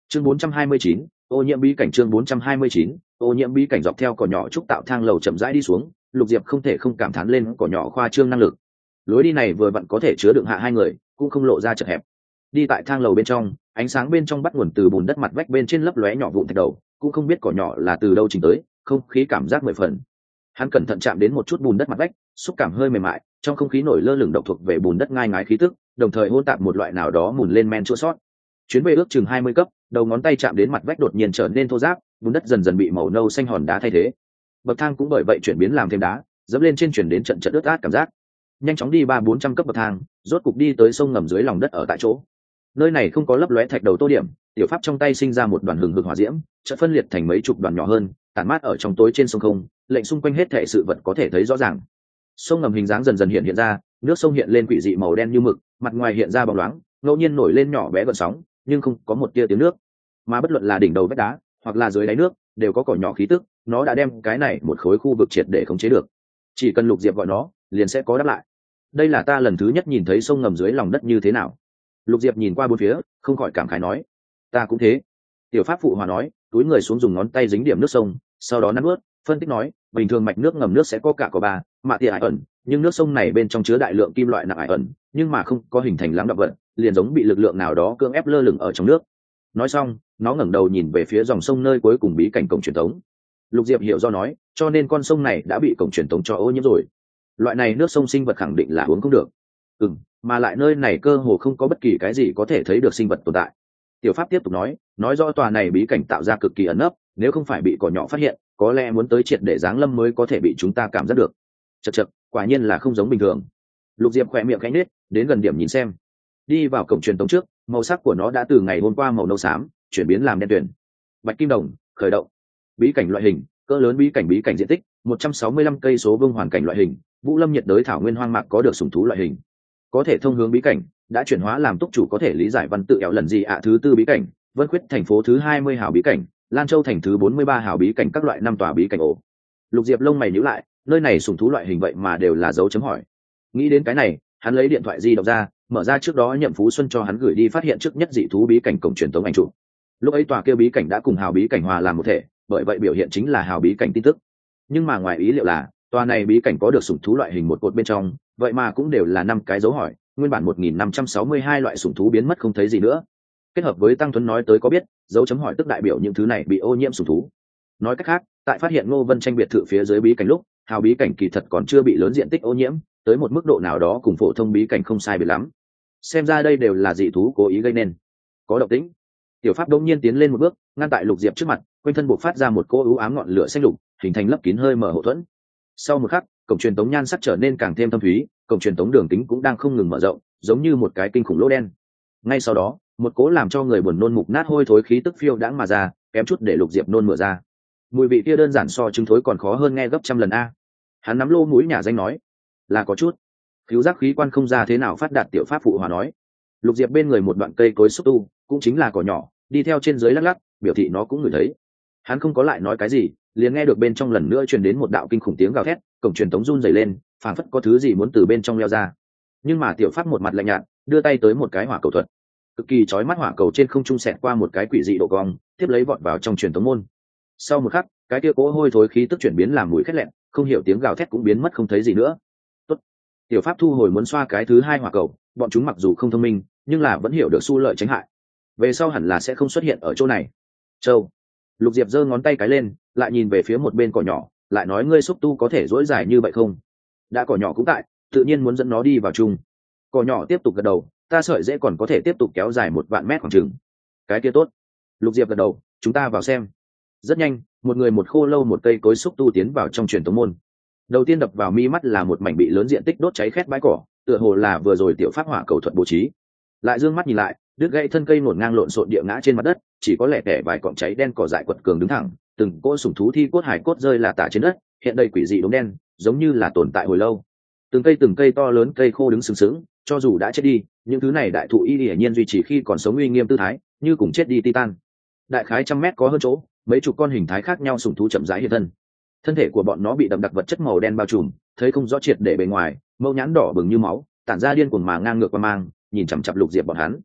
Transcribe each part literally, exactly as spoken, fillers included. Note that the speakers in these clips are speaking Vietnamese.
chương bốn trăm hai mươi chín, ô nhiễm bí cảnh. Chương bốn trăm hai mươi chín, ô nhiễm bí cảnh. Dọc theo cỏ nhỏ trúc tạo thang lầu chậm rãi đi xuống, Lục Diệp không thể không cảm thán lên cỏ nhỏ khoa trương năng lực. Lối đi này vừa vặn có thể chứa đựng hạ hai người, cũng không lộ ra chật hẹp. Đi tại thang lầu bên trong, ánh sáng bên trong bắt nguồn từ bùn đất mặt vách bên trên lấp lóe nhỏ vụn thạch đầu, cũng không biết cỏ nhỏ là từ đâu chỉnh tới, không khí cảm giác mười phần. Hắn cẩn thận chạm đến một chút bùn đất mặt vách, xúc cảm hơi mềm mại, trong không khí nổi lơ lửng độc thuộc về bùn đất ngai ngái khí tức, đồng thời hỗn tạp một loại nào đó mùn lên men chua sót. Chuyến về ước chừng hai mươi cấp, đầu ngón tay chạm đến mặt vách đột nhiên trở nên thô ráp, bùn đất dần dần bị màu nâu xanh hòn đá thay thế. Bậc thang cũng bởi vậy chuyển biến làm thêm đá, dẫm lên trên chuyển đến trận trận ướt át cảm giác. Nhanh chóng đi ba bốn trăm cấp bậc thang, rốt cục đi tới sông ngầm dưới lòng đất ở tại chỗ. Nơi này không có lấp lóe thạch đầu tô điểm, tiểu pháp trong tay sinh ra một đoàn hừng hực hỏa diễm, chợt phân liệt thành mấy chục đoàn nhỏ hơn, tản mát ở trong tối trên sông không, lệnh xung quanh hết thảy sự vật có thể thấy rõ ràng. Sông ngầm hình dáng dần dần hiện hiện ra, nước sông hiện lên quỷ dị màu đen như mực, mặt ngoài hiện ra bóng loáng, ngẫu nhiên nổi lên nhỏ bé gợn sóng, nhưng không có một tia tiếng nước. Mà bất luận là đỉnh đầu vách đá, hoặc là dưới đáy nước, đều có cỏ nhỏ khí tức, nó đã đem cái này một khối khu vực triệt để khống chế được. Chỉ cần Lục Diệp gọi nó, liền sẽ có đáp lại. Đây là ta lần thứ nhất nhìn thấy sông ngầm dưới lòng đất như thế nào. Lục Diệp nhìn qua bốn phía, không khỏi cảm khái nói, ta cũng thế. Tiểu pháp phụ hòa nói, túi người xuống dùng ngón tay dính điểm nước sông, sau đó nắn ướt, phân tích nói, bình thường mạch nước ngầm nước sẽ có cả có ba mạ tia ải ẩn, nhưng nước sông này bên trong chứa đại lượng kim loại nặng ải ẩn, nhưng mà không có hình thành lắng đọng vận, liền giống bị lực lượng nào đó cưỡng ép lơ lửng ở trong nước. Nói xong, nó ngẩng đầu nhìn về phía dòng sông nơi cuối cùng bí cảnh cổng truyền tống. Lục Diệp hiểu do nói, cho nên con sông này đã bị cổng truyền tống cho ô nhiễm rồi. Loại này nước sông sinh vật khẳng định là uống không được. Ừm, mà lại nơi này cơ hồ không có bất kỳ cái gì có thể thấy được sinh vật tồn tại. Tiểu pháp tiếp tục nói, nói rõ tòa này bí cảnh tạo ra cực kỳ ẩn nấp, nếu không phải bị cỏ nhỏ phát hiện, có lẽ muốn tới triệt để giáng lâm mới có thể bị chúng ta cảm giác được. Chậc chậc, quả nhiên là không giống bình thường. Lục Diệp khẽ miệng khẽ nhếch, đến gần điểm nhìn xem. Đi vào cổng truyền tống trước, màu sắc của nó đã từ ngày hôm qua màu nâu xám chuyển biến làm đen tuyền. Bạch kim đồng, khởi động. Bí cảnh loại hình, cỡ lớn bí cảnh bí cảnh diện tích một trăm sáu mươi lăm cây số vuông hoàn cảnh loại hình, vũ lâm nhiệt đới thảo nguyên hoang mạc có được sủng thú loại hình. Có thể thông hướng bí cảnh, đã chuyển hóa làm túc chủ có thể lý giải văn tự ẻo lần gì ạ thứ tư bí cảnh, Vân Khuyết thành phố thứ hai mươi hào bí cảnh, Lan Châu thành thứ bốn mươi ba hào bí cảnh, các loại năm tòa bí cảnh ổ. Lục Diệp lông mày nhíu lại, nơi này sủng thú loại hình vậy mà đều là dấu chấm hỏi. Nghĩ đến cái này, hắn lấy điện thoại di động ra, mở ra trước đó Nhậm Phú Xuân cho hắn gửi đi phát hiện trước nhất dị thú bí cảnh cổng truyền tống ảnh chụp. Lúc ấy tòa kia bí cảnh đã cùng hào bí cảnh hòa làm một thể, bởi vậy biểu hiện chính là hào bí cảnh tin tức. Nhưng mà ngoài ý liệu là, tòa này bí cảnh có được sủng thú loại hình một cột bên trong, vậy mà cũng đều là năm cái dấu hỏi, nguyên bản một nghìn năm trăm sáu mươi hai loại sủng thú biến mất không thấy gì nữa. Kết hợp với Tăng Tuấn nói tới có biết, dấu chấm hỏi tức đại biểu những thứ này bị ô nhiễm sủng thú. Nói cách khác, tại phát hiện Ngô Vân tranh biệt thự phía dưới bí cảnh lúc, hào bí cảnh kỳ thật còn chưa bị lớn diện tích ô nhiễm, tới một mức độ nào đó cùng phổ thông bí cảnh không sai biệt lắm. Xem ra đây đều là dị thú cố ý gây nên. Có động tĩnh. Tiểu pháp đột nhiên tiến lên một bước, ngăn tại Lục Diệp trước mặt, quanh thân bộc phát ra một cỗ u ám ngọn lửa xanh lục, hình thành lấp kín hơi mở hậu thuẫn. Sau một khắc, cổng truyền tống nhan sắc trở nên càng thêm thâm thúy, cổng truyền tống đường kính cũng đang không ngừng mở rộng, giống như một cái kinh khủng lỗ đen. Ngay sau đó, một cỗ làm cho người buồn nôn mục nát hôi thối khí tức phiêu đãng mà ra, kém chút để Lục Diệp nôn mửa ra. Mùi vị kia đơn giản so trứng thối còn khó hơn nghe gấp trăm lần a. Hắn nắm lô mũi nhả danh nói, là có chút. Cứu giác khí quan không ra thế nào phát đạt tiểu pháp phụ hòa nói. Lục Diệp bên người một đoạn cây cối xúc tu, cũng chính là cỏ nhỏ, đi theo trên dưới lắc lắc, biểu thị nó cũng ngửi thấy. Hắn không có lại nói cái gì, liền nghe được bên trong lần nữa truyền đến một đạo kinh khủng tiếng gào thét, cổng truyền tống run rẩy lên, phảng phất có thứ gì muốn từ bên trong leo ra. Nhưng mà tiểu pháp một mặt lạnh nhạt, đưa tay tới một cái hỏa cầu thuật. Cực kỳ chói mắt hỏa cầu trên không trung xẹt qua một cái quỷ dị độ cong, tiếp lấy vọt vào trong truyền tống môn. Sau một khắc, cái kia cỗ hôi thối khí tức chuyển biến làm mùi khét lẹn, không hiểu tiếng gào thét cũng biến mất không thấy gì nữa. Tốt. Tiểu pháp thu hồi muốn xoa cái thứ hai hỏa cầu, bọn chúng mặc dù không thông minh, nhưng là vẫn hiểu được xu lợi tránh hại. Về sau hẳn là sẽ không xuất hiện ở chỗ này. Châu. Lục Diệp giơ ngón tay cái lên, lại nhìn về phía một bên cỏ nhỏ, lại nói ngươi xúc tu có thể dỗi dài như vậy không? Đã cỏ nhỏ cũng tại, tự nhiên muốn dẫn nó đi vào chung. Cỏ nhỏ tiếp tục gật đầu, ta sợi dễ còn có thể tiếp tục kéo dài một vạn mét khoảng chừng. Cái kia tốt. Lục Diệp gật đầu, chúng ta vào xem. Rất nhanh, một người một khô lâu một cây cối xúc tu tiến vào trong truyền tống môn. Đầu tiên đập vào mi mắt là một mảnh bị lớn diện tích đốt cháy khét bãi cỏ, tựa hồ là vừa rồi tiểu pháp hỏa cầu thuật bố trí. Lại dương mắt nhìn lại, đứt gãy thân cây ngổn ngang lộn xộn địa ngã trên mặt đất, chỉ có lẻ tẻ vài cọng cháy đen cỏ dại quật cường đứng thẳng, từng cỗ sủng thú thi cốt hải cốt rơi là tả trên đất, hiện đầy quỷ dị đốm đen, giống như là tồn tại hồi lâu. Từng cây từng cây to lớn cây khô đứng sừng sững, cho dù đã chết đi, những thứ này đại thụ y hiển nhiên duy trì khi còn sống uy nghiêm tư thái, như cùng chết đi titan. Đại khái trăm mét có hơn chỗ, mấy chục con hình thái khác nhau sủng thú chậm rãi hiện thân. Thân thể của bọn nó bị đậm đặc vật chất màu đen bao trùm, thấy không rõ triệt để bề ngoài, mâu nhãn đỏ bừng như máu, tản ra điên cuồng mà ngang ngược qua mang, nhìn chằm chằm Lục Diệp bọn hắn.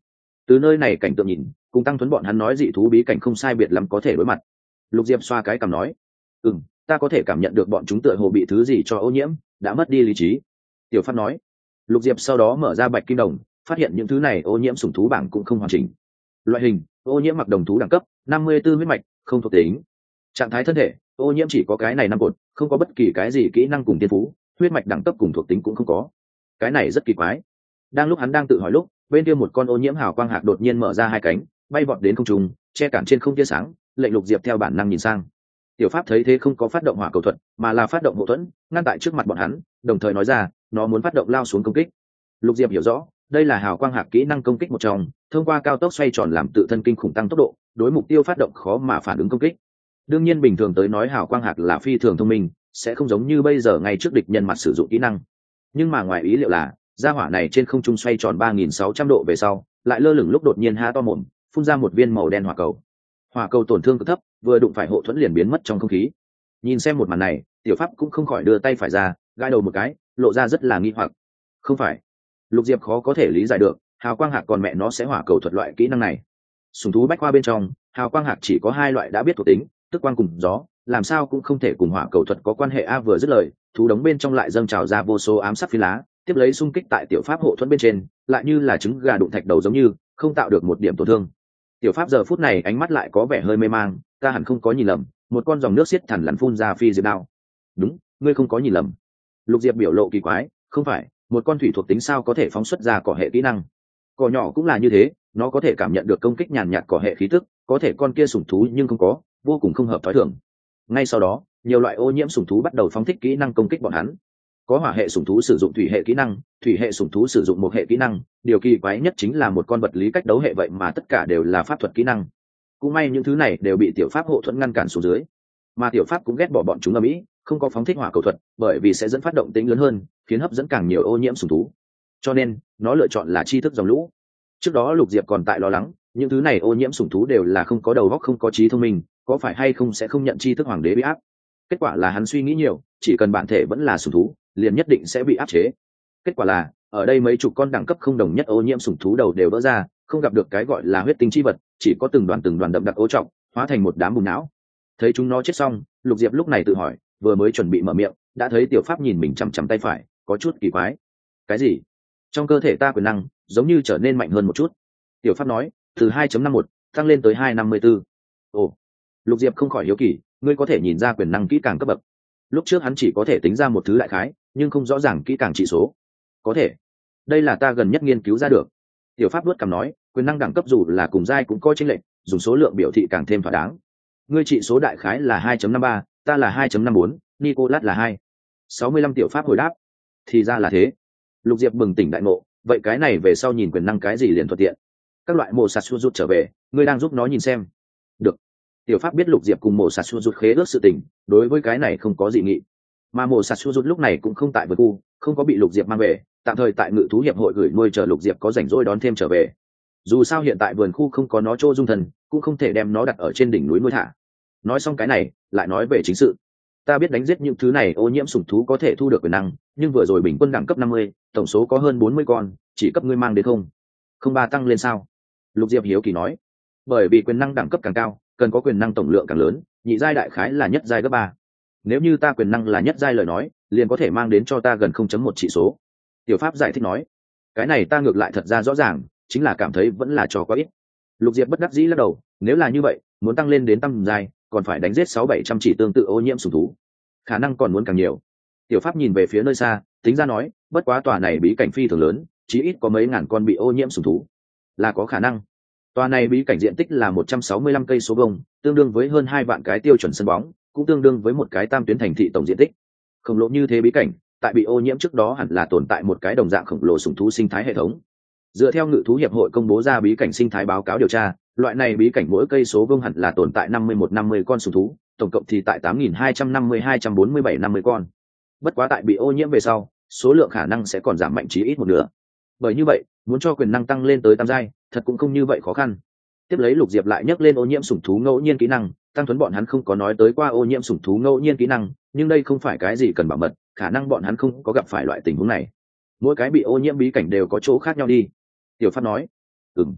Từ nơi này cảnh tượng nhìn, cùng Tăng Tuấn bọn hắn nói dị thú bí cảnh không sai biệt lắm có thể đối mặt. Lục Diệp xoa cái cằm nói, ừm, ta có thể cảm nhận được bọn chúng tựa hồ bị thứ gì cho ô nhiễm, đã mất đi lý trí. Tiểu Pháp nói. Lục Diệp sau đó mở ra bạch kim đồng, phát hiện những thứ này ô nhiễm sủng thú bảng cũng không hoàn chỉnh. Loại hình: ô nhiễm mặc đồng thú đẳng cấp năm mươi 54 huyết mạch, không thuộc tính. Trạng thái thân thể: ô nhiễm chỉ có cái này năm cột, không có bất kỳ cái gì kỹ năng cùng tiên phú, huyết mạch đẳng cấp cùng thuộc tính cũng không có. Cái này rất kỳ quái. Đang lúc hắn đang tự hỏi lúc, bên kia một con ô nhiễm hào quang hạc đột nhiên mở ra hai cánh, bay vọt đến không trung, che cản trên không tia sáng, lệnh Lục Diệp theo bản năng nhìn sang. Tiểu Pháp thấy thế không có phát động hỏa cầu thuật, mà là phát động hộ thuẫn, ngăn tại trước mặt bọn hắn, đồng thời nói ra, nó muốn phát động lao xuống công kích. Lục Diệp hiểu rõ, đây là hào quang hạc kỹ năng công kích một trong, thông qua cao tốc xoay tròn làm tự thân kinh khủng tăng tốc độ, đối mục tiêu phát động khó mà phản ứng công kích. Đương nhiên bình thường tới nói hào quang hạc là phi thường thông minh, sẽ không giống như bây giờ ngay trước địch nhân mặt sử dụng kỹ năng. Nhưng mà ngoài ý liệu là, gia hỏa này trên không trung xoay tròn ba nghìn sáu trăm độ về sau, lại lơ lửng lúc đột nhiên há to mồm, phun ra một viên màu đen hỏa cầu. Hỏa cầu tổn thương cực thấp, vừa đụng phải hộ thuẫn liền biến mất trong không khí. Nhìn xem một màn này, Tiểu Pháp cũng không khỏi đưa tay phải ra, gãi đầu một cái, lộ ra rất là nghi hoặc. Không phải. Lục Diệp khó có thể lý giải được, hào quang hạc còn mẹ nó sẽ hỏa cầu thuật loại kỹ năng này. Sùng thú bách khoa bên trong, hào quang hạc chỉ có hai loại đã biết thuộc tính, tức quang cùng gió, làm sao cũng không thể cùng hỏa cầu thuật có quan hệ. A vừa dứt lời, thú đống bên trong lại dâng trào ra vô số ám sắc phi lá, tiếp lấy xung kích tại Tiểu Pháp hộ thuẫn bên trên, lại như là trứng gà đụng thạch đầu giống như, không tạo được một điểm tổn thương. Tiểu Pháp giờ phút này ánh mắt lại có vẻ hơi mê mang, ta hẳn không có nhìn lầm, một con dòng nước xiết thẳn lằn phun ra phi diệp đao. Đúng, ngươi không có nhìn lầm. Lục Diệp biểu lộ kỳ quái, không phải, một con thủy thuộc tính sao có thể phóng xuất ra cỏ hệ kỹ năng? Cỏ nhỏ cũng là như thế, nó có thể cảm nhận được công kích nhàn nhạt cỏ hệ khí tức, có thể con kia sủng thú nhưng không có, vô cùng không hợp thói thường. Ngay sau đó, nhiều loại ô nhiễm sủng thú bắt đầu phóng thích kỹ năng công kích bọn hắn. Có hỏa hệ sủng thú sử dụng thủy hệ kỹ năng, thủy hệ sủng thú sử dụng một hệ kỹ năng, điều kỳ quái nhất chính là một con vật lý cách đấu hệ vậy mà tất cả đều là pháp thuật kỹ năng. Cũng may những thứ này đều bị Tiểu Pháp hộ thuẫn ngăn cản xuống dưới. Mà Tiểu Pháp cũng ghét bỏ bọn chúng ở Mỹ, không có phóng thích hỏa cầu thuật, bởi vì sẽ dẫn phát động tính lớn hơn, khiến hấp dẫn càng nhiều ô nhiễm sủng thú. Cho nên, nó lựa chọn là tri thức dòng lũ. Trước đó Lục Diệp còn tại lo lắng, những thứ này ô nhiễm sủng thú đều là không có đầu óc, không có trí thông minh, có phải hay không sẽ không nhận tri thức hoàng đế bị áp. Kết quả là hắn suy nghĩ nhiều, chỉ cần bản thể vẫn là sủng thú, liền nhất định sẽ bị áp chế. Kết quả là, ở đây mấy chục con đẳng cấp không đồng nhất ô nhiễm sủng thú đầu đều vỡ ra, không gặp được cái gọi là huyết tinh chi vật, chỉ có từng đoàn từng đoàn đậm đặc ô trọng, hóa thành một đám bùn não. Thấy chúng nó chết xong, Lục Diệp lúc này tự hỏi, vừa mới chuẩn bị mở miệng, đã thấy Tiểu Pháp nhìn mình chằm chằm tay phải, có chút kỳ quái. Cái gì? Trong cơ thể ta quyền năng giống như trở nên mạnh hơn một chút. Tiểu Pháp nói, từ hai chấm năm một tăng lên tới hai trăm năm mươi tư. Ồ. Lục Diệp không khỏi hiếu kỳ, ngươi có thể nhìn ra quyền năng kỹ càng cấp bậc. Lúc trước hắn chỉ có thể tính ra một thứ đại khái, nhưng không rõ ràng kỹ càng trị số. Có thể. Đây là ta gần nhất nghiên cứu ra được. Tiểu Pháp luốt cằm nói, quyền năng đẳng cấp dù là cùng giai cũng có chênh lệch, dùng số lượng biểu thị càng thêm thỏa đáng. Ngươi trị số đại khái là hai chấm năm ba, ta là hai chấm năm bốn, Nicolas là hai. sáu mươi lăm Tiểu Pháp hồi đáp. Thì ra là thế. Lục Diệp bừng tỉnh đại ngộ, vậy cái này về sau nhìn quyền năng cái gì liền thuận tiện. Các loại mồ sạt xua rút trở về, ngươi đang giúp nó nhìn xem. Được. Tiểu Pháp biết Lục Diệp cùng mồ sạt xua rút khế ước sự tình, đối với cái này không có dị nghị. Mà mồ sạt xua rút lúc này cũng không tại vườn khu, không có bị Lục Diệp mang về, tạm thời tại ngự thú hiệp hội gửi nuôi chờ Lục Diệp có rảnh rỗi đón thêm trở về. Dù sao hiện tại vườn khu không có nó chỗ dung thần, cũng không thể đem nó đặt ở trên đỉnh núi nuôi thả. Nói xong cái này, lại nói về chính sự. Ta biết đánh giết những thứ này ô nhiễm sủng thú có thể thu được quyền năng, nhưng vừa rồi bình quân đẳng cấp năm mươi, tổng số có hơn bốn mươi con, chỉ cấp ngươi mang đến không? Không ba tăng lên sao? Lục Diệp hiếu kỳ nói. Bởi vì quyền năng đẳng cấp càng cao, cần có quyền năng tổng lượng càng lớn, nhị giai đại khái là nhất giai gấp ba. Nếu như ta quyền năng là nhất giai lời nói, liền có thể mang đến cho ta gần không chấm một chỉ số. Tiểu Pháp giải thích nói. Cái này ta ngược lại thật ra rõ ràng, chính là cảm thấy vẫn là cho quá ít. Lục Diệp bất đắc dĩ lắc đầu, nếu là như vậy, muốn tăng lên đến tam giai, còn phải đánh giết sáu bảy trăm chỉ tương tự ô nhiễm sủng thú, khả năng còn muốn càng nhiều. Tiểu Pháp nhìn về phía nơi xa, tính ra nói, bất quá tòa này bí cảnh phi thường lớn, chí ít có mấy ngàn con bị ô nhiễm sủng thú, là có khả năng. Tòa này bí cảnh diện tích là một trăm sáu mươi lăm cây số vuông, tương đương với hơn hai vạn cái tiêu chuẩn sân bóng, cũng tương đương với một cái tam tuyến thành thị tổng diện tích. Khổng lồ như thế bí cảnh, tại bị ô nhiễm trước đó hẳn là tồn tại một cái đồng dạng khổng lồ sủng thú sinh thái hệ thống. Dựa theo ngự thú hiệp hội công bố ra bí cảnh sinh thái báo cáo điều tra, loại này bí cảnh mỗi cây số vuông hẳn là tồn tại năm mươi mốt năm mươi con sủng thú, tổng cộng thì tại tám nghìn hai trăm năm mươi hai trăm bốn mươi bảy năm mươi con. Bất quá tại bị ô nhiễm về sau, số lượng khả năng sẽ còn giảm mạnh chí ít một nửa. Bởi như vậy, muốn cho quyền năng tăng lên tới tam giai, thật cũng không như vậy khó khăn. Tiếp lấy Lục Diệp lại nhắc lên ô nhiễm sủng thú ngẫu nhiên kỹ năng, Tăng Tuấn bọn hắn không có nói tới qua ô nhiễm sủng thú ngẫu nhiên kỹ năng, nhưng đây không phải cái gì cần bảo mật, khả năng bọn hắn không có gặp phải loại tình huống này. Mỗi cái bị ô nhiễm bí cảnh đều có chỗ khác nhau đi. Tiểu Pháp nói. Ừm.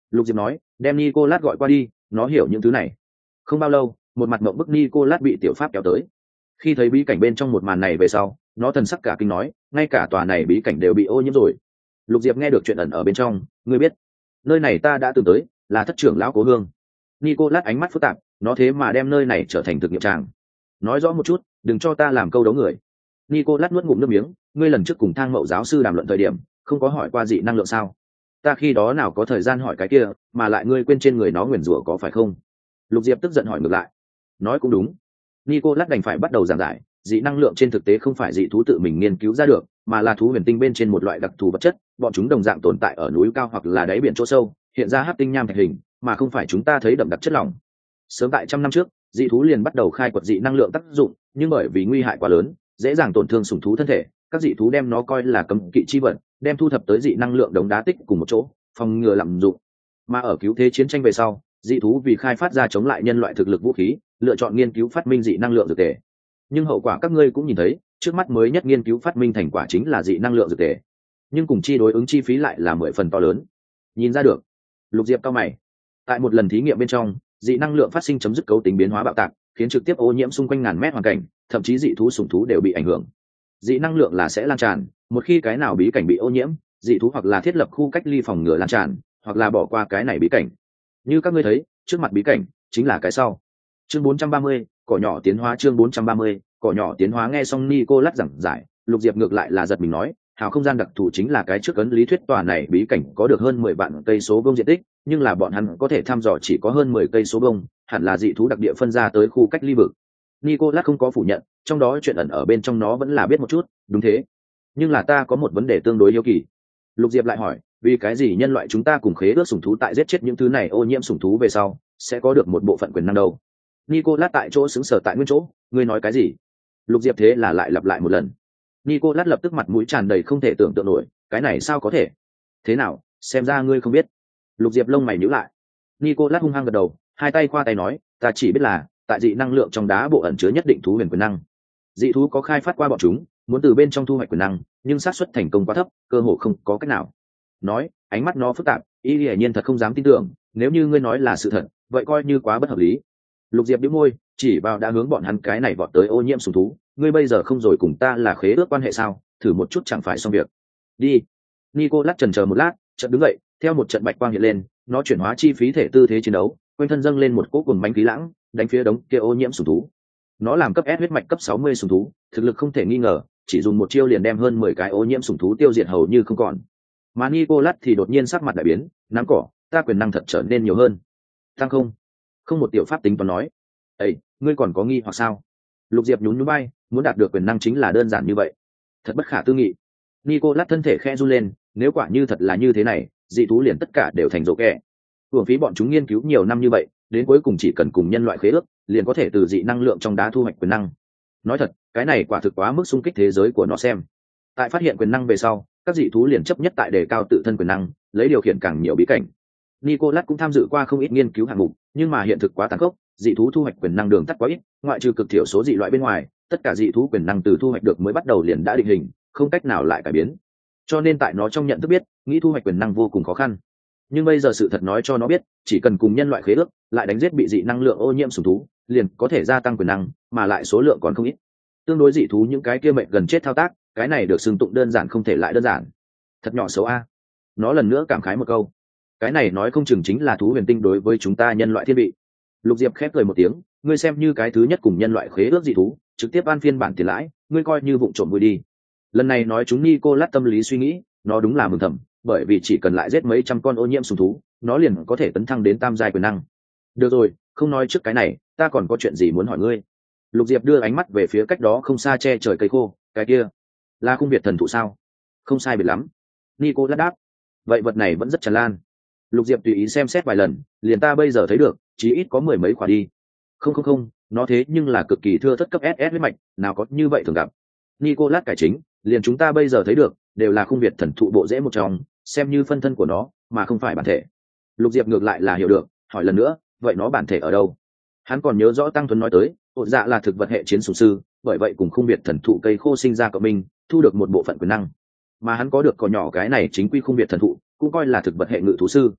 Lục Diệp nói, đem Nicolas gọi qua đi, nó hiểu những thứ này. Không bao lâu, một mặt mộng bức Nicolas bị tiểu pháp kéo tới. Khi thấy bí cảnh bên trong một màn này về sau, nó thần sắc cả kinh nói, ngay cả tòa này bí cảnh đều bị ô nhiễm rồi. Lục Diệp nghe được chuyện ẩn ở bên trong, ngươi biết, nơi này ta đã từng tới, là thất trưởng lão cố hương. Nicolas ánh mắt phức tạp, nó thế mà đem nơi này trở thành thực nghiệm tràng. Nói rõ một chút, đừng cho ta làm câu đấu người. Nicolas nuốt ngụm nước miếng, ngươi lần trước cùng Thang Mậu giáo sư đàm luận thời điểm, không có hỏi qua dị năng lượng sao? Ta khi đó nào có thời gian hỏi cái kia, mà lại ngươi quên trên người nó nguyền rủa có phải không? Lục Diệp tức giận hỏi ngược lại. Nói cũng đúng. Nicolas đành phải bắt đầu giảng giải, dị năng lượng trên thực tế không phải dị thú tự mình nghiên cứu ra được, mà là thú huyền tinh bên trên một loại đặc thù vật chất, bọn chúng đồng dạng tồn tại ở núi cao hoặc là đáy biển chỗ sâu, hiện ra hắc tinh nham thạch hình, mà không phải chúng ta thấy đậm đặc chất lỏng. Sớm tại trăm năm trước, dị thú liền bắt đầu khai quật dị năng lượng tác dụng, nhưng bởi vì nguy hại quá lớn, dễ dàng tổn thương sủng thú thân thể, các dị thú đem nó coi là cấm kỵ chi vật, đem thu thập tới dị năng lượng đống đá tích cùng một chỗ, phòng ngừa lạm dụng. Mà ở cứu thế chiến tranh về sau, dị thú vì khai phát ra chống lại nhân loại thực lực vũ khí, lựa chọn nghiên cứu phát minh dị năng lượng dược tề. Nhưng hậu quả các ngươi cũng nhìn thấy, trước mắt mới nhất nghiên cứu phát minh thành quả chính là dị năng lượng dược tề, nhưng cùng chi đối ứng chi phí lại là mười phần to lớn. Nhìn ra được. Lục Diệp cao mày. Tại một lần thí nghiệm bên trong, dị năng lượng phát sinh chấm dứt cấu tính biến hóa bạo tạc, khiến trực tiếp ô nhiễm xung quanh ngàn mét hoàn cảnh, thậm chí dị thú sủng thú đều bị ảnh hưởng. Dị năng lượng là sẽ lan tràn, một khi cái nào bí cảnh bị ô nhiễm, dị thú hoặc là thiết lập khu cách ly phòng ngừa lan tràn, hoặc là bỏ qua cái này bí cảnh. Như các ngươi thấy, trước mặt bí cảnh chính là cái sau. Chương bốn trăm ba mươi, cỏ nhỏ tiến hóa. Chương bốn trăm ba mươi, cỏ nhỏ tiến hóa. Nghe xong Nicolas giảng giải, Lục Diệp ngược lại là giật mình nói, hào không gian đặc thù chính là cái trước ấn lý thuyết tòa này bí cảnh có được hơn mười vạn cây số vuông diện tích, nhưng là bọn hắn có thể thăm dò chỉ có hơn mười cây số vuông, hẳn là dị thú đặc địa phân ra tới khu cách ly vực. Nicolas không có phủ nhận, trong đó chuyện ẩn ở bên trong nó vẫn là biết một chút, đúng thế. Nhưng là ta có một vấn đề tương đối hiếu kỳ. Lục Diệp lại hỏi, vì cái gì nhân loại chúng ta cùng khế ước sủng thú tại giết chết những thứ này ô nhiễm sủng thú về sau, sẽ có được một bộ phận quyền năng đâu? Nicolas tại chỗ xứng sở tại nguyên chỗ, ngươi nói cái gì? Lục Diệp thế là lại lặp lại một lần. Nicolas lập tức mặt mũi tràn đầy không thể tưởng tượng nổi, cái này sao có thể? Thế nào, xem ra ngươi không biết. Lục Diệp lông mày nhíu lại. Nicolas hung hăng gật đầu, hai tay khoa tay nói, ta chỉ biết là, tại dị năng lượng trong đá bộ ẩn chứa nhất định thú huyền quyền năng. Dị thú có khai phát qua bọn chúng, muốn từ bên trong thu hoạch quyền năng, nhưng xác suất thành công quá thấp, cơ hội không có cách nào. Nói, ánh mắt nó phức tạp, y hiển nhiên thật không dám tin tưởng, nếu như ngươi nói là sự thật, vậy coi như quá bất hợp lý. Lục Diệp bĩu môi, chỉ vào đã hướng bọn hắn cái này vọt tới ô nhiễm sủng thú, ngươi bây giờ không rồi cùng ta là khế ước quan hệ sao, thử một chút chẳng phải xong việc. Đi. Nicolas chần chờ một lát, chợt đứng dậy, theo một trận bạch quang hiện lên, nó chuyển hóa chi phí thể tư thế chiến đấu, quanh thân dâng lên một cỗ cuồng bánh khí lãng, đánh phía đống kia ô nhiễm sủng thú. Nó làm cấp S huyết mạch cấp sáu mươi sủng thú, thực lực không thể nghi ngờ, chỉ dùng một chiêu liền đem hơn mười cái ô nhiễm sủng thú tiêu diệt hầu như không còn. Mà Nicolas thì đột nhiên sắc mặt đại biến, nắm cỏ, ta quyền năng thật trở nên nhiều hơn. Tăng không? Không một tiểu pháp tính toán nói. Ê, ngươi còn có nghi hoặc sao? Lục Diệp nhún nhún vai, muốn đạt được quyền năng chính là đơn giản như vậy. Thật bất khả tư nghị. Nicolas thân thể khẽ run lên, nếu quả như thật là như thế này, dị thú liền tất cả đều thành rổ kẻ. Hưởng phí bọn chúng nghiên cứu nhiều năm như vậy, đến cuối cùng chỉ cần cùng nhân loại khế ước, liền có thể từ dị năng lượng trong đá thu hoạch quyền năng. Nói thật, cái này quả thực quá mức xung kích thế giới của nó xem. Tại phát hiện quyền năng về sau, các dị thú liền chấp nhất tại đề cao tự thân quyền năng, lấy điều khiển càng nhiều bí cảnh. Nicolas cũng tham dự qua không ít nghiên cứu hạng mục, nhưng mà hiện thực quá tàn khốc, dị thú thu hoạch quyền năng đường tắt quá ít, ngoại trừ cực thiểu số dị loại bên ngoài, tất cả dị thú quyền năng từ thu hoạch được mới bắt đầu liền đã định hình, không cách nào lại cải biến. Cho nên tại nó trong nhận thức biết, nghĩ thu hoạch quyền năng vô cùng khó khăn. Nhưng bây giờ sự thật nói cho nó biết, chỉ cần cùng nhân loại khế ước, lại đánh giết bị dị năng lượng ô nhiễm sủng thú, liền có thể gia tăng quyền năng, mà lại số lượng còn không ít. Tương đối dị thú những cái kia mệnh gần chết thao tác, cái này được xưng tụng đơn giản không thể lại đơn giản. Thật nhỏ xấu a. Nó lần nữa cảm khái một câu. Cái này nói không chừng chính là thú huyền tinh đối với chúng ta nhân loại thiên vị. Lục Diệp khép cười một tiếng, ngươi xem như cái thứ nhất cùng nhân loại khế ước dị thú, trực tiếp ăn phiên bản tiền lãi, ngươi coi như vụng trộm vui đi. Lần này nói chúng Nicolas tâm lý suy nghĩ, nó đúng là mừng thầm, bởi vì chỉ cần lại giết mấy trăm con ô nhiễm sủng thú, nó liền có thể tấn thăng đến tam giai quyền năng. Được rồi, không nói trước cái này, ta còn có chuyện gì muốn hỏi ngươi. Lục Diệp đưa ánh mắt về phía cách đó không xa che trời cây khô, cái kia là khung việt thần thụ sao? Không sai biệt lắm. Nicolas đáp. Vậy vật này vẫn rất tràn lan. Lục Diệp tùy ý xem xét vài lần, liền ta bây giờ thấy được, chí ít có mười mấy quả đi. Không không không, nó thế nhưng là cực kỳ thưa thất cấp ét ét huyết mạch, nào có như vậy thường gặp. Nicolas cải chính, liền chúng ta bây giờ thấy được, đều là khung việt thần thụ bộ rễ một trong, xem như phân thân của nó, mà không phải bản thể. Lục Diệp ngược lại là hiểu được, hỏi lần nữa, vậy nó bản thể ở đâu? Hắn còn nhớ rõ Tăng Tuấn nói tới, ột dạ là thực vật hệ chiến sủng sư, bởi vậy cùng khung việt thần thụ cây khô sinh ra cộng minh, thu được một bộ phận quyền năng. Mà hắn có được cỏ nhỏ cái này chính quy khung việt thần thụ, cũng coi là thực vật hệ ngự thú sư.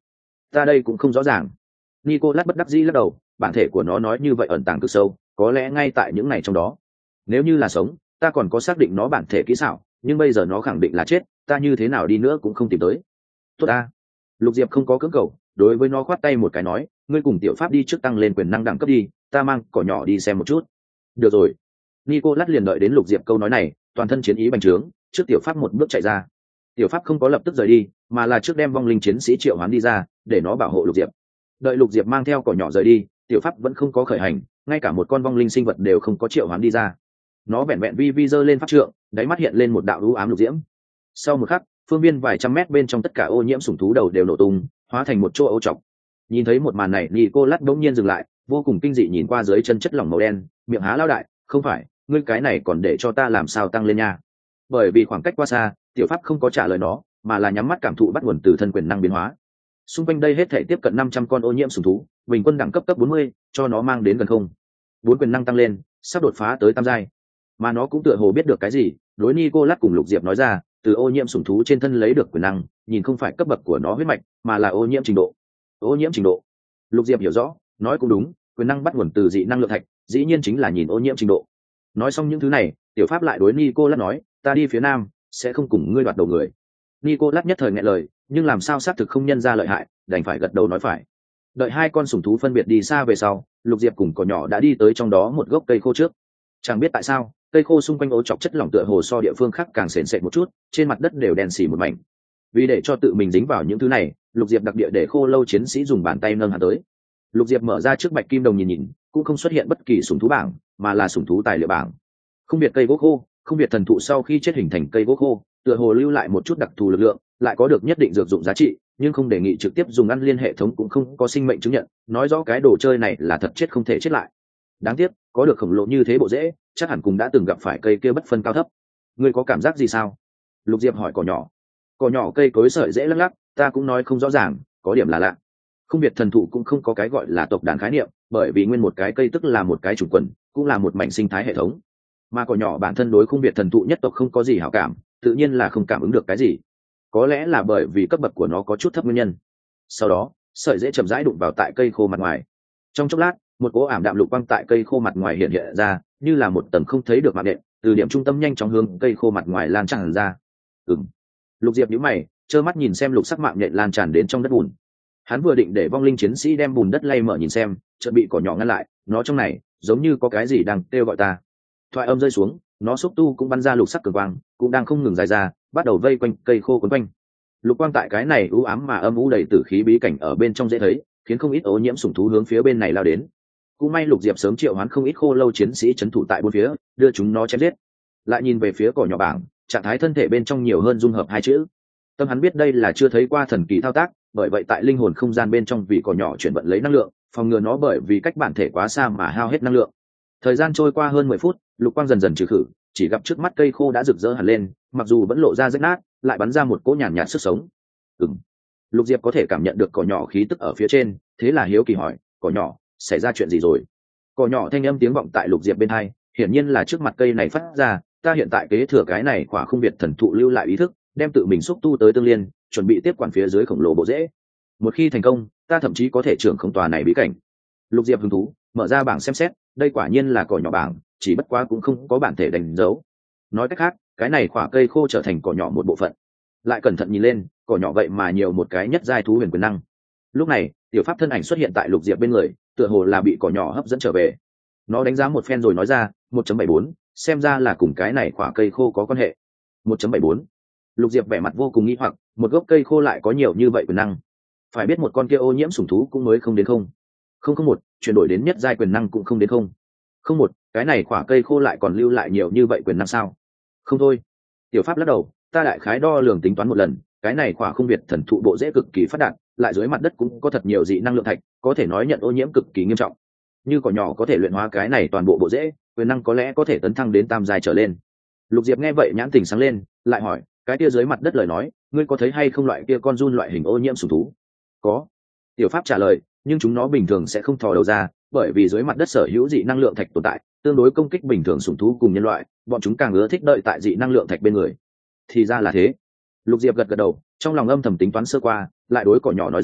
Ta đây cũng không rõ ràng. Nicolas bất đắc dĩ lắc đầu, bản thể của nó nói như vậy ẩn tàng cực sâu, có lẽ ngay tại những ngày trong đó. Nếu như là sống, ta còn có xác định nó bản thể kỹ xảo, nhưng bây giờ nó khẳng định là chết, ta như thế nào đi nữa cũng không tìm tới. Tốt ta. Lục Diệp không có cưỡng cầu, đối với nó khoát tay một cái nói, ngươi cùng tiểu pháp đi trước tăng lên quyền năng đẳng cấp đi, ta mang cỏ nhỏ đi xem một chút. Được rồi. Nicolas liền đợi đến Lục Diệp câu nói này, toàn thân chiến ý bành trướng, trước tiểu pháp một bước chạy ra. Tiểu pháp không có lập tức rời đi, mà là trước đem vong linh chiến sĩ triệu hoán đi ra, để nó bảo hộ Lục Diệp. Đợi Lục Diệp mang theo cỏ nhỏ rời đi, tiểu pháp vẫn không có khởi hành, ngay cả một con vong linh sinh vật đều không có triệu hoán đi ra. Nó vẹn vẹn vi vi giơ lên pháp trượng, đáy mắt hiện lên một đạo u ám lục diễm. Sau một khắc, phương viên vài trăm mét bên trong tất cả ô nhiễm sủng thú đầu đều nổ tung, hóa thành một chỗ ô trọc. Nhìn thấy một màn này, Nicolas bỗng nhiên dừng lại, vô cùng kinh dị nhìn qua dưới chân chất lỏng màu đen, miệng há lao đại, không phải, ngươi cái này còn để cho ta làm sao tăng lên nha? Bởi vì khoảng cách quá xa, tiểu pháp không có trả lời nó, mà là nhắm mắt cảm thụ bắt nguồn từ thân quyền năng biến hóa. Xung quanh đây hết thể tiếp cận năm trăm con ô nhiễm sủng thú, bình quân đẳng cấp cấp bốn mươi, cho nó mang đến gần không. Bốn quyền năng tăng lên, sắp đột phá tới tam giai. Mà nó cũng tựa hồ biết được cái gì, đối Nicolas cùng Lục Diệp nói ra, từ ô nhiễm sủng thú trên thân lấy được quyền năng, nhìn không phải cấp bậc của nó huyết mạch, mà là ô nhiễm trình độ. Ô nhiễm trình độ. Lục Diệp hiểu rõ, nói cũng đúng, quyền năng bắt nguồn từ dị năng lượng thạch, dĩ nhiên chính là nhìn ô nhiễm trình độ. Nói xong những thứ này, tiểu pháp lại đối Nicolas nói, ta đi phía nam, sẽ không cùng ngươi đoạt đầu người. Nicolas nhất thời nghẹn lời, nhưng làm sao xác thực không nhân ra lợi hại, đành phải gật đầu nói phải. Đợi hai con sủng thú phân biệt đi xa về sau, Lục Diệp cùng cỏ nhỏ đã đi tới trong đó một gốc cây khô trước. Chẳng biết tại sao, cây khô xung quanh ố chọc chất lỏng tựa hồ so địa phương khác càng sền sệt một chút, trên mặt đất đều đen xì một mảnh. Vì để cho tự mình dính vào những thứ này, Lục Diệp đặc địa để khô lâu chiến sĩ dùng bàn tay nâng hắn tới. Lục Diệp mở ra trước bạch kim đồng nhìn nhìn, cũng không xuất hiện bất kỳ sủng thú bảng, mà là sủng thú tài liệu bảng. Không biệt cây gỗ khô, không biệt thần thụ sau khi chết hình thành cây gỗ khô, tựa hồ lưu lại một chút đặc thù lực lượng, lại có được nhất định dược dụng giá trị, nhưng không đề nghị trực tiếp dùng ăn liên hệ thống, cũng không có sinh mệnh chứng nhận, nói rõ cái đồ chơi này là thật chết không thể chết lại. Đáng tiếc, có được khổng lồ như thế bộ rễ, chắc hẳn cũng đã từng gặp phải cây kia bất phân cao thấp. Ngươi có cảm giác gì sao? Lục Diệp hỏi cỏ nhỏ. Cỏ nhỏ cây cối sợi dễ lắc lắc, ta cũng nói không rõ ràng, có điểm là lạ. Không biệt thần thụ cũng không có cái gọi là tộc đàn khái niệm, bởi vì nguyên một cái cây tức là một cái chủng quần, cũng là một mảnh sinh thái hệ thống. Mà cỏ nhỏ bản thân đối không biệt thần thụ nhất tộc không có gì hảo cảm, tự nhiên là không cảm ứng được cái gì. Có lẽ là bởi vì cấp bậc của nó có chút thấp nguyên nhân. Sau đó, sợi dễ chậm rãi đụng vào tại cây khô mặt ngoài. Trong chốc lát, một cỗ ảm đạm lục quang tại cây khô mặt ngoài hiện hiện ra, như là một tầng không thấy được mạng nện, từ điểm trung tâm nhanh chóng hướng cây khô mặt ngoài lan tràn ra. Ừm. Lục Diệp nhíu mày, trơ mắt nhìn xem lục sắc mạng nện lan tràn đến trong đất bùn. Hắn vừa định để vong linh chiến sĩ đem bùn đất lay mở nhìn xem, chợt bị cỏ nhỏ ngăn lại, nó trong này giống như có cái gì đang kêu gọi ta. Thoại âm rơi xuống, nó xúc tu cũng bắn ra lục sắc cường quang, cũng đang không ngừng dài ra, bắt đầu vây quanh cây khô quấn quanh. Lục quang tại cái này u ám mà âm u đầy tử khí bí cảnh ở bên trong dễ thấy, khiến không ít ô nhiễm sủng thú hướng phía bên này lao đến. Cũng may Lục Diệp sớm triệu hoán không ít khô lâu chiến sĩ trấn thủ tại bốn phía, đưa chúng nó chém giết. Lại nhìn về phía cỏ nhỏ bảng, trạng thái thân thể bên trong nhiều hơn dung hợp hai chữ. Tâm hắn biết đây là chưa thấy qua thần kỳ thao tác, bởi vậy tại linh hồn không gian bên trong vì cỏ nhỏ chuyển vận lấy năng lượng, phòng ngừa nó bởi vì cách bản thể quá xa mà hao hết năng lượng. Thời gian trôi qua hơn mười phút, lục quang dần dần trừ khử, chỉ gặp trước mắt cây khô đã rực rỡ hẳn lên, mặc dù vẫn lộ ra rách nát, lại bắn ra một cỗ nhàn nhạt sức sống. Ừm. Lục Diệp có thể cảm nhận được cỏ nhỏ khí tức ở phía trên, thế là hiếu kỳ hỏi, cỏ nhỏ, xảy ra chuyện gì rồi? Cỏ nhỏ thanh âm tiếng vọng tại Lục Diệp bên hai, hiển nhiên là trước mặt cây này phát ra, ta hiện tại kế thừa cái này quả không việt thần thụ lưu lại ý thức, đem tự mình xúc tu tới tương liên, chuẩn bị tiếp quản phía dưới khổng lồ bộ rễ. Một khi thành công, ta thậm chí có thể trưởng không tòa này bí cảnh. Lục Diệp hứng thú, mở ra bảng xem xét, đây quả nhiên là cỏ nhỏ bảng, chỉ bất quá cũng không có bản thể đánh dấu. Nói cách khác, cái này quả cây khô trở thành cỏ nhỏ một bộ phận. Lại cẩn thận nhìn lên, cỏ nhỏ vậy mà nhiều một cái nhất giai thú huyền quyền năng. Lúc này, tiểu pháp thân ảnh xuất hiện tại Lục Diệp bên người, tựa hồ là bị cỏ nhỏ hấp dẫn trở về. Nó đánh giá một phen rồi nói ra, một chấm bảy bốn, xem ra là cùng cái này quả cây khô có quan hệ. một chấm bảy bốn. Lục Diệp vẻ mặt vô cùng nghi hoặc, một gốc cây khô lại có nhiều như vậy quyền năng. Phải biết một con kia ô nhiễm sủng thú cũng mới không đến không. Không không một, chuyển đổi đến nhất giai quyền năng cũng không đến không. Không một, cái này quả cây khô lại còn lưu lại nhiều như vậy quyền năng sao? Không thôi. Tiểu pháp lắc đầu, ta đại khái đo lường tính toán một lần, cái này quả không việt thần thụ bộ dễ cực kỳ phát đạt, lại dưới mặt đất cũng có thật nhiều dị năng lượng thạch, có thể nói nhận ô nhiễm cực kỳ nghiêm trọng. Như cỏ nhỏ có thể luyện hóa cái này toàn bộ bộ dễ, quyền năng có lẽ có thể tấn thăng đến tam giai trở lên. Lục Diệp nghe vậy nhãn tình sáng lên, lại hỏi, cái kia dưới mặt đất lời nói, ngươi có thấy hay không loại kia con giun loại hình ô nhiễm sủng thú? Có. Tiểu pháp trả lời, nhưng chúng nó bình thường sẽ không thò đầu ra, bởi vì dưới mặt đất sở hữu dị năng lượng thạch tồn tại, tương đối công kích bình thường sủng thú cùng nhân loại, bọn chúng càng ưa thích đợi tại dị năng lượng thạch bên người. Thì ra là thế. Lục Diệp gật gật đầu, trong lòng âm thầm tính toán sơ qua, lại đối cỏ nhỏ nói ra,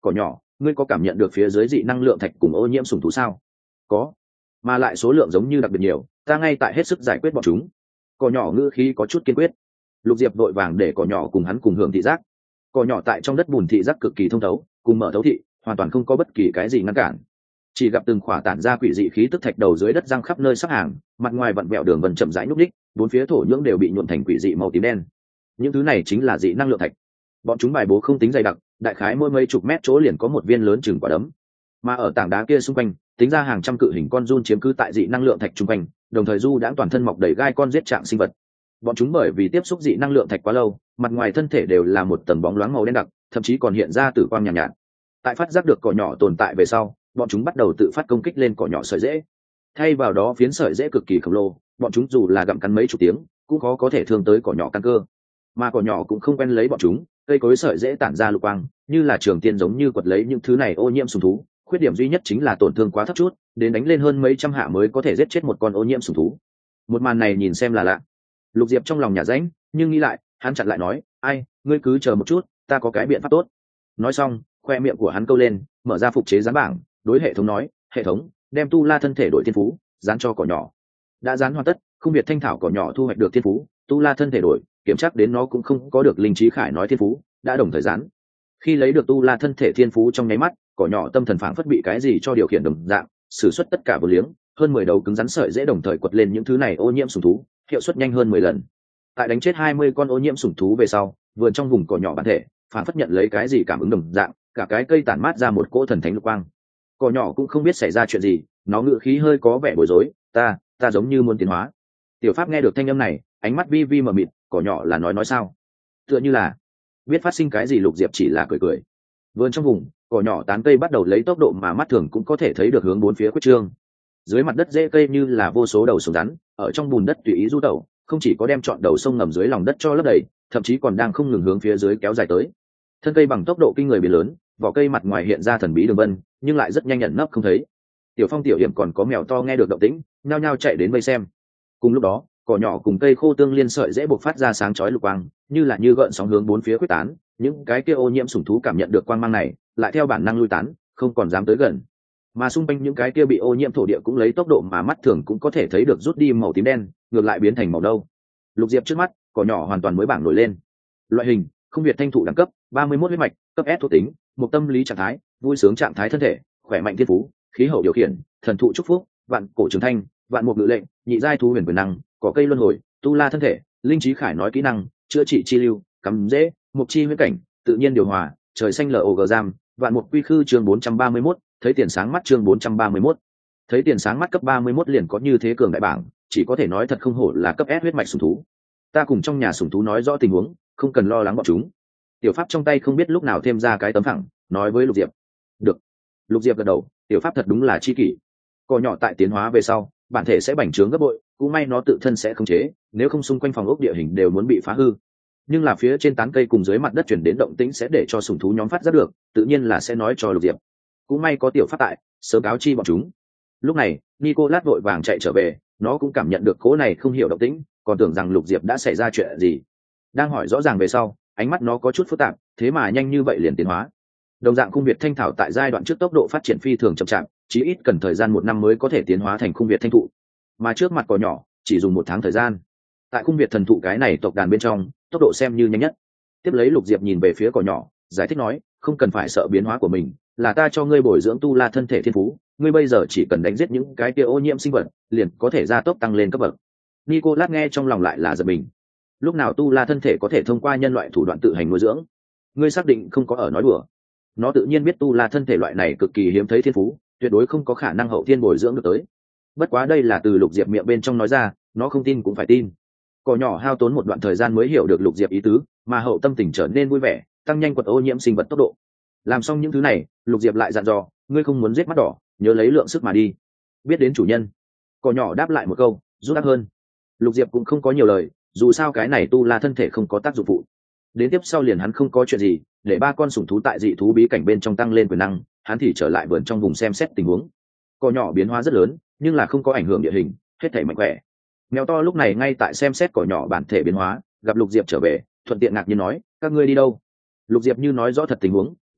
cỏ nhỏ, ngươi có cảm nhận được phía dưới dị năng lượng thạch cùng ô nhiễm sùng thú sao? Có, mà lại số lượng giống như đặc biệt nhiều, ta ngay tại hết sức giải quyết bọn chúng. Cỏ nhỏ ngữ khí có chút kiên quyết. Lục Diệp vội vàng để cỏ nhỏ cùng hắn cùng hưởng thị giác. Cỏ nhỏ tại trong đất bùn thị giác cực kỳ thông thấu, cùng mở thấu thị, hoàn toàn không có bất kỳ cái gì ngăn cản. Chỉ gặp từng khỏa tản ra quỷ dị khí tức thạch đầu dưới đất răng khắp nơi sắp hàng, mặt ngoài vặn vẹo đường vân chậm rãi nhúc đích, bốn phía thổ nhưỡng đều bị nhuộm thành quỷ dị màu tím đen. Những thứ này chính là dị năng lượng thạch. Bọn chúng bài bố không tính dày đặc, đại khái mỗi mấy chục mét chỗ liền có một viên lớn chừng quả đấm. Mà ở tảng đá kia xung quanh, tính ra hàng trăm cự hình con giun chiếm cứ tại dị năng lượng thạch xung quanh, đồng thời du đãng toàn thân mọc đầy gai con giết trạng sinh vật. Bọn chúng bởi vì tiếp xúc dị năng lượng thạch quá lâu, mặt ngoài thân thể đều là một tầng bóng loáng màu đen đặc, thậm chí còn hiện ra tử quang nhàn nhạt, nhạt. Tại phát giác được cỏ nhỏ tồn tại về sau, bọn chúng bắt đầu tự phát công kích lên cỏ nhỏ sợi rễ. Thay vào đó phiến sợi rễ cực kỳ khổng lồ, bọn chúng dù là gặm cắn mấy chục tiếng, cũng khó có thể thương tới cỏ nhỏ căn cơ. Mà cỏ nhỏ cũng không quen lấy bọn chúng, cây cối sợi rễ tản ra lục quang, như là trường tiên giống như quật lấy những thứ này ô nhiễm sùng thú. Khuyết điểm duy nhất chính là tổn thương quá thấp chút, đến đánh lên hơn mấy trăm hạ mới có thể giết chết một con ô nhiễm sùng thú. Một màn này nhìn xem là lạ. Lục Diệp trong lòng nhả rãnh, nhưng nghĩ lại, hắn chặn lại nói, ai, ngươi cứ chờ một chút, ta có cái biện pháp tốt. Nói xong, khoe miệng của hắn câu lên, mở ra phục chế dán bảng, đối hệ thống nói, hệ thống, đem tu la thân thể đổi thiên phú, dán cho cỏ nhỏ. Đã dán hoàn tất, không biệt thanh thảo cỏ nhỏ thu hoạch được thiên phú, tu la thân thể đổi, kiểm tra đến nó cũng không có được linh trí khải nói thiên phú, đã đồng thời dán. Khi lấy được tu la thân thể thiên phú trong nháy mắt, cỏ nhỏ tâm thần phảng phất bị cái gì cho điều khiển đồng dạng, sử xuất tất cả vô liếng, hơn mười đầu cứng rắn sợi dễ đồng thời quật lên những thứ này ô nhiễm sủng thú, hiệu suất nhanh hơn mười lần. Tại đánh chết hai mươi con ô nhiễm sủng thú về sau, vườn trong vùng cỏ nhỏ bản thể, phảng phất nhận lấy cái gì cảm ứng đồng dạng, cả cái cây tản mát ra một cỗ thần thánh lục quang. Cỏ nhỏ cũng không biết xảy ra chuyện gì, nó ngựa khí hơi có vẻ bối rối, ta, ta giống như muốn tiến hóa. Tiểu Pháp nghe được thanh âm này, ánh mắt vi vi mờ mịt, cỏ nhỏ là nói nói sao? Tựa như là biết phát sinh cái gì. Lục Diệp chỉ là cười cười. Vườn trong vùng, cỏ nhỏ tán cây bắt đầu lấy tốc độ mà mắt thường cũng có thể thấy được hướng bốn phía quyết trương. Dưới mặt đất rễ cây như là vô số đầu súng rắn, ở trong bùn đất tùy ý du tẩu, không chỉ có đem trọn đầu sông ngầm dưới lòng đất cho lấp đầy, thậm chí còn đang không ngừng hướng phía dưới kéo dài tới. Thân cây bằng tốc độ kinh người biến lớn, vỏ cây mặt ngoài hiện ra thần bí đường vân, nhưng lại rất nhanh nhận nấp không thấy. Tiểu Phong tiểu Hiểm còn có mèo to nghe được động tĩnh, nhao nhao chạy đến vây xem. Cùng lúc đó, cỏ nhỏ cùng cây khô tương liên sợi dễ bộc phát ra sáng chói lục quang, như là như gợn sóng hướng bốn phía quyết tán. Những cái kia ô nhiễm sủng thú cảm nhận được quang mang này, lại theo bản năng lui tán, không còn dám tới gần. Mà xung quanh những cái kia bị ô nhiễm thổ địa cũng lấy tốc độ mà mắt thường cũng có thể thấy được rút đi màu tím đen, ngược lại biến thành màu nâu. Lục Diệp trước mắt, cỏ nhỏ hoàn toàn mới bảng nổi lên. Loại hình: không việt thanh thụ đẳng cấp ba mươi mốt huyết mạch, cấp S thuộc tính, một tâm lý trạng thái, vui sướng trạng thái thân thể, khỏe mạnh thiên phú, khí hậu điều khiển, thần thụ chúc phúc, vạn cổ trường thanh, vạn mục ngự lệnh, nhị giai thú huyền quyền năng, cỏ cây luân hồi, tu la thân thể, linh trí khải nói kỹ năng, chữa trị chi lưu, cắm dễ, mục chi huyết cảnh, tự nhiên điều hòa, trời xanh log giam, vạn mục quy khư chương bốn trăm ba mươi mốt, thấy tiền sáng mắt chương bốn trăm ba mươi mốt. Thấy tiền sáng mắt cấp ba mươi mốt liền có như thế cường đại bảng, chỉ có thể nói thật không hổ là cấp S huyết mạch sủng thú. Ta cùng trong nhà sủng thú nói rõ tình huống, không cần lo lắng bọn chúng. Tiểu Pháp trong tay không biết lúc nào thêm ra cái tấm phẳng, nói với Lục Diệp. Được. Lục Diệp gật đầu, Tiểu Pháp thật đúng là chi kỷ. Cỏ nhỏ tại tiến hóa về sau, bản thể sẽ bành trướng gấp bội, cũng may nó tự thân sẽ khống chế, nếu không xung quanh phòng ốc địa hình đều muốn bị phá hư. Nhưng là phía trên tán cây cùng dưới mặt đất chuyển đến động tĩnh sẽ để cho sủng thú nhóm phát giác được, tự nhiên là sẽ nói cho Lục Diệp. Cũng may có Tiểu Pháp tại, sớm cáo chi bọn chúng. Lúc này, Nicolas vội vàng chạy trở về, nó cũng cảm nhận được cỗ này không hiểu động tĩnh, còn tưởng rằng Lục Diệp đã xảy ra chuyện gì. Đang hỏi rõ ràng về sau, ánh mắt nó có chút phức tạp, thế mà nhanh như vậy liền tiến hóa. Đồng dạng khung việt thanh thảo tại giai đoạn trước tốc độ phát triển phi thường chậm chạp, chí ít cần thời gian một năm mới có thể tiến hóa thành khung việt thanh thụ, mà trước mặt cỏ nhỏ chỉ dùng một tháng thời gian. Tại khung việt thần thụ cái này tộc đàn bên trong, tốc độ xem như nhanh nhất. Tiếp lấy Lục Diệp nhìn về phía cỏ nhỏ, giải thích nói, không cần phải sợ biến hóa của mình, là ta cho ngươi bồi dưỡng tu la thân thể thiên phú, ngươi bây giờ chỉ cần đánh giết những cái kia ô nhiễm sinh vật, liền có thể gia tốc tăng lên cấp bậc. Nicolas nghe trong lòng lại là giật mình. Lúc nào tu la thân thể có thể thông qua nhân loại thủ đoạn tự hành nuôi dưỡng? Ngươi xác định không có ở nói đùa? Nó tự nhiên biết tu la thân thể loại này cực kỳ hiếm thấy thiên phú, tuyệt đối không có khả năng hậu thiên bồi dưỡng được tới. Bất quá đây là từ Lục Diệp miệng bên trong nói ra, nó không tin cũng phải tin. Cỏ nhỏ hao tốn một đoạn thời gian mới hiểu được Lục Diệp ý tứ, mà hậu tâm tình trở nên vui vẻ, tăng nhanh quật ô nhiễm sinh vật tốc độ. Làm xong những thứ này, Lục Diệp lại dặn dò, ngươi không muốn giết mắt đỏ, nhớ lấy lượng sức mà đi. Biết đến chủ nhân. Cỏ nhỏ đáp lại một câu, rút ác hơn. Lục Diệp cũng không có nhiều lời, dù sao cái này tu la thân thể không có tác dụng phụ. Đến tiếp sau liền hắn không có chuyện gì, để ba con sủng thú tại dị thú bí cảnh bên trong tăng lên quyền năng, hắn thì trở lại vườn trong vùng xem xét tình huống. Cỏ nhỏ biến hóa rất lớn, nhưng là không có ảnh hưởng địa hình, hết thảy mạnh khỏe. Mèo to lúc này ngay tại xem xét cỏ nhỏ bản thể biến hóa, gặp Lục Diệp trở về, thuận tiện ngạc nhiên nói, các ngươi đi đâu? Lục Diệp như nói rõ thật tình huống,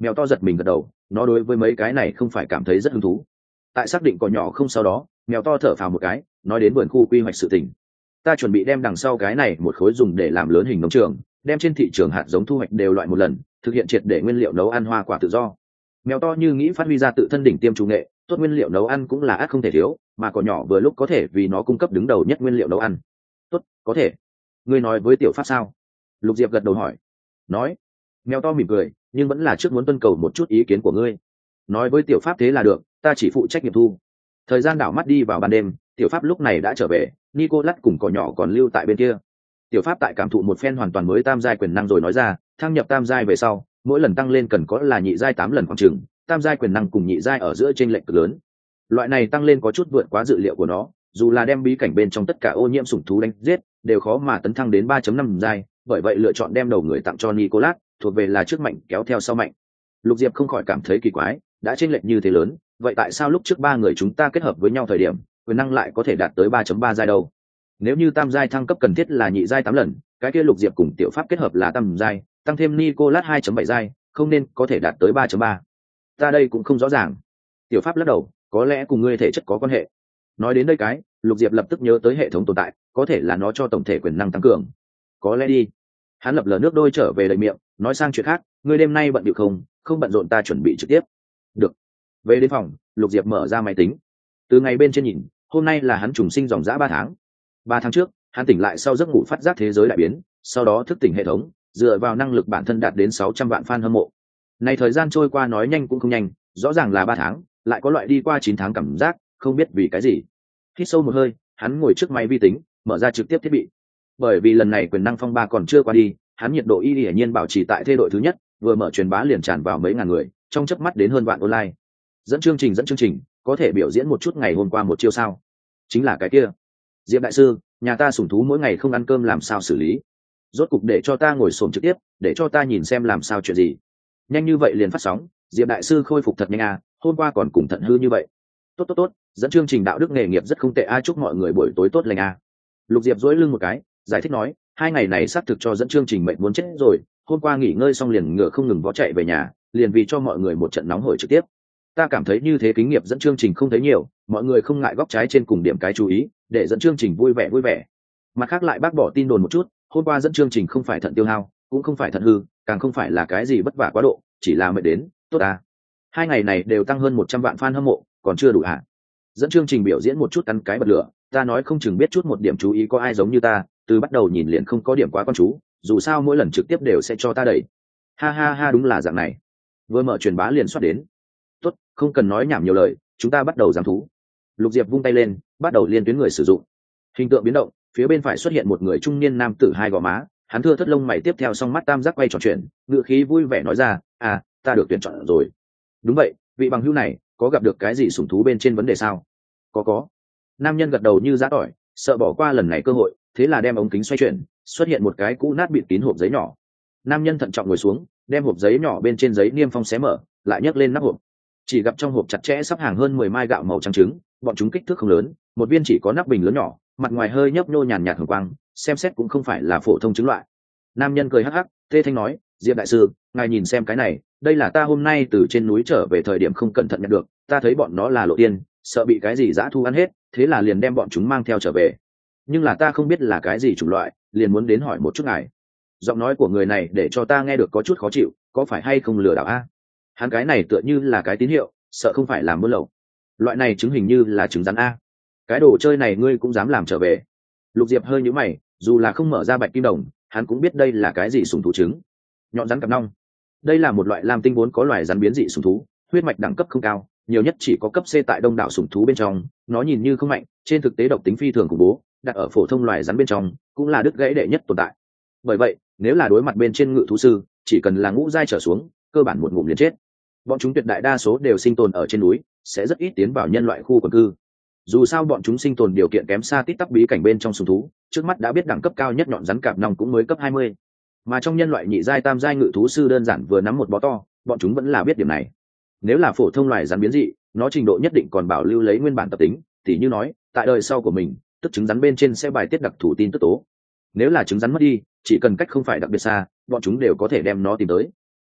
Mèo to giật mình gật đầu, nó đối với mấy cái này không phải cảm thấy rất hứng thú. Tại xác định cỏ nhỏ không sau đó, mèo to thở phào một cái, nói đến vườn khu quy hoạch sự tình. Ta chuẩn bị đem đằng sau cái này một khối dùng để làm lớn hình nông trường, đem trên thị trường hạt giống thu hoạch đều loại một lần, thực hiện triệt để nguyên liệu nấu ăn hoa quả tự do. Mèo to như nghĩ phát huy ra tự thân đỉnh tiêm chủ nghệ, tốt nguyên liệu nấu ăn cũng là ác không thể thiếu, mà cỏ nhỏ vừa lúc có thể vì nó cung cấp đứng đầu nhất nguyên liệu nấu ăn. Tốt, có thể. Ngươi nói với tiểu pháp sao? Lục Diệp gật đầu hỏi. Nói. Mèo to mỉm cười, nhưng vẫn là trước muốn tuân cầu một chút ý kiến của ngươi. Nói với tiểu pháp thế là được, ta chỉ phụ trách nghiệm thu. Thời gian đảo mắt đi vào ban đêm, tiểu pháp lúc này đã trở về, Nicolas cùng cỏ nhỏ còn lưu tại bên kia. Tiểu pháp tại cảm thụ một phen hoàn toàn mới tam giai quyền năng rồi nói ra, thăng nhập tam giai về sau, mỗi lần tăng lên cần có là nhị giai tám lần khoảng chừng, tam giai quyền năng cùng nhị giai ở giữa chênh lệch cực lớn. Loại này tăng lên có chút vượt quá dự liệu của nó, dù là đem bí cảnh bên trong tất cả ô nhiễm sủng thú đánh giết, đều khó mà tấn thăng đến ba chấm năm giai, bởi vậy lựa chọn đem đầu người tặng cho Nicolas, thuộc về là trước mạnh kéo theo sau mạnh. Lục Diệp không khỏi cảm thấy kỳ quái, đã chênh lệch như thế lớn, vậy tại sao lúc trước ba người chúng ta kết hợp với nhau thời điểm, quyền năng lại có thể đạt tới ba chấm ba giai đâu? Nếu như tam giai thăng cấp cần thiết là nhị giai tám lần, cái kia Lục Diệp cùng tiểu pháp kết hợp là tam giai, tăng thêm Nicolas hai chấm bảy giai, không nên có thể đạt tới ba chấm ba. Ta đây cũng không rõ ràng. Tiểu pháp lắc đầu, có lẽ cùng ngươi thể chất có quan hệ. Nói đến đây cái, Lục Diệp lập tức nhớ tới hệ thống tồn tại, có thể là nó cho tổng thể quyền năng tăng cường. Có lẽ đi. Hắn lập lờ nước đôi trở về đầy miệng, nói sang chuyện khác, ngươi đêm nay bận điệu không? Không bận rộn ta chuẩn bị trực tiếp. Được. Về đến phòng, Lục Diệp mở ra máy tính. Từ ngày bên trên nhìn, hôm nay là hắn trùng sinh dòng dã ba tháng. Ba tháng trước, hắn tỉnh lại sau giấc ngủ phát giác thế giới đại biến, sau đó thức tỉnh hệ thống, dựa vào năng lực bản thân đạt đến sáu trăm vạn fan hâm mộ. Này thời gian trôi qua nói nhanh cũng không nhanh, rõ ràng là ba tháng, lại có loại đi qua chín tháng cảm giác, không biết vì cái gì. Hít sâu một hơi, hắn ngồi trước máy vi tính, mở ra trực tiếp thiết bị. Bởi vì lần này quyền năng phong ba còn chưa qua đi, hắn nhiệt độ y hiển nhiên bảo trì tại thê đội thứ nhất, vừa mở truyền bá liền tràn vào mấy ngàn người, trong chớp mắt đến hơn vạn online. Dẫn chương trình dẫn chương trình, có thể biểu diễn một chút ngày hôm qua một chiêu sao? Chính là cái kia. Diệp đại sư, nhà ta sủng thú mỗi ngày không ăn cơm làm sao xử lý? Rốt cục để cho ta ngồi xổm trực tiếp, để cho ta nhìn xem làm sao chuyện gì. Nhanh như vậy liền phát sóng, Diệp đại sư khôi phục thật nhanh à, hôm qua còn cùng thận hư như vậy. Tốt tốt tốt, dẫn chương trình đạo đức nghề nghiệp rất không tệ a, chúc mọi người buổi tối tốt lành a. Lục Diệp duỗi lưng một cái, giải thích nói, hai ngày này xác thực cho dẫn chương trình mệnh muốn chết rồi, hôm qua nghỉ ngơi xong liền ngựa không ngừng vó chạy về nhà, liền vì cho mọi người một trận nóng hổi trực tiếp. Ta cảm thấy như thế kinh nghiệm dẫn chương trình không thấy nhiều, mọi người không ngại góc trái trên cùng điểm cái chú ý, để dẫn chương trình vui vẻ vui vẻ. Mặt khác lại bác bỏ tin đồn một chút, hôm qua dẫn chương trình không phải thận tiêu hao, cũng không phải thận hư, càng không phải là cái gì vất vả quá độ, chỉ là mệt đến, tốt à. Hai ngày này đều tăng hơn một trăm vạn fan hâm mộ, còn chưa đủ hả? Dẫn chương trình biểu diễn một chút ăn cái bật lửa, ta nói không chừng biết chút một điểm chú ý có ai giống như ta, từ bắt đầu nhìn liền không có điểm quá con chú, dù sao mỗi lần trực tiếp đều sẽ cho ta đẩy. Ha ha ha, đúng là dạng này. Vừa mở truyền bá liền soát đến. Tốt, không cần nói nhảm nhiều lời, chúng ta bắt đầu giáng thú. Lục Diệp vung tay lên, bắt đầu liên tuyến người sử dụng. Hình tượng biến động, phía bên phải xuất hiện một người trung niên nam tử hai gò má, hắn thưa thất lông mày tiếp theo song mắt tam giác quay tròn chuyện, ngựa khí vui vẻ nói ra, à, ta được tuyển chọn rồi. Đúng vậy, vị bằng hữu này, có gặp được cái gì sủng thú bên trên vấn đề sao? Có có. Nam nhân gật đầu như giã tỏi, sợ bỏ qua lần này cơ hội, thế là đem ống kính xoay chuyển, xuất hiện một cái cũ nát bịt kín hộp giấy nhỏ. Nam nhân thận trọng ngồi xuống, đem hộp giấy nhỏ bên trên giấy niêm phong xé mở, lại nhấc lên nắp hộp. Chỉ gặp trong hộp chặt chẽ sắp hàng hơn mười mai gạo màu trắng trứng, bọn chúng kích thước không lớn, một viên chỉ có nắp bình lớn nhỏ, mặt ngoài hơi nhấp nhô nhàn nhạt hồng quang, xem xét cũng không phải là phổ thông trứng loại. Nam nhân cười hắc hắc, tê thanh nói, Diệp đại sư, ngài nhìn xem cái này, đây là ta hôm nay từ trên núi trở về thời điểm không cẩn thận nhận được, ta thấy bọn nó là lộ tiên, sợ bị cái gì dã thu ăn hết, thế là liền đem bọn chúng mang theo trở về. Nhưng là ta không biết là cái gì chủng loại, liền muốn đến hỏi một chút ngài. Giọng nói của người này để cho ta nghe được có chút khó chịu, có phải hay không lừa đảo a? Hắn cái này tựa như là cái tín hiệu, sợ không phải làm buôn lậu. Loại này chứng hình như là trứng rắn a. Cái đồ chơi này ngươi cũng dám làm trở về? Lục Diệp hơi nhíu mày, dù là không mở ra bạch kim đồng, hắn cũng biết đây là cái gì sủng thú trứng. Nhọn rắn cặp nong. Đây là một loại lam tinh vốn có loài rắn biến dị sủng thú, huyết mạch đẳng cấp không cao, nhiều nhất chỉ có cấp C tại đông đảo sủng thú bên trong, nó nhìn như không mạnh, trên thực tế độc tính phi thường khủng bố, đặt ở phổ thông loài rắn bên trong, cũng là đứt gãy đệ nhất tồn tại. Bởi vậy, nếu là đối mặt bên trên ngự thú sư, chỉ cần là ngũ giai trở xuống, cơ bản một ngụm liền chết. Bọn chúng tuyệt đại đa số đều sinh tồn ở trên núi, sẽ rất ít tiến vào nhân loại khu quần cư. Dù sao bọn chúng sinh tồn điều kiện kém xa tít tắp bí cảnh bên trong sủng thú, trước mắt đã biết đẳng cấp cao nhất nhọn rắn cạp nòng cũng mới cấp hai mươi. Mà trong nhân loại nhị giai tam giai ngự thú sư đơn giản vừa nắm một bó to, bọn chúng vẫn là biết điểm này. Nếu là phổ thông loài rắn biến dị, nó trình độ nhất định còn bảo lưu lấy nguyên bản tập tính, tỉ như nói, tại đời sau của mình, tức trứng rắn bên trên sẽ bài tiết đặc thù tin tức tố. Nếu là trứng rắn mất đi, chỉ cần cách không phải đặc biệt xa, bọn chúng đều có thể đem nó tìm tới.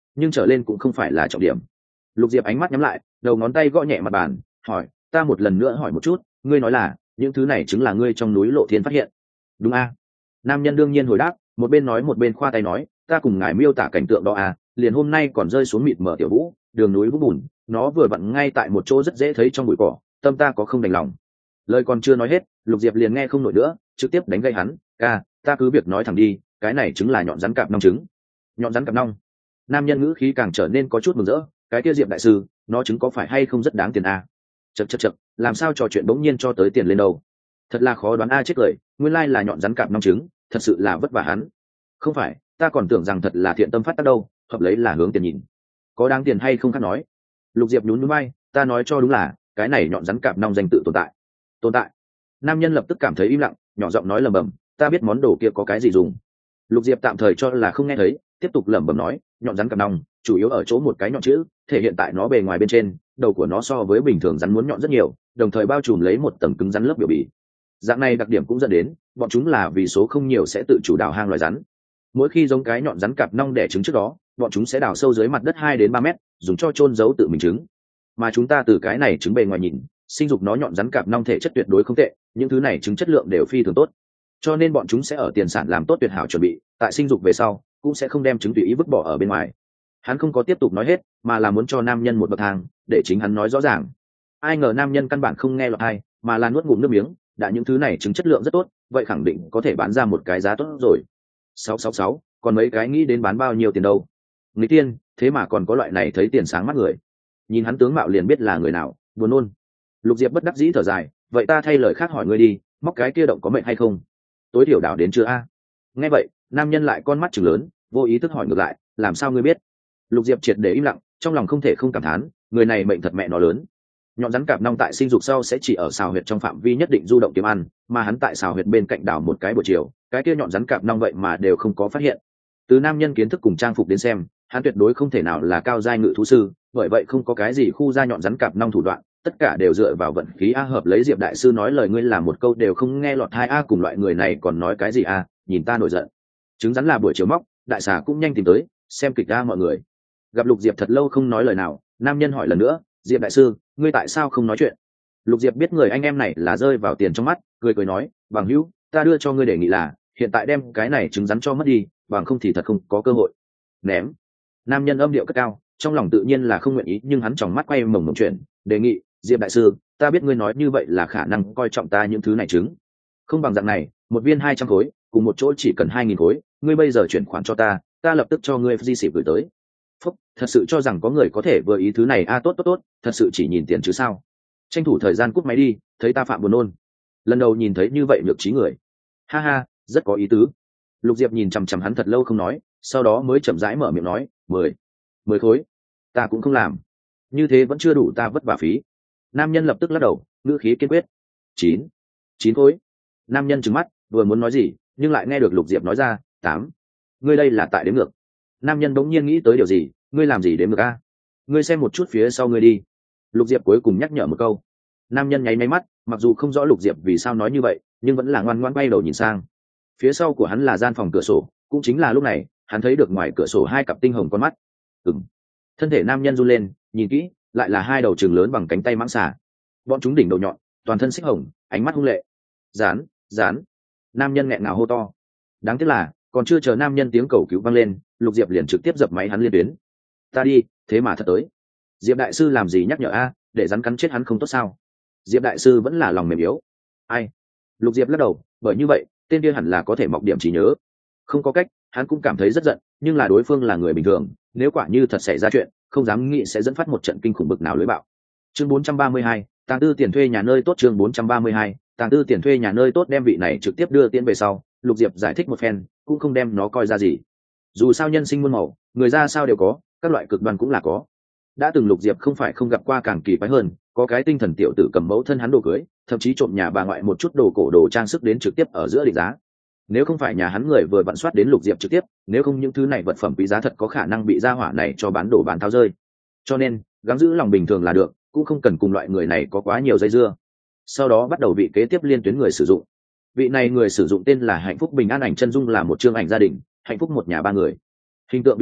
nhưng trở lên cũng không phải là trọng điểm. Lục Diệp ánh mắt nhắm lại, đầu ngón tay gõ nhẹ mặt bàn, hỏi, ta một lần nữa hỏi một chút, ngươi nói là những thứ này chứng là ngươi trong núi Lộ Thiên phát hiện? Đúng a? Nam nhân đương nhiên hồi đáp, một bên nói một bên khoa tay nói, ta cùng ngài miêu tả cảnh tượng đó à, liền hôm nay còn rơi xuống mịt mờ tiểu vũ, đường núi vũng bùn, nó vừa vặn ngay tại một chỗ rất dễ thấy trong bụi cỏ, tâm ta có không đành lòng. Lời còn chưa nói hết, Lục Diệp liền nghe không nổi nữa, trực tiếp đánh gây hắn, ca, ta cứ việc nói thẳng đi, cái này chứng là nhọn rắn cạp nong trứng. Nhọn rắn cạp nong? Nam nhân ngữ khí càng trở nên có chút mừng rỡ, cái kia Diệp đại sư, nó chứng có phải hay không rất đáng tiền à? Chậc chậc chậc, làm sao trò chuyện bỗng nhiên cho tới tiền lên đâu? Thật là khó đoán a, chết cười, nguyên lai là nhọn rắn cạp nong trứng, thật sự là vất vả hắn. Không phải, ta còn tưởng rằng thật là thiện tâm phát tác đâu, hợp lấy là hướng tiền nhìn. Có đáng tiền hay không khác nói. Lục Diệp nhún nhún vai, ta nói cho đúng là, cái này nhọn rắn cạp nong danh tự tồn tại. Tồn tại? Nam nhân lập tức cảm thấy im lặng, nhỏ giọng nói lẩm bẩm, ta biết món đồ kia có cái gì dùng. Lục Diệp tạm thời cho là không nghe thấy, tiếp tục lẩm bẩm nói, nhọn rắn cạp nong, chủ yếu ở chỗ một cái nhọn chữ, thể hiện tại nó bề ngoài bên trên, đầu của nó so với bình thường rắn muốn nhọn rất nhiều, đồng thời bao trùm lấy một tầng cứng rắn lớp biểu bì. Dạng này đặc điểm cũng dẫn đến, bọn chúng là vì số không nhiều sẽ tự chủ đào hang loài rắn. Mỗi khi giống cái nhọn rắn cạp nong đẻ trứng trước đó, bọn chúng sẽ đào sâu dưới mặt đất hai đến ba mét, dùng cho chôn giấu tự mình trứng. Mà chúng ta từ cái này trứng bề ngoài nhìn, sinh dục nó nhọn rắn cạp nong thể chất tuyệt đối không tệ, những thứ này trứng chất lượng đều phi thường tốt. Cho nên bọn chúng sẽ ở tiền sản làm tốt tuyệt hảo chuẩn bị, tại sinh dục về sau, cũng sẽ không đem trứng tùy ý vứt bỏ ở bên ngoài. Hắn không có tiếp tục nói hết, mà là muốn cho nam nhân một bậc thang, để chính hắn nói rõ ràng. Ai ngờ nam nhân căn bản không nghe lọt tai, mà là nuốt ngụm nước miếng, đã những thứ này trứng chất lượng rất tốt, vậy khẳng định có thể bán ra một cái giá tốt rồi. sáu sáu sáu, còn mấy cái nghĩ đến bán bao nhiêu tiền đâu? Người tiên, thế mà còn có loại này thấy tiền sáng mắt người. Nhìn hắn tướng mạo liền biết là người nào, buồn nôn. Lục Diệp bất đắc dĩ thở dài, vậy ta thay lời khác hỏi ngươi đi, móc cái kia động có mệnh hay không? Tối thiểu đảo đến chưa a? Nghe vậy, nam nhân lại con mắt trừng lớn, vô ý thức hỏi ngược lại, làm sao ngươi biết? Lục Diệp triệt để im lặng, trong lòng không thể không cảm thán, người này mệnh thật mẹ nó lớn. Nhọn rắn cạp nong tại sinh dục sau sẽ chỉ ở xào huyệt trong phạm vi nhất định du động kiếm ăn, mà hắn tại xào huyệt bên cạnh đảo một cái buổi chiều, cái kia nhọn rắn cạp nong vậy mà đều không có phát hiện. Từ nam nhân kiến thức cùng trang phục đến xem, hắn tuyệt đối không thể nào là cao giai ngự thú sư, bởi vậy không có cái gì khu ra nhọn rắn cạp nong thủ đoạn, tất cả đều dựa vào vận khí a. Hợp lấy Diệp đại sư nói lời ngươi là một câu đều không nghe lọt hai a, cùng loại người này còn nói cái gì a, nhìn ta nổi giận. Trứng rắn là buổi chiều móc, đại xà cũng nhanh tìm tới, xem kịch a mọi người. Gặp Lục Diệp thật lâu không nói lời nào, nam nhân hỏi lần nữa, Diệp đại sư, ngươi tại sao không nói chuyện? Lục Diệp biết người anh em này là rơi vào tiền trong mắt, cười cười nói, bằng hữu, ta đưa cho ngươi đề nghị là hiện tại đem cái này trứng rắn cho mất đi, bằng không thì thật không có cơ hội. Ném. Nam nhân âm điệu cất cao, trong lòng tự nhiên là không nguyện ý, nhưng hắn tròng mắt quay mồng mồng chuyện, đề nghị, Diệp đại sư, ta biết ngươi nói như vậy là khả năng coi trọng ta những thứ này trứng. Không bằng dạng này, một viên hai trăm khối, cùng một chỗ chỉ cần hai nghìn khối, ngươi bây giờ chuyển khoản cho ta, ta lập tức cho ngươi di xịp gửi tới. Phúc, thật sự cho rằng có người có thể vừa ý thứ này a, à, tốt tốt tốt, thật sự chỉ nhìn tiền chứ sao? Tranh thủ thời gian cúp máy đi, thấy ta phạm buồn nôn. Lần đầu nhìn thấy như vậy nhược trí người. Ha ha, rất có ý tứ. Lục Diệp nhìn chằm chằm hắn thật lâu không nói, sau đó mới chậm rãi mở miệng nói, mười, mười khối, ta cũng không làm. Như thế vẫn chưa đủ ta vất vả phí. Nam nhân lập tức lắc đầu, ngữ khí kiên quyết. Chín, chín khối. Nam nhân trừng mắt, vừa muốn nói gì, nhưng lại nghe được Lục Diệp nói ra, tám. Ngươi đây là tại đếm ngược. Nam nhân bỗng nhiên nghĩ tới điều gì, ngươi làm gì đếm ngược a? Ngươi xem một chút phía sau ngươi đi. Lục Diệp cuối cùng nhắc nhở một câu. Nam nhân nháy máy mắt, mặc dù không rõ Lục Diệp vì sao nói như vậy, nhưng vẫn là ngoan ngoãn bay đầu nhìn sang. Phía sau của hắn là gian phòng cửa sổ, cũng chính là lúc này, hắn thấy được ngoài cửa sổ hai cặp tinh hồng con mắt. Ừm. Thân thể nam nhân run lên, nhìn kỹ, lại là hai đầu trừng lớn bằng cánh tay mãng xà. Bọn chúng đỉnh đầu nhọn, toàn thân xích hồng, ánh mắt hung lệ. Dán, dán. Nam nhân nghẹn ngào hô to. Đáng tiếc là, còn chưa chờ nam nhân tiếng cầu cứu vang lên, Lục Diệp liền trực tiếp dập máy hắn liên tuyến. Ta đi, thế mà thật tới. Diệp đại sư làm gì nhắc nhở a, để rắn cắn chết hắn không tốt sao? Diệp đại sư vẫn là lòng mềm yếu. Ai? Lục Diệp lắc đầu, bởi như vậy, tên kia hẳn là có thể mọc điểm trí nhớ. Không có cách, hắn cũng cảm thấy rất giận, nhưng là đối phương là người bình thường, nếu quả như thật xảy ra chuyện, không dám nghĩ sẽ dẫn phát một trận kinh khủng bực nào lưới bạo. Chương bốn trăm ba mươi hai, tàng tư tiền thuê nhà nơi tốt. Chương bốn trăm ba mươi hai, tàng tư tiền thuê nhà nơi tốt. Đem vị này trực tiếp đưa tiễn về sau, Lục Diệp giải thích một phen, cũng không đem nó coi ra gì. Dù sao nhân sinh muôn màu, người ra sao đều có, các loại cực đoan cũng là có. Đã từng Lục Diệp không phải không gặp qua càng kỳ quái hơn, có cái tinh thần tiểu tử cầm mẫu thân hắn đồ cưới, thậm chí trộm nhà bà ngoại một chút đồ cổ đồ trang sức đến trực tiếp ở giữa định giá. Nếu không phải nhà hắn người vừa vặn soát đến Lục Diệp trực tiếp, nếu không những thứ này vật phẩm quý giá thật có khả năng bị gia hỏa này cho bán đồ bán tháo rơi. Cho nên, gắng giữ lòng bình thường là được, cũng không cần cùng loại người này có quá nhiều dây dưa. Sau đó bắt đầu vị kế tiếp liên tuyến người sử dụng. Vị này người sử dụng tên là Hạnh Phúc Bình An, ảnh chân dung là một chương ảnh gia đình, hạnh phúc một nhà ba người. Hình tượng biến động,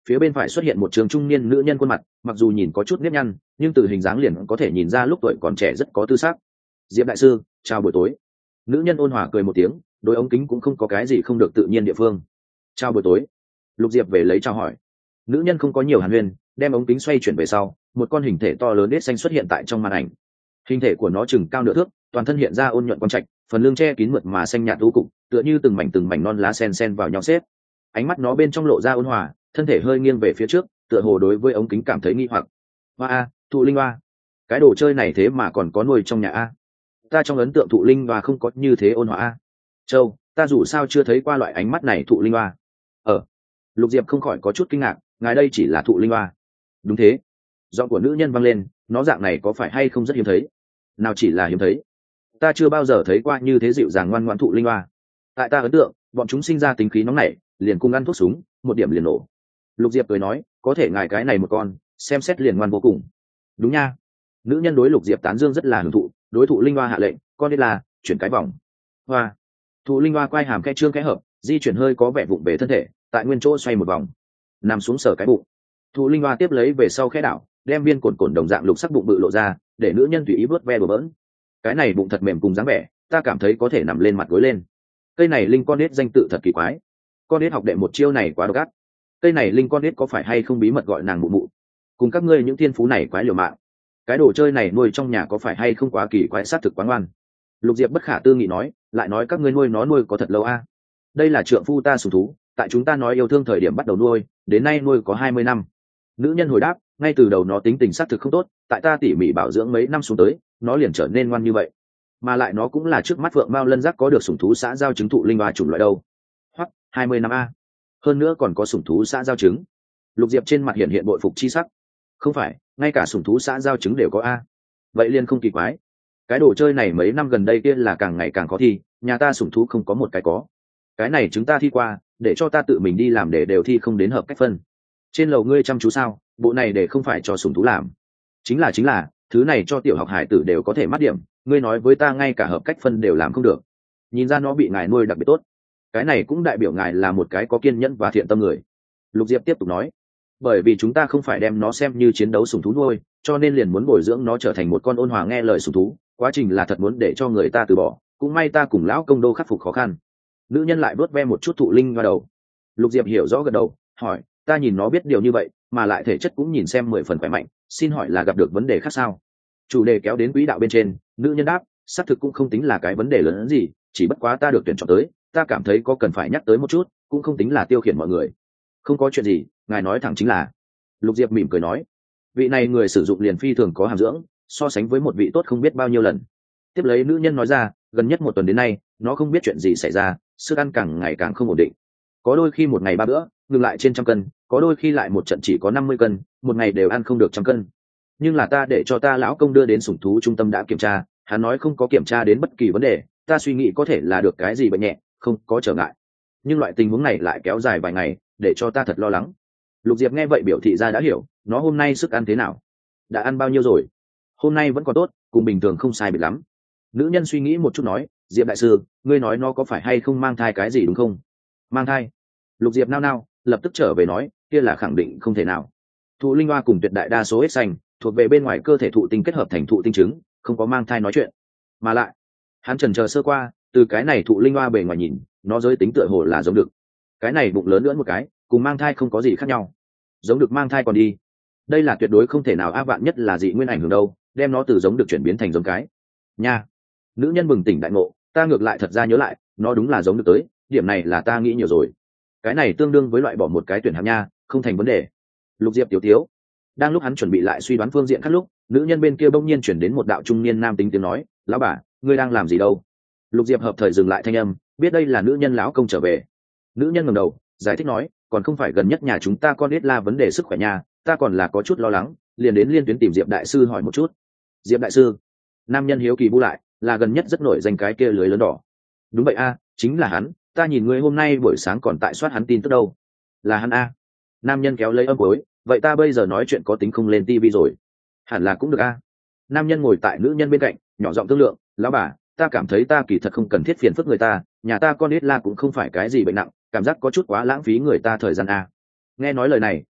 Phía bên phải xuất hiện một trường trung niên nữ nhân khuôn mặt, mặc dù nhìn có chút nếp nhăn nhưng từ hình dáng liền có thể nhìn ra lúc tuổi còn trẻ rất có tư sắc. Diệp đại sư, chào buổi tối. Nữ nhân ôn hòa cười một tiếng, đôi ống kính cũng không có cái gì không được tự nhiên địa phương. Chào buổi tối. Lục Diệp về lấy chào hỏi. Nữ nhân không có nhiều hàn huyên, đem ống kính xoay chuyển về sau, một con hình thể to lớn nết xanh xuất hiện tại trong màn ảnh. Hình thể của nó chừng cao nửa thước, toàn thân hiện ra ôn nhuận quang trạch, phần lưng che kín mượt mà xanh nhạt u cục, tựa như từng mảnh từng mảnh non lá sen sen vào nhau xếp. Ánh mắt nó bên trong lộ ra ôn hòa, thân thể hơi nghiêng về phía trước, tựa hồ đối với ống kính cảm thấy nghi hoặc. Hoa a, thụ linh hoa, cái đồ chơi này thế mà còn có nuôi trong nhà a. Ta trong ấn tượng thụ linh hoa không có như thế ôn hòa a. Châu, ta dù sao chưa thấy qua loại ánh mắt này thụ linh hoa. Ờ, Lục Diệp không khỏi có chút kinh ngạc, ngài đây chỉ là thụ linh hoa. Đúng thế. Giọng của nữ nhân vang lên, nó dạng này có phải hay không rất hiếm thấy? Nào chỉ là hiếm thấy, ta chưa bao giờ thấy qua như thế dịu dàng ngoan ngoãn thụ linh hoa. Tại ta ấn tượng, bọn chúng sinh ra tính khí nóng nảy, liền cùng ăn thuốc súng, một điểm liền nổ. Lục Diệp cười nói, có thể ngài cái này một con, xem xét liền ngoan vô cùng. Đúng nha. Nữ nhân đối Lục Diệp tán dương rất là hưởng thụ, đối thụ linh hoa hạ lệnh, con đây là chuyển cái vòng. Hoa. Thụ linh hoa quay hàm khe trương kẽ hợp, di chuyển hơi có vẻ vụng về thân thể, tại nguyên chỗ xoay một vòng, nằm xuống sở cái bụng. Thụ linh hoa tiếp lấy về sau khẽ đảo, đem viên cồn cồn đồng dạng lục sắc bụng bự lộ ra, để nữ nhân tùy ý vớt ve bừa bỡn. Cái này bụng thật mềm cùng dáng vẻ, ta cảm thấy có thể nằm lên mặt gối lên. Cây này linh con nết danh tự thật kỳ quái, con nết học đệ một chiêu này quá độc ác. Cây này linh con nết có phải hay không bí mật gọi nàng mụ mụ? Cùng các ngươi những thiên phú này quái liều mạng. Cái đồ chơi này nuôi trong nhà có phải hay không quá kỳ quái, sát thực quá ngoan. Lục Diệp bất khả tư nghị nói, lại nói các ngươi nuôi nó nuôi có thật lâu a? À? Đây là trượng phu ta sủng thú, tại chúng ta nói yêu thương thời điểm bắt đầu nuôi, đến nay nuôi có hai mươi năm. Nữ nhân hồi đáp, ngay từ đầu nó tính tình sát thực không tốt, tại ta tỉ mỉ bảo dưỡng mấy năm xuống tới, nó liền trở nên ngoan như vậy. Mà lại nó cũng là trước mắt Phượng Mao Lân Giác có được sủng thú xã giao chứng thụ linh hoa chủng loại đâu. Hoặc hai mươi năm a. Hơn nữa còn có sủng thú xã giao chứng. Lục Diệp trên mặt hiện hiện bội phục chi sắc. Không phải, ngay cả sủng thú xã giao chứng đều có a. Vậy liền không kỳ quái. Cái đồ chơi này mấy năm gần đây kia là càng ngày càng khó thi, nhà ta sủng thú không có một cái có. Cái này chúng ta thi qua, để cho ta tự mình đi làm để đều thi không đến hợp cách phân. Trên lầu ngươi chăm chú sao, bộ này để không phải cho sủng thú làm. Chính là chính là, thứ này cho tiểu học hải tử đều có thể mát điểm, ngươi nói với ta ngay cả hợp cách phân đều làm không được. Nhìn ra nó bị ngài nuôi đặc biệt tốt. Cái này cũng đại biểu ngài là một cái có kiên nhẫn và thiện tâm người. Lục Diệp tiếp tục nói, bởi vì chúng ta không phải đem nó xem như chiến đấu sủng thú nuôi, cho nên liền muốn bồi dưỡng nó trở thành một con ôn hòa nghe lời sủng thú, quá trình là thật muốn để cho người ta từ bỏ, cũng may ta cùng lão công đô khắc phục khó khăn. Nữ nhân lại vớt ve một chút thụ linh hoa đầu. Lục Diệp hiểu rõ gật đầu, hỏi, ta nhìn nó biết điều như vậy, mà lại thể chất cũng nhìn xem mười phần khỏe mạnh, xin hỏi là gặp được vấn đề khác sao? Chủ đề kéo đến quỹ đạo bên trên, nữ nhân đáp, xác thực cũng không tính là cái vấn đề lớn hơn gì, chỉ bất quá ta được tuyển chọn tới, ta cảm thấy có cần phải nhắc tới một chút, cũng không tính là tiêu khiển mọi người. Không có chuyện gì, ngài nói thẳng chính là. Lục Diệp mỉm cười nói, vị này người sử dụng liền phi thường có hàm dưỡng, so sánh với một vị tốt không biết bao nhiêu lần. Tiếp lấy nữ nhân nói ra, gần nhất một tuần đến nay, nó không biết chuyện gì xảy ra, sức ăn càng ngày càng không ổn định. Có đôi khi một ngày ba bữa, ngừng lại trên trăm cân, có đôi khi lại một trận chỉ có năm mươi cân, một ngày đều ăn không được trăm cân. Nhưng là ta để cho ta lão công đưa đến sủng thú trung tâm đã kiểm tra, hắn nói không có kiểm tra đến bất kỳ vấn đề, ta suy nghĩ có thể là được cái gì bệnh nhẹ, không có trở ngại. Nhưng loại tình huống này lại kéo dài vài ngày, để cho ta thật lo lắng. Lục Diệp nghe vậy biểu thị ra đã hiểu, nó hôm nay sức ăn thế nào, đã ăn bao nhiêu rồi? Hôm nay vẫn còn tốt, cùng bình thường không sai biệt lắm. Nữ nhân suy nghĩ một chút nói, Diệp đại sư, ngươi nói nó có phải hay không mang thai cái gì đúng không? Mang thai? Lục Diệp nao nao, lập tức trở về nói, kia là khẳng định không thể nào. Thụ linh hoa cùng tuyệt đại đa số hết xanh thuộc về bên ngoài cơ thể thụ tinh kết hợp thành thụ tinh trứng, không có mang thai nói chuyện. Mà lại, hắn chần chờ sơ qua, từ cái này thụ linh hoa bề ngoài nhìn, nó giới tính tựa hồ là giống đực. Cái này bụng lớn nữa một cái, cùng mang thai không có gì khác nhau. Giống đực mang thai còn đi, đây là tuyệt đối không thể nào áp vạn nhất là dị nguyên ảnh hưởng đâu, đem nó từ giống đực chuyển biến thành giống cái. Nha. Nữ nhân bừng tỉnh đại ngộ, ta ngược lại thật ra nhớ lại, nó đúng là giống đực tới, điểm này là ta nghĩ nhiều rồi. Cái này tương đương với loại bỏ một cái tuyển hàm nha, không thành vấn đề. Lục Diệp tiểu tiếu. Đang lúc hắn chuẩn bị lại suy đoán phương diện khác lúc, nữ nhân bên kia bỗng nhiên chuyển đến một đạo trung niên nam tính tiếng nói, lão bà, ngươi đang làm gì đâu? Lục Diệp hợp thời dừng lại thanh âm, biết đây là nữ nhân lão công trở về. Nữ nhân ngẩng đầu, giải thích nói, còn không phải gần nhất nhà chúng ta con ít la vấn đề sức khỏe nhà, ta còn là có chút lo lắng, liền đến liên tuyến tìm Diệp đại sư hỏi một chút. Diệp đại sư? Nam nhân hiếu kỳ bu lại, là gần nhất rất nổi danh cái kia lưới lớn đỏ. Đúng vậy a, chính là hắn, ta nhìn ngươi hôm nay buổi sáng còn tại soát hắn tin tức đâu. Là hắn a. Nam nhân kéo lấy âm cuối, vậy ta bây giờ nói chuyện có tính không lên tivi rồi? Hẳn là cũng được a. Nam nhân ngồi tại nữ nhân bên cạnh, nhỏ giọng thương lượng, lão bà, ta cảm thấy ta kỳ thật không cần thiết phiền phức người ta, nhà ta con ít la cũng không phải cái gì bệnh nặng, cảm giác có chút quá lãng phí người ta thời gian a. Nghe nói lời này,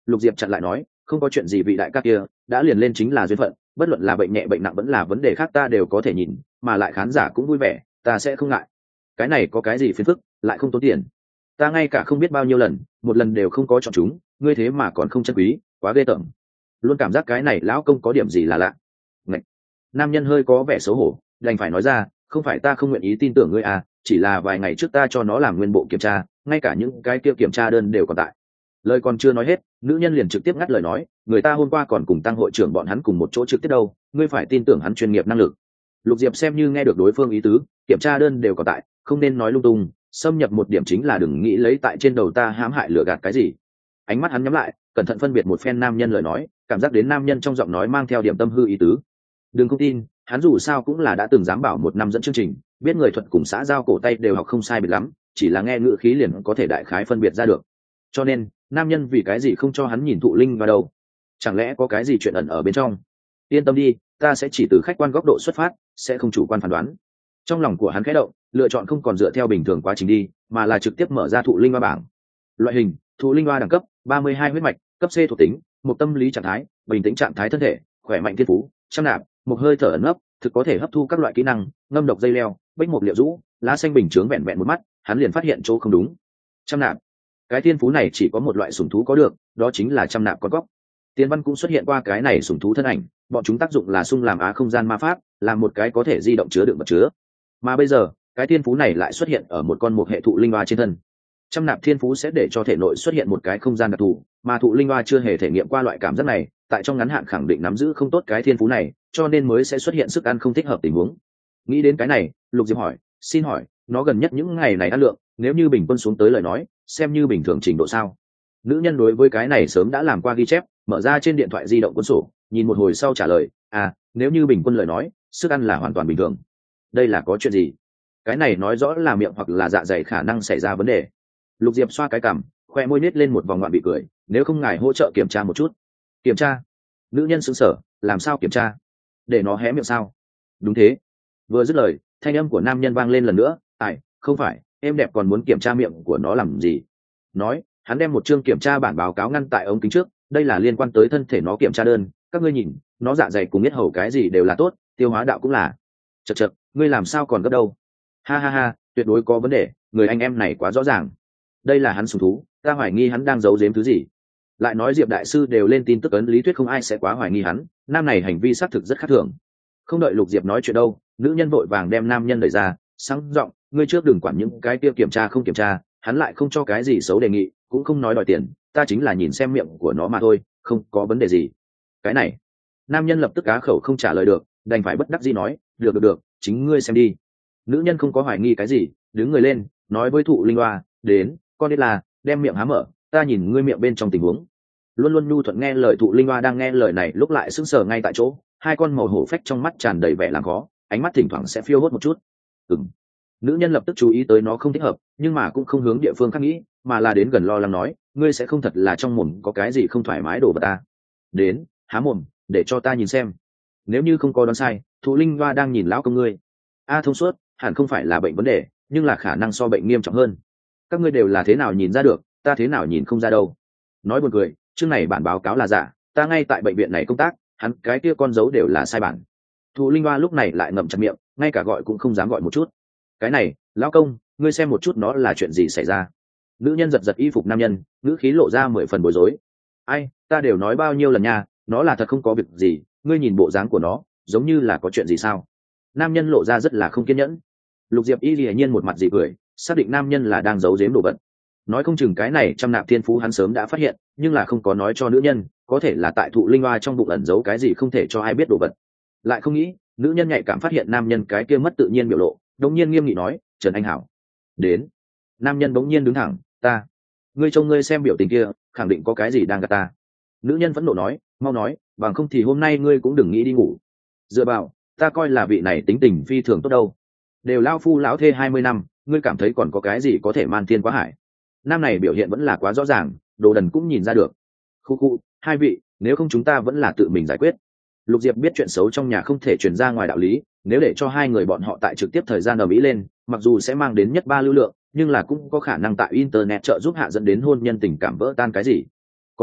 Lục Diệp chặn lại nói, không có chuyện gì vị đại ca kia, đã liền lên chính là duyên phận, bất luận là bệnh nhẹ bệnh nặng vẫn là vấn đề khác ta đều có thể nhìn, mà lại khán giả cũng vui vẻ, ta sẽ không ngại. Cái này có cái gì phiền phức, lại không tốn tiền. Ta ngay cả không biết bao nhiêu lần, một lần đều không có chọn chúng, ngươi thế mà còn không chân quý, quá ghê tởm. Luôn cảm giác cái này lão công có điểm gì là lạ. Ngậy. Nam nhân hơi có vẻ xấu hổ, đành phải nói ra, không phải ta không nguyện ý tin tưởng ngươi à, chỉ là vài ngày trước ta cho nó làm nguyên bộ kiểm tra, ngay cả những cái kia kiểm tra đơn đều còn tại. Lời còn chưa nói hết, nữ nhân liền trực tiếp ngắt lời nói, người ta hôm qua còn cùng tăng hội trưởng bọn hắn cùng một chỗ trực tiếp đâu, ngươi phải tin tưởng hắn chuyên nghiệp năng lực. Lục Diệp xem như nghe được đối phương ý tứ, kiểm tra đơn đều còn tại, không nên nói lung tung, xâm nhập một điểm chính là đừng nghĩ lấy tại trên đầu ta hãm hại lừa gạt cái gì. Ánh mắt hắn nhắm lại, cẩn thận phân biệt một phen nam nhân lời nói, cảm giác đến nam nhân trong giọng nói mang theo điểm tâm hư ý tứ. Đừng không tin, hắn dù sao cũng là đã từng giám bảo một năm dẫn chương trình, biết người thuật cùng xã giao cổ tay đều học không sai biệt lắm, chỉ là nghe ngữ khí liền có thể đại khái phân biệt ra được. Cho nên nam nhân vì cái gì không cho hắn nhìn thụ linh vào đâu? Chẳng lẽ có cái gì chuyện ẩn ở bên trong? Yên tâm đi, ta sẽ chỉ từ khách quan góc độ xuất phát, sẽ không chủ quan phán đoán. Trong lòng của hắn khẽ động, lựa chọn không còn dựa theo bình thường quá trình đi, mà là trực tiếp mở ra thụ linh hoa bảng. Loại hình: thụ linh hoa đẳng cấp ba mươi hai huyết mạch, cấp C thuộc tính, một tâm lý trạng thái, bình tĩnh trạng thái thân thể, khỏe mạnh thiên phú, trăm nạp, một hơi thở ẩn nấp, thực có thể hấp thu các loại kỹ năng, ngâm độc dây leo, bích một liệu rũ, lá xanh bình chướng vẹn vẹn một mắt, hắn liền phát hiện chỗ không đúng. Trăm nạp, cái thiên phú này chỉ có một loại sủng thú có được, đó chính là trăm nạp con cóc. Tiên văn cũng xuất hiện qua cái này sủng thú thân ảnh, bọn chúng tác dụng là xung làm á không gian ma pháp, làm một cái có thể di động chứa đựng vật chứa. Mà bây giờ, cái thiên phú này lại xuất hiện ở một con một hệ thụ linh hoa trên thân. Trăm nạp thiên phú sẽ để cho thể nội xuất hiện một cái không gian đặc thù, mà thụ linh hoa chưa hề thể nghiệm qua loại cảm giác này, tại trong ngắn hạn khẳng định nắm giữ không tốt cái thiên phú này, cho nên mới sẽ xuất hiện sức ăn không thích hợp tình huống. Nghĩ đến cái này, Lục Diệp hỏi, xin hỏi, nó gần nhất những ngày này ăn lượng, nếu như bình quân xuống tới lời nói, xem như bình thường trình độ sao? Nữ nhân đối với cái này sớm đã làm qua ghi chép, mở ra trên điện thoại di động cuốn sổ, nhìn một hồi sau trả lời, à, nếu như bình quân lời nói, sức ăn là hoàn toàn bình thường. Đây là có chuyện gì? Cái này nói rõ là miệng hoặc là dạ dày khả năng xảy ra vấn đề. Lục Diệp xoa cái cằm, khoe môi nít lên một vòng ngoạn bị cười, nếu không ngài hỗ trợ kiểm tra một chút. Kiểm tra? Nữ nhân sững sờ, làm sao kiểm tra? Để nó hé miệng sao? Đúng thế. Vừa dứt lời, thanh âm của nam nhân vang lên lần nữa, ai, không phải, em đẹp còn muốn kiểm tra miệng của nó làm gì? Nói, hắn đem một chương kiểm tra bản báo cáo ngăn tại ống kính trước, đây là liên quan tới thân thể nó kiểm tra đơn, các ngươi nhìn, nó dạ dày cùng biết hầu cái gì đều là tốt, tiêu hóa đạo cũng là. Chậc chậc, ngươi làm sao còn gấp đâu? Ha ha ha, tuyệt đối có vấn đề, người anh em này quá rõ ràng. Đây là hắn sủng thú, ta hoài nghi hắn đang giấu giếm thứ gì. Lại nói Diệp đại sư đều lên tin tức ấn lý thuyết không ai sẽ quá hoài nghi hắn, nam này hành vi xác thực rất khác thường. Không đợi Lục Diệp nói chuyện đâu, nữ nhân vội vàng đem nam nhân đẩy ra, sáng giọng, ngươi trước đừng quản những cái kia kiểm tra không kiểm tra, hắn lại không cho cái gì xấu đề nghị, cũng không nói đòi tiền, ta chính là nhìn xem miệng của nó mà thôi, không có vấn đề gì. Cái này, nam nhân lập tức cá khẩu không trả lời được, đành phải bất đắc dĩ nói, được được được, chính ngươi xem đi. Nữ nhân không có hoài nghi cái gì, đứng người lên, nói với thụ linh hoa, đến, con biết là, đem miệng há mở, ta nhìn ngươi miệng bên trong tình huống. Luôn luôn nhu thuận nghe lời thụ linh hoa đang nghe lời này lúc lại sững sờ ngay tại chỗ, hai con màu hổ phách trong mắt tràn đầy vẻ làm khó, ánh mắt thỉnh thoảng sẽ phiêu hốt một chút. Ừm. Nữ nhân lập tức chú ý tới nó không thích hợp, nhưng mà cũng không hướng địa phương khác nghĩ, mà là đến gần lo lắng nói, ngươi sẽ không thật là trong mồm có cái gì không thoải mái đổ vào ta. Đến, há mồm, để cho ta nhìn xem. Nếu như không có đoán sai, thụ linh hoa đang nhìn lão công ngươi. A thông suốt, hẳn không phải là bệnh vấn đề, nhưng là khả năng so bệnh nghiêm trọng hơn. Các ngươi đều là thế nào nhìn ra được, ta thế nào nhìn không ra đâu. Nói buồn cười, chương này bản báo cáo là giả, ta ngay tại bệnh viện này công tác, hắn cái kia con dấu đều là sai bản. Thụ linh hoa lúc này lại ngậm chặt miệng, ngay cả gọi cũng không dám gọi một chút. Cái này, lão công, ngươi xem một chút nó là chuyện gì xảy ra. Nữ nhân giật giật y phục nam nhân, ngữ khí lộ ra mười phần bối rối. Ai, ta đều nói bao nhiêu lần nha, nó là thật không có việc gì, ngươi nhìn bộ dáng của nó, giống như là có chuyện gì sao? Nam nhân lộ ra rất là không kiên nhẫn. Lục Diệp y lìa nhiên một mặt dị cười, xác định nam nhân là đang giấu giếm đồ vật. Nói không chừng cái này trăm nạp thiên phú hắn sớm đã phát hiện, nhưng là không có nói cho nữ nhân, có thể là tại thụ linh hoa trong bụng ẩn giấu cái gì không thể cho ai biết đồ vật. Lại không nghĩ, nữ nhân nhạy cảm phát hiện nam nhân cái kia mất tự nhiên biểu lộ, đống nhiên nghiêm nghị nói, Trần Anh Hảo. Đến. Nam nhân đống nhiên đứng thẳng, ta. Ngươi trông ngươi xem biểu tình kia, khẳng định có cái gì đang gạt ta. Nữ nhân vẫn nộ nói, mau nói, bằng không thì hôm nay ngươi cũng đừng nghĩ đi ngủ. Dựa vào, ta coi là vị này tính tình phi thường tốt đâu. Đều lao phu lão thê hai mươi năm, ngươi cảm thấy còn có cái gì có thể man thiên quá hải. Nam này biểu hiện vẫn là quá rõ ràng, đồ đần cũng nhìn ra được. Khu khu, hai vị, nếu không chúng ta vẫn là tự mình giải quyết. Lục Diệp biết chuyện xấu trong nhà không thể truyền ra ngoài đạo lý, nếu để cho hai người bọn họ tại trực tiếp thời gian ở Mỹ lên, mặc dù sẽ mang đến nhất ba lưu lượng, nhưng là cũng có khả năng tại internet trợ giúp hạ dẫn đến hôn nhân tình cảm vỡ tan cái gì. Có lúc,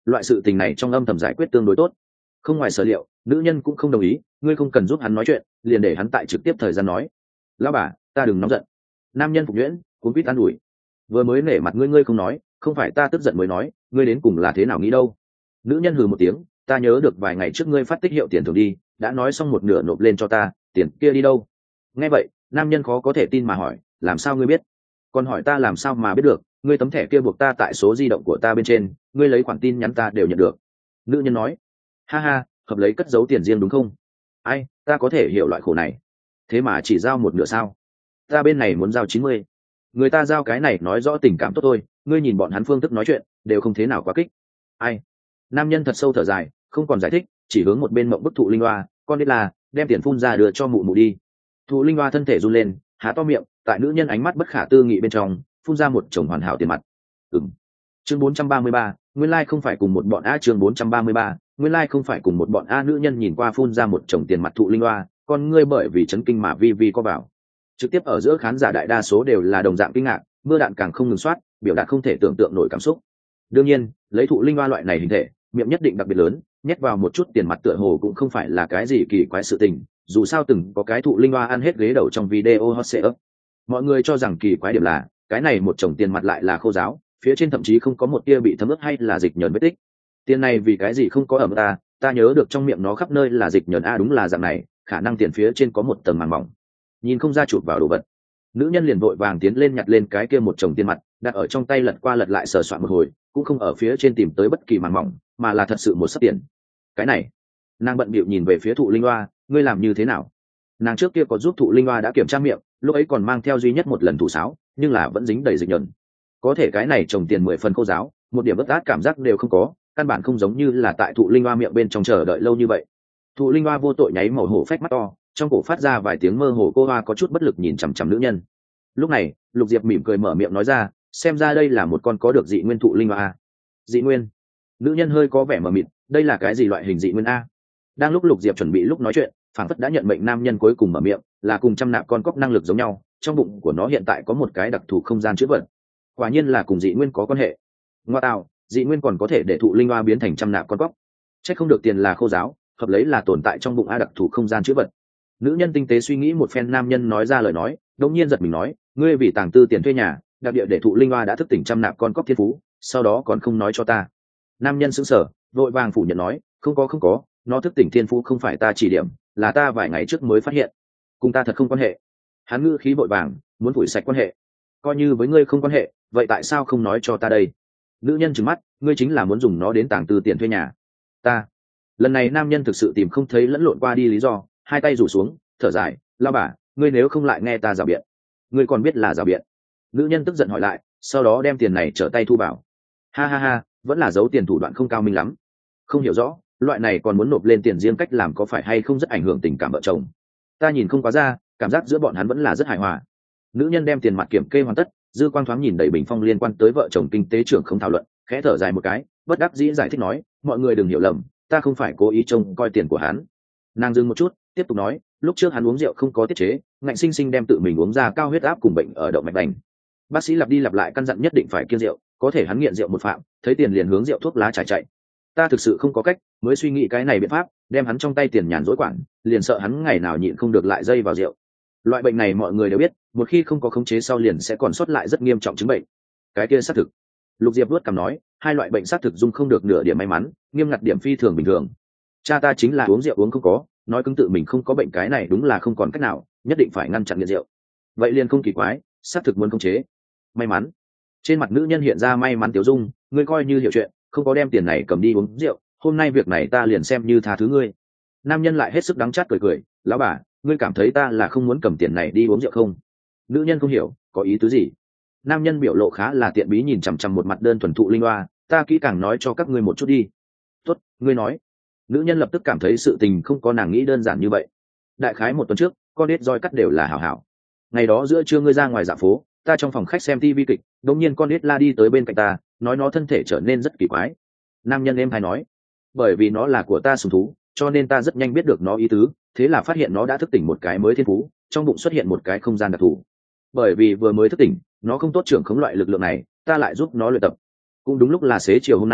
loại sự tình này trong âm thầm giải quyết tương đối tốt. Không ngoài sở liệu, nữ nhân cũng không đồng ý, ngươi không cần giúp hắn nói chuyện, liền để hắn tại trực tiếp thời gian nói. Lão bà, ta đừng nóng giận. Nam nhân phục nhuyễn cuốn quýt an ủi. Vừa mới nể mặt ngươi ngươi không nói, không phải ta tức giận mới nói, ngươi đến cùng là thế nào nghĩ đâu. Nữ nhân hừ một tiếng, ta nhớ được vài ngày trước ngươi phát tích hiệu tiền thưởng đi, đã nói xong một nửa nộp lên cho ta, tiền kia đi đâu? Nghe vậy, nam nhân khó có thể tin mà hỏi, làm sao ngươi biết? Còn hỏi ta làm sao mà biết được, ngươi tấm thẻ kia buộc ta tại số di động của ta bên trên, ngươi lấy khoản tin nhắn ta đều nhận được. Nữ nhân nói, ha ha, hợp lấy cất giấu tiền riêng đúng không? Ai, ta có thể hiểu loại khổ này. Thế mà chỉ giao một nửa sao? Ta bên này muốn giao chín mươi. Người ta giao cái này nói rõ tình cảm tốt thôi, ngươi nhìn bọn hắn phương thức nói chuyện, đều không thế nào quá kích. Ai? Nam nhân thật sâu thở dài, không còn giải thích, chỉ hướng một bên mộng bức thụ linh hoa, con biết là, đem tiền phun ra đưa cho mụ mụ đi. Thụ linh hoa thân thể run lên, há to miệng, tại nữ nhân ánh mắt bất khả tư nghị bên trong, phun ra một chồng hoàn hảo tiền mặt. Ừm. Chương bốn trăm ba mươi ba, nguyên lai like không phải cùng một bọn a chương bốn trăm ba mươi ba, nguyên lai like không phải cùng một bọn a nữ nhân nhìn qua phun ra một chồng tiền mặt thụ linh hoa, con ngươi bởi vì chấn kinh mà vi vi co vào. Trực tiếp ở giữa khán giả đại đa số đều là đồng dạng kinh ngạc, mưa đạn càng không ngừng soát, biểu đạt không thể tưởng tượng nổi cảm xúc. Đương nhiên, lấy thụ linh hoa loại này hình thể, miệng nhất định đặc biệt lớn, nhét vào một chút tiền mặt tựa hồ cũng không phải là cái gì kỳ quái sự tình, dù sao từng có cái thụ linh hoa ăn hết ghế đầu trong video hot setup. Mọi người cho rằng kỳ quái điểm là, cái này một chồng tiền mặt lại là khô ráo, phía trên thậm chí không có một tia bị thấm ướt hay là dịch nhờn vết tích. Tiền này vì cái gì không có ở ta, ta nhớ được trong miệng nó khắp nơi là dịch nhờn a đúng là dạng này, khả năng tiền phía trên có một tầng màng mỏng. Nhìn không ra chụp vào đồ vật. Nữ nhân liền vội vàng tiến lên nhặt lên cái kia một chồng tiền mặt, đặt ở trong tay lật qua lật lại sờ soạn một hồi, cũng không ở phía trên tìm tới bất kỳ màng mỏng, mà là thật sự một sấp tiền. Cái này, nàng bận bịu nhìn về phía thụ linh hoa, ngươi làm như thế nào? Nàng trước kia có giúp thụ linh hoa đã kiểm tra miệng, lúc ấy còn mang theo duy nhất một lần thủ sáo, nhưng là vẫn dính đầy dịch nhờn. Có thể cái này trồng tiền mười phần khô giáo, một điểm bất át cảm giác đều không có, căn bản không giống như là tại thụ linh hoa miệng bên trong chờ đợi lâu như vậy. Thụ linh hoa vô tội nháy màu hổ phách mắt to, trong cổ phát ra vài tiếng mơ hồ, cô hoa có chút bất lực nhìn chằm chằm nữ nhân. Lúc này, Lục Diệp mỉm cười mở miệng nói ra, xem ra đây là một con có được dị nguyên thụ linh hoa. Dị nguyên? Nữ nhân hơi có vẻ mờ mịt, đây là cái gì loại hình dị nguyên a? Đang lúc Lục Diệp chuẩn bị lúc nói chuyện, phảng phất đã nhận mệnh nam nhân cuối cùng mở miệng, là cùng trăm nạp con cóc năng lực giống nhau, trong bụng của nó hiện tại có một cái đặc thù không gian chứa vật. Quả nhiên là cùng dị nguyên có quan hệ. Ngoa tạo, dị nguyên còn có thể để thụ linh hoa biến thành trăm nạp con cóc. Chắc không được tiền là khô giáo, hợp lấy là tồn tại trong bụng a đặc thù không gian chứa vật. Nữ nhân tinh tế suy nghĩ một phen, nam nhân nói ra lời nói, đột nhiên giật mình nói, ngươi vì tàng tư tiền thuê nhà, đặc địa để thụ linh hoa đã thức tỉnh trăm nạp con cóc thiên phú, sau đó còn không nói cho ta. Nam nhân sững sờ, vội vàng phủ nhận nói, không có không có, nó thức tỉnh thiên phú không phải ta chỉ điểm, là ta vài ngày trước mới phát hiện, cùng ta thật không quan hệ. Hắn ngữ khí vội vàng, muốn phủi sạch quan hệ. Coi như với ngươi không quan hệ, vậy tại sao không nói cho ta đây? Nữ nhân trừng mắt, ngươi chính là muốn dùng nó đến tàng tư tiền thuê nhà. Ta. Lần này nam nhân thực sự tìm không thấy lẫn lộn qua đi lý do, hai tay rủ xuống, thở dài, lao bà, ngươi nếu không lại nghe ta rào biện. Ngươi còn biết là rào biện? Nữ nhân tức giận hỏi lại, sau đó đem tiền này trở tay thu vào. Ha ha ha, vẫn là giấu tiền thủ đoạn không cao minh lắm. Không hiểu rõ, loại này còn muốn nộp lên tiền riêng cách làm có phải hay không rất ảnh hưởng tình cảm vợ chồng. Ta nhìn không quá ra, cảm giác giữa bọn hắn vẫn là rất hài hòa. Nữ nhân đem tiền mặt kiểm kê hoàn tất, dư quang thoáng nhìn đầy bình phong liên quan tới vợ chồng kinh tế trưởng không thảo luận, khẽ thở dài một cái, bất đắc dĩ giải thích nói, mọi người đừng hiểu lầm, ta không phải cố ý trông coi tiền của hắn. Nàng dừng một chút, tiếp tục nói, lúc trước hắn uống rượu không có tiết chế, ngạnh sinh sinh đem tự mình uống ra cao huyết áp cùng bệnh ở động mạch vành. Bác sĩ lặp đi lặp lại căn dặn nhất định phải kiêng rượu, có thể hắn nghiện rượu một phạm, thấy tiền liền hướng rượu thuốc lá trải chạy. Ta thực sự không có cách, mới suy nghĩ cái này biện pháp, đem hắn trong tay tiền nhàn rỗi quản, liền sợ hắn ngày nào nhịn không được lại dây vào rượu. Loại bệnh này mọi người đều biết, một khi không có khống chế sau liền sẽ còn sót lại rất nghiêm trọng chứng bệnh. Cái kia xác thực. Lục Diệp vuốt cằm nói, hai loại bệnh xác thực dung không được nửa điểm may mắn, nghiêm ngặt điểm phi thường bình thường. Cha ta chính là uống rượu uống không có, nói cứng tự mình không có bệnh cái này đúng là không còn cách nào, nhất định phải ngăn chặn nghiện rượu. Vậy liền không kỳ quái, xác thực muốn khống chế. May mắn. Trên mặt nữ nhân hiện ra may mắn tiểu dung, ngươi coi như hiểu chuyện, không có đem tiền này cầm đi uống rượu, hôm nay việc này ta liền xem như tha thứ ngươi. Nam nhân lại hết sức đắng chát cười cười, lão bà, ngươi cảm thấy ta là không muốn cầm tiền này đi uống rượu không? Nữ nhân không hiểu, có ý tứ gì? Nam nhân biểu lộ khá là tiện bí nhìn chằm chằm một mặt đơn thuần thụ linh hoa, ta kỹ càng nói cho các ngươi một chút đi. Tốt, ngươi nói. Nữ nhân lập tức cảm thấy sự tình không có nàng nghĩ đơn giản như vậy. Đại khái một tuần trước, con đít roi cắt đều là hảo hảo. Ngày đó giữa trưa ngươi ra ngoài dạ phố, ta trong phòng khách xem tivi kịch, đột nhiên con đít la đi tới bên cạnh ta, nói nó thân thể trở nên rất kỳ quái. Nam nhân em hay nói, bởi vì nó là của ta sủng thú, cho nên ta rất nhanh biết được nó ý tứ, thế là phát hiện nó đã thức tỉnh một cái mới thiên phú, trong bụng xuất hiện một cái không gian đặc thù. Bởi vì vừa mới thức tỉnh, nó không tốt trưởng khống loại lực lượng này, ta lại giúp nó luyện tập. Cũng đúng lúc là xế chiều hôm nay,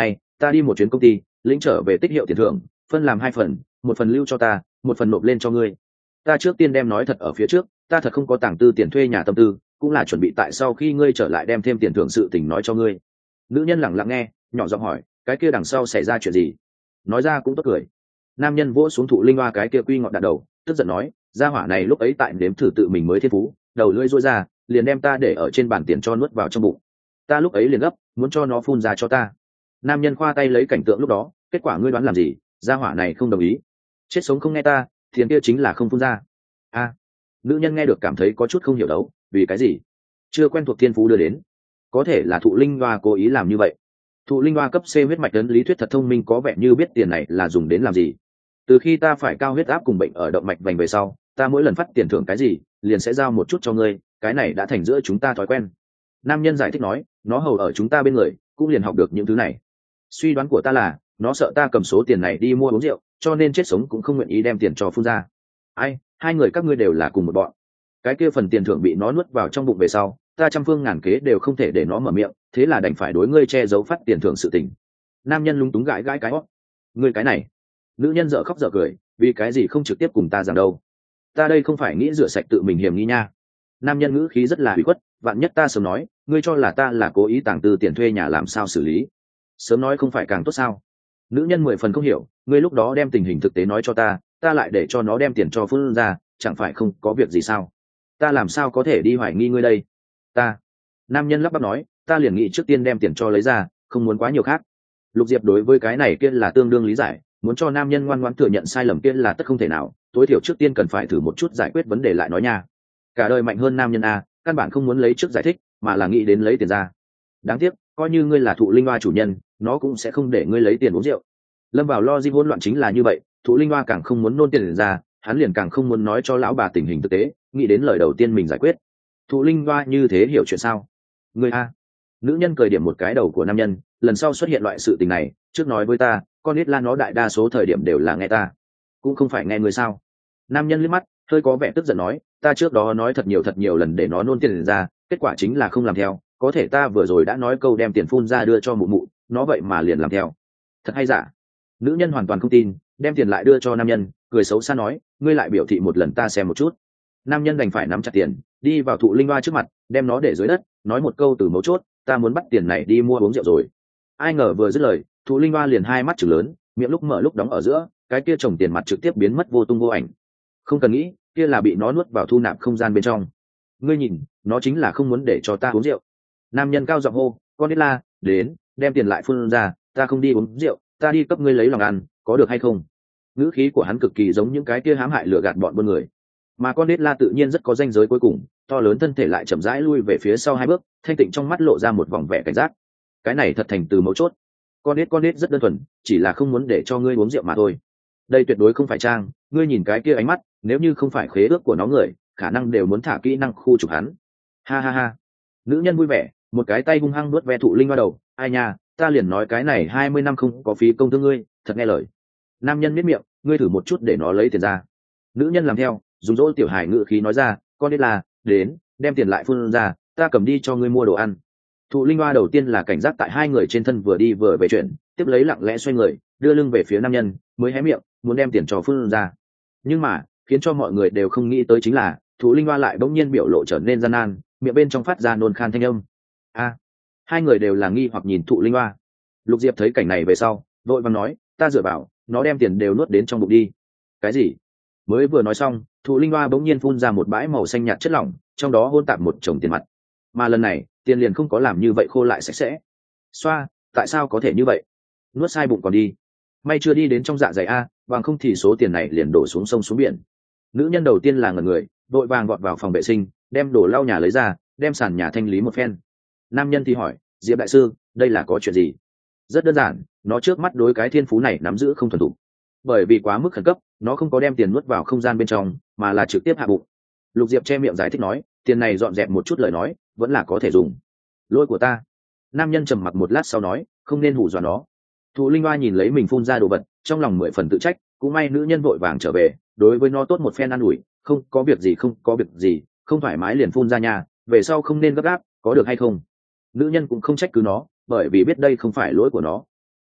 ta đi một chuyến công ty lĩnh trở về tích hiệu tiền thưởng, phân làm hai phần, một phần lưu cho ta, một phần nộp lên cho ngươi. Ta trước tiên đem nói thật ở phía trước, ta thật không có tàng tư tiền thuê nhà tâm tư, cũng là chuẩn bị tại sau khi ngươi trở lại đem thêm tiền thưởng sự tình nói cho ngươi. Nữ nhân lẳng lặng nghe, nhỏ giọng hỏi, cái kia đằng sau xảy ra chuyện gì? Nói ra cũng tốt cười. Nam nhân vỗ xuống thụ linh hoa cái kia quy ngọn đạn đầu, tức giận nói, gia hỏa này lúc ấy tại nếm thử tự mình mới thiên phú, đầu lưỡi rối ra, liền đem ta để ở trên bàn tiền cho nuốt vào trong bụng. Ta lúc ấy liền gấp, muốn cho nó phun ra cho ta. Nam nhân khoa tay lấy cảnh tượng lúc đó, kết quả ngươi đoán làm gì? Gia hỏa này không đồng ý, chết sống không nghe ta, tiền kia chính là không phun ra. A, nữ nhân nghe được cảm thấy có chút không hiểu đấu, vì cái gì? Chưa quen thuộc thiên phú đưa đến, có thể là thụ linh hoa cố ý làm như vậy. Thụ linh hoa cấp C huyết mạch ấn lý thuyết thật thông minh, có vẻ như biết tiền này là dùng đến làm gì. Từ khi ta phải cao huyết áp cùng bệnh ở động mạch vành về sau, ta mỗi lần phát tiền thưởng cái gì liền sẽ giao một chút cho ngươi, cái này đã thành giữa chúng ta thói quen. Nam nhân giải thích nói, nó hầu ở chúng ta bên người, cũng liền học được những thứ này. Suy đoán của ta là nó sợ ta cầm số tiền này đi mua uống rượu, cho nên chết sống cũng không nguyện ý đem tiền cho phun ra. Ai, hai người các ngươi đều là cùng một bọn. Cái kia phần tiền thưởng bị nó nuốt vào trong bụng về sau, ta trăm phương ngàn kế đều không thể để nó mở miệng, thế là đành phải đối ngươi che giấu phát tiền thưởng sự tình. Nam nhân lúng túng gãi gãi cái hót. Ngươi cái này. Nữ nhân dở khóc dở cười, vì cái gì không trực tiếp cùng ta rằng đâu? Ta đây không phải nghĩ rửa sạch tự mình hiểm nghi nha. Nam nhân ngữ khí rất là ủy khuất, vạn nhất ta sớm nói, ngươi cho là ta là cố ý tàng tư tiền thuê nhà làm sao xử lý? Sớm nói không phải càng tốt sao? Nữ nhân mười phần không hiểu, ngươi lúc đó đem tình hình thực tế nói cho ta, ta lại để cho nó đem tiền cho phun ra, chẳng phải không có việc gì sao? Ta làm sao có thể đi hoài nghi ngươi đây? Ta. Nam nhân lắp bắp nói, ta liền nghĩ trước tiên đem tiền cho lấy ra, không muốn quá nhiều khác. Lục Diệp đối với cái này kia là tương đương lý giải, muốn cho nam nhân ngoan ngoãn thừa nhận sai lầm kia là tất không thể nào, tối thiểu trước tiên cần phải thử một chút giải quyết vấn đề lại nói nha. Cả đời mạnh hơn nam nhân a, căn bản không muốn lấy trước giải thích, mà là nghĩ đến lấy tiền ra. Đáng tiếc, coi như ngươi là thụ linh hoa chủ nhân, nó cũng sẽ không để ngươi lấy tiền uống rượu. Lâm vào lo di hỗn loạn chính là như vậy, thụ linh hoa càng không muốn nôn tiền ra, hắn liền càng không muốn nói cho lão bà tình hình thực tế, nghĩ đến lời đầu tiên mình giải quyết. Thụ linh hoa như thế hiểu chuyện sao? Ngươi a. Nữ nhân cười điểm một cái đầu của nam nhân, lần sau xuất hiện loại sự tình này, trước nói với ta, con nít la nó đại đa số thời điểm đều là nghe ta, cũng không phải nghe ngươi sao? Nam nhân liếc mắt, hơi có vẻ tức giận nói, ta trước đó nói thật nhiều thật nhiều lần để nó nôn tiền ra, kết quả chính là không làm theo, có thể ta vừa rồi đã nói câu đem tiền phun ra đưa cho mụ mụ, nó vậy mà liền làm theo. Thật hay giả? Nữ nhân hoàn toàn không tin, đem tiền lại đưa cho nam nhân, cười xấu xa nói, ngươi lại biểu thị một lần ta xem một chút. Nam nhân đành phải nắm chặt tiền, đi vào thụ linh hoa trước mặt, đem nó để dưới đất, nói một câu từ mấu chốt, ta muốn bắt tiền này đi mua uống rượu rồi. Ai ngờ vừa dứt lời, thụ linh hoa liền hai mắt chừng lớn, miệng lúc mở lúc đóng ở giữa, cái kia chồng tiền mặt trực tiếp biến mất vô tung vô ảnh. Không cần nghĩ, kia là bị nó nuốt vào thu nạp không gian bên trong. Ngươi nhìn, nó chính là không muốn để cho ta uống rượu. Nam nhân cao giọng hô, con đi la, đến, đem tiền lại phun ra, ta không đi uống rượu, ta đi cấp ngươi lấy lòng ăn, có được hay không? Ngữ khí của hắn cực kỳ giống những cái kia hãm hại lừa gạt bọn buôn người. Mà con đít la tự nhiên rất có danh giới cuối cùng, to lớn thân thể lại chậm rãi lui về phía sau hai bước, thanh tịnh trong mắt lộ ra một vòng vẻ cảnh giác. Cái này thật thành từ mấu chốt. Con đít con đít rất đơn thuần, chỉ là không muốn để cho ngươi uống rượu mà thôi. Đây tuyệt đối không phải trang, ngươi nhìn cái kia ánh mắt, nếu như không phải khế ước của nó người, khả năng đều muốn thả kỹ năng khu trục hắn. Ha ha ha. Nữ nhân vui vẻ, một cái tay hung hăng nuốt ve thụ linh hoa đầu, ai nha, ta liền nói cái này hai mươi năm không có phí công thương ngươi, thật nghe lời. Nam nhân miết miệng, ngươi thử một chút để nó lấy tiền ra. Nữ nhân làm theo, dùng dỗ tiểu hài ngự khí nói ra, con đít là, đến, đem tiền lại phun ra, ta cầm đi cho ngươi mua đồ ăn. Thụ linh hoa đầu tiên là cảnh giác tại hai người trên thân vừa đi vừa về chuyện, tiếp lấy lặng lẽ xoay người, đưa lưng về phía nam nhân, mới hé miệng, muốn đem tiền cho phun ra. Nhưng mà, khiến cho mọi người đều không nghĩ tới chính là, thụ linh hoa lại bỗng nhiên biểu lộ trở nên gian nan, miệng bên trong phát ra nôn khan thanh âm. A, hai người đều là nghi hoặc nhìn thụ linh hoa. Lục Diệp thấy cảnh này về sau, vội vàng nói, ta dựa vào, nó đem tiền đều nuốt đến trong bụng đi. Cái gì? Mới vừa nói xong, thụ linh hoa bỗng nhiên phun ra một bãi màu xanh nhạt chất lỏng, trong đó hôn tạp một chồng tiền mặt. Mà lần này, tiền liền không có làm như vậy khô lại sạch sẽ. Xoa, tại sao có thể như vậy? Nuốt sai bụng còn đi. May chưa đi đến trong dạ dày a, bằng không thì số tiền này liền đổ xuống sông xuống biển. Nữ nhân đầu tiên là ngẩn người, vội vàng gọt vào phòng vệ sinh, đem đồ lau nhà lấy ra, đem sàn nhà thanh lý một phen. Nam nhân thì hỏi, Diệp đại sư, đây là có chuyện gì? Rất đơn giản, nó trước mắt đối cái thiên phú này nắm giữ không thuần thục. Bởi vì quá mức khẩn cấp, nó không có đem tiền nuốt vào không gian bên trong, mà là trực tiếp hạ bụng. Lục Diệp che miệng giải thích nói, tiền này dọn dẹp một chút lời nói, vẫn là có thể dùng. Lỗi của ta. Nam nhân trầm mặc một lát sau nói, không nên hù dọa nó. Thụ linh hoa nhìn lấy mình phun ra đồ vật, trong lòng mười phần tự trách, cũng may nữ nhân vội vàng trở về, đối với nó tốt một phen an ủi, không có việc gì không có việc gì, không thoải mái liền phun ra nhà, về sau không nên gấp gáp, có được hay không? Nữ nhân cũng không trách cứ nó, bởi vì biết đây không phải lỗi của nó.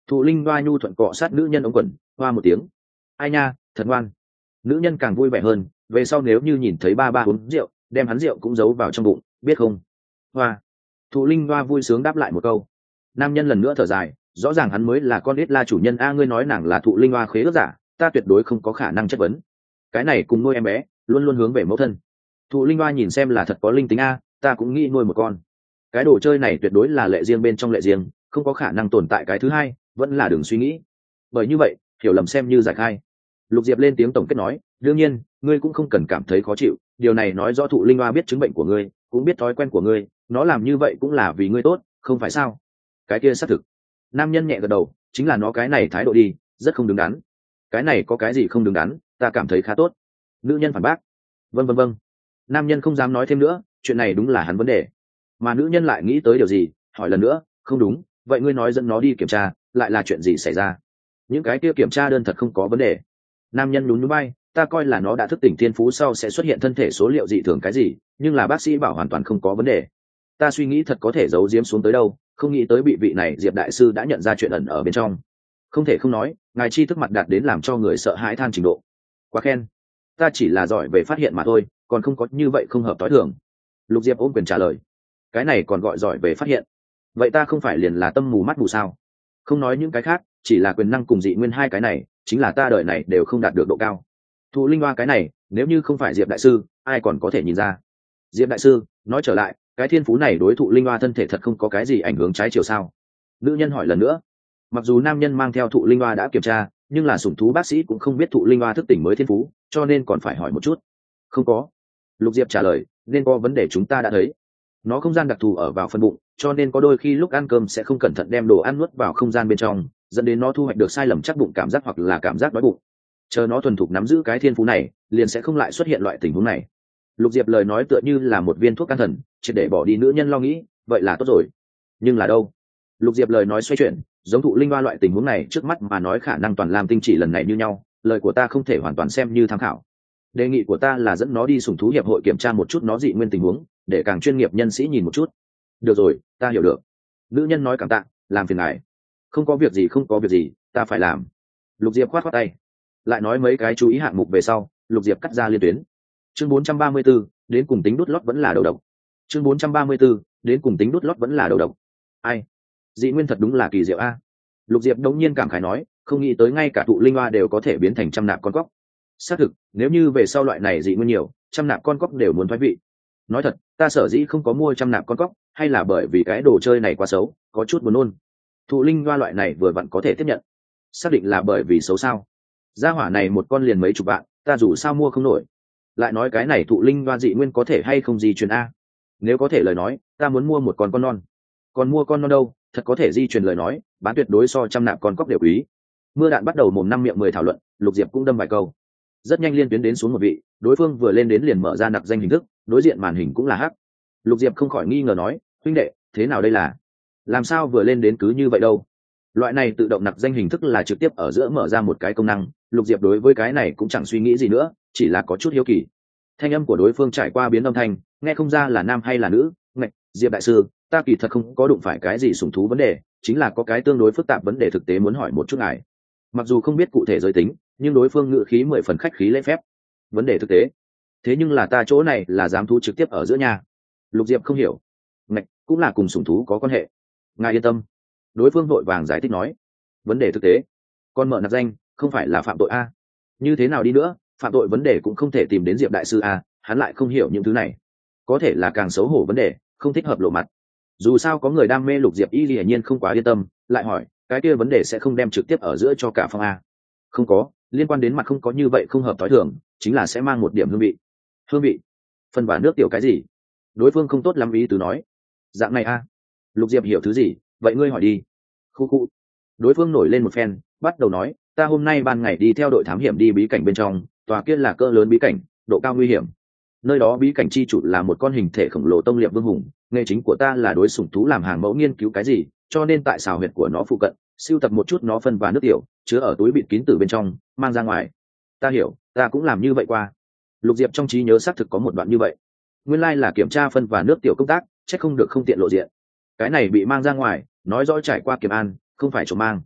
Thụ linh hoa nhu thuận cọ sát nữ nhân ống quần, hoa một tiếng. Ai nha, thật ngoan. Nữ nhân càng vui vẻ hơn, về sau nếu như nhìn thấy ba ba uống rượu, đem hắn rượu cũng giấu vào trong bụng, biết không? Hoa. Thụ linh hoa vui sướng đáp lại một câu. Nam nhân lần nữa thở dài, rõ ràng hắn mới là con ít la chủ nhân a, ngươi nói nàng là thụ linh hoa khế ước giả, ta tuyệt đối không có khả năng chất vấn. Cái này cùng nuôi em bé, luôn luôn hướng về mẫu thân. Thụ linh hoa nhìn xem là thật có linh tính a, ta cũng nghĩ nuôi một con. Cái đồ chơi này tuyệt đối là lệ riêng bên trong lệ riêng, không có khả năng tồn tại cái thứ hai, vẫn là đừng suy nghĩ. Bởi như vậy, hiểu lầm xem như giải khai. Lục Diệp lên tiếng tổng kết nói, đương nhiên, ngươi cũng không cần cảm thấy khó chịu, điều này nói rõ thụ linh hoa biết chứng bệnh của ngươi, cũng biết thói quen của ngươi, nó làm như vậy cũng là vì ngươi tốt, không phải sao? Cái kia xác thực. Nam nhân nhẹ gật đầu, chính là nó cái này thái độ đi, rất không đứng đắn. Cái này có cái gì không đứng đắn, ta cảm thấy khá tốt. Nữ nhân phản bác. Vâng vâng vâng. Nam nhân không dám nói thêm nữa, chuyện này đúng là hắn vấn đề. Mà nữ nhân lại nghĩ tới điều gì, hỏi lần nữa, không đúng, vậy ngươi nói dẫn nó đi kiểm tra, lại là chuyện gì xảy ra? Những cái kia kiểm tra đơn thật không có vấn đề. Nam nhân nhún nhún bay, ta coi là nó đã thức tỉnh thiên phú sau sẽ xuất hiện thân thể số liệu dị thường cái gì, nhưng là bác sĩ bảo hoàn toàn không có vấn đề. Ta suy nghĩ thật có thể giấu giếm xuống tới đâu, không nghĩ tới bị vị này Diệp đại sư đã nhận ra chuyện ẩn ở bên trong. Không thể không nói, ngài chi thức mặt đạt đến làm cho người sợ hãi than trình độ. Quá khen. Ta chỉ là giỏi về phát hiện mà thôi, còn không có như vậy không hợp tối thường. Lục Diệp ôm quyền trả lời. Cái này còn gọi giỏi về phát hiện? Vậy ta không phải liền là tâm mù mắt mù sao? Không nói những cái khác, chỉ là quyền năng cùng dị nguyên hai cái này, chính là ta đời này đều không đạt được độ cao. Thụ linh hoa cái này, nếu như không phải Diệp đại sư, ai còn có thể nhìn ra? Diệp đại sư, nói trở lại, cái thiên phú này đối thụ linh hoa thân thể thật không có cái gì ảnh hưởng trái chiều sao? Nữ nhân hỏi lần nữa. Mặc dù nam nhân mang theo thụ linh hoa đã kiểm tra, nhưng là sủng thú bác sĩ cũng không biết thụ linh hoa thức tỉnh mới thiên phú, cho nên còn phải hỏi một chút. Không có. Lục Diệp trả lời, nên có vấn đề chúng ta đã thấy. Nó không gian đặc thù ở vào phân bụng, cho nên có đôi khi lúc ăn cơm sẽ không cẩn thận đem đồ ăn nuốt vào không gian bên trong, dẫn đến nó thu hoạch được sai lầm chắc bụng cảm giác hoặc là cảm giác đói bụng. Chờ nó thuần thục nắm giữ cái thiên phú này, liền sẽ không lại xuất hiện loại tình huống này. Lục Diệp lời nói tựa như là một viên thuốc can thần, triệt để bỏ đi nữ nhân lo nghĩ, vậy là tốt rồi. Nhưng là đâu? Lục Diệp lời nói xoay chuyển, giống thụ linh hoa loại tình huống này trước mắt mà nói khả năng toàn làm tinh chỉ lần này như nhau, lời của ta không thể hoàn toàn xem như tham khảo. Đề nghị của ta là dẫn nó đi sủng thú hiệp hội kiểm tra một chút nó dị nguyên tình huống, để càng chuyên nghiệp nhân sĩ nhìn một chút. Được rồi, ta hiểu được. Nữ nhân nói cảm tạ, làm phiền ngài. Không có việc gì không có việc gì, ta phải làm. Lục Diệp khoát khoát tay. Lại nói mấy cái chú ý hạng mục về sau, Lục Diệp cắt ra liên tuyến. Chương bốn trăm ba mươi 4, đến cùng tính đút lót vẫn là đầu độc. Chương bốn trăm ba mươi 4, đến cùng tính đút lót vẫn là đầu độc. Ai? Dị nguyên thật đúng là kỳ diệu a. Lục Diệp đống nhiên cảm khái nói, không nghĩ tới ngay cả thụ linh hoa đều có thể biến thành trăm nạp con cóc. Xác thực, nếu như về sau loại này dị nguyên nhiều, trăm nạp con cóc đều muốn thoái vị. Nói thật, ta sở dĩ không có mua trăm nạp con cóc, hay là bởi vì cái đồ chơi này quá xấu, có chút buồn nôn. Thụ linh hoa loại này vừa vặn có thể tiếp nhận. Xác định là bởi vì xấu sao? Gia hỏa này một con liền mấy chục vạn, ta dù sao mua không nổi. Lại nói cái này thụ linh hoa dị nguyên có thể hay không di truyền a? Nếu có thể lời nói, ta muốn mua một con con non. Còn mua con non đâu, thật có thể di truyền lời nói, bán tuyệt đối so trăm nạp con cóc đều quý. Mưa đạn bắt đầu mồm năm miệng mười thảo luận, Lục Diệp cũng đâm vài câu. Rất nhanh liên tuyến đến xuống một vị, đối phương vừa lên đến liền mở ra nặc danh hình thức, đối diện màn hình cũng là hắc. Lục Diệp không khỏi nghi ngờ nói, huynh đệ, thế nào đây là? Làm sao vừa lên đến cứ như vậy đâu? Loại này tự động nặc danh hình thức là trực tiếp ở giữa mở ra một cái công năng, Lục Diệp đối với cái này cũng chẳng suy nghĩ gì nữa, chỉ là có chút hiếu kỳ. Thanh âm của đối phương trải qua biến âm thanh, nghe không ra là nam hay là nữ. Ngạch, Diệp đại sư, ta kỳ thật không có đụng phải cái gì sủng thú vấn đề, chính là có cái tương đối phức tạp vấn đề thực tế muốn hỏi một chút ngài. Mặc dù không biết cụ thể giới tính, nhưng đối phương ngữ khí mười phần khách khí lễ phép. Vấn đề thực tế? Thế nhưng là ta chỗ này là giám thú trực tiếp ở giữa nhà. Lục Diệp không hiểu. Ngạch, cũng là cùng sủng thú có quan hệ. Ngài yên tâm. Đối phương vội vàng giải thích nói. Vấn đề thực tế? Con mợ nạp danh, không phải là phạm tội a? Như thế nào đi nữa, phạm tội vấn đề cũng không thể tìm đến Diệp đại sư a, hắn lại không hiểu những thứ này. Có thể là càng xấu hổ vấn đề, không thích hợp lộ mặt. Dù sao có người đam mê Lục Diệp y hiển nhiên không quá yên tâm, lại hỏi, cái kia vấn đề sẽ không đem trực tiếp ở giữa cho cả phong a? Không có, liên quan đến mặt không có như vậy không hợp tối thường, chính là sẽ mang một điểm hương vị. Hương vị? Phân và nước tiểu cái gì? Đối phương không tốt lắm ý tứ nói. Dạng này a? Lục Diệp hiểu thứ gì, vậy ngươi hỏi đi. Khu khu. Đối phương nổi lên một phen, bắt đầu nói, ta hôm nay ban ngày đi theo đội thám hiểm đi bí cảnh bên trong, tòa kia là cỡ lớn bí cảnh, độ cao nguy hiểm. Nơi đó bí cảnh chi chủ là một con hình thể khổng lồ tông liệp vương hùng, nghề chính của ta là đối sủng thú làm hàng mẫu nghiên cứu cái gì, cho nên tại xào huyệt của nó phụ cận, siêu tập một chút nó phân và nước tiểu, chứa ở túi bịt kín từ bên trong, mang ra ngoài. Ta hiểu, ta cũng làm như vậy qua. Lục Diệp trong trí nhớ xác thực có một đoạn như vậy. Nguyên lai là kiểm tra phân và nước tiểu công tác, chắc không được không tiện lộ diện. Cái này bị mang ra ngoài, nói rõ trải qua kiểm an, không phải trộm mang.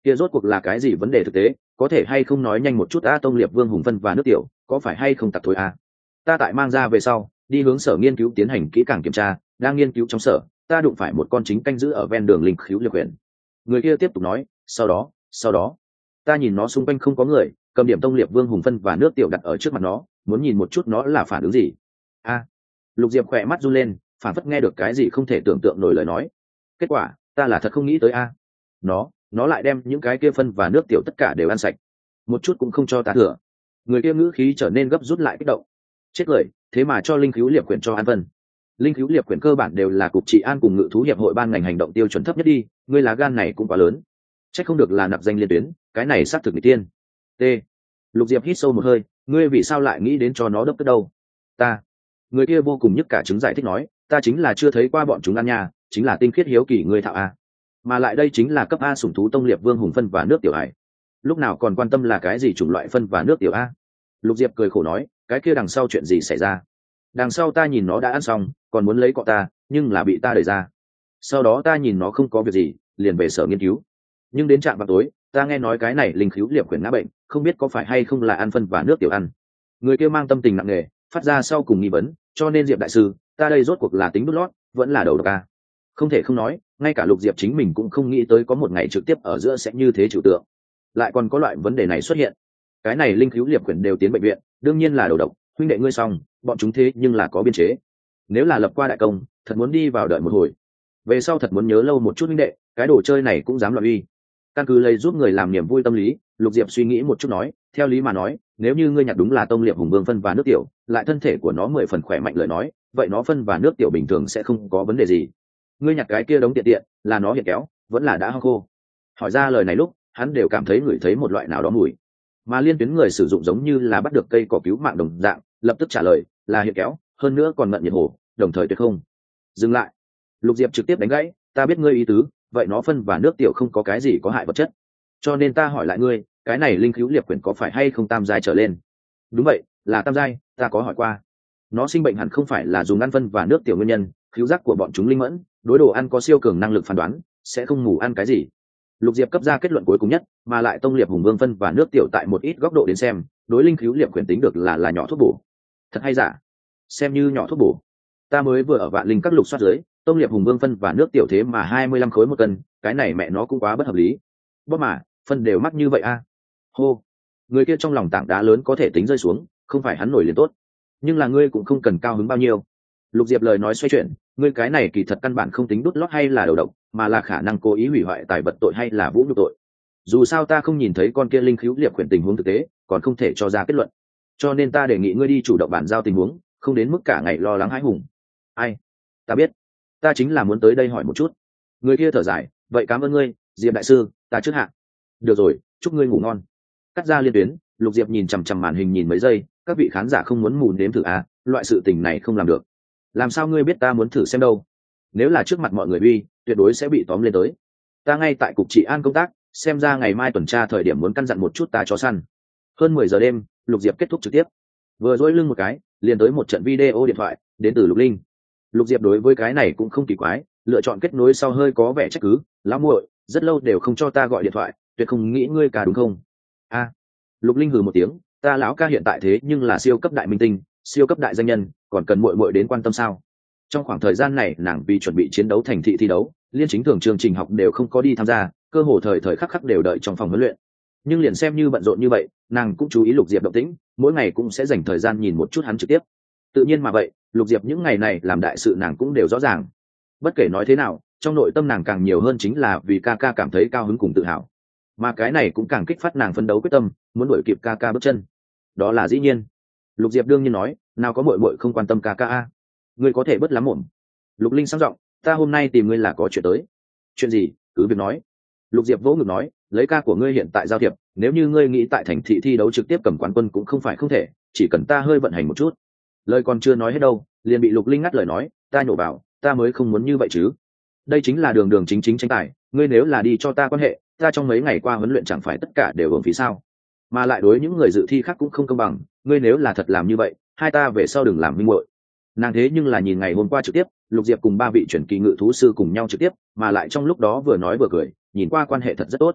kia rốt cuộc là cái gì vấn đề thực tế, có thể hay không nói nhanh một chút a? Tông Liệp Vương Hùng Vân và nước tiểu có phải hay không tặc thôi a? Ta tại mang ra về sau đi hướng sở nghiên cứu tiến hành kỹ càng kiểm tra, đang nghiên cứu trong sở ta đụng phải một con chính canh giữ ở ven đường linh khiếu liệp quyển. Người kia tiếp tục nói, sau đó sau đó ta nhìn nó xung quanh không có người, cầm điểm Tông Liệp Vương Hùng Phân và nước tiểu đặt ở trước mặt nó, muốn nhìn một chút nó là phản ứng gì. A. Lục Diệp khỏe mắt run lên, phản phất nghe được cái gì không thể tưởng tượng nổi lời nói. Kết quả ta là thật không nghĩ tới a. nó nó lại đem những cái kia phân và nước tiểu tất cả đều ăn sạch, một chút cũng không cho ta thừa. Người kia ngữ khí trở nên gấp rút lại kích động. Chết cười, thế mà cho linh khiếu liệp quyển cho an vân. Linh khiếu liệp quyển cơ bản đều là cục trị an cùng ngự thú hiệp hội ban ngành hành động tiêu chuẩn thấp nhất đi, ngươi lá gan này cũng quá lớn. Chắc không được là nặc danh liên tuyến, cái này xác thực người tiên. T. Lục Diệp hít sâu một hơi, ngươi vì sao lại nghĩ đến cho nó đấp tức đâu? Ta. Người kia vô cùng nhức cả trứng giải thích nói, ta chính là chưa thấy qua bọn chúng ăn nhà, chính là tinh khiết hiếu kỳ ngươi thạo a. Mà lại đây chính là cấp A sủng thú Tông Liệp Vương Hùng Phân và nước tiểu hải. Lúc nào còn quan tâm là cái gì chủng loại phân và nước tiểu a? Lục Diệp cười khổ nói, cái kia đằng sau chuyện gì xảy ra? Đằng sau ta nhìn nó đã ăn xong, còn muốn lấy cọ ta, nhưng là bị ta đẩy ra. Sau đó ta nhìn nó không có việc gì, liền về sở nghiên cứu. Nhưng đến trạm vào tối, ta nghe nói cái này linh khiếu liệp quyển ngã bệnh, không biết có phải hay không là ăn phân và nước tiểu ăn. Người kia mang tâm tình nặng nề, phát ra sau cùng nghi vấn, cho nên Diệp đại sư, ta đây rốt cuộc là tính đút lót, vẫn là đầu độc a. Không thể không nói, ngay cả Lục Diệp chính mình cũng không nghĩ tới có một ngày trực tiếp ở giữa sẽ như thế trừu tượng. Lại còn có loại vấn đề này xuất hiện. Cái này linh khiếu liệp quyển đều tiến bệnh viện, đương nhiên là đầu độc, huynh đệ ngươi xong, bọn chúng thế nhưng là có biên chế. Nếu là lập qua đại công, thật muốn đi vào đợi một hồi. Về sau thật muốn nhớ lâu một chút huynh đệ, cái đồ chơi này cũng dám loạn uy. Căn cứ lấy giúp người làm niềm vui tâm lý, Lục Diệp suy nghĩ một chút nói, theo lý mà nói, nếu như ngươi nhặt đúng là Tông Liệp Hùng Vương phân và nước tiểu, lại thân thể của nó mười phần khỏe mạnh lời nói, vậy nó phân và nước tiểu bình thường sẽ không có vấn đề gì. Ngươi nhặt cái kia đống tiện tiện, là nó hiện kéo, vẫn là đã hao khô. Hỏi ra lời này lúc, hắn đều cảm thấy ngửi thấy một loại nào đó mùi. Mà liên tuyến người sử dụng giống như là bắt được cây cỏ cứu mạng đồng dạng, lập tức trả lời, là hiện kéo, hơn nữa còn ngận nhiệt hồ, đồng thời tuyệt không. Dừng lại. Lục Diệp trực tiếp đánh gãy, ta biết ngươi ý tứ, vậy nó phân và nước tiểu không có cái gì có hại vật chất. Cho nên ta hỏi lại ngươi, cái này linh khiếu liệp quyển có phải hay không tam giai trở lên? Đúng vậy, là tam giai, ta có hỏi qua. Nó sinh bệnh hẳn không phải là dùng ăn phân và nước tiểu nguyên nhân, khiếu giác của bọn chúng linh mẫn, đối đồ ăn có siêu cường năng lực phán đoán, sẽ không ngủ ăn cái gì. Lục Diệp cấp ra kết luận cuối cùng nhất, mà lại Tông Liệp Hùng Vương phân và nước tiểu tại một ít góc độ đến xem, đối linh khiếu liệp quyển tính được là là nhỏ thuốc bổ. Thật hay giả? Xem như nhỏ thuốc bổ. Ta mới vừa ở Vạn Linh các lục soát dưới, Tông Liệp Hùng Vương phân và nước tiểu thế mà hai mươi lăm khối một cân, cái này mẹ nó cũng quá bất hợp lý. Bóp mà, phân đều mắc như vậy a. À? Hô. Người kia trong lòng tảng đá lớn có thể tính rơi xuống, không phải hắn nổi liền tốt. Nhưng là ngươi cũng không cần cao hứng bao nhiêu. Lục Diệp lời nói xoay chuyển, ngươi cái này kỳ thật căn bản không tính đút lót hay là đầu độc, mà là khả năng cố ý hủy hoại tài vật tội hay là vũ nhục tội. Dù sao ta không nhìn thấy con kia linh khiếu liệp quyển tình huống thực tế, còn không thể cho ra kết luận. Cho nên ta đề nghị ngươi đi chủ động bàn giao tình huống, không đến mức cả ngày lo lắng hãi hùng. Ai? Ta biết. Ta chính là muốn tới đây hỏi một chút. Người kia thở dài, vậy cảm ơn ngươi, Diệp đại sư, ta trước hạ. Được rồi, chúc ngươi ngủ ngon. Cắt ra liên tuyến, Lục Diệp nhìn chằm chằm màn hình nhìn mấy giây, các vị khán giả không muốn mù nếm thử à, loại sự tình này không làm được. Làm sao ngươi biết ta muốn thử xem đâu? Nếu là trước mặt mọi người uy, tuyệt đối sẽ bị tóm lên tới. Ta ngay tại cục trị an công tác, xem ra ngày mai tuần tra thời điểm muốn căn dặn một chút ta cho săn. Hơn mười giờ đêm, Lục Diệp kết thúc trực tiếp. Vừa dỗi lưng một cái, liền tới một trận video điện thoại đến từ Lục Linh. Lục Diệp đối với cái này cũng không kỳ quái, lựa chọn kết nối sau hơi có vẻ trách cứ, lão muội, rất lâu đều không cho ta gọi điện thoại, tuyệt không nghĩ ngươi cả đúng không? A. À, Lục Linh hừ một tiếng, ta lão ca hiện tại thế nhưng là siêu cấp đại minh tinh, siêu cấp đại danh nhân, còn cần muội muội đến quan tâm sao? Trong khoảng thời gian này nàng vì chuẩn bị chiến đấu thành thị thi đấu, liên chính thường chương trình học đều không có đi tham gia, cơ hồ thời thời khắc khắc đều đợi trong phòng huấn luyện. Nhưng liền xem như bận rộn như vậy, nàng cũng chú ý Lục Diệp động tĩnh, mỗi ngày cũng sẽ dành thời gian nhìn một chút hắn trực tiếp. Tự nhiên mà vậy, Lục Diệp những ngày này làm đại sự nàng cũng đều rõ ràng. Bất kể nói thế nào, trong nội tâm nàng càng nhiều hơn chính là vì ca ca cảm thấy cao hứng cùng tự hào. Mà cái này cũng càng kích phát nàng phấn đấu quyết tâm, muốn đuổi kịp ca ca bước chân. Đó là dĩ nhiên. Lục Diệp đương nhiên nói, nào có muội muội không quan tâm ca ca a. Ngươi có thể bớt lắm mồm. Lục Linh sang giọng, ta hôm nay tìm ngươi là có chuyện tới. Chuyện gì, cứ việc nói. Lục Diệp vỗ ngực nói, lấy ca của ngươi hiện tại giao thiệp, nếu như ngươi nghĩ tại thành thị thi đấu trực tiếp cầm quán quân cũng không phải không thể, chỉ cần ta hơi vận hành một chút. Lời còn chưa nói hết đâu, liền bị Lục Linh ngắt lời nói, ta nhổ vào, ta mới không muốn như vậy chứ. Đây chính là đường đường chính chính tranh tài, ngươi nếu là đi cho ta quan hệ, ta trong mấy ngày qua huấn luyện chẳng phải tất cả đều hưởng phí sao? Mà lại đối những người dự thi khác cũng không công bằng, ngươi nếu là thật làm như vậy, hai ta về sau đừng làm minh muội. Nàng thế nhưng là nhìn ngày hôm qua trực tiếp, Lục Diệp cùng ba vị chuyển kỳ ngự thú sư cùng nhau trực tiếp, mà lại trong lúc đó vừa nói vừa cười, nhìn qua quan hệ thật rất tốt.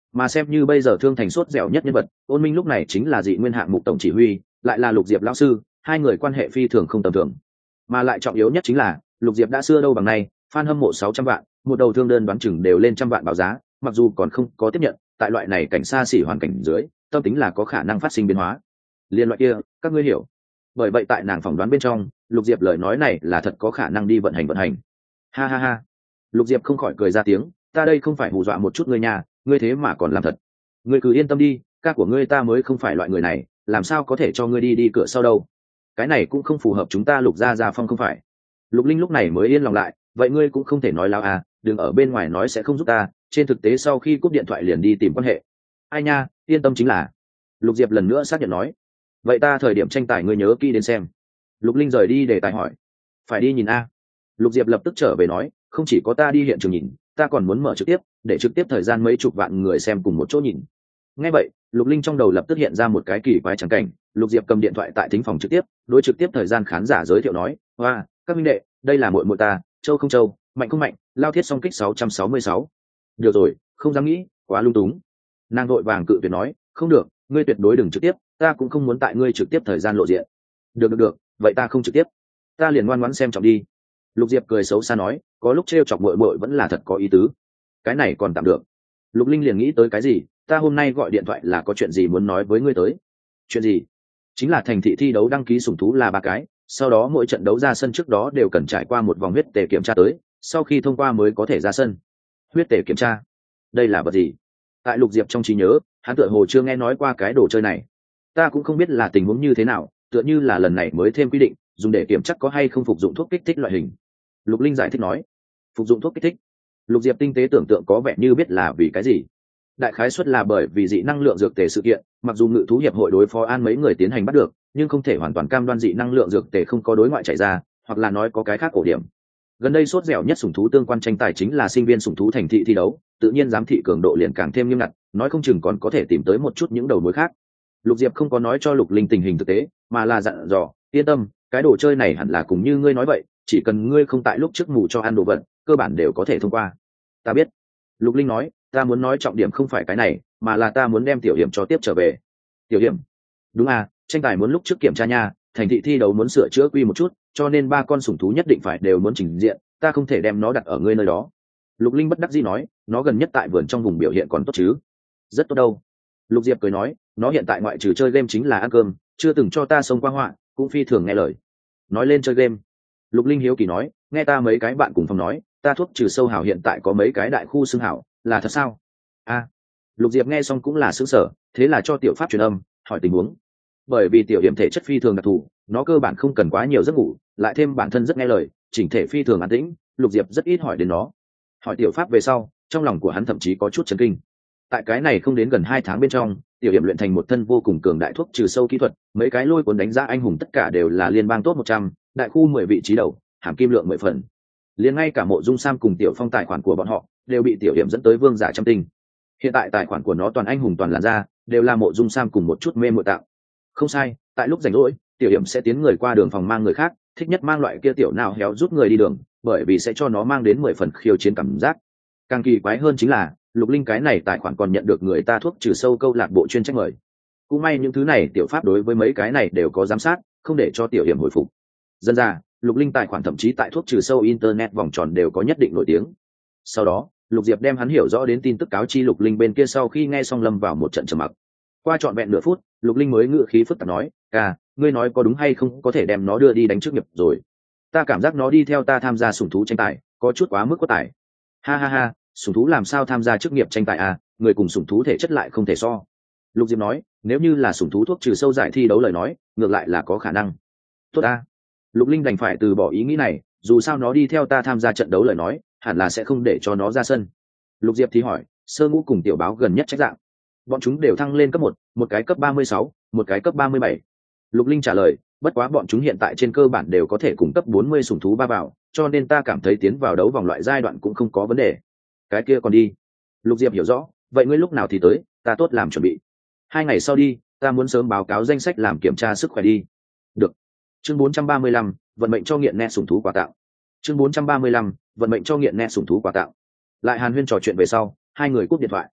mà xem như bây giờ thương thành sốt dẻo nhất nhân vật, Ôn Minh lúc này chính là dị nguyên hạng mục tổng chỉ huy, lại là Lục Diệp lão sư, hai người quan hệ phi thường không tầm thường. Mà lại trọng yếu nhất chính là Lục Diệp đã xưa đâu bằng nay, fan hâm mộ sáu trăm vạn, một đầu thương đơn đoán chừng đều lên trăm vạn báo giá, mặc dù còn không có tiếp nhận, tại loại này cảnh xa xỉ hoàn cảnh dưới, tâm tính là có khả năng phát sinh biến hóa. Liên loại kia, các ngươi hiểu. Bởi vậy tại nàng phỏng đoán bên trong, Lục Diệp lời nói này là thật có khả năng đi vận hành vận hành. Ha ha ha. Lục Diệp không khỏi cười ra tiếng, ta đây không phải hù dọa một chút ngươi nhà, ngươi thế mà còn làm thật. Ngươi cứ yên tâm đi, ca của ngươi ta mới không phải loại người này, làm sao có thể cho ngươi đi đi cửa sau đâu. Cái này cũng không phù hợp chúng ta Lục gia gia phong không phải. Lục Linh lúc này mới yên lòng lại, vậy ngươi cũng không thể nói láo à, đừng ở bên ngoài nói sẽ không giúp ta, trên thực tế sau khi cúp điện thoại liền đi tìm quan hệ. Ai nha, yên tâm chính là. Lục Diệp lần nữa xác nhận nói, vậy ta thời điểm tranh tài ngươi nhớ kỹ đến xem. Lục Linh rời đi để tài hỏi, phải đi nhìn a. Lục Diệp lập tức trở về nói, không chỉ có ta đi hiện trường nhìn, ta còn muốn mở trực tiếp, để trực tiếp thời gian mấy chục vạn người xem cùng một chỗ nhìn. Nghe vậy, Lục Linh trong đầu lập tức hiện ra một cái kỳ quái trắng cảnh. Lục Diệp cầm điện thoại tại thính phòng trực tiếp, đối trực tiếp thời gian khán giả giới thiệu nói, hoa, các minh đệ, đây là muội muội ta, Châu không Châu, mạnh không mạnh, lao thiết song kích sáu trăm sáu mươi sáu. Được rồi, không dám nghĩ, quá lung túng. Nàng vội vàng cự tuyệt nói, không được, ngươi tuyệt đối đừng trực tiếp, ta cũng không muốn tại ngươi trực tiếp thời gian lộ diện. Được được được, vậy ta không trực tiếp, ta liền ngoan ngoãn xem trọng đi. Lục Diệp cười xấu xa nói, có lúc trêu chọc muội muội vẫn là thật có ý tứ. Cái này còn tạm được. Lục Linh liền nghĩ tới cái gì, ta hôm nay gọi điện thoại là có chuyện gì muốn nói với ngươi tới. Chuyện gì? Chính là thành thị thi đấu đăng ký sủng thú là ba cái, sau đó mỗi trận đấu ra sân trước đó đều cần trải qua một vòng huyết tề kiểm tra tới, sau khi thông qua mới có thể ra sân. Huyết tề kiểm tra? Đây là vật gì? Tại Lục Diệp trong trí nhớ, hắn tựa hồ chưa nghe nói qua cái đồ chơi này. Ta cũng không biết là tình huống như thế nào, tựa như là lần này mới thêm quy định, dùng để kiểm chắc có hay không phục dụng thuốc kích thích loại hình. Lục Linh giải thích nói, phục dụng thuốc kích thích. Lục Diệp tinh tế tưởng tượng có vẻ như biết là vì cái gì. Đại khái suất là bởi vì dị năng lượng dược tề sự kiện, mặc dù ngự thú hiệp hội đối phó an mấy người tiến hành bắt được, nhưng không thể hoàn toàn cam đoan dị năng lượng dược tề không có đối ngoại chạy ra, hoặc là nói có cái khác cổ điểm. Gần đây sốt dẻo nhất sủng thú tương quan tranh tài chính là sinh viên sủng thú thành thị thi đấu, tự nhiên giám thị cường độ liền càng thêm nghiêm ngặt, nói không chừng còn có thể tìm tới một chút những đầu mối khác. Lục Diệp không có nói cho Lục Linh tình hình thực tế, mà là dặn dò, yên tâm, cái đồ chơi này hẳn là cùng như ngươi nói vậy, chỉ cần ngươi không tại lúc trước mù cho ăn đồ vật, cơ bản đều có thể thông qua. Ta biết. Lục Linh nói, ta muốn nói trọng điểm không phải cái này, mà là ta muốn đem Tiểu Hiểm cho tiếp trở về. Tiểu Hiểm? Đúng à, tranh tài muốn lúc trước kiểm tra nha, thành thị thi đấu muốn sửa chữa quy một chút, cho nên ba con sủng thú nhất định phải đều muốn trình diện, ta không thể đem nó đặt ở ngươi nơi đó. Lục Linh bất đắc dĩ nói, nó gần nhất tại vườn trong vùng biểu hiện còn tốt chứ? Rất tốt đâu. Lục Diệp cười nói, nó hiện tại ngoại trừ chơi game chính là ăn cơm, chưa từng cho ta sống qua họa, cũng phi thường nghe lời. Nói lên chơi game, Lục Linh hiếu kỳ nói, nghe ta mấy cái bạn cùng phòng nói, ta thuốc trừ sâu hảo hiện tại có mấy cái đại khu xương hảo, là thật sao? A. À, Lục Diệp nghe xong cũng là sững sờ, thế là cho Tiểu Pháp truyền âm, hỏi tình huống. Bởi vì Tiểu Hiểm thể chất phi thường đặc thù, nó cơ bản không cần quá nhiều giấc ngủ, lại thêm bản thân rất nghe lời, chỉnh thể phi thường an tĩnh, Lục Diệp rất ít hỏi đến nó. Hỏi Tiểu Pháp về sau, trong lòng của hắn thậm chí có chút chấn kinh. Tại cái này không đến gần hai tháng bên trong, Tiểu Hiểm luyện thành một thân vô cùng cường đại thuốc trừ sâu kỹ thuật, mấy cái lôi cuốn đánh giá anh hùng tất cả đều là liên bang top một trăm, đại khu mười vị trí đầu, hàm kim lượng mười phần. Liền ngay cả Mộ Dung Sam cùng Tiểu Phong tài khoản của bọn họ đều bị Tiểu Hiểm dẫn tới vương giả trăm tinh. Hiện tại tài khoản của nó toàn anh hùng toàn làn da, đều là Mộ Dung Sam cùng một chút mê muội tạo. Không sai, tại lúc rảnh rỗi, Tiểu Hiểm sẽ tiến người qua đường phòng mang người khác, thích nhất mang loại kia tiểu nào héo rút người đi đường, bởi vì sẽ cho nó mang đến mười phần khiêu chiến cảm giác. Càng kỳ quái hơn chính là, Lục Linh cái này tài khoản còn nhận được người ta thuốc trừ sâu câu lạc bộ chuyên trách mời. Cũng may những thứ này Tiểu Pháp đối với mấy cái này đều có giám sát, không để cho Tiểu Hiểm hồi phục. Dân ra, Lục Linh tài khoản thậm chí tại thuốc trừ sâu internet vòng tròn đều có nhất định nổi tiếng. Sau đó, Lục Diệp đem hắn hiểu rõ đến tin tức cáo chi Lục Linh bên kia sau khi nghe xong lâm vào một trận trầm mặc. Qua trọn vẹn nửa phút, Lục Linh mới ngựa khí phức tạp nói, "Ca, ngươi nói có đúng hay không, có thể đem nó đưa đi đánh chức nghiệp rồi. Ta cảm giác nó đi theo ta tham gia sủng thú tranh tài, có chút quá mức quá tải." Ha ha ha, sủng thú làm sao tham gia chức nghiệp tranh tài à, người cùng sủng thú thể chất lại không thể so. Lục Diệp nói, nếu như là sủng thú thuốc trừ sâu giải thi đấu lời nói, ngược lại là có khả năng. Tốt a. Lục Linh đành phải từ bỏ ý nghĩ này, dù sao nó đi theo ta tham gia trận đấu lời nói, hẳn là sẽ không để cho nó ra sân. Lục Diệp thì hỏi, Sơ Ngũ cùng Tiểu Báo gần nhất trách dạng. Bọn chúng đều thăng lên cấp một, một cái cấp ba mươi sáu, một cái cấp ba mươi bảy. Lục Linh trả lời, bất quá bọn chúng hiện tại trên cơ bản đều có thể cùng cấp bốn mươi sủng thú ba vào, cho nên ta cảm thấy tiến vào đấu vòng loại giai đoạn cũng không có vấn đề. Cái kia còn đi. Lục Diệp hiểu rõ, vậy ngươi lúc nào thì tới, ta tốt làm chuẩn bị. Hai ngày sau đi, ta muốn sớm báo cáo danh sách làm kiểm tra sức khỏe đi. Được. Chương bốn trăm ba mươi lăm, vận mệnh cho nghiện net sủng thú quà tặng. Chương bốn trăm ba mươi lăm, vận mệnh cho nghiện net sủng thú quà tặng. Lại hàn huyên trò chuyện về sau, hai người cúp điện thoại.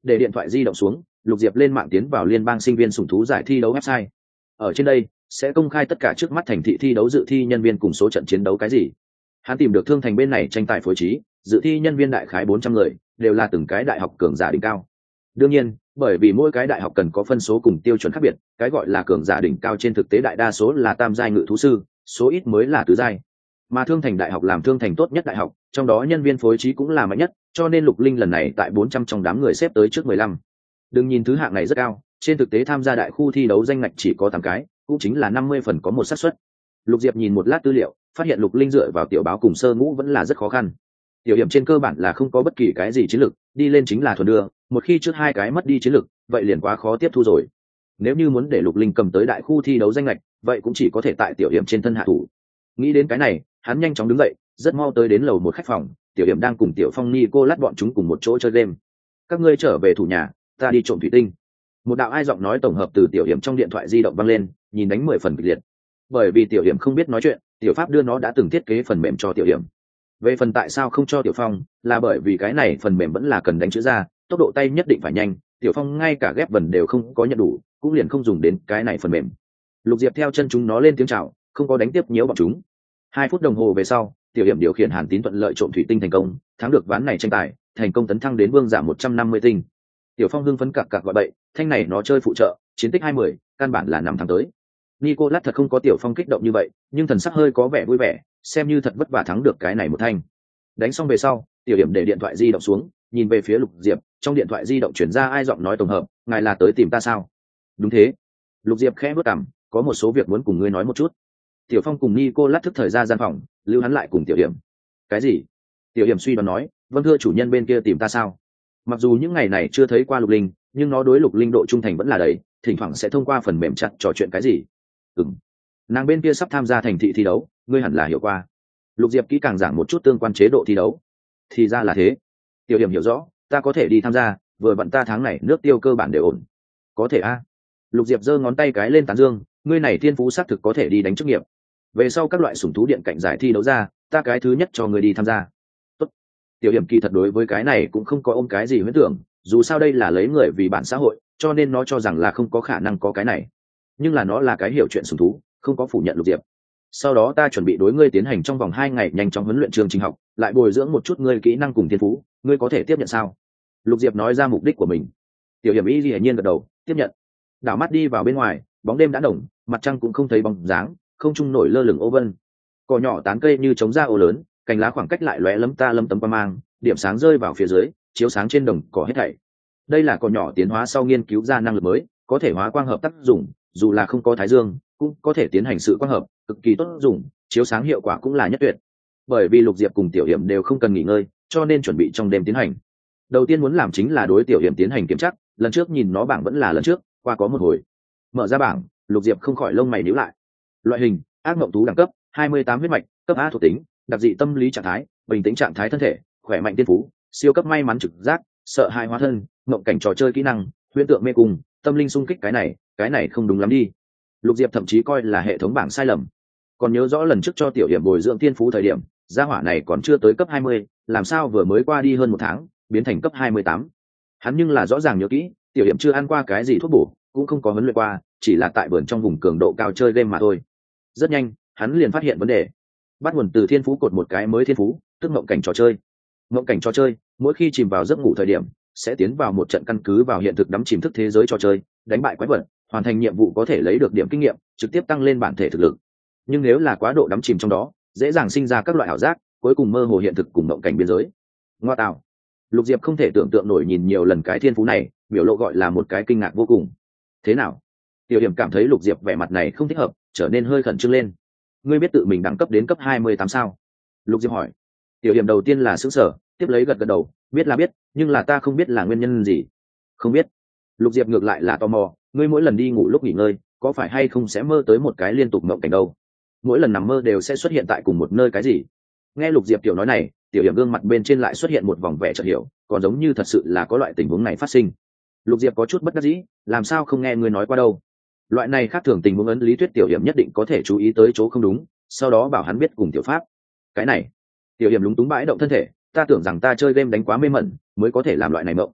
để điện thoại di động xuống, Lục Diệp lên mạng tiến vào liên bang sinh viên sủng thú giải thi đấu website. Ở trên đây sẽ công khai tất cả trước mắt thành thị thi đấu dự thi nhân viên cùng số trận chiến đấu cái gì. Hắn tìm được Thương Thành bên này tranh tài phối trí, dự thi nhân viên đại khái bốn trăm người, đều là từng cái đại học cường giả đỉnh cao. Đương nhiên, bởi vì mỗi cái đại học cần có phân số cùng tiêu chuẩn khác biệt, cái gọi là cường giả đỉnh cao trên thực tế đại đa số là tam giai ngự thú sư, số ít mới là tứ giai. Mà Thương Thành đại học làm Thương Thành tốt nhất đại học, trong đó nhân viên phối trí cũng là mạnh nhất, cho nên Lục Linh lần này tại bốn trăm trong đám người xếp tới trước mười lăm. Đừng nhìn thứ hạng này rất cao, trên thực tế tham gia đại khu thi đấu danh ngạch chỉ có tám cái, cũng chính là năm mươi phần có một xác suất. Lục Diệp nhìn một lát tư liệu, phát hiện Lục Linh dựa vào tiểu báo cùng sơ ngũ vẫn là rất khó khăn. Tiểu điểm trên cơ bản là không có bất kỳ cái gì chiến lược, đi lên chính là thuần đưa, một khi trước hai cái mất đi chiến lược, vậy liền quá khó tiếp thu rồi. Nếu như muốn để Lục Linh cầm tới đại khu thi đấu danh ngạch, vậy cũng chỉ có thể tại tiểu điểm trên thân hạ thủ. Nghĩ đến cái này, hắn nhanh chóng đứng dậy, rất mau tới đến lầu một khách phòng, tiểu điểm đang cùng tiểu Phong Ni cô lát bọn chúng cùng một chỗ chơi game. Các ngươi trở về thủ nhà, ta đi trộm thủy tinh. Một đạo ai giọng nói tổng hợp từ tiểu điểm trong điện thoại di động vang lên, nhìn đánh mười phần kịch liệt. Bởi vì tiểu điểm không biết nói chuyện, tiểu pháp đưa nó đã từng thiết kế phần mềm cho tiểu điểm. Về phần tại sao không cho tiểu Phong, là bởi vì cái này phần mềm vẫn là cần đánh chữ ra, tốc độ tay nhất định phải nhanh, tiểu Phong ngay cả ghép vần đều không có nhận đủ, cũng liền không dùng đến cái này phần mềm. Lục Diệp theo chân chúng nó lên tiếng chào, không có đánh tiếp nhiễu bọn chúng. Hai phút đồng hồ về sau, tiểu điểm điều khiển Hàn Tín thuận lợi trộm thủy tinh thành công, thắng được ván này tranh tài, thành công tấn thăng đến vương giả một trăm năm mươi tinh. Tiểu Phong hưng phấn cặc cặc gọi bậy, thanh này nó chơi phụ trợ, chiến tích hai mươi, căn bản là năm tháng tới. Nicolas thật không có Tiểu Phong kích động như vậy, nhưng thần sắc hơi có vẻ vui vẻ, xem như thật vất vả thắng được cái này một thanh. Đánh xong về sau, tiểu điểm để điện thoại di động xuống, nhìn về phía Lục Diệp, trong điện thoại di động chuyển ra ai giọng nói tổng hợp, ngài là tới tìm ta sao? Đúng thế. Lục Diệp khẽ bước cằm, có một số việc muốn cùng ngươi nói một chút. Tiểu Phong cùng Nicolas thức thời ra gian phòng, lưu hắn lại cùng tiểu điểm. Cái gì? Tiểu điểm suy đoán nói, vâng thưa chủ nhân bên kia tìm ta sao? Mặc dù những ngày này chưa thấy qua Lục Linh, nhưng nó đối Lục Linh độ trung thành vẫn là đấy, thỉnh thoảng sẽ thông qua phần mềm chat trò chuyện cái gì. Ừm. Nàng bên kia sắp tham gia thành thị thi đấu, ngươi hẳn là hiểu qua. Lục Diệp kỹ càng giảng một chút tương quan chế độ thi đấu. Thì ra là thế. Tiểu điểm hiểu rõ, ta có thể đi tham gia, vừa vặn ta tháng này nước tiêu cơ bản đều ổn. Có thể a. Lục Diệp giơ ngón tay cái lên tán dương, ngươi này thiên phú xác thực có thể đi đánh chức nghiệp. Về sau các loại sủng thú điện cạnh giải thi đấu ra, ta cái thứ nhất cho ngươi đi tham gia. Tốt. Tiểu điểm kỳ thật đối với cái này cũng không có ôm cái gì huyễn tưởng, dù sao đây là lấy người vì bản xã hội, cho nên nó cho rằng là không có khả năng có cái này. Nhưng là nó là cái hiểu chuyện sủng thú, không có phủ nhận Lục Diệp. Sau đó ta chuẩn bị đối ngươi tiến hành trong vòng hai ngày nhanh chóng huấn luyện chương trình học, lại bồi dưỡng một chút ngươi kỹ năng cùng thiên phú, ngươi có thể tiếp nhận sao? Lục Diệp nói ra mục đích của mình. Tiểu điểm y hiển nhiên gật đầu, tiếp nhận. Đảo mắt đi vào bên ngoài, bóng đêm đã đồng, mặt trăng cũng không thấy bóng dáng, không trung nổi lơ lửng ô vân. Cỏ nhỏ tán cây như chống ra ô lớn, cành lá khoảng cách lại lóe lấm ta lấm tấm qua mang, điểm sáng rơi vào phía dưới, chiếu sáng trên đồng cỏ hết thảy. Đây là cỏ nhỏ tiến hóa sau nghiên cứu ra năng lực mới, có thể hóa quang hợp tác dụng, dù là không có thái dương, cũng có thể tiến hành sự quang hợp, cực kỳ tốt dùng, chiếu sáng hiệu quả cũng là nhất tuyệt. Bởi vì Lục Diệp cùng Tiểu Hiểm đều không cần nghỉ ngơi, cho nên chuẩn bị trong đêm tiến hành. Đầu tiên muốn làm chính là đối Tiểu Hiểm tiến hành kiểm tra, lần trước nhìn nó bảng vẫn là lần trước, qua có một hồi. Mở ra bảng, Lục Diệp không khỏi lông mày nhíu lại. Loại hình: ác mộng thú đẳng cấp hai mươi tám huyết mạch, cấp A thuộc tính, đặc dị tâm lý trạng thái, bình tĩnh trạng thái thân thể, khỏe mạnh tiên phú, siêu cấp may mắn trực giác, sợ hãi hóa thân, mộng cảnh trò chơi kỹ năng, huyễn tượng mê cung, tâm linh xung kích. Cái này, cái này không đúng lắm đi. Lục Diệp thậm chí coi là hệ thống bảng sai lầm. Còn nhớ rõ lần trước cho Tiểu Hiểm bồi dưỡng tiên phú thời điểm, gia hỏa này còn chưa tới cấp hai mươi, làm sao vừa mới qua đi hơn một tháng, biến thành cấp hai mươi tám. Hắn nhưng là rõ ràng nhớ kỹ, Tiểu Hiểm chưa ăn qua cái gì thuốc bổ, cũng không có huấn luyện qua, chỉ là tại vườn trong vùng cường độ cao chơi game mà thôi. Rất nhanh, hắn liền phát hiện vấn đề. Bắt nguồn từ thiên phú cột một cái mới thiên phú, tức mộng cảnh trò chơi. Mộng cảnh trò chơi, mỗi khi chìm vào giấc ngủ thời điểm, sẽ tiến vào một trận căn cứ vào hiện thực đắm chìm thức thế giới trò chơi, đánh bại quái vật, hoàn thành nhiệm vụ có thể lấy được điểm kinh nghiệm, trực tiếp tăng lên bản thể thực lực. Nhưng nếu là quá độ đắm chìm trong đó, dễ dàng sinh ra các loại ảo giác, cuối cùng mơ hồ hiện thực cùng mộng cảnh biên giới. Ngoa tạo. Lục Diệp không thể tưởng tượng nổi nhìn nhiều lần cái thiên phú này, biểu lộ gọi là một cái kinh ngạc vô cùng. Thế nào? Tiểu Điểm cảm thấy Lục Diệp vẻ mặt này không thích hợp, trở nên hơi khẩn trương lên. Ngươi biết tự mình đẳng cấp đến cấp hai mươi tám sao? Lục Diệp hỏi. Tiểu Điểm đầu tiên là sững sờ, tiếp lấy gật gật đầu, biết là biết, nhưng là ta không biết là nguyên nhân gì. Không biết. Lục Diệp ngược lại là tò mò, ngươi mỗi lần đi ngủ lúc nghỉ ngơi, có phải hay không sẽ mơ tới một cái liên tục mộng cảnh đâu? Mỗi lần nằm mơ đều sẽ xuất hiện tại cùng một nơi cái gì? Nghe Lục Diệp tiểu nói này, Tiểu Điểm gương mặt bên trên lại xuất hiện một vòng vẻ chợt hiểu, còn giống như thật sự là có loại tình huống này phát sinh. Lục Diệp có chút bất đắc dĩ, làm sao không nghe ngươi nói qua đâu? Loại này khác thường tình huống ấn lý thuyết Tiểu Điểm nhất định có thể chú ý tới chỗ không đúng, sau đó bảo hắn biết cùng tiểu pháp. Cái này, Tiểu Điểm lúng túng bãi động thân thể, ta tưởng rằng ta chơi game đánh quá mê mẩn, mới có thể làm loại này mộng.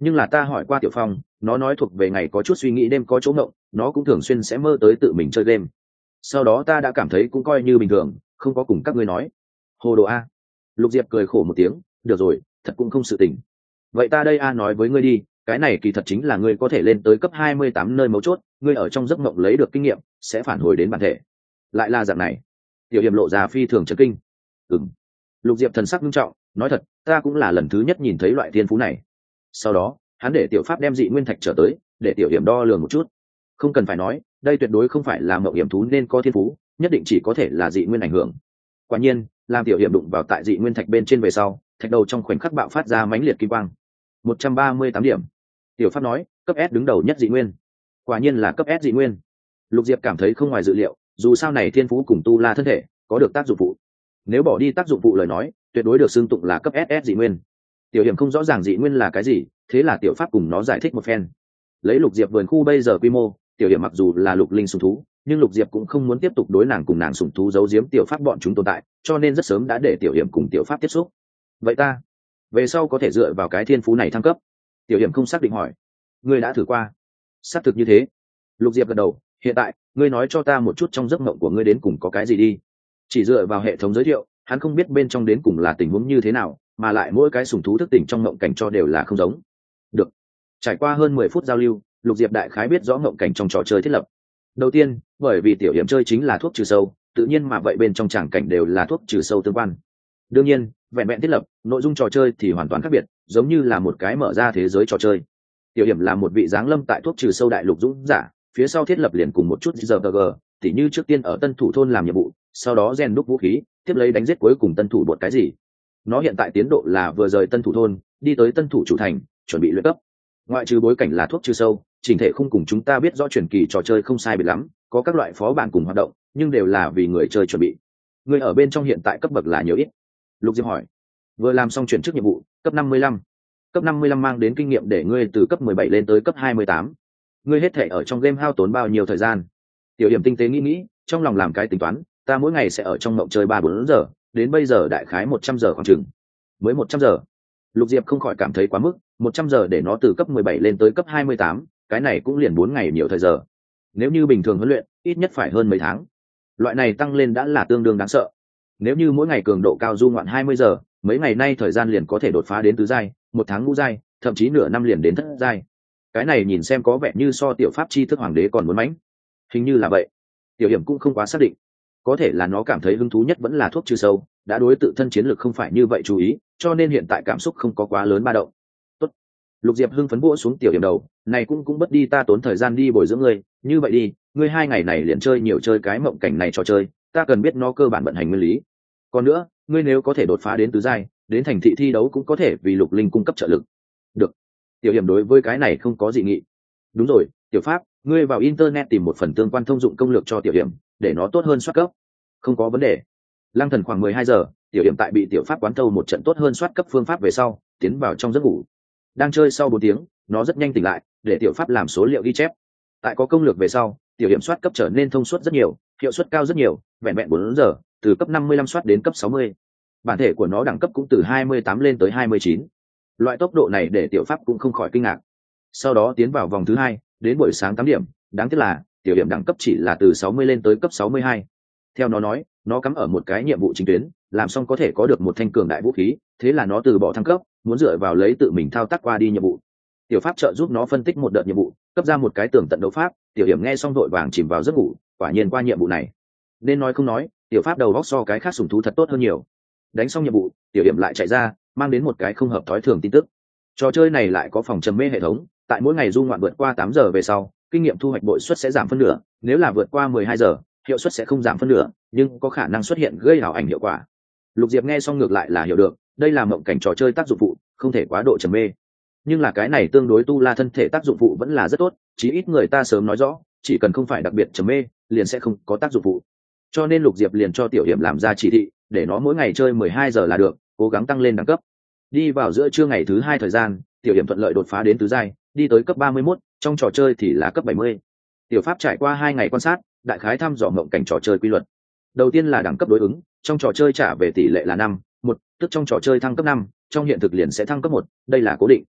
nhưng là ta hỏi qua Tiểu Phong, nó nói thuộc về ngày có chút suy nghĩ đêm có chỗ ngộng, nó cũng thường xuyên sẽ mơ tới tự mình chơi game. Sau đó ta đã cảm thấy cũng coi như bình thường, không có cùng các ngươi nói. Hồ đồ a. Lục Diệp cười khổ một tiếng, được rồi, thật cũng không sự tình. Vậy ta đây a nói với ngươi đi, cái này kỳ thật chính là ngươi có thể lên tới cấp hai mươi tám nơi mấu chốt, ngươi ở trong giấc mộng lấy được kinh nghiệm, sẽ phản hồi đến bản thể. Lại là dạng này. Tiểu Hiểm lộ ra phi thường chấn kinh. Ừm. Lục Diệp thần sắc nghiêm trọng, nói thật, ta cũng là lần thứ nhất nhìn thấy loại thiên phú này. Sau đó, hắn để Tiểu Pháp đem dị nguyên thạch trở tới, để Tiểu Hiểm đo lường một chút. Không cần phải nói, đây tuyệt đối không phải là mộng hiểm thú nên có thiên phú, nhất định chỉ có thể là dị nguyên ảnh hưởng. Quả nhiên, làm Tiểu Hiểm đụng vào tại dị nguyên thạch bên trên về sau, thạch đầu trong khoảnh khắc bạo phát ra mãnh liệt kim quang. một trăm ba mươi tám điểm. Tiểu Pháp nói, cấp S đứng đầu nhất dị nguyên. Quả nhiên là cấp S dị nguyên. Lục Diệp cảm thấy không ngoài dự liệu, dù sao này thiên phú cùng tu la thân thể có được tác dụng phụ. Nếu bỏ đi tác dụng phụ lời nói, tuyệt đối được xưng tụng là cấp ét ét dị nguyên. Tiểu Hiểm không rõ ràng dị nguyên là cái gì, thế là Tiểu Pháp cùng nó giải thích một phen. Lấy Lục Diệp vườn khu bây giờ quy mô, Tiểu Hiểm mặc dù là lục linh sủng thú, nhưng Lục Diệp cũng không muốn tiếp tục đối nàng cùng nàng sủng thú giấu giếm Tiểu Pháp bọn chúng tồn tại, cho nên rất sớm đã để Tiểu Hiểm cùng Tiểu Pháp tiếp xúc. Vậy ta về sau có thể dựa vào cái thiên phú này thăng cấp? Tiểu Hiểm không xác định hỏi. Ngươi đã thử qua? Xác thực như thế. Lục Diệp gật đầu. Hiện tại ngươi nói cho ta một chút trong giấc mộng của ngươi đến cùng có cái gì đi. Chỉ dựa vào hệ thống giới thiệu, hắn không biết bên trong đến cùng là tình huống như thế nào, mà lại mỗi cái sủng thú thức tỉnh trong mộng cảnh cho đều là không giống. Được. Trải qua hơn mười phút giao lưu, Lục Diệp đại khái biết rõ mộng cảnh trong trò chơi thiết lập. Đầu tiên, bởi vì Tiểu Hiểm chơi chính là thuốc trừ sâu, tự nhiên mà vậy bên trong tràng cảnh đều là thuốc trừ sâu tương quan. Đương nhiên, vẹn vẹn thiết lập, nội dung trò chơi thì hoàn toàn khác biệt, giống như là một cái mở ra thế giới trò chơi. Tiểu Hiểm là một vị giáng lâm tại thuốc trừ sâu đại lục dũng giả, phía sau thiết lập liền cùng một chút giờ g tỉ như trước tiên ở Tân Thủ thôn làm nhiệm vụ, sau đó rèn đúc vũ khí, tiếp lấy đánh giết cuối cùng Tân Thủ bột cái gì. Nó hiện tại tiến độ là vừa rời Tân Thủ thôn, đi tới Tân Thủ chủ thành, chuẩn bị luyện cấp. Ngoại trừ bối cảnh là thuốc trừ sâu, chỉnh thể không cùng chúng ta biết rõ truyền kỳ trò chơi không sai biệt lắm, có các loại phó bản cùng hoạt động, nhưng đều là vì người chơi chuẩn bị. Người ở bên trong hiện tại cấp bậc là nhiều ít? Lục Diệp hỏi. Vừa làm xong chuyển chức nhiệm vụ, cấp năm mươi lăm. Cấp năm mươi lăm mang đến kinh nghiệm để ngươi từ cấp mười bảy lên tới cấp hai mươi tám. Ngươi hết thể ở trong game hao tốn bao nhiêu thời gian? Tiểu Hiểm tinh tế nghĩ nghĩ, trong lòng làm cái tính toán, ta mỗi ngày sẽ ở trong mộng chơi ba bốn giờ, đến bây giờ đại khái một trăm giờ khoảng chừng. Mới một trăm giờ. Lục Diệp không khỏi cảm thấy quá mức, một trăm giờ để nó từ cấp mười bảy lên tới cấp hai mươi tám, cái này cũng liền bốn ngày nhiều thời giờ. Nếu như bình thường huấn luyện, ít nhất phải hơn mấy tháng. Loại này tăng lên đã là tương đương đáng sợ. Nếu như mỗi ngày cường độ cao du ngoạn hai mươi giờ, mấy ngày nay thời gian liền có thể đột phá đến tứ giai, một tháng ngũ giai, thậm chí nửa năm liền đến thất giai. Cái này nhìn xem có vẻ như so tiểu pháp chi thức hoàng đế còn muốn mãnh. Hình như là vậy. Tiểu Hiểm cũng không quá xác định. Có thể là nó cảm thấy hứng thú nhất vẫn là thuốc trừ sâu, đã đối tự thân chiến lược không phải như vậy chú ý, cho nên hiện tại cảm xúc không có quá lớn ba động. Tốt. Lục Diệp hưng phấn vỗ xuống Tiểu Hiểm đầu, này cũng cũng bất đi ta tốn thời gian đi bồi dưỡng ngươi, như vậy đi, ngươi hai ngày này liền chơi nhiều chơi cái mộng cảnh này trò chơi, ta cần biết nó cơ bản vận hành nguyên lý. Còn nữa, ngươi nếu có thể đột phá đến tứ giai, đến thành thị thi đấu cũng có thể vì Lục Linh cung cấp trợ lực. Được. Tiểu Hiểm đối với cái này không có dị nghị. Đúng rồi, Tiểu Pháp, ngươi vào internet tìm một phần tương quan thông dụng công lược cho Tiểu Hiểm, để nó tốt hơn soát cấp. Không có vấn đề. Lăng Thần khoảng mười hai giờ, Tiểu Hiểm tại bị Tiểu Pháp quán thâu một trận tốt hơn soát cấp phương pháp về sau, tiến vào trong giấc ngủ. Đang chơi sau bốn tiếng, nó rất nhanh tỉnh lại, để Tiểu Pháp làm số liệu ghi chép. Tại có công lược về sau, Tiểu Hiểm soát cấp trở nên thông suốt rất nhiều, hiệu suất cao rất nhiều, vẹn vẹn bốn giờ, từ cấp năm mươi lăm soát đến cấp sáu mươi. Bản thể của nó đẳng cấp cũng từ hai mươi tám lên tới hai mươi chín. Loại tốc độ này để Tiểu Pháp cũng không khỏi kinh ngạc. Sau đó tiến vào vòng thứ hai, đến buổi sáng tám điểm, đáng tiếc là Tiểu Hiểm đẳng cấp chỉ là từ sáu mươi lên tới cấp sáu mươi hai. Theo nó nói, nó cắm ở một cái nhiệm vụ chính tuyến, làm xong có thể có được một thanh cường đại vũ khí, thế là nó từ bỏ thăng cấp, muốn dựa vào lấy tự mình thao tác qua đi nhiệm vụ. Tiểu Pháp trợ giúp nó phân tích một đợt nhiệm vụ, cấp ra một cái tường tận đấu pháp, Tiểu Hiểm nghe xong vội vàng chìm vào giấc ngủ, quả nhiên qua nhiệm vụ này. Nên nói không nói, Tiểu Pháp đầu óc so cái khác sủng thú thật tốt hơn nhiều. Đánh xong nhiệm vụ, Tiểu Hiểm lại chạy ra, mang đến một cái không hợp thói thường tin tức. Trò chơi này lại có phòng trầm mê hệ thống, tại mỗi ngày du ngoạn vượt qua tám giờ về sau, kinh nghiệm thu hoạch bội suất sẽ giảm phân nửa, nếu là vượt qua mười hai giờ, hiệu suất sẽ không giảm phân nửa, nhưng có khả năng xuất hiện gây ảo ảnh hiệu quả. Lục Diệp nghe xong ngược lại là hiểu được, đây là mộng cảnh trò chơi tác dụng phụ, không thể quá độ trầm mê. Nhưng là cái này tương đối tu la thân thể tác dụng phụ vẫn là rất tốt, chí ít người ta sớm nói rõ, chỉ cần không phải đặc biệt trầm mê, liền sẽ không có tác dụng phụ. Cho nên Lục Diệp liền cho Tiểu Hiểm làm ra chỉ thị, để nó mỗi ngày chơi mười hai giờ là được, cố gắng tăng lên đẳng cấp. Đi vào giữa trưa ngày thứ hai thời gian, Tiểu Hiểm thuận lợi đột phá đến tứ giai, đi tới cấp ba mươi mốt, trong trò chơi thì là cấp bảy mươi. Tiểu Pháp trải qua hai ngày quan sát, đại khái thăm dò mộng cảnh trò chơi quy luật. Đầu tiên là đẳng cấp đối ứng, trong trò chơi trả về tỷ lệ là năm, một, tức trong trò chơi thăng cấp năm, trong hiện thực liền sẽ thăng cấp một, đây là cố định.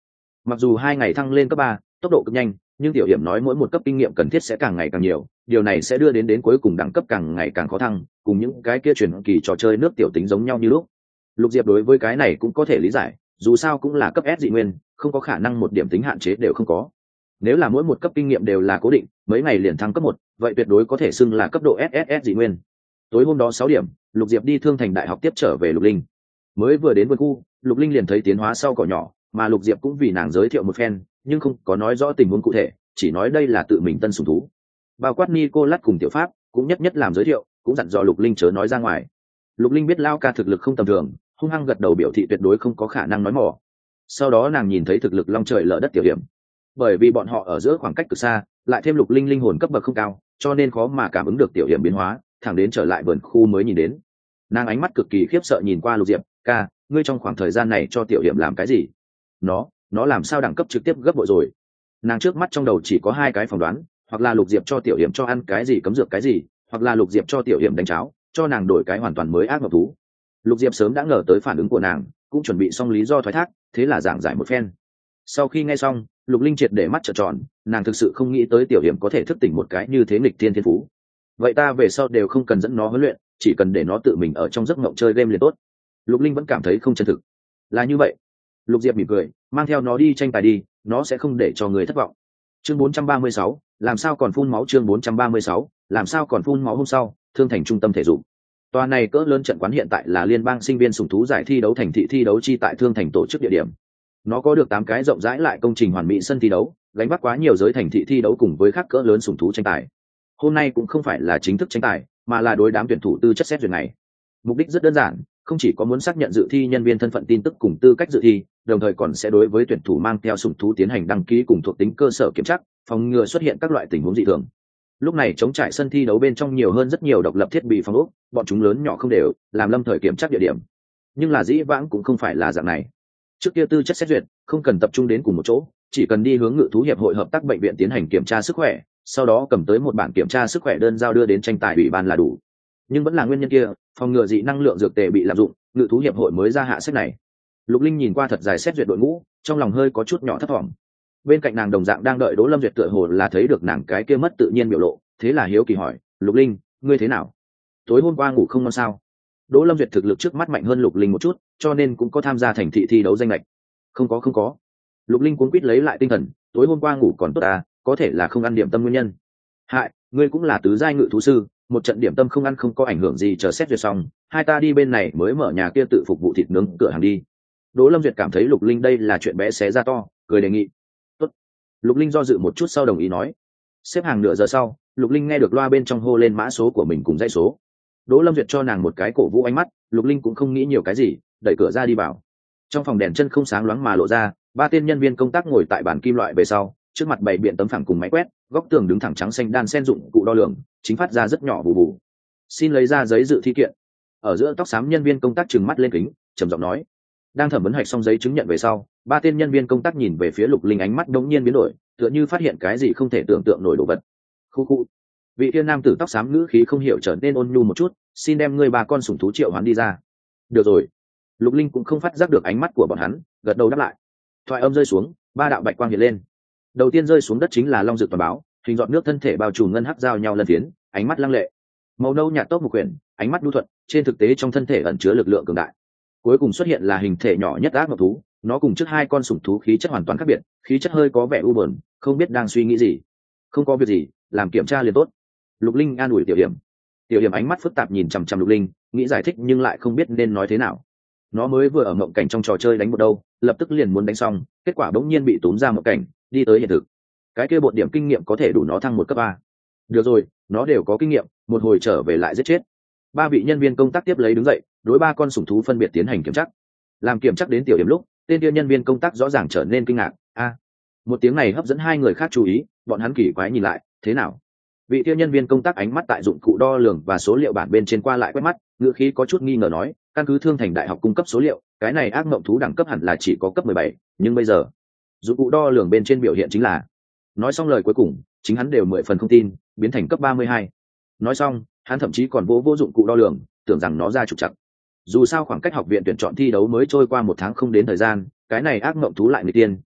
Mặc dù hai ngày thăng lên cấp ba tốc độ cực nhanh, nhưng tiểu hiểm nói mỗi một cấp kinh nghiệm cần thiết sẽ càng ngày càng nhiều, điều này sẽ đưa đến đến cuối cùng đẳng cấp càng ngày càng khó thăng, cùng những cái kia truyền kỳ trò chơi nước tiểu tính giống nhau như lúc. Lục Diệp đối với cái này cũng có thể lý giải, dù sao cũng là cấp S dị nguyên, không có khả năng một điểm tính hạn chế đều không có. Nếu là mỗi một cấp kinh nghiệm đều là cố định, mấy ngày liền thăng cấp một, vậy tuyệt đối có thể xưng là cấp độ ét ét ét dị nguyên. Tối hôm đó sáu điểm, Lục Diệp đi Thương Thành Đại học tiếp trở về Lục Linh. Mới vừa đến vườn khu, Lục Linh liền thấy tiến hóa sau cỏ nhỏ, mà Lục Diệp cũng vì nàng giới thiệu một phen, nhưng không có nói rõ tình huống cụ thể, chỉ nói đây là tự mình tân sủng thú. Bao quát Nicolas cùng Tiểu Pháp, cũng nhất nhất làm giới thiệu, cũng dặn dò Lục Linh chớ nói ra ngoài. Lục Linh biết Lao ca thực lực không tầm thường, hung hăng gật đầu biểu thị tuyệt đối không có khả năng nói mỏ. Sau đó nàng nhìn thấy thực lực long trời lở đất Tiểu Hiểm. Bởi vì bọn họ ở giữa khoảng cách cực xa, lại thêm Lục Linh linh hồn cấp bậc không cao, cho nên khó mà cảm ứng được Tiểu Hiểm biến hóa, thẳng đến trở lại vườn khu mới nhìn đến. Nàng ánh mắt cực kỳ khiếp sợ nhìn qua Lục Diệp, "Ca, ngươi trong khoảng thời gian này cho Tiểu Hiểm làm cái gì?" Nó, nó làm sao đẳng cấp trực tiếp gấp bội rồi? Nàng trước mắt trong đầu chỉ có hai cái phỏng đoán, hoặc là Lục Diệp cho Tiểu Hiểm cho ăn cái gì cấm dược cái gì, hoặc là Lục Diệp cho Tiểu Hiểm đánh cháo, cho nàng đổi cái hoàn toàn mới ác ngọc thú. Lục Diệp sớm đã ngờ tới phản ứng của nàng, cũng chuẩn bị xong lý do thoái thác, thế là giảng giải một phen. Sau khi nghe xong, Lục Linh triệt để mắt trợn tròn, nàng thực sự không nghĩ tới Tiểu Hiểm có thể thức tỉnh một cái như thế nghịch thiên thiên phú. Vậy ta về sau đều không cần dẫn nó huấn luyện, chỉ cần để nó tự mình ở trong giấc mộng chơi game liền tốt. Lục Linh vẫn cảm thấy không chân thực. Là như vậy. Lục Diệp mỉm cười, mang theo nó đi tranh tài đi, nó sẽ không để cho người thất vọng. Chương bốn trăm ba mươi sáu, làm sao còn phun máu chương bốn trăm ba mươi sáu, làm sao còn phun máu hôm sau, Thương Thành trung tâm thể dục. Tòa này cỡ lớn trận quán hiện tại là liên bang sinh viên sủng thú giải thi đấu thành thị thi đấu chi tại Thương Thành tổ chức địa điểm. Nó có được tám cái rộng rãi lại công trình hoàn mỹ sân thi đấu, gánh vác quá nhiều giới thành thị thi đấu cùng với các cỡ lớn sủng thú tranh tài. Hôm nay cũng không phải là chính thức tranh tài, mà là đối đám tuyển thủ tư chất xét duyệt này. Mục đích rất đơn giản, không chỉ có muốn xác nhận dự thi nhân viên thân phận tin tức cùng tư cách dự thi, đồng thời còn sẽ đối với tuyển thủ mang theo sủng thú tiến hành đăng ký cùng thuộc tính cơ sở kiểm tra, phòng ngừa xuất hiện các loại tình huống dị thường. Lúc này chống trải sân thi đấu bên trong nhiều hơn rất nhiều độc lập thiết bị phòng ốc, bọn chúng lớn nhỏ không đều, làm lâm thời kiểm tra địa điểm. Nhưng là dĩ vãng cũng không phải là dạng này. Trước kia tư chất xét duyệt không cần tập trung đến cùng một chỗ, chỉ cần đi hướng ngự thú hiệp hội hợp tác bệnh viện tiến hành kiểm tra sức khỏe, sau đó cầm tới một bản kiểm tra sức khỏe đơn giao đưa đến tranh tài ủy ban là đủ. Nhưng vẫn là nguyên nhân kia, phòng ngừa dị năng lượng dược tề bị lạm dụng, ngự thú hiệp hội mới ra hạ sách này. Lục Linh nhìn qua thật dài xét duyệt đội ngũ, trong lòng hơi có chút nhỏ thất vọng. Bên cạnh nàng đồng dạng đang đợi Đỗ Lâm Duyệt tựa hồ là thấy được nàng cái kia mất tự nhiên biểu lộ, thế là hiếu kỳ hỏi, "Lục Linh, ngươi thế nào? Tối hôm qua ngủ không ngon sao?" Đỗ Lâm Duyệt thực lực trước mắt mạnh hơn Lục Linh một chút, cho nên cũng có tham gia thành thị thi đấu danh lệch. "Không có không có." Lục Linh cuống quýt lấy lại tinh thần, "Tối hôm qua ngủ còn tốt à, có thể là không ăn điểm tâm nguyên nhân." "Hại, ngươi cũng là tứ giai ngự thú sư, một trận điểm tâm không ăn không có ảnh hưởng gì, chờ xét duyệt xong, hai ta đi bên này mới mở nhà kia tự phục vụ thịt nướng cửa hàng đi." Đỗ Lâm Duyệt cảm thấy Lục Linh đây là chuyện bé xé ra to, cười đề nghị. "Tốt." Lục Linh do dự một chút sau đồng ý nói. Xếp hàng nửa giờ sau, Lục Linh nghe được loa bên trong hô lên mã số của mình cùng dãy số. Đỗ Lâm Duyệt cho nàng một cái cổ vũ ánh mắt, Lục Linh cũng không nghĩ nhiều cái gì, đẩy cửa ra đi vào. Trong phòng đèn chân không sáng loáng mà lộ ra, ba tên nhân viên công tác ngồi tại bàn kim loại về sau, trước mặt bày biện tấm phẳng cùng máy quét, góc tường đứng thẳng trắng xanh đan sen dụng cụ đo lường, chính phát ra rất nhỏ bù bù. "Xin lấy ra giấy dự thi kiện." Ở giữa tóc xám nhân viên công tác trừng mắt lên kính, trầm giọng nói. Đang thẩm vấn hạch xong giấy chứng nhận về sau, ba tên nhân viên công tác nhìn về phía Lục Linh, ánh mắt đống nhiên biến đổi, tựa như phát hiện cái gì không thể tưởng tượng nổi đồ vật. Khu khu. Vị tiên nam tử tóc xám ngữ khí không hiểu trở nên ôn nhu một chút, "Xin đem ngươi ba con sủng thú triệu hoán đi ra." "Được rồi." Lục Linh cũng không phát giác được ánh mắt của bọn hắn, gật đầu đáp lại. Thoại âm rơi xuống, ba đạo bạch quang hiện lên. Đầu tiên rơi xuống đất chính là long dược toàn báo, hình giọt nước thân thể bao trùm ngân hắc giao nhau lân phiến, ánh mắt lăng lệ. Màu nâu nhạt tốc một quyển, ánh mắt nhu thuận, trên thực tế trong thân thể ẩn chứa lực lượng cường đại. Cuối cùng xuất hiện là hình thể nhỏ nhất ác ngọc thú, nó cùng trước hai con sủng thú khí chất hoàn toàn khác biệt, khí chất hơi có vẻ u buồn, không biết đang suy nghĩ gì. "Không có việc gì, làm kiểm tra liền tốt." Lục Linh an ủi Tiểu Hiểm. Tiểu Hiểm ánh mắt phức tạp nhìn chằm chằm Lục Linh, nghĩ giải thích nhưng lại không biết nên nói thế nào. Nó mới vừa ở mộng cảnh trong trò chơi đánh một đâu, lập tức liền muốn đánh xong, kết quả bỗng nhiên bị túm ra mộng cảnh, đi tới hiện thực. Cái kia bột điểm kinh nghiệm có thể đủ nó thăng một cấp ba. Được rồi, nó đều có kinh nghiệm, một hồi trở về lại giết chết. Ba vị nhân viên công tác tiếp lấy đứng dậy, đối ba con sủng thú phân biệt tiến hành kiểm tra. Làm kiểm tra đến Tiểu Hiểm lúc, tên kia nhân viên công tác rõ ràng trở nên kinh ngạc. A, một tiếng này hấp dẫn hai người khác chú ý, bọn hắn kỳ quái nhìn lại, "Thế nào?" Vị kia nhân viên công tác ánh mắt tại dụng cụ đo lường và số liệu bản bên trên qua lại quét mắt, ngữ khí có chút nghi ngờ nói, "Căn cứ Thương Thành Đại học cung cấp số liệu, cái này ác mộng thú đẳng cấp hẳn là chỉ có cấp mười bảy, nhưng bây giờ dụng cụ đo lường bên trên biểu hiện chính là..." Nói xong lời cuối cùng, chính hắn đều mười phần không tin, biến thành cấp ba mươi hai. Nói xong, hắn thậm chí còn vỗ vỗ dụng cụ đo lường, tưởng rằng nó ra trục trặc. Dù sao khoảng cách học viện tuyển chọn thi đấu mới trôi qua một tháng không đến thời gian, cái này ác mộng thú lại người tiên,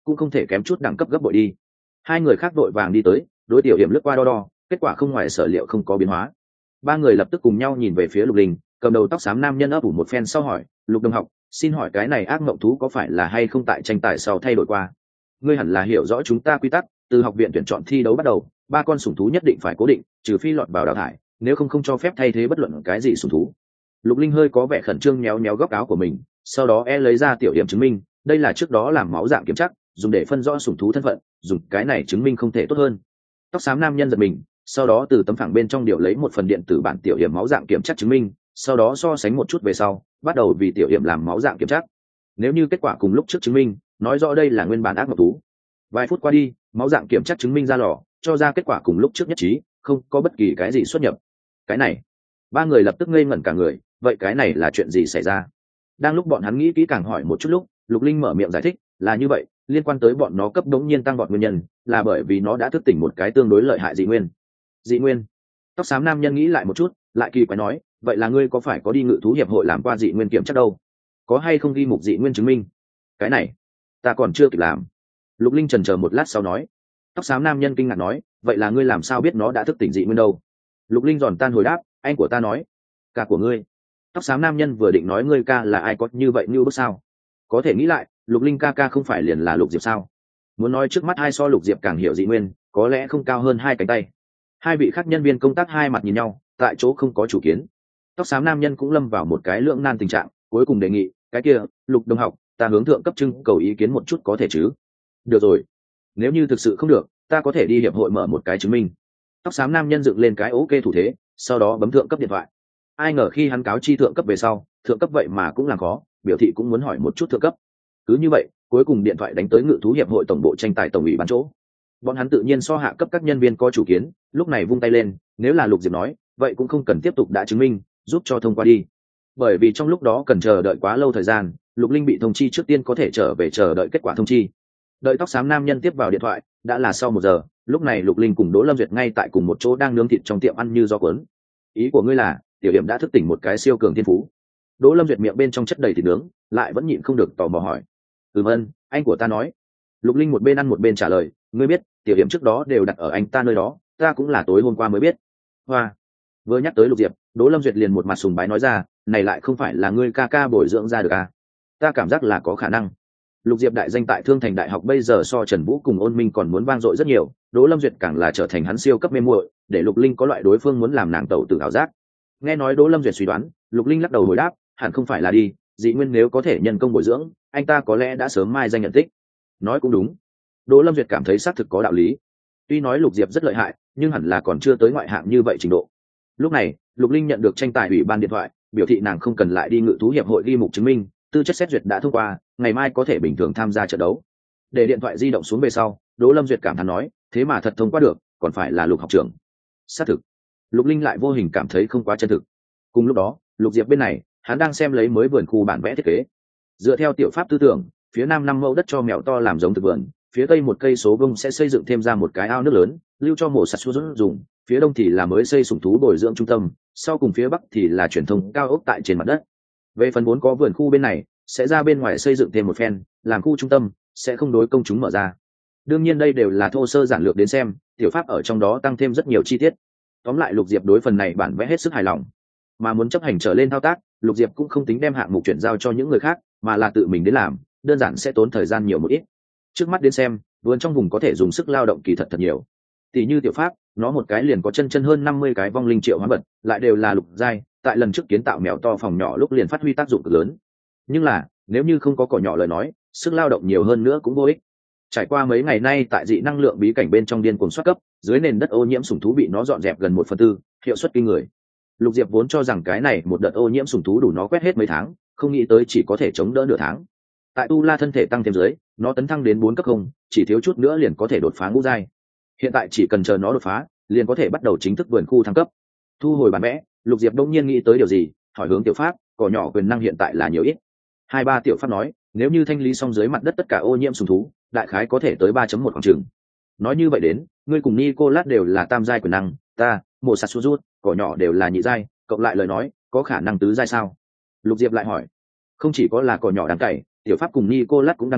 cũng không thể kém chút đẳng cấp gấp bội đi. Hai người khác đội vàng đi tới, đối tiểu hiểm lướt qua đo đo, kết quả không ngoài sở liệu không có biến hóa. Ba người lập tức cùng nhau nhìn về phía Lục Linh, cầm đầu tóc xám nam nhân ấp ủ một phen sau hỏi, Lục đồng học, xin hỏi cái này ác mộng thú có phải là hay không tại tranh tài sau thay đổi qua? Ngươi hẳn là hiểu rõ chúng ta quy tắc, từ học viện tuyển chọn thi đấu bắt đầu, ba con sủng thú nhất định phải cố định, trừ phi lọt vào đào thải, nếu không không cho phép thay thế bất luận cái gì sủng thú. Lục Linh hơi có vẻ khẩn trương nhéo nhéo góc áo của mình, sau đó e lấy ra tiểu hiểm chứng minh, đây là trước đó làm máu dạng kiểm chắc, dùng để phân rõ sủng thú thân phận, dùng cái này chứng minh không thể tốt hơn. Tóc xám nam nhân giật mình, sau đó từ tấm phẳng bên trong điều lấy một phần điện tử bản tiểu hiểm máu dạng kiểm chắc chứng minh, sau đó so sánh một chút về sau, bắt đầu vì tiểu hiểm làm máu dạng kiểm chắc. Nếu như kết quả cùng lúc trước chứng minh, nói rõ đây là nguyên bản ác mộng thú. Vài phút qua đi, máu dạng kiểm chắc chứng minh ra lò, cho ra kết quả cùng lúc trước nhất trí, không có bất kỳ cái gì xuất nhập. Cái này, ba người lập tức ngây ngẩn cả người, vậy cái này là chuyện gì xảy ra? Đang lúc bọn hắn nghĩ kỹ càng hỏi một chút lúc, Lục Linh mở miệng giải thích, là như vậy, liên quan tới bọn nó cấp đống nhiên tăng vọt nguyên nhân, là bởi vì nó đã thức tỉnh một cái tương đối lợi hại dị nguyên. Dị nguyên? Tóc xám nam nhân nghĩ lại một chút, lại kỳ quái nói, vậy là ngươi có phải có đi ngự thú hiệp hội làm qua dị nguyên kiểm chắc đâu? Có hay không ghi mục dị nguyên chứng minh? Cái này, ta còn chưa kịp làm. Lục Linh chần chờ một lát sau nói. Tóc xám nam nhân kinh ngạc nói, vậy là ngươi làm sao biết nó đã thức tỉnh dị nguyên đâu? Lục Linh giòn tan hồi đáp, anh của ta nói. Ca của ngươi? Tóc xám nam nhân vừa định nói ngươi ca là ai có như vậy như bước sao? Có thể nghĩ lại, Lục Linh ca ca không phải liền là Lục Diệp sao? Muốn nói trước mắt hai so Lục Diệp càng hiểu dị nguyên, có lẽ không cao hơn hai cánh tay. Hai vị khác nhân viên công tác hai mặt nhìn nhau, tại chỗ không có chủ kiến. Tóc xám nam nhân cũng lâm vào một cái lưỡng nan tình trạng, cuối cùng đề nghị, cái kia, Lục đồng học, ta hướng thượng cấp trưng cầu ý kiến một chút có thể chứ? Được rồi, nếu như thực sự không được, ta có thể đi hiệp hội mở một cái chứng minh. Tóc xám nam nhân dựng lên cái ok thủ thế, sau đó bấm thượng cấp điện thoại. Ai ngờ khi hắn cáo chi thượng cấp về sau, thượng cấp vậy mà cũng làm khó, biểu thị cũng muốn hỏi một chút thượng cấp. Cứ như vậy, cuối cùng điện thoại đánh tới ngự thú hiệp hội tổng bộ tranh tài tổng ủy ban chỗ. Bọn hắn tự nhiên so hạ cấp các nhân viên có chủ kiến, lúc này vung tay lên, nếu là Lục Diệp nói, vậy cũng không cần tiếp tục đã chứng minh, giúp cho thông qua đi. Bởi vì trong lúc đó cần chờ đợi quá lâu thời gian, Lục Linh bị thông chi trước tiên có thể trở về chờ đợi kết quả thông chi. Đợi tóc xám nam nhân tiếp vào điện thoại, đã là sau một giờ, lúc này Lục Linh cùng Đỗ Lâm Duyệt ngay tại cùng một chỗ đang nướng thịt trong tiệm ăn như gió cuốn. Ý của ngươi là, tiểu hiểm đã thức tỉnh một cái siêu cường thiên phú? Đỗ Lâm Duyệt miệng bên trong chất đầy thịt nướng, lại vẫn nhịn không được tò mò hỏi. Ừ vâng, anh của ta nói. Lục Linh một bên ăn một bên trả lời, ngươi biết, tiểu hiểm trước đó đều đặt ở anh ta nơi đó, ta cũng là tối hôm qua mới biết. Hoa. Vừa nhắc tới Lục Diệp, Đỗ Lâm Duyệt liền một mặt sùng bái nói ra, này lại không phải là ngươi ca ca bồi dưỡng ra được à? Ta cảm giác là có khả năng. Lục Diệp đại danh tại Thương Thành Đại học bây giờ so Trần Vũ cùng Ôn Minh còn muốn vang dội rất nhiều, Đỗ Lâm Duyệt càng là trở thành hắn siêu cấp mê muội, để Lục Linh có loại đối phương muốn làm nàng tẩu tử ảo giác. Nghe nói Đỗ Lâm Duyệt suy đoán, Lục Linh lắc đầu hồi đáp, hẳn không phải là đi, dị nguyên nếu có thể nhân công bồi dưỡng, anh ta có lẽ đã sớm mai danh nhận tích. Nói cũng đúng. Đỗ Lâm Duyệt cảm thấy xác thực có đạo lý. Tuy nói Lục Diệp rất lợi hại, nhưng hẳn là còn chưa tới ngoại hạng như vậy trình độ. Lúc này, Lục Linh nhận được tranh tài ủy ban điện thoại, biểu thị nàng không cần lại đi ngự thú hiệp hội ghi mục chứng minh, tư chất xét duyệt đã thông qua, ngày mai có thể bình thường tham gia trận đấu. Để điện thoại di động xuống về sau, Đỗ Lâm Duyệt cảm thán nói, thế mà thật thông qua được, còn phải là Lục học trưởng. Xác thực. Lục Linh lại vô hình cảm thấy không quá chân thực. Cùng lúc đó, Lục Diệp bên này, hắn đang xem lấy mới vườn khu bản vẽ thiết kế. Dựa theo tiểu pháp tư tưởng, phía nam năm mẫu đất cho mèo to làm giống thực vườn, phía tây một cây số vông sẽ xây dựng thêm ra một cái ao nước lớn, lưu cho mổ sạch xuống dùng, phía đông thì là mới xây sủng thú bồi dưỡng trung tâm, sau cùng phía bắc thì là truyền thông cao ốc tại trên mặt đất. Về phần vốn có vườn khu bên này, sẽ ra bên ngoài xây dựng thêm một phen, làm khu trung tâm, sẽ không đối công chúng mở ra. Đương nhiên đây đều là thô sơ giản lược đến xem, tiểu pháp ở trong đó tăng thêm rất nhiều chi tiết. Tóm lại Lục Diệp đối phần này bản vẽ hết sức hài lòng. Mà muốn chấp hành trở lên thao tác, Lục Diệp cũng không tính đem hạng mục chuyển giao cho những người khác, mà là tự mình đến làm, đơn giản sẽ tốn thời gian nhiều một ít. Trước mắt đến xem, vườn trong vùng có thể dùng sức lao động kỳ thật thật nhiều. Tỷ như tiểu pháp, nó một cái liền có chân chân hơn năm mươi cái vong linh triệu hóa vật, lại đều là lục giai, tại lần trước kiến tạo mèo to phòng nhỏ lúc liền phát huy tác dụng cực lớn. Nhưng là, nếu như không có cỏ nhỏ lời nói, sức lao động nhiều hơn nữa cũng vô ích. Trải qua mấy ngày nay tại dị năng lượng bí cảnh bên trong điên cuồng soát cấp, dưới nền đất ô nhiễm sủng thú bị nó dọn dẹp gần một phần tư, hiệu suất kinh người. Lục Diệp vốn cho rằng cái này một đợt ô nhiễm sủng thú đủ nó quét hết mấy tháng, không nghĩ tới chỉ có thể chống đỡ nửa tháng. Tại tu la thân thể tăng thêm dưới, nó tấn thăng đến bốn cấp không, chỉ thiếu chút nữa liền có thể đột phá ngũ giai. Hiện tại chỉ cần chờ nó đột phá, liền có thể bắt đầu chính thức vườn khu thăng cấp. Thu hồi bản vẽ, Lục Diệp đông nhiên nghĩ tới điều gì, hỏi hướng tiểu pháp, cỏ nhỏ quyền năng hiện tại là nhiều ít. Hai ba tiểu pháp nói, nếu như thanh lý xong dưới mặt đất tất cả ô nhiễm sủng thú, đại khái có thể tới ba chấm một khoảng chừng. Nói như vậy đến, ngươi cùng Nicolas đều là tam giai quyền năng, ta, Mộ Sạt Suzut, cỏ nhỏ đều là nhị giai, cộng lại lời nói, có khả năng tứ giai sao? Lục Diệp lại hỏi. Không chỉ có là cỏ nhỏ đang cày, tiểu pháp cùng Nicolas cũng đang cày,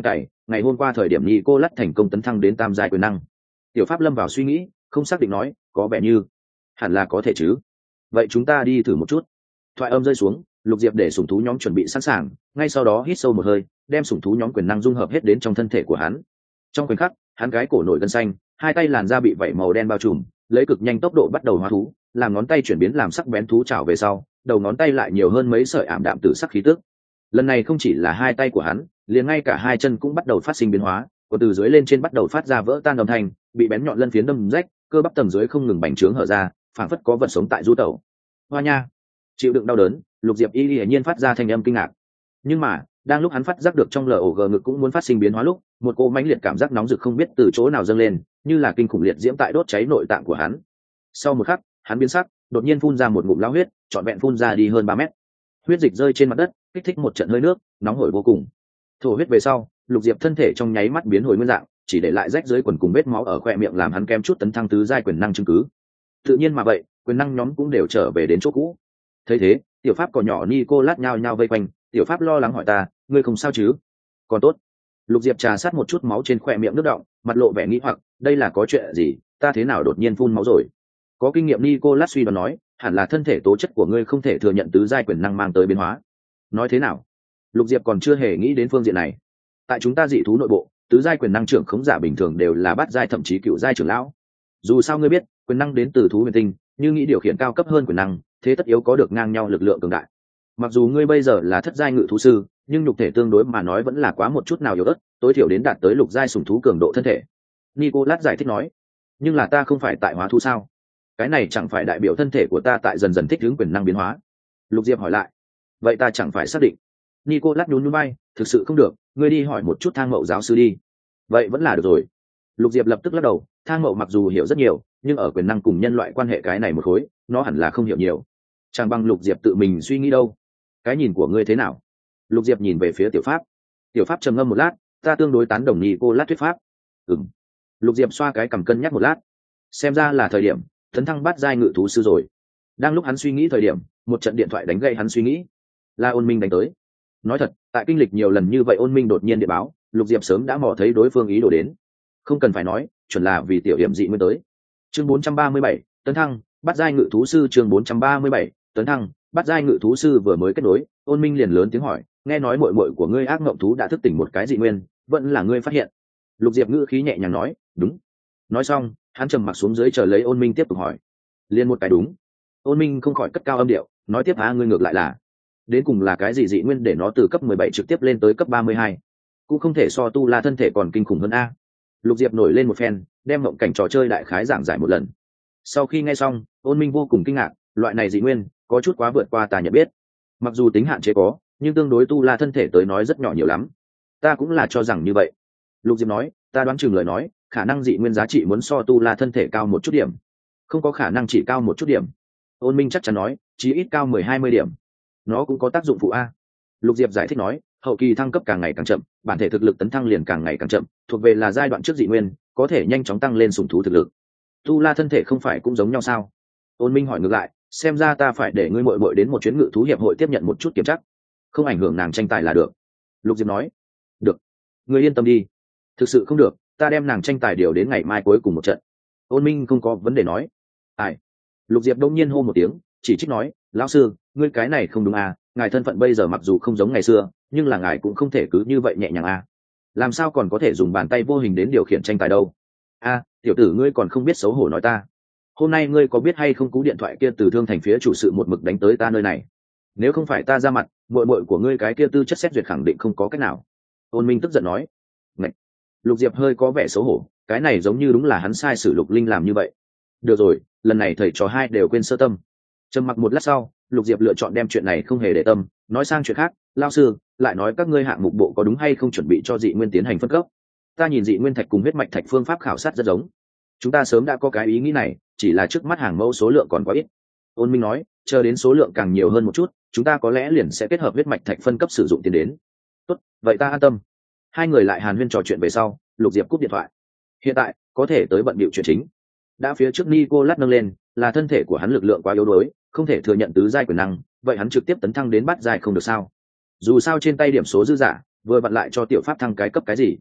ngày hôm qua thời điểm Nicolas thành công tấn thăng đến tam giai quyền năng. Tiểu Pháp lâm vào suy nghĩ, không xác định nói, có vẻ như hẳn là có thể chứ. Vậy chúng ta đi thử một chút. Thoại âm rơi xuống, Lục Diệp để sủng thú nhóm chuẩn bị sẵn sàng, ngay sau đó hít sâu một hơi, đem sủng thú nhóm quyền năng dung hợp hết đến trong thân thể của hắn. Trong khoảnh khắc, hắn cái cổ nổi gân xanh, hai tay làn da bị vảy màu đen bao trùm, lấy cực nhanh tốc độ bắt đầu hóa thú, làm ngón tay chuyển biến làm sắc bén thú chảo về sau, đầu ngón tay lại nhiều hơn mấy sợi ảm đạm tử sắc khí tức. Lần này không chỉ là hai tay của hắn, liền ngay cả hai chân cũng bắt đầu phát sinh biến hóa, của từ dưới lên trên bắt đầu phát ra vỡ tan âm thanh, bị bén nhọn lân phiến đâm rách, cơ bắp tầng dưới không ngừng bành trướng hở ra, phảng phất có vật sống tại du tẩu. Hoa nha, chịu đựng đau đớn, Lục Diệp y hiển nhiên phát ra thanh âm kinh ngạc. Nhưng mà, đang lúc hắn phát giác được trong lờ ổ gờ ngực cũng muốn phát sinh biến hóa lúc, một cô mãnh liệt cảm giác nóng rực không biết từ chỗ nào dâng lên, như là kinh khủng liệt diễm tại đốt cháy nội tạng của hắn. Sau một khắc, hắn biến sắc, đột nhiên phun ra một ngụm lao huyết, trọn vẹn phun ra đi hơn ba mét. Huyết dịch rơi trên mặt đất, kích thích một trận hơi nước, nóng hổi vô cùng. Thổ huyết về sau, Lục Diệp thân thể trong nháy mắt biến hồi nguyên dạng, chỉ để lại rách dưới quần cùng vết máu ở khoe miệng làm hắn kém chút tấn thăng tứ giai quyền năng chứng cứ. Tự nhiên mà vậy, quyền năng nhóm cũng đều trở về đến chỗ cũ. Thấy thế, tiểu Pháp cỏ nhỏ Nicolas nhao nhao vây quanh, tiểu Pháp lo lắng hỏi ta, ngươi không sao chứ? Còn tốt. Lục Diệp trà sát một chút máu trên khoe miệng nước đọng, mặt lộ vẻ nghi hoặc, đây là có chuyện gì, ta thế nào đột nhiên phun máu rồi? Có kinh nghiệm Nicolas suy đoán nói, hẳn là thân thể tố chất của ngươi không thể thừa nhận tứ giai quyền năng mang tới biến hóa. Nói thế nào? Lục Diệp còn chưa hề nghĩ đến phương diện này. Tại chúng ta dị thú nội bộ, tứ giai quyền năng trưởng khống giả bình thường đều là bát giai thậm chí cựu giai trưởng lão. Dù sao ngươi biết, quyền năng đến từ thú huyền tinh, như nghĩ điều khiển cao cấp hơn quyền năng, thế tất yếu có được ngang nhau lực lượng cường đại. Mặc dù ngươi bây giờ là thất giai ngự thú sư, nhưng nhục thể tương đối mà nói vẫn là quá một chút nào yếu ớt, tối thiểu đến đạt tới lục giai sủng thú cường độ thân thể. Nicolas giải thích nói. Nhưng là ta không phải tại hóa thú sao? Cái này chẳng phải đại biểu thân thể của ta tại dần dần thích ứng quyền năng biến hóa? Lục Diệp hỏi lại. Vậy ta chẳng phải xác định? Nicolas nhún nhún vai, thực sự không được, ngươi đi hỏi một chút Thang Mậu giáo sư đi. Vậy vẫn là được rồi. Lục Diệp lập tức lắc đầu, Thang Mậu mặc dù hiểu rất nhiều, nhưng ở quyền năng cùng nhân loại quan hệ cái này một khối, nó hẳn là không hiểu nhiều. Chẳng bằng Lục Diệp tự mình suy nghĩ đâu. Cái nhìn của ngươi thế nào? Lục Diệp nhìn về phía tiểu Pháp. Tiểu Pháp trầm ngâm một lát, ta tương đối tán đồng Nicolas thuyết pháp. Ừm. Lục Diệp xoa cái cằm cân nhắc một lát. Xem ra là thời điểm tấn thăng bát giai ngự thú sư rồi. Đang lúc hắn suy nghĩ thời điểm, một trận điện thoại đánh gậy hắn suy nghĩ. La Ôn Minh đánh tới. Nói thật, tại kinh lịch nhiều lần như vậy Ôn Minh đột nhiên điện báo, Lục Diệp sớm đã mò thấy đối phương ý đồ đến. Không cần phải nói, chuẩn là vì tiểu hiểm dị mới tới. Chương bốn trăm ba mươi bảy, tấn thăng, bát giai ngự thú sư chương bốn trăm ba mươi bảy, tấn thăng, bát giai ngự thú sư vừa mới kết nối, Ôn Minh liền lớn tiếng hỏi, nghe nói muội muội của ngươi ác ngộng thú đã thức tỉnh một cái dị nguyên, vẫn là ngươi phát hiện? Lục Diệp ngữ khí nhẹ nhàng nói, đúng. Nói xong, hắn trầm mặc xuống dưới chờ lấy Ôn Minh tiếp tục hỏi. Liên một cái đúng. Ôn Minh không khỏi cất cao âm điệu, nói tiếp á ngươi ngược lại là, đến cùng là cái gì dị nguyên để nó từ cấp mười bảy trực tiếp lên tới cấp ba mươi hai, cũng không thể so tu la thân thể còn kinh khủng hơn a. Lục Diệp nổi lên một phen, đem mộng cảnh trò chơi đại khái giảng giải một lần. Sau khi nghe xong, Ôn Minh vô cùng kinh ngạc, loại này dị nguyên có chút quá vượt qua ta nhận biết. Mặc dù tính hạn chế có, nhưng tương đối tu la thân thể tới nói rất nhỏ nhiều lắm. Ta cũng là cho rằng như vậy. Lục Diệp nói, ta đoán chừng lời nói, khả năng dị nguyên giá trị muốn so tu la thân thể cao một chút điểm. Không có khả năng chỉ cao một chút điểm. Ôn Minh chắc chắn nói, chí ít cao mười hai mươi điểm. Nó cũng có tác dụng phụ a. Lục Diệp giải thích nói, hậu kỳ thăng cấp càng ngày càng chậm, bản thể thực lực tấn thăng liền càng ngày càng chậm, thuộc về là giai đoạn trước dị nguyên, có thể nhanh chóng tăng lên sủng thú thực lực. Tu la thân thể không phải cũng giống nhau sao? Ôn Minh hỏi ngược lại, xem ra ta phải để ngươi muội muội đến một chuyến ngự thú hiệp hội tiếp nhận một chút kiểm tra, không ảnh hưởng nàng tranh tài là được. Lục Diệp nói, được, ngươi yên tâm đi. Thực sự không được, ta đem nàng tranh tài điều đến ngày mai cuối cùng một trận. Ôn Minh không có vấn đề nói. Ai? Lục Diệp đông nhiên hô một tiếng, chỉ trích nói, lão sư, ngươi cái này không đúng à, ngài thân phận bây giờ mặc dù không giống ngày xưa, nhưng là ngài cũng không thể cứ như vậy nhẹ nhàng à. Làm sao còn có thể dùng bàn tay vô hình đến điều khiển tranh tài đâu? A, tiểu tử ngươi còn không biết xấu hổ nói ta. Hôm nay ngươi có biết hay không cú điện thoại kia từ Thương Thành phía chủ sự một mực đánh tới ta nơi này. Nếu không phải ta ra mặt, muội muội của ngươi cái kia tư chất xét duyệt khẳng định không có cách nào. Ôn Minh tức giận nói. Ngậy. Lục Diệp hơi có vẻ xấu hổ, cái này giống như đúng là hắn sai sử Lục Linh làm như vậy. Được rồi, lần này thầy trò hai đều quên sơ tâm. Trầm mặc một lát sau, Lục Diệp lựa chọn đem chuyện này không hề để tâm, nói sang chuyện khác. Lão sư, lại nói các ngươi hạng mục bộ có đúng hay không chuẩn bị cho dị nguyên tiến hành phân cấp? Ta nhìn dị nguyên thạch cùng huyết mạch thạch phương pháp khảo sát rất giống. Chúng ta sớm đã có cái ý nghĩ này, chỉ là trước mắt hàng mẫu số lượng còn quá ít. Ôn Minh nói, chờ đến số lượng càng nhiều hơn một chút, chúng ta có lẽ liền sẽ kết hợp huyết mạch thạch phân cấp sử dụng tiền đến. Tốt, vậy ta an tâm. Hai người lại hàn huyên trò chuyện về sau, Lục Diệp cúp điện thoại. Hiện tại có thể tới bận bịu chuyện chính. Đã phía trước Nicolas nâng lên, là thân thể của hắn lực lượng quá yếu đuối, không thể thừa nhận tứ giai quyền năng, vậy hắn trực tiếp tấn thăng đến bát giai không được sao? Dù sao trên tay điểm số dư giả, vừa vặn lại cho tiểu Pháp thăng cái cấp cái gì.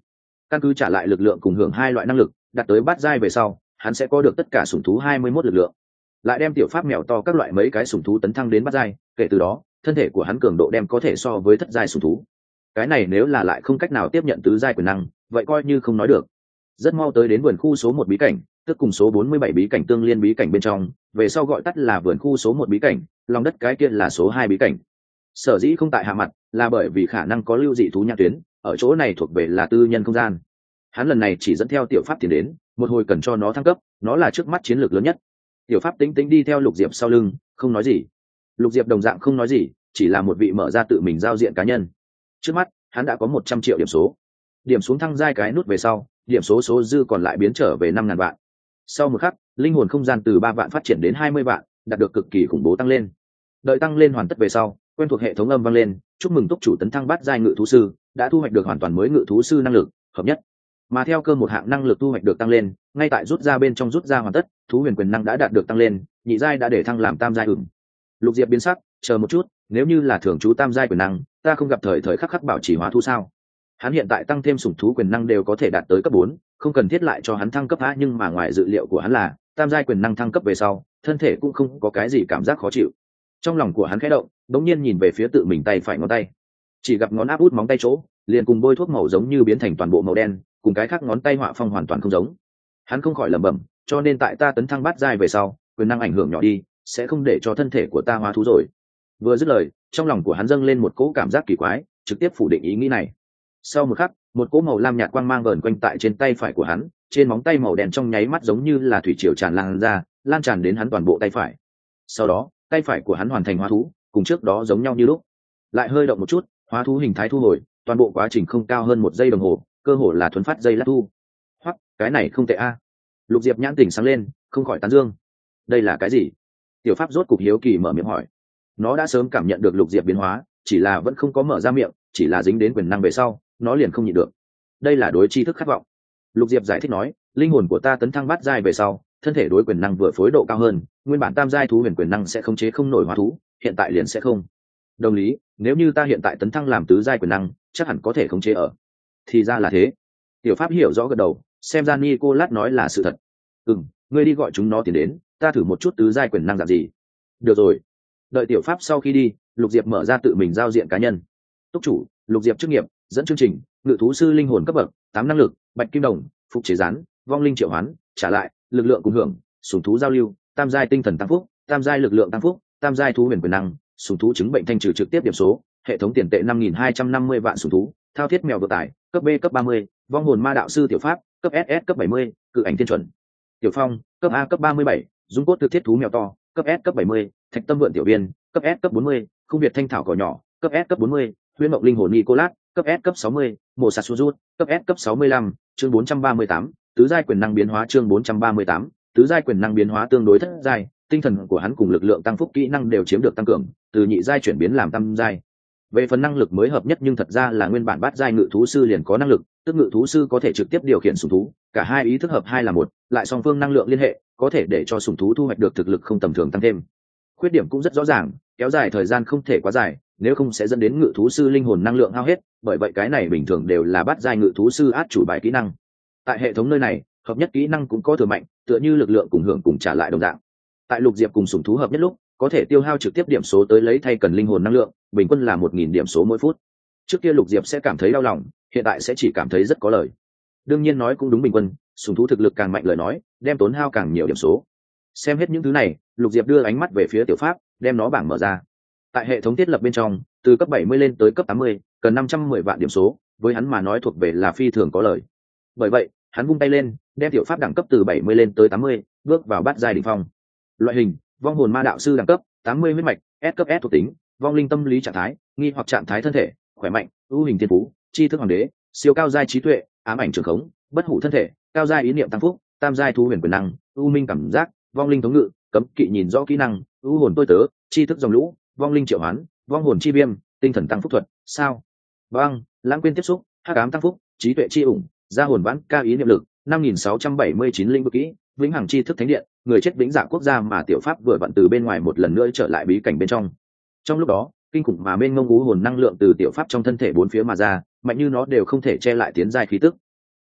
căn cứ trả lại lực lượng cùng hưởng hai loại năng lực, đạt tới bát giai về sau hắn sẽ có được tất cả sủng thú hai mươi mốt lực lượng, lại đem tiểu pháp mèo to các loại mấy cái sủng thú tấn thăng đến bát giai, kể từ đó thân thể của hắn cường độ đem có thể so với thất giai sủng thú. Cái này nếu là lại không cách nào tiếp nhận tứ giai quyền năng, vậy coi như không nói được. Rất mau tới đến vườn khu số một bí cảnh, tức cùng số bốn mươi bảy bí cảnh tương liên bí cảnh bên trong, về sau gọi tắt là vườn khu số một bí cảnh, lòng đất cái kia là số hai bí cảnh. Sở dĩ không tại hạ mặt là bởi vì khả năng có lưu dị thú nhãn tuyến, ở chỗ này thuộc về là tư nhân không gian. Hắn lần này chỉ dẫn theo tiểu pháp tiến đến, một hồi cần cho nó thăng cấp, nó là trước mắt chiến lược lớn nhất. Tiểu pháp tính tính đi theo Lục Diệp sau lưng, không nói gì. Lục Diệp đồng dạng không nói gì, chỉ là một vị mở ra tự mình giao diện cá nhân. Trước mắt hắn đã có một trăm triệu điểm số. Điểm xuống thăng giai cái nút về sau, điểm số số dư còn lại biến trở về năm ngàn vạn. Sau một khắc, linh hồn không gian từ ba vạn phát triển đến hai mươi vạn, đạt được cực kỳ khủng bố tăng lên. Đợi tăng lên hoàn tất về sau, quen thuộc hệ thống âm vang lên, chúc mừng túc chủ tấn thăng bát giai ngự thú sư, đã thu hoạch được hoàn toàn mới ngự thú sư năng lực hợp nhất. Mà theo cơ một hạng năng lực thu hoạch được tăng lên, ngay tại rút ra bên trong rút ra hoàn tất, thú huyền quyền năng đã đạt được tăng lên, nhị giai đã để thăng làm tam giai ửng. Lục Diệp biến sắc, chờ một chút, nếu như là thường trú tam giai quyền năng, ta không gặp thời thời khắc khắc bảo trì hóa thú sao? Hắn hiện tại tăng thêm sủng thú quyền năng đều có thể đạt tới cấp bốn, không cần thiết lại cho hắn thăng cấp á, nhưng mà ngoài dự liệu của hắn là, tam giai quyền năng thăng cấp về sau, thân thể cũng không có cái gì cảm giác khó chịu. Trong lòng của hắn khẽ động, đống nhiên nhìn về phía tự mình tay phải ngón tay, chỉ gặp ngón áp út móng tay chỗ, liền cùng bôi thuốc màu giống như biến thành toàn bộ màu đen, cùng cái khác ngón tay họa phong hoàn toàn không giống. Hắn không khỏi lẩm bẩm, cho nên tại ta tấn thăng bát giai về sau, quyền năng ảnh hưởng nhỏ đi, sẽ không để cho thân thể của ta hóa thú rồi. Vừa dứt lời, trong lòng của hắn dâng lên một cỗ cảm giác kỳ quái, trực tiếp phủ định ý nghĩ này. Sau một khắc, một cỗ màu lam nhạt quang mang vờn quanh tại trên tay phải của hắn, trên móng tay màu đen trong nháy mắt giống như là thủy triều tràn lan ra, lan tràn đến hắn toàn bộ tay phải. Sau đó, tay phải của hắn hoàn thành hóa thú, cùng trước đó giống nhau như lúc. Lại hơi động một chút, hóa thú hình thái thu hồi, toàn bộ quá trình không cao hơn một giây đồng hồ, cơ hồ là thuấn phát giây lát thu. Hoặc, cái này không tệ a. Lục Diệp nhãn tỉnh sáng lên, không khỏi tán dương. Đây là cái gì? Tiểu pháp rốt cục hiếu kỳ mở miệng hỏi. Nó đã sớm cảm nhận được Lục Diệp biến hóa, chỉ là vẫn không có mở ra miệng, chỉ là dính đến quyền năng về sau, nó liền không nhịn được. Đây là đối tri thức khát vọng. Lục Diệp giải thích nói, linh hồn của ta tấn thăng bát giai về sau, thân thể đối quyền năng vừa phối độ cao hơn, nguyên bản tam giai thú huyền quyền năng sẽ không chế không nổi hóa thú, hiện tại liền sẽ không. Đồng lý, nếu như ta hiện tại tấn thăng làm tứ giai quyền năng, chắc hẳn có thể khống chế ở. Thì ra là thế. Tiểu pháp hiểu rõ gật đầu, xem ra Nicolas nói là sự thật. Ừm, ngươi đi gọi chúng nó tiến đến, ta thử một chút tứ giai quyền năng dạng gì. Được rồi. Đợi tiểu pháp sau khi đi, Lục Diệp mở ra tự mình giao diện cá nhân. Túc chủ, Lục Diệp chức nghiệp, dẫn chương trình, ngự thú sư linh hồn cấp bậc, tám năng lực, bạch kim đồng, phục chế rán, vong linh triệu hoán, trả lại, lực lượng cùng hưởng, sủng thú giao lưu, tam giai tinh thần tăng phúc, tam giai lực lượng tăng phúc, tam giai thú huyền quyền năng, sủng thú chứng bệnh thanh trừ trực tiếp điểm số, hệ thống tiền tệ năm nghìn hai trăm năm mươi vạn sủng thú, thao thiết mèo vừa tải, cấp B cấp ba mươi, vong hồn ma đạo sư tiểu pháp, cấp ét ét cấp bảy mươi, cự ảnh thiên chuẩn. Tiểu phong, cấp A cấp ba mươi bảy, dung cốt thực thiết thú mèo to, cấp S cấp bảy mươi, thạch tâm vượn tiểu viên, cấp S cấp bốn mươi, không việt thanh thảo cỏ nhỏ, cấp S cấp bốn mươi, huyễn mộng linh hồn Nicolas, cấp S cấp sáu mươi, mộ sạt sujut, cấp S cấp sáu mươi lăm, chương bốn trăm ba mươi tám, tứ giai quyền năng biến hóa chương bốn trăm ba mươi tám, tứ giai quyền năng biến hóa tương đối thất giai, tinh thần của hắn cùng lực lượng tăng phúc kỹ năng đều chiếm được tăng cường, từ nhị giai chuyển biến làm tam giai. Về phần năng lực mới hợp nhất nhưng thật ra là nguyên bản bát giai ngự thú sư liền có năng lực, tức ngự thú sư có thể trực tiếp điều khiển sủng thú, cả hai ý thức hợp hai là một, lại song phương năng lượng liên hệ, có thể để cho sủng thú thu hoạch được thực lực không tầm thường tăng thêm. Khuyết điểm cũng rất rõ ràng, kéo dài thời gian không thể quá dài, nếu không sẽ dẫn đến ngự thú sư linh hồn năng lượng hao hết, bởi vậy cái này bình thường đều là bát giai ngự thú sư át chủ bài kỹ năng. Tại hệ thống nơi này, hợp nhất kỹ năng cũng có thừa mạnh, tựa như lực lượng cùng hưởng cùng trả lại đồng dạng. Tại Lục Diệp cùng sủng thú hợp nhất lúc, có thể tiêu hao trực tiếp điểm số tới lấy thay cần linh hồn năng lượng, bình quân là một nghìn điểm số mỗi phút. Trước kia Lục Diệp sẽ cảm thấy đau lòng, hiện tại sẽ chỉ cảm thấy rất có lời. Đương nhiên nói cũng đúng, bình quân, sủng thú thực lực càng mạnh lời nói, đem tốn hao càng nhiều điểm số. Xem hết những thứ này, Lục Diệp đưa ánh mắt về phía tiểu pháp, đem nó bảng mở ra. Tại hệ thống thiết lập bên trong, từ cấp bảy mươi lên tới cấp tám mươi, cần năm trăm mười vạn điểm số, với hắn mà nói thuộc về là phi thường có lời. Bởi vậy, hắn vung tay lên, đem tiểu pháp đẳng cấp từ bảy mươi lên tới tám mươi, bước vào bát giai đỉnh phong. Loại hình: vong hồn ma đạo sư đẳng cấp, tám mươi huyết mạch, S cấp S thuộc tính, vong linh tâm lý trạng thái, nghi hoặc trạng thái thân thể, khỏe mạnh, ưu hình thiên phú, tri thức hoàng đế, siêu cao giai trí tuệ, ám ảnh trường khống, bất hủ thân thể, cao giai ý niệm tăng phúc, tam giai thú huyền quyền năng, ưu minh cảm giác, vong linh thống ngự, cấm kỵ nhìn rõ kỹ năng, ưu hồn tôi tớ, tri thức dòng lũ, vong linh triệu hoán, vong hồn chi viêm, tinh thần tăng phúc thuật, sao băng, lãng quên tiếp xúc, hắc ám tăng phúc, trí tuệ chi ủng, gia hồn vãn ca ý niệm lực, năm nghìn sáu trăm bảy mươi chín linh vực kỹ, vĩnh hằng tri thức thánh điện, người chết vĩnh dạ quốc gia mà tiểu pháp vừa vặn từ bên ngoài một lần nữa trở lại bí cảnh bên trong. Trong lúc đó, kinh khủng mà mênh mông ú hồn năng lượng từ tiểu pháp trong thân thể bốn phía mà ra, mạnh như nó đều không thể che lại tiến giai khí tức.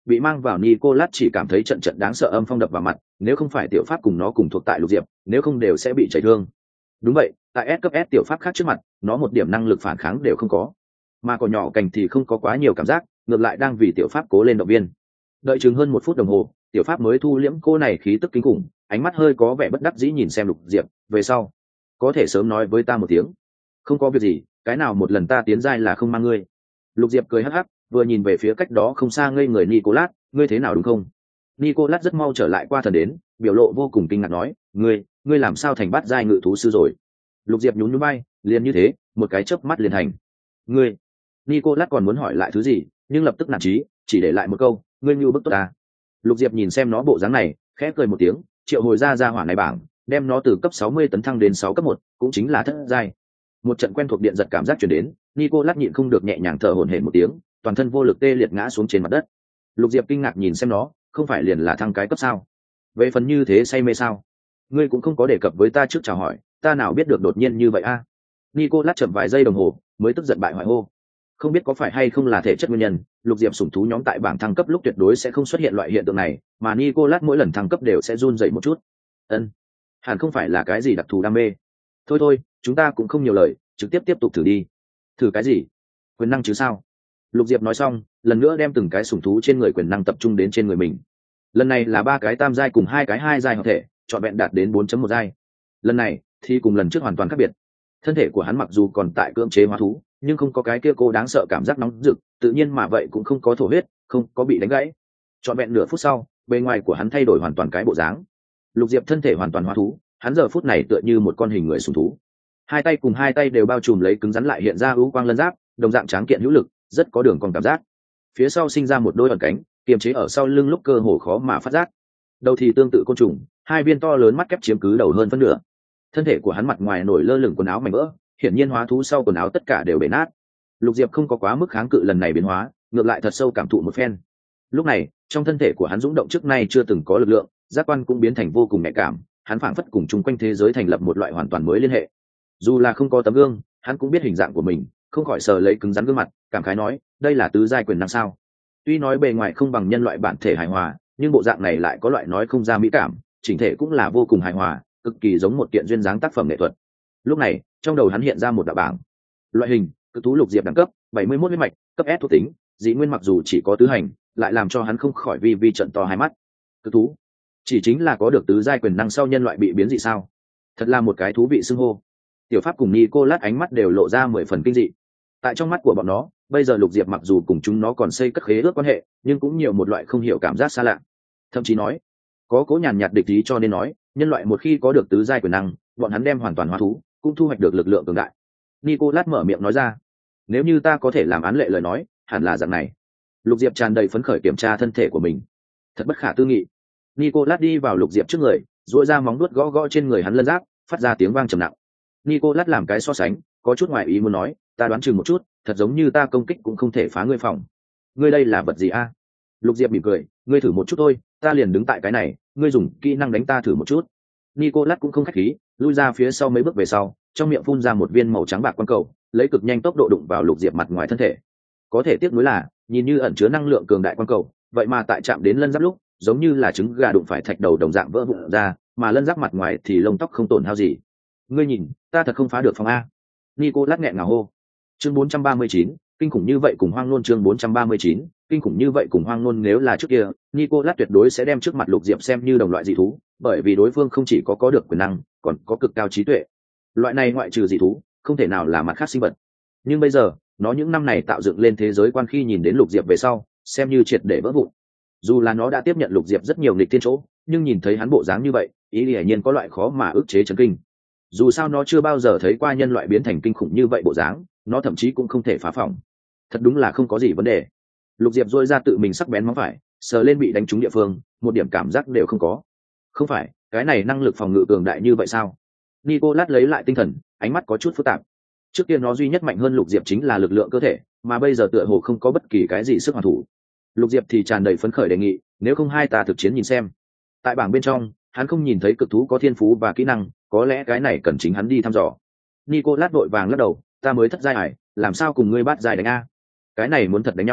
bị mang vào Nicolas chỉ cảm thấy trận trận đáng sợ âm phong đập vào mặt, nếu không phải tiểu pháp cùng nó cùng thuộc tại lục diệp, nếu không đều sẽ bị chảy thương. Đúng vậy, tại S cấp S tiểu pháp khác trước mặt, nó một điểm năng lực phản kháng đều không có. Mà cỏ nhỏ cành thì không có quá nhiều cảm giác, ngược lại đang vì tiểu pháp cố lên động viên. Đợi chừng hơn một phút đồng hồ, tiểu pháp mới thu liễm cô này khí tức kinh khủng, ánh mắt hơi có vẻ bất đắc dĩ nhìn xem lục diệp, về sau có thể sớm nói với ta một tiếng. Không có việc gì, cái nào một lần ta tiến giai là không mang ngươi. Lục diệp cười hắc hắc, vừa nhìn về phía cách đó không xa ngây người Nicolas, ngươi thế nào đúng không? Nicolas rất mau trở lại qua thần đến, biểu lộ vô cùng kinh ngạc nói, ngươi, ngươi làm sao thành bát giai ngự thú sư rồi? Lục diệp nhún nhún vai, liền như thế, một cái chớp mắt liền thành. Ngươi? Nicolas còn muốn hỏi lại thứ gì, nhưng lập tức nản chí, chỉ để lại một câu, ngươi như bức tốt ta. Lục diệp nhìn xem nó bộ dáng này, khẽ cười một tiếng, triệu hồi ra ra hỏa này bảng, đem nó từ cấp sáu mươi tấn thăng đến sáu cấp một, cũng chính là thất giai. Một trận quen thuộc điện giật cảm giác truyền đến, Nicolas nhịn không được nhẹ nhàng thở hổn hển một tiếng, toàn thân vô lực tê liệt ngã xuống trên mặt đất. Lục diệp kinh ngạc nhìn xem nó, không phải liền là thăng cái cấp sao? Về phần như thế say mê sao? Ngươi cũng không có đề cập với ta trước chào hỏi, ta nào biết được đột nhiên như vậy a? À? Nicolas chậm vài giây đồng hồ, mới tức giận bại hoại hô. Không biết có phải hay không là thể chất nguyên nhân, lục diệp sủng thú nhóm tại bảng thăng cấp lúc tuyệt đối sẽ không xuất hiện loại hiện tượng này, mà Nicolas mỗi lần thăng cấp đều sẽ run dậy một chút. Ân, hẳn không phải là cái gì đặc thù đam mê. Thôi thôi, chúng ta cũng không nhiều lời, trực tiếp tiếp tục thử đi. Thử cái gì? Quyền năng chứ sao? Lục diệp nói xong, lần nữa đem từng cái sủng thú trên người quyền năng tập trung đến trên người mình. Lần này là ba cái tam giai cùng hai cái hai giai hợp thể, trọn vẹn đạt đến bốn chấm một giai. Lần này thì cùng lần trước hoàn toàn khác biệt. Thân thể của hắn mặc dù còn tại cưỡng chế hóa thú, nhưng không có cái kia cô đáng sợ cảm giác nóng rực, tự nhiên mà vậy cũng không có thổ huyết, không có bị đánh gãy. Trọn vẹn nửa phút sau, bề ngoài của hắn thay đổi hoàn toàn cái bộ dáng. Lục diệp thân thể hoàn toàn hóa thú, hắn giờ phút này tựa như một con hình người sủng thú. Hai tay cùng hai tay đều bao trùm lấy cứng rắn lại hiện ra ưu quang lân giáp, đồng dạng tráng kiện hữu lực, rất có đường cong cảm giác. Phía sau sinh ra một đôi ẩn cánh, kiềm chế ở sau lưng lúc cơ hồ khó mà phát giác. Đầu thì tương tự côn trùng, hai viên to lớn mắt kép chiếm cứ đầu hơn phân nửa. Thân thể của hắn mặt ngoài nổi lơ lửng quần áo mảnh vỡ, hiển nhiên hóa thú sau quần áo tất cả đều bể nát. Lục diệp không có quá mức kháng cự lần này biến hóa, ngược lại thật sâu cảm thụ một phen. Lúc này trong thân thể của hắn dũng động trước nay chưa từng có lực lượng, giác quan cũng biến thành vô cùng nhạy cảm, hắn phảng phất cùng chung quanh thế giới thành lập một loại hoàn toàn mới liên hệ. Dù là không có tấm gương, hắn cũng biết hình dạng của mình, không khỏi sờ lấy cứng rắn gương mặt, cảm khái nói, đây là tứ giai quyền năng sao? Tuy nói bề ngoài không bằng nhân loại bản thể hài hòa, nhưng bộ dạng này lại có loại nói không ra mỹ cảm, chỉnh thể cũng là vô cùng hài hòa, cực kỳ giống một kiện duyên dáng tác phẩm nghệ thuật. Lúc này trong đầu hắn hiện ra một đạo bảng. Loại hình cực thú lục diệp đẳng cấp bảy mươi mốt huyết mạch, cấp S thuộc tính dị nguyên, mặc dù chỉ có tứ hành, lại làm cho hắn không khỏi vi vi trận to hai mắt. Cực thú chỉ chính là có được tứ giai quyền năng sau nhân loại bị biến dị sao? Thật là một cái thú vị xưng hô. Tiểu pháp cùng Nicolas ánh mắt đều lộ ra mười phần kinh dị. Tại trong mắt của bọn nó, bây giờ lục diệp mặc dù cùng chúng nó còn xây cất khế ước quan hệ, nhưng cũng nhiều một loại không hiểu cảm giác xa lạ. Thậm chí nói có cố nhàn nhạt địch ý, cho nên nói nhân loại một khi có được tứ giai quyền năng, bọn hắn đem hoàn toàn hóa thú, cũng thu hoạch được lực lượng cường đại. Nicolas mở miệng nói ra, nếu như ta có thể làm án lệ lời nói, hẳn là dạng này. Lục diệp tràn đầy phấn khởi kiểm tra thân thể của mình. Thật bất khả tư nghị. Nicolas đi vào lục diệp trước người, duỗi ra móng vuốt gõ gõ trên người hắn lân giáp, phát ra tiếng vang trầm nặng. Nicolas làm cái so sánh, có chút ngoài ý muốn nói, ta đoán chừng một chút, thật giống như ta công kích cũng không thể phá ngươi phòng. Ngươi đây là vật gì a? Lục diệp mỉm cười, ngươi thử một chút thôi, ta liền đứng tại cái này, ngươi dùng kỹ năng đánh ta thử một chút. Nicolas cũng không khách khí, lui ra phía sau mấy bước về sau, trong miệng phun ra một viên màu trắng bạc quang cầu, lấy cực nhanh tốc độ đụng vào lục diệp mặt ngoài thân thể. Có thể tiếc nuối là, nhìn như ẩn chứa năng lượng cường đại quang cầu, vậy mà tại chạm đến lân giáp lúc, giống như là trứng gà đụng phải thạch đầu đồng dạng vỡ vụn ra, mà lân giáp mặt ngoài thì lông tóc không tổn hao gì. Ngươi nhìn, ta thật không phá được phòng a. Nicolas nghẹn ngào hô. Chương bốn trăm ba mươi chín, kinh khủng như vậy cùng hoang nôn. Chương bốn trăm ba mươi chín, kinh khủng như vậy cùng hoang nôn. Nếu là trước kia, Nicolas tuyệt đối sẽ đem trước mặt lục diệp xem như đồng loại dị thú, bởi vì đối phương không chỉ có có được quyền năng, còn có cực cao trí tuệ. Loại này ngoại trừ dị thú, không thể nào là mặt khác sinh vật. Nhưng bây giờ, nó những năm này tạo dựng lên thế giới quan, khi nhìn đến lục diệp về sau, xem như triệt để vỡ vụn. Dù là nó đã tiếp nhận lục diệp rất nhiều nghịch thiên chỗ, nhưng nhìn thấy hắn bộ dáng như vậy, ý hiển nhiên có loại khó mà ức chế chấn kinh. Dù sao nó chưa bao giờ thấy qua nhân loại biến thành kinh khủng như vậy bộ dáng, nó thậm chí cũng không thể phá phòng. Thật đúng là không có gì vấn đề. Lục diệp dôi ra tự mình sắc bén móng phải, sờ lên bị đánh trúng địa phương, một điểm cảm giác đều không có. Không phải, cái này năng lực phòng ngự cường đại như vậy sao? Nicolas lấy lại tinh thần, ánh mắt có chút phức tạp. Trước kia nó duy nhất mạnh hơn lục diệp chính là lực lượng cơ thể, mà bây giờ tựa hồ không có bất kỳ cái gì sức hoàn thủ. Lục diệp thì tràn đầy phấn khởi đề nghị, nếu không hai ta thực chiến nhìn xem. Tại bảng bên trong, hắn không nhìn thấy cực thú có thiên phú và kỹ năng, có lẽ cái này cần chính hắn đi thăm dò. Nicolas vội vàng lắc đầu, ta mới thất giai ải, làm sao cùng ngươi bắt giai đánh a? Cái này muốn thật đánh nhau,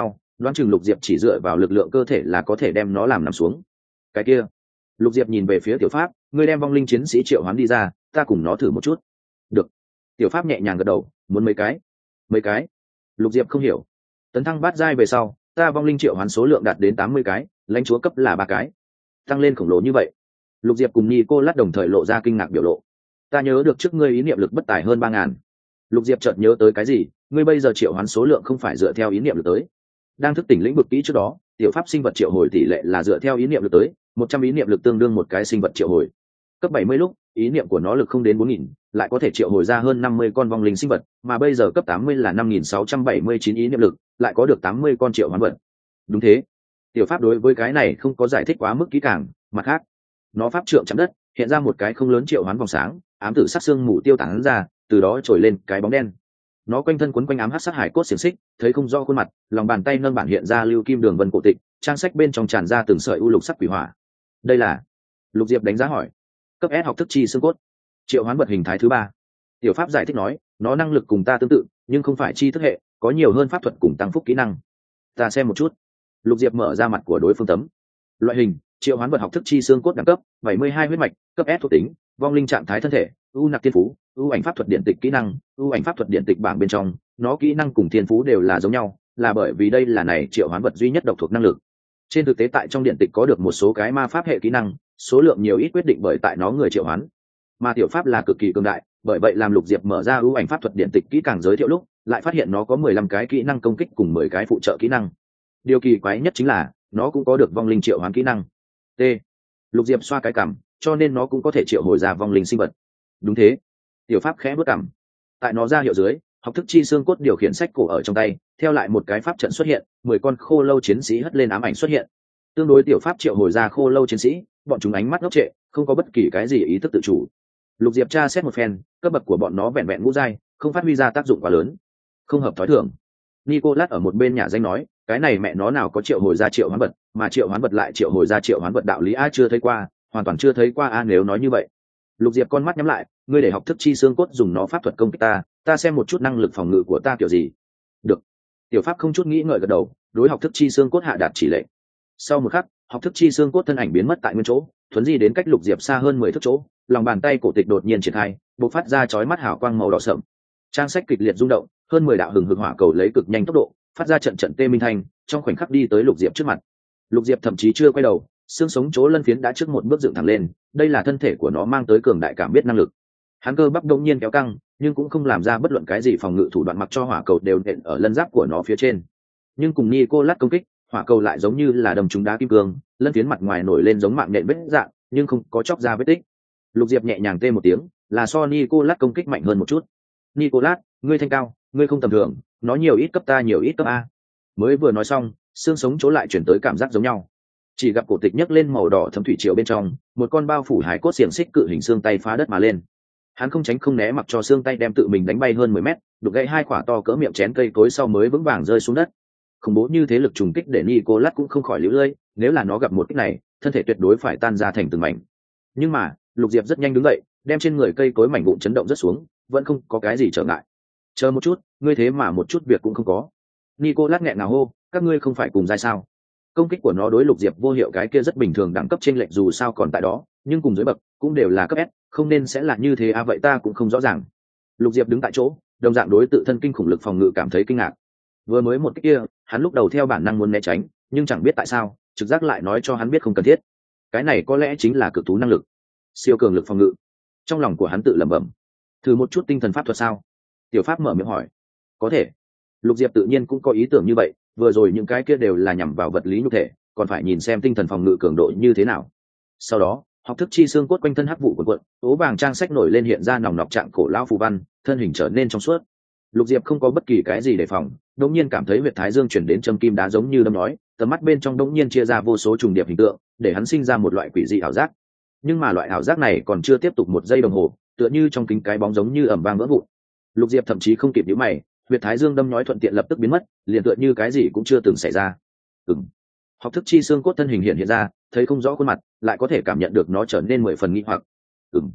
đoán chừng lục diệp chỉ dựa vào lực lượng cơ thể là có thể đem nó làm nằm xuống. Cái kia, lục diệp nhìn về phía tiểu pháp, ngươi đem vong linh chiến sĩ triệu hoán đi ra, ta cùng nó thử một chút. Được. Tiểu pháp nhẹ nhàng gật đầu, muốn mấy cái? Mấy cái? Lục diệp không hiểu. Tấn thăng bát giai về sau, ta vong linh triệu hoán số lượng đạt đến tám mươi cái, lãnh chúa cấp là ba cái, tăng lên khổng lồ như vậy. Lục diệp cùng Nhi cô lát đồng thời lộ ra kinh ngạc biểu lộ. Ta nhớ được trước ngươi ý niệm lực bất tài hơn ba ngàn. Lục diệp chợt nhớ tới cái gì, ngươi bây giờ triệu hoán số lượng không phải dựa theo ý niệm lực tới. Đang thức tỉnh lĩnh vực kỹ trước đó, tiểu pháp sinh vật triệu hồi tỷ lệ là dựa theo ý niệm lực tới, một trăm ý niệm lực tương đương một cái sinh vật triệu hồi. Cấp bảy mươi lúc, ý niệm của nó lực không đến bốn nghìn, lại có thể triệu hồi ra hơn năm mươi con vong linh sinh vật, mà bây giờ cấp tám mươi là năm nghìn sáu trăm bảy mươi chín ý niệm lực, lại có được tám mươi con triệu hoán vật. Đúng thế. Tiểu pháp đối với cái này không có giải thích quá mức kỹ càng, mặt khác, nó pháp trượng chạm đất, hiện ra một cái không lớn triệu hoán vòng sáng, ám tử sát xương mù tiêu tán ra, từ đó trồi lên cái bóng đen. Nó quanh thân quấn quanh ám hắc sát hải cốt xiềng xích, thấy không rõ khuôn mặt, lòng bàn tay nâng bản hiện ra lưu kim đường vân cổ tịch, trang sách bên trong tràn ra từng sợi u lục sắc quỷ hỏa. Đây là? Lục Diệp đánh giá hỏi. Cấp S học thức chi xương cốt, triệu hoán vật hình thái thứ ba. Tiểu pháp giải thích nói, nó năng lực cùng ta tương tự, nhưng không phải chi thức hệ, có nhiều hơn pháp thuật cùng tăng phúc kỹ năng. Ta xem một chút. Lục Diệp mở ra mặt của đối phương tấm. Loại hình, triệu hoán vật học thức chi xương cốt đẳng cấp bảy mươi hai huyết mạch, cấp S thuộc tính, vong linh trạng thái thân thể, ưu nặc thiên phú, ưu ảnh pháp thuật điện tịch kỹ năng, ưu ảnh pháp thuật điện tịch bảng bên trong, nó kỹ năng cùng thiên phú đều là giống nhau, là bởi vì đây là này triệu hoán vật duy nhất độc thuộc năng lực. Trên thực tế tại trong điện tịch có được một số cái ma pháp hệ kỹ năng, số lượng nhiều ít quyết định bởi tại nó người triệu hoán. Mà tiểu pháp là cực kỳ cường đại, bởi vậy làm Lục Diệp mở ra ưu ảnh pháp thuật điện tịch kỹ càng giới thiệu lúc, lại phát hiện nó có mười lăm cái kỹ năng công kích cùng mười cái phụ trợ kỹ năng. Điều kỳ quái nhất chính là, nó cũng có được vong linh triệu hoán kỹ năng. T. Lục Diệp xoa cái cằm, cho nên nó cũng có thể triệu hồi ra vong linh sinh vật. Đúng thế. Tiểu pháp khẽ bước cằm. Tại nó ra hiệu dưới, học thức chi xương cốt điều khiển sách cổ ở trong tay, theo lại một cái pháp trận xuất hiện, mười con khô lâu chiến sĩ hất lên ám ảnh xuất hiện. Tương đối tiểu pháp triệu hồi ra khô lâu chiến sĩ, bọn chúng ánh mắt ngốc trệ, không có bất kỳ cái gì ý thức tự chủ. Lục Diệp tra xét một phen, cấp bậc của bọn nó vẹn vẹn ngũ giai, không phát huy ra tác dụng quá lớn, không hợp thói thường. Nicolas ở một bên nhà danh nói, cái này mẹ nó nào có triệu hồi ra triệu hoán vật, mà triệu hoán vật lại triệu hồi ra triệu hoán vật đạo lý a chưa thấy qua, hoàn toàn chưa thấy qua a nếu nói như vậy. Lục Diệp con mắt nhắm lại, ngươi để học thức chi xương cốt dùng nó pháp thuật công kích ta, ta xem một chút năng lực phòng ngự của ta kiểu gì. Được. Tiểu pháp không chút nghĩ ngợi gật đầu, đối học thức chi xương cốt hạ đạt chỉ lệnh. Sau một khắc, học thức chi xương cốt thân ảnh biến mất tại nguyên chỗ, thuấn di đến cách Lục Diệp xa hơn mười thước chỗ, lòng bàn tay cổ tịch đột nhiên triển khai, bộc phát ra chói mắt hào quang màu đỏ sẫm. Trang sách kịch liệt rung động, hơn mười đạo hừng hực hỏa cầu lấy cực nhanh tốc độ, phát ra trận trận tê minh thanh, trong khoảnh khắc đi tới Lục Diệp trước mặt. Lục Diệp thậm chí chưa quay đầu, xương sống chỗ lân phiến đã trước một bước dựng thẳng lên, đây là thân thể của nó mang tới cường đại cảm biết năng lực. Hắn cơ bắp đông nhiên kéo căng, nhưng cũng không làm ra bất luận cái gì phòng ngự thủ đoạn, mặc cho hỏa cầu đều nện ở lân giáp của nó phía trên. Nhưng cùng Nicolas công kích, hỏa cầu lại giống như là đâm trúng đá kim cương, lân phiến mặt ngoài nổi lên giống mạng nện vết dạng, nhưng không có chóc ra vết tích. Lục Diệp nhẹ nhàng tê một tiếng, là so Nicolas công kích mạnh hơn một chút. Nicolas, ngươi thanh cao, ngươi không tầm thường, nó nhiều ít cấp ta nhiều ít cấp a. Mới vừa nói xong, xương sống chỗ lại chuyển tới cảm giác giống nhau. Chỉ gặp cổ tịch nhấc lên màu đỏ thấm thủy triều bên trong, một con bao phủ hải cốt xiềng xích cự hình xương tay phá đất mà lên. Hắn không tránh không né, mặc cho xương tay đem tự mình đánh bay hơn mười mét, đục gãy hai quả to cỡ miệng chén cây cối sau mới vững vàng rơi xuống đất. Khủng bố như thế lực trùng kích để Nicolas cũng không khỏi liễu lơi, nếu là nó gặp một kích này, thân thể tuyệt đối phải tan ra thành từng mảnh. Nhưng mà, Lục Diệp rất nhanh đứng dậy, đem trên người cây cối mảnh vụn chấn động rất xuống, vẫn không có cái gì trở ngại. Chờ một chút, ngươi thế mà một chút việc cũng không có. Nicolas nghẹn ngào hô, các ngươi không phải cùng giai sao? Công kích của nó đối Lục Diệp vô hiệu cái kia rất bình thường, đẳng cấp chênh lệch dù sao còn tại đó, nhưng cùng dưới bậc cũng đều là cấp S, không nên sẽ là như thế à, vậy ta cũng không rõ ràng. Lục Diệp đứng tại chỗ, đồng dạng đối tự thân kinh khủng lực phòng ngự cảm thấy kinh ngạc. Vừa mới một kích kia, hắn lúc đầu theo bản năng muốn né tránh, nhưng chẳng biết tại sao, trực giác lại nói cho hắn biết không cần thiết. Cái này có lẽ chính là cực thú năng lực, siêu cường lực phòng ngự. Trong lòng của hắn tự lẩm bẩm, thử một chút tinh thần pháp thuật sao? Tiểu pháp mở miệng hỏi. Có thể. Lục Diệp tự nhiên cũng có ý tưởng như vậy, vừa rồi những cái kia đều là nhằm vào vật lý nhục thể, còn phải nhìn xem tinh thần phòng ngự cường độ như thế nào. Sau đó, học thức chi xương cốt quanh thân hắc vụ cuộn cuộn, ố vàng trang sách nổi lên hiện ra nòng nọc trạng cổ lão phù văn, thân hình trở nên trong suốt. Lục Diệp không có bất kỳ cái gì đề phòng, đột nhiên cảm thấy huyệt thái dương chuyển đến châm kim đá giống như đâm nói, tầm mắt bên trong đột nhiên chia ra vô số trùng điệp hình tượng, để hắn sinh ra một loại quỷ dị ảo giác. Nhưng mà loại ảo giác này còn chưa tiếp tục một giây đồng hồ, tựa như trong kính cái bóng giống như ầm vang vỡ vụn. Lục Diệp thậm chí không kịp nhíu mày, huyệt thái dương đâm nói thuận tiện lập tức biến mất, liền tựa như cái gì cũng chưa từng xảy ra. Ừm. Học thức chi xương cốt thân hình hiện hiện ra, thấy không rõ khuôn mặt, lại có thể cảm nhận được nó trở nên mười phần nghi hoặc. Ừm.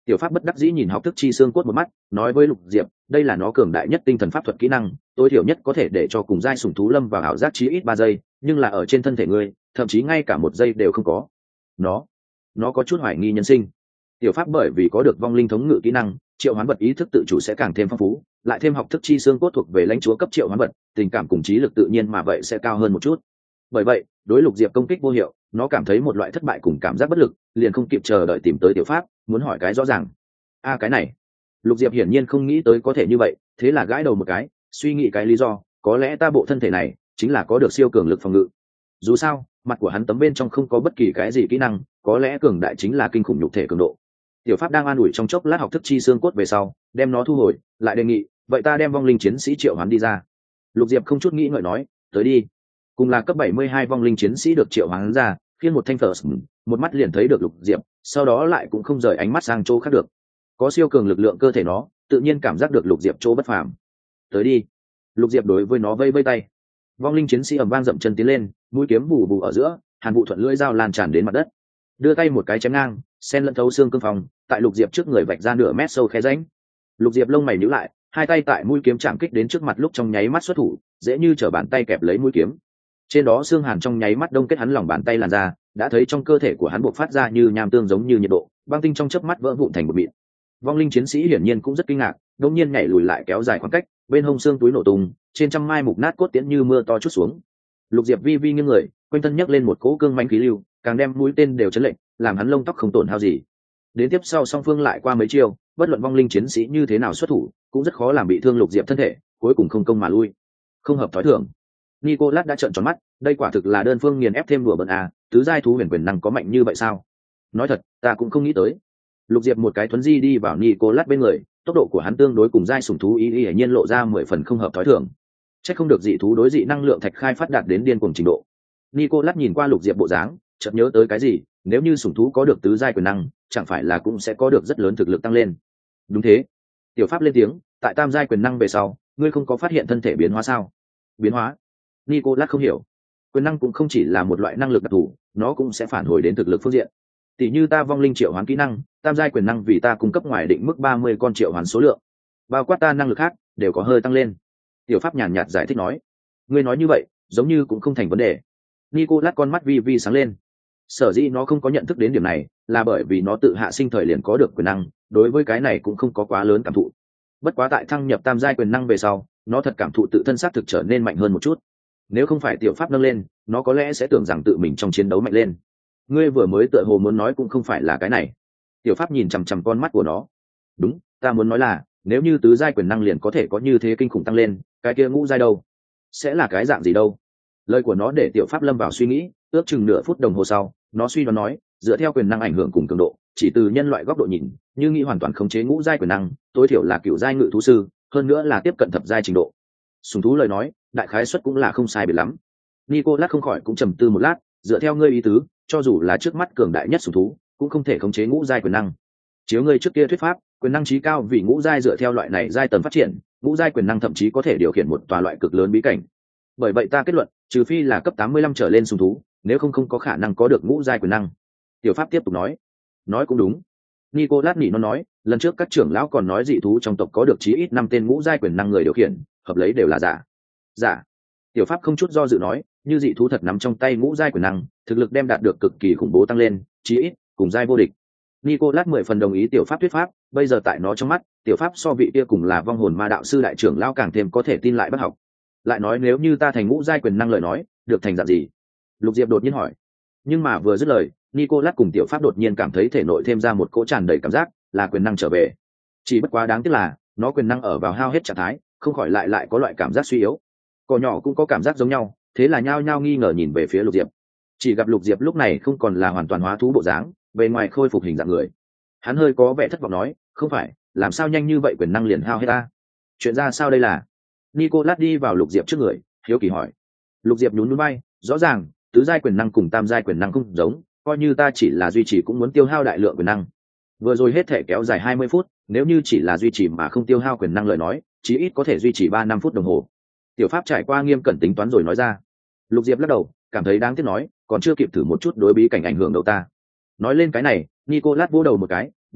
Tiểu pháp bất đắc dĩ nhìn học thức chi xương cốt một mắt, nói với Lục Diệp, đây là nó cường đại nhất tinh thần pháp thuật kỹ năng, tối thiểu nhất có thể để cho cùng giai sủng thú lâm vào ảo giác chí ít ba giây, nhưng là ở trên thân thể ngươi, thậm chí ngay cả một giây đều không có. Nó, nó có chút hoài nghi nhân sinh. Tiểu pháp bởi vì có được vong linh thống ngự kỹ năng, triệu hoán vật ý thức tự chủ sẽ càng thêm phong phú, lại thêm học thức chi xương cốt thuộc về lãnh chúa cấp triệu hoán vật, tình cảm cùng trí lực tự nhiên mà vậy sẽ cao hơn một chút. Bởi vậy, đối Lục Diệp công kích vô hiệu, nó cảm thấy một loại thất bại cùng cảm giác bất lực, liền không kịp chờ đợi tìm tới tiểu pháp, muốn hỏi cái rõ ràng. A à, cái này, Lục Diệp hiển nhiên không nghĩ tới có thể như vậy, thế là gãi đầu một cái, suy nghĩ cái lý do, có lẽ ta bộ thân thể này chính là có được siêu cường lực phòng ngự. Dù sao, mặt của hắn tấm bên trong không có bất kỳ cái gì kỹ năng, có lẽ cường đại chính là kinh khủng nhục thể cường độ. Tiểu pháp đang an ủi trong chốc lát học thức chi xương cốt về sau, đem nó thu hồi, lại đề nghị, vậy ta đem vong linh chiến sĩ triệu hoán đi ra. Lục Diệp không chút nghĩ ngợi nói, tới đi. Cùng là cấp bảy mươi hai vong linh chiến sĩ được triệu hoán ra, khiên một thanh first, một mắt liền thấy được Lục Diệp, sau đó lại cũng không rời ánh mắt sang chỗ khác được. Có siêu cường lực lượng cơ thể nó, tự nhiên cảm giác được Lục Diệp chỗ bất phàm. Tới đi. Lục Diệp đối với nó vây vây tay. Vong linh chiến sĩ ầm vang dậm chân tiến lên, mũi kiếm bù bù ở giữa, hàn vụ thuận lưỡi dao lan tràn đến mặt đất. Đưa tay một cái chém ngang, sen lẫn thấu xương cương phòng, tại Lục Diệp trước người vạch ra nửa mét sâu khe rãnh. Lục Diệp lông mày nhíu lại, hai tay tại mũi kiếm chạm kích đến trước mặt lúc trong nháy mắt xuất thủ, dễ như trở bàn tay kẹp lấy mũi kiếm. Trên đó xương hàn trong nháy mắt đông kết hắn lòng bàn tay làn ra, đã thấy trong cơ thể của hắn bộc phát ra như nham tương giống như nhiệt độ, băng tinh trong chớp mắt vỡ vụn thành một mịn. Vong linh chiến sĩ hiển nhiên cũng rất kinh ngạc, đột nhiên nhảy lùi lại kéo dài khoảng cách, bên hông xương túi nổ tung, trên trăm mai mục nát cốt tiễn như mưa to chút xuống. Lục Diệp vi vi nghiêng người, quanh thân nhấc lên một cỗ cương mãnh khí lưu, càng đem mũi tên đều chấn lệnh, làm hắn lông tóc không tổn hao gì. Đến tiếp sau song phương lại qua mấy chiêu, bất luận vong linh chiến sĩ như thế nào xuất thủ, cũng rất khó làm bị thương Lục Diệp thân thể, cuối cùng không công mà lui. Không hợp thói thường. Nicolas đã trợn tròn mắt, đây quả thực là đơn phương nghiền ép thêm đùa bẩn à, tứ giai thú huyền quyền năng có mạnh như vậy sao? Nói thật, ta cũng không nghĩ tới. Lục Diệp một cái thuấn di đi vào Nicolas bên người, tốc độ của hắn tương đối cùng giai sủng thú ý ý nhiên lộ ra mười phần không hợp thói thường. Chắc không được dị thú đối dị năng lượng thạch khai phát đạt đến điên cuồng trình độ. Nicolas nhìn qua Lục Diệp bộ dáng, chợt nhớ tới cái gì, nếu như sủng thú có được tứ giai quyền năng, chẳng phải là cũng sẽ có được rất lớn thực lực tăng lên. Đúng thế. Tiểu pháp lên tiếng, tại tam giai quyền năng về sau, ngươi không có phát hiện thân thể biến hóa sao? Biến hóa? Nicolas không hiểu. Quyền năng cũng không chỉ là một loại năng lực đặc thù, nó cũng sẽ phản hồi đến thực lực phương diện. Tỷ như ta vong linh triệu hoán kỹ năng, tam giai quyền năng vì ta cung cấp ngoài định mức ba mươi con triệu hoán số lượng, bao quát ta năng lực khác đều có hơi tăng lên. Tiểu pháp nhàn nhạt giải thích nói, ngươi nói như vậy giống như cũng không thành vấn đề. Nicolas con mắt vi vi sáng lên. Sở dĩ nó không có nhận thức đến điểm này là bởi vì nó tự hạ sinh thời liền có được quyền năng, đối với cái này cũng không có quá lớn cảm thụ. Bất quá tại thăng nhập tam giai quyền năng về sau, nó thật cảm thụ tự thân xác thực trở nên mạnh hơn một chút. Nếu không phải tiểu pháp nâng lên, nó có lẽ sẽ tưởng rằng tự mình trong chiến đấu mạnh lên. Ngươi vừa mới tựa hồ muốn nói cũng không phải là cái này. Tiểu pháp nhìn chằm chằm con mắt của nó. Đúng, ta muốn nói là nếu như tứ giai quyền năng liền có thể có như thế kinh khủng tăng lên, cái kia ngũ giai đâu sẽ là cái dạng gì đâu? Lời của nó để tiểu pháp lâm vào suy nghĩ, ước chừng nửa phút đồng hồ sau, nó suy đoán nói, dựa theo quyền năng ảnh hưởng cùng cường độ, chỉ từ nhân loại góc độ nhìn, như nghĩ hoàn toàn khống chế ngũ giai quyền năng, tối thiểu là cựu giai ngự thú sư, hơn nữa là tiếp cận thập giai trình độ. Sùng thú lời nói, đại khái suất cũng là không sai biệt lắm. Nicolas không khỏi cũng trầm tư một lát, dựa theo ngươi ý tứ, cho dù là trước mắt cường đại nhất sùng thú, cũng không thể khống chế ngũ giai quyền năng. Chiếu ngươi trước kia thuyết pháp, quyền năng trí cao vì ngũ giai dựa theo loại này giai tầng phát triển, ngũ giai quyền năng thậm chí có thể điều khiển một tòa loại cực lớn bí cảnh. Bởi vậy ta kết luận, trừ phi là cấp tám mươi lăm trở lên sùng thú, nếu không không có khả năng có được ngũ giai quyền năng. Tiểu pháp tiếp tục nói, nói cũng đúng. Nicolas nỉ nó nói, lần trước các trưởng lão còn nói dị thú trong tộc có được chí ít năm tên ngũ giai quyền năng người điều khiển, hợp lấy đều là giả. Giả. Tiểu pháp không chút do dự nói, như dị thú thật nắm trong tay ngũ giai quyền năng, thực lực đem đạt được cực kỳ khủng bố tăng lên, chí ít cùng giai vô địch. Nicolas mười phần đồng ý tiểu pháp thuyết pháp, bây giờ tại nó trong mắt, tiểu pháp so vị kia cùng là vong hồn ma đạo sư đại trưởng lão càng thêm có thể tin lại bất học. Lại nói nếu như ta thành ngũ giai quyền năng lời nói, được thành dạng gì? Lục Diệp đột nhiên hỏi. Nhưng mà vừa dứt lời, Nicolas cùng tiểu pháp đột nhiên cảm thấy thể nội thêm ra một cỗ tràn đầy cảm giác, là quyền năng trở về. Chỉ bất quá đáng tiếc là, nó quyền năng ở vào hao hết trạng thái, không khỏi lại lại có loại cảm giác suy yếu. Cỏ nhỏ cũng có cảm giác giống nhau, thế là nhao nhao nghi ngờ nhìn về phía Lục Diệp. Chỉ gặp Lục Diệp lúc này không còn là hoàn toàn hóa thú bộ dáng, bề ngoài khôi phục hình dạng người. Hắn hơi có vẻ thất vọng nói, không phải, làm sao nhanh như vậy quyền năng liền hao hết ta? Chuyện ra sao đây là? Nicolas đi vào Lục Diệp trước người, hiếu kỳ hỏi. Lục Diệp nhún nhún vai, rõ ràng, tứ giai quyền năng cùng tam giai quyền năng không giống, coi như ta chỉ là duy trì cũng muốn tiêu hao đại lượng quyền năng. Vừa rồi hết thể kéo dài hai mươi phút, nếu như chỉ là duy trì mà không tiêu hao quyền năng lời nói, chí ít có thể duy trì ba năm phút đồng hồ. Tiểu pháp trải qua nghiêm cẩn tính toán rồi nói ra. Lục Diệp lắc đầu, cảm thấy đáng tiếc nói, còn chưa kịp thử một chút đối bí cảnh ảnh hưởng đầu ta. Nói lên cái này, Nicolas vỗ đầu một cái, đúng à,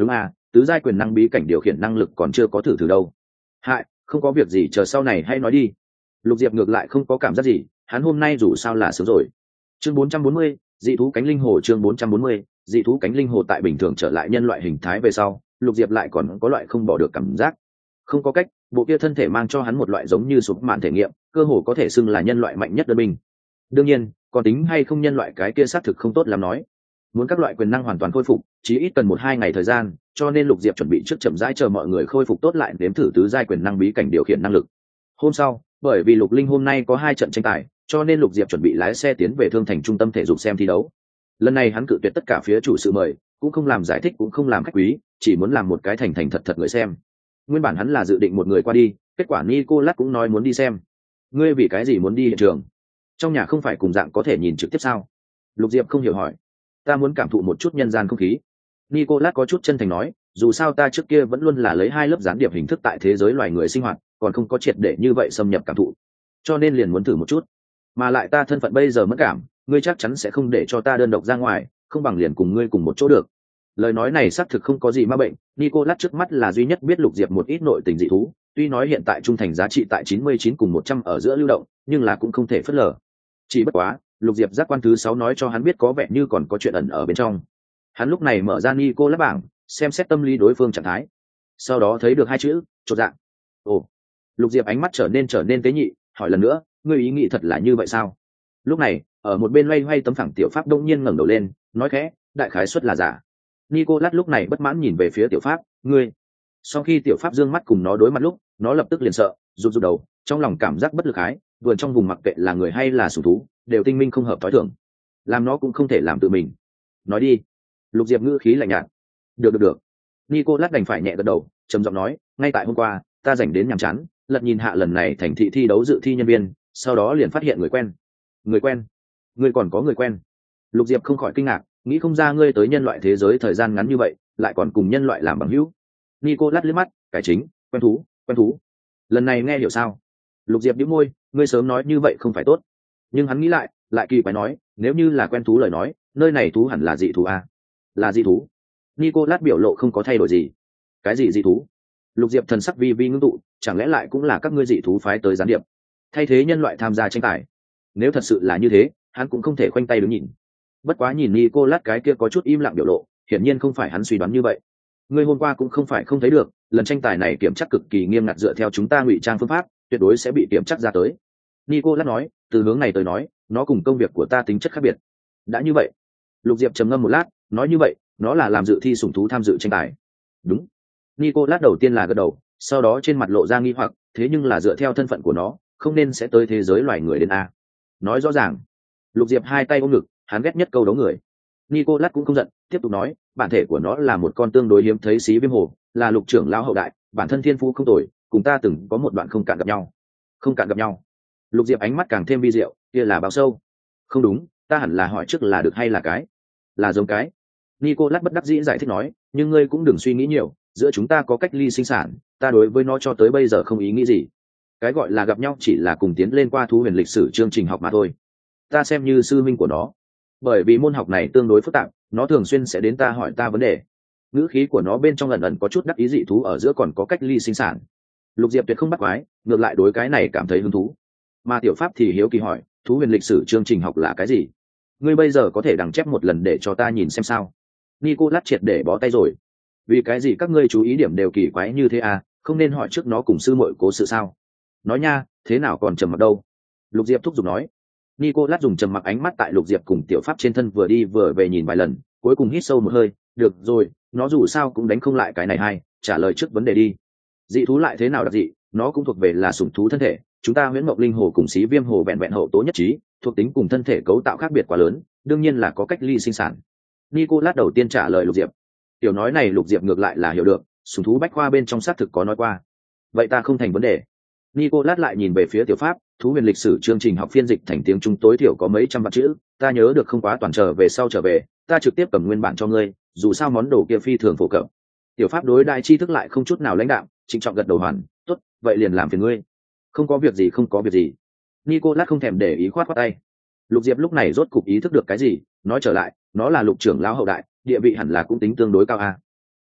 tứ giai quyền năng bí cảnh điều khiển năng lực còn chưa có thử thử đâu. Hại, không có việc gì, chờ sau này hay nói đi. Lục Diệp ngược lại không có cảm giác gì, hắn hôm nay dù sao là sớm rồi. Chương bốn trăm bốn mươi, dị thú cánh linh hồ. Chương bốn trăm bốn mươi, dị thú cánh linh hồ. Tại bình thường trở lại nhân loại hình thái về sau, Lục Diệp lại còn có loại không bỏ được cảm giác. Không có cách, bộ kia thân thể mang cho hắn một loại giống như sụp mạn thể nghiệm, cơ hồ có thể xưng là nhân loại mạnh nhất đơn binh. Đương nhiên, còn tính hay không nhân loại cái kia xác thực không tốt lắm nói. Muốn các loại quyền năng hoàn toàn khôi phục, chỉ ít cần một hai ngày thời gian, cho nên Lục Diệp chuẩn bị trước chậm rãi chờ mọi người khôi phục tốt lại nếm thử tứ giai quyền năng bí cảnh điều khiển năng lực. Hôm sau, bởi vì Lục Linh hôm nay có hai trận tranh tài, cho nên Lục Diệp chuẩn bị lái xe tiến về Thương Thành trung tâm thể dục xem thi đấu. Lần này hắn cự tuyệt tất cả phía chủ sự mời, cũng không làm giải thích cũng không làm khách quý, chỉ muốn làm một cái thành thành thật thật người xem. Nguyên bản hắn là dự định một người qua đi, kết quả Nicolas cũng nói muốn đi xem. Ngươi vì cái gì muốn đi hiện trường? Trong nhà không phải cùng dạng có thể nhìn trực tiếp sao? Lục Diệp không hiểu hỏi. Ta muốn cảm thụ một chút nhân gian không khí. Nicolas có chút chân thành nói, dù sao ta trước kia vẫn luôn là lấy hai lớp gián điệp hình thức tại thế giới loài người sinh hoạt, còn không có triệt để như vậy xâm nhập cảm thụ, cho nên liền muốn thử một chút. Mà lại ta thân phận bây giờ mất cảm, ngươi chắc chắn sẽ không để cho ta đơn độc ra ngoài, không bằng liền cùng ngươi cùng một chỗ được. Lời nói này xác thực không có gì ma bệnh, Nicolas trước mắt là duy nhất biết Lục Diệp một ít nội tình dị thú, tuy nói hiện tại trung thành giá trị tại chín mươi chín cùng một trăm ở giữa lưu động, nhưng là cũng không thể phớt lờ. Chỉ bất quá, Lục Diệp giác quan thứ sáu nói cho hắn biết có vẻ như còn có chuyện ẩn ở bên trong. Hắn lúc này mở ra Nicolas bảng, xem xét tâm lý đối phương trạng thái. Sau đó thấy được hai chữ, chột dạng. Ồ. Lục Diệp ánh mắt trở nên trở nên tế nhị, hỏi lần nữa, ngươi ý nghĩ thật là như vậy sao? Lúc này, ở một bên loay hoay tấm phẳng tiểu pháp đông nhiên ngẩng đầu lên, nói khẽ, đại khái suất là giả. Nicolas lúc này bất mãn nhìn về phía tiểu pháp, ngươi. Sau khi tiểu pháp dương mắt cùng nó đối mặt lúc, nó lập tức liền sợ, rụt rụt đầu, trong lòng cảm giác bất lực hái, vườn trong vùng mặc kệ là người hay là sủng thú, đều tinh minh không hợp tối thường. Làm nó cũng không thể làm tự mình. Nói đi. Lục Diệp ngữ khí lạnh nhạt. Được được được. Nicolas đành phải nhẹ gật đầu, trầm giọng nói, ngay tại hôm qua, ta rảnh đến nhàm chán, lật nhìn hạ lần này thành thị thi đấu dự thi nhân viên, sau đó liền phát hiện người quen. Người quen? Ngươi còn có người quen? Lục Diệp không khỏi kinh ngạc, nghĩ không ra ngươi tới nhân loại thế giới thời gian ngắn như vậy, lại còn cùng nhân loại làm bằng hữu. Nicolas liếc mắt, cái chính, quen thú, quen thú. Lần này nghe hiểu sao? Lục Diệp nhíu môi, ngươi sớm nói như vậy không phải tốt. Nhưng hắn nghĩ lại, lại kỳ quái nói, nếu như là quen thú lời nói, nơi này thú hẳn là dị thú à? Là dị thú? Nicolas biểu lộ không có thay đổi gì. Cái gì dị thú? Lục Diệp thần sắc vi vi ngưng tụ, chẳng lẽ lại cũng là các ngươi dị thú phái tới gián điệp, thay thế nhân loại tham gia tranh tài? Nếu thật sự là như thế, hắn cũng không thể khoanh tay đứng nhìn. Bất quá nhìn Nicolas cái kia có chút im lặng biểu lộ, hiển nhiên không phải hắn suy đoán như vậy. Ngươi hôm qua cũng không phải không thấy được, lần tranh tài này kiểm tra cực kỳ nghiêm ngặt dựa theo chúng ta ngụy trang phương pháp, tuyệt đối sẽ bị kiểm tra ra tới. Nicolas nói, từ hướng này tới nói, nó cùng công việc của ta tính chất khác biệt. Đã như vậy, Lục Diệp trầm ngâm một lát, nói như vậy, nó là làm dự thi sủng thú tham dự tranh tài. Đúng. Nicolas đầu tiên là gật đầu, sau đó trên mặt lộ ra nghi hoặc, thế nhưng là dựa theo thân phận của nó, không nên sẽ tới thế giới loài người đến a. Nói rõ ràng. Lục Diệp hai tay ôm ngực, hắn ghét nhất câu đấu người. Nicolas cũng không giận, tiếp tục nói, bản thể của nó là một con tương đối hiếm thấy xí viêm hồ, là lục trưởng lão hậu đại, bản thân thiên phú không tồi, cùng ta từng có một đoạn không cạn gặp nhau. Không cạn gặp nhau. Lục Diệp ánh mắt càng thêm vi diệu, kia là bao sâu? Không đúng, ta hẳn là hỏi trước là được hay là cái? Là giống cái. Nicolas bất đắc dĩ giải thích nói, nhưng ngươi cũng đừng suy nghĩ nhiều, giữa chúng ta có cách ly sinh sản, ta đối với nó cho tới bây giờ không ý nghĩ gì. Cái gọi là gặp nhau chỉ là cùng tiến lên qua thú huyền lịch sử chương trình học mà thôi. Ta xem như sư minh của nó. Bởi vì môn học này tương đối phức tạp, nó thường xuyên sẽ đến ta hỏi ta vấn đề. Ngữ khí của nó bên trong ẩn ẩn có chút đắc ý dị thú ở giữa còn có cách ly sinh sản. Lục Diệp tuyệt không bắt quái, ngược lại đối cái này cảm thấy hứng thú. Mà tiểu pháp thì hiếu kỳ hỏi, thú huyền lịch sử chương trình học là cái gì? Ngươi bây giờ có thể đằng chép một lần để cho ta nhìn xem sao? Nicolas triệt để bó tay rồi. Vì cái gì các ngươi chú ý điểm đều kỳ quái như thế à, không nên hỏi trước nó cùng sư muội cố sự sao? Nói nha, thế nào còn trầm mặc đâu? Lục Diệp thúc giục nói. Nicolas dùng trầm mặc ánh mắt tại Lục Diệp cùng tiểu pháp trên thân vừa đi vừa về nhìn vài lần, cuối cùng hít sâu một hơi, được rồi, nó dù sao cũng đánh không lại cái này hay, trả lời trước vấn đề đi. Dị thú lại thế nào đặc dị, nó cũng thuộc về là sủng thú thân thể, chúng ta huyễn mộng linh hồ cùng xí viêm hồ vẹn vẹn hậu tố nhất trí, thuộc tính cùng thân thể cấu tạo khác biệt quá lớn, đương nhiên là có cách ly sinh sản. Nicolas đầu tiên trả lời Lục Diệp. Tiểu nói này Lục Diệp ngược lại là hiểu được, sủng thú bách khoa bên trong xác thực có nói qua. Vậy ta không thành vấn đề. Nicolas lại nhìn về phía tiểu pháp, thú huyền lịch sử chương trình học phiên dịch thành tiếng Trung tối thiểu có mấy trăm vạn chữ, ta nhớ được không quá toàn, trở về sau trở về, ta trực tiếp cầm nguyên bản cho ngươi, dù sao món đồ kia phi thường phổ cập. Tiểu pháp đối đại tri thức lại không chút nào lãnh đạm, trịnh trọng gật đầu hoàn, tốt, vậy liền làm phiền ngươi. Không có việc gì, không có việc gì. Nicolas không thèm để ý khoát khoát tay. Lục Diệp lúc này rốt cục ý thức được cái gì, nói trở lại, nó là lục trưởng lão hậu đại, địa vị hẳn là cũng tính tương đối cao a.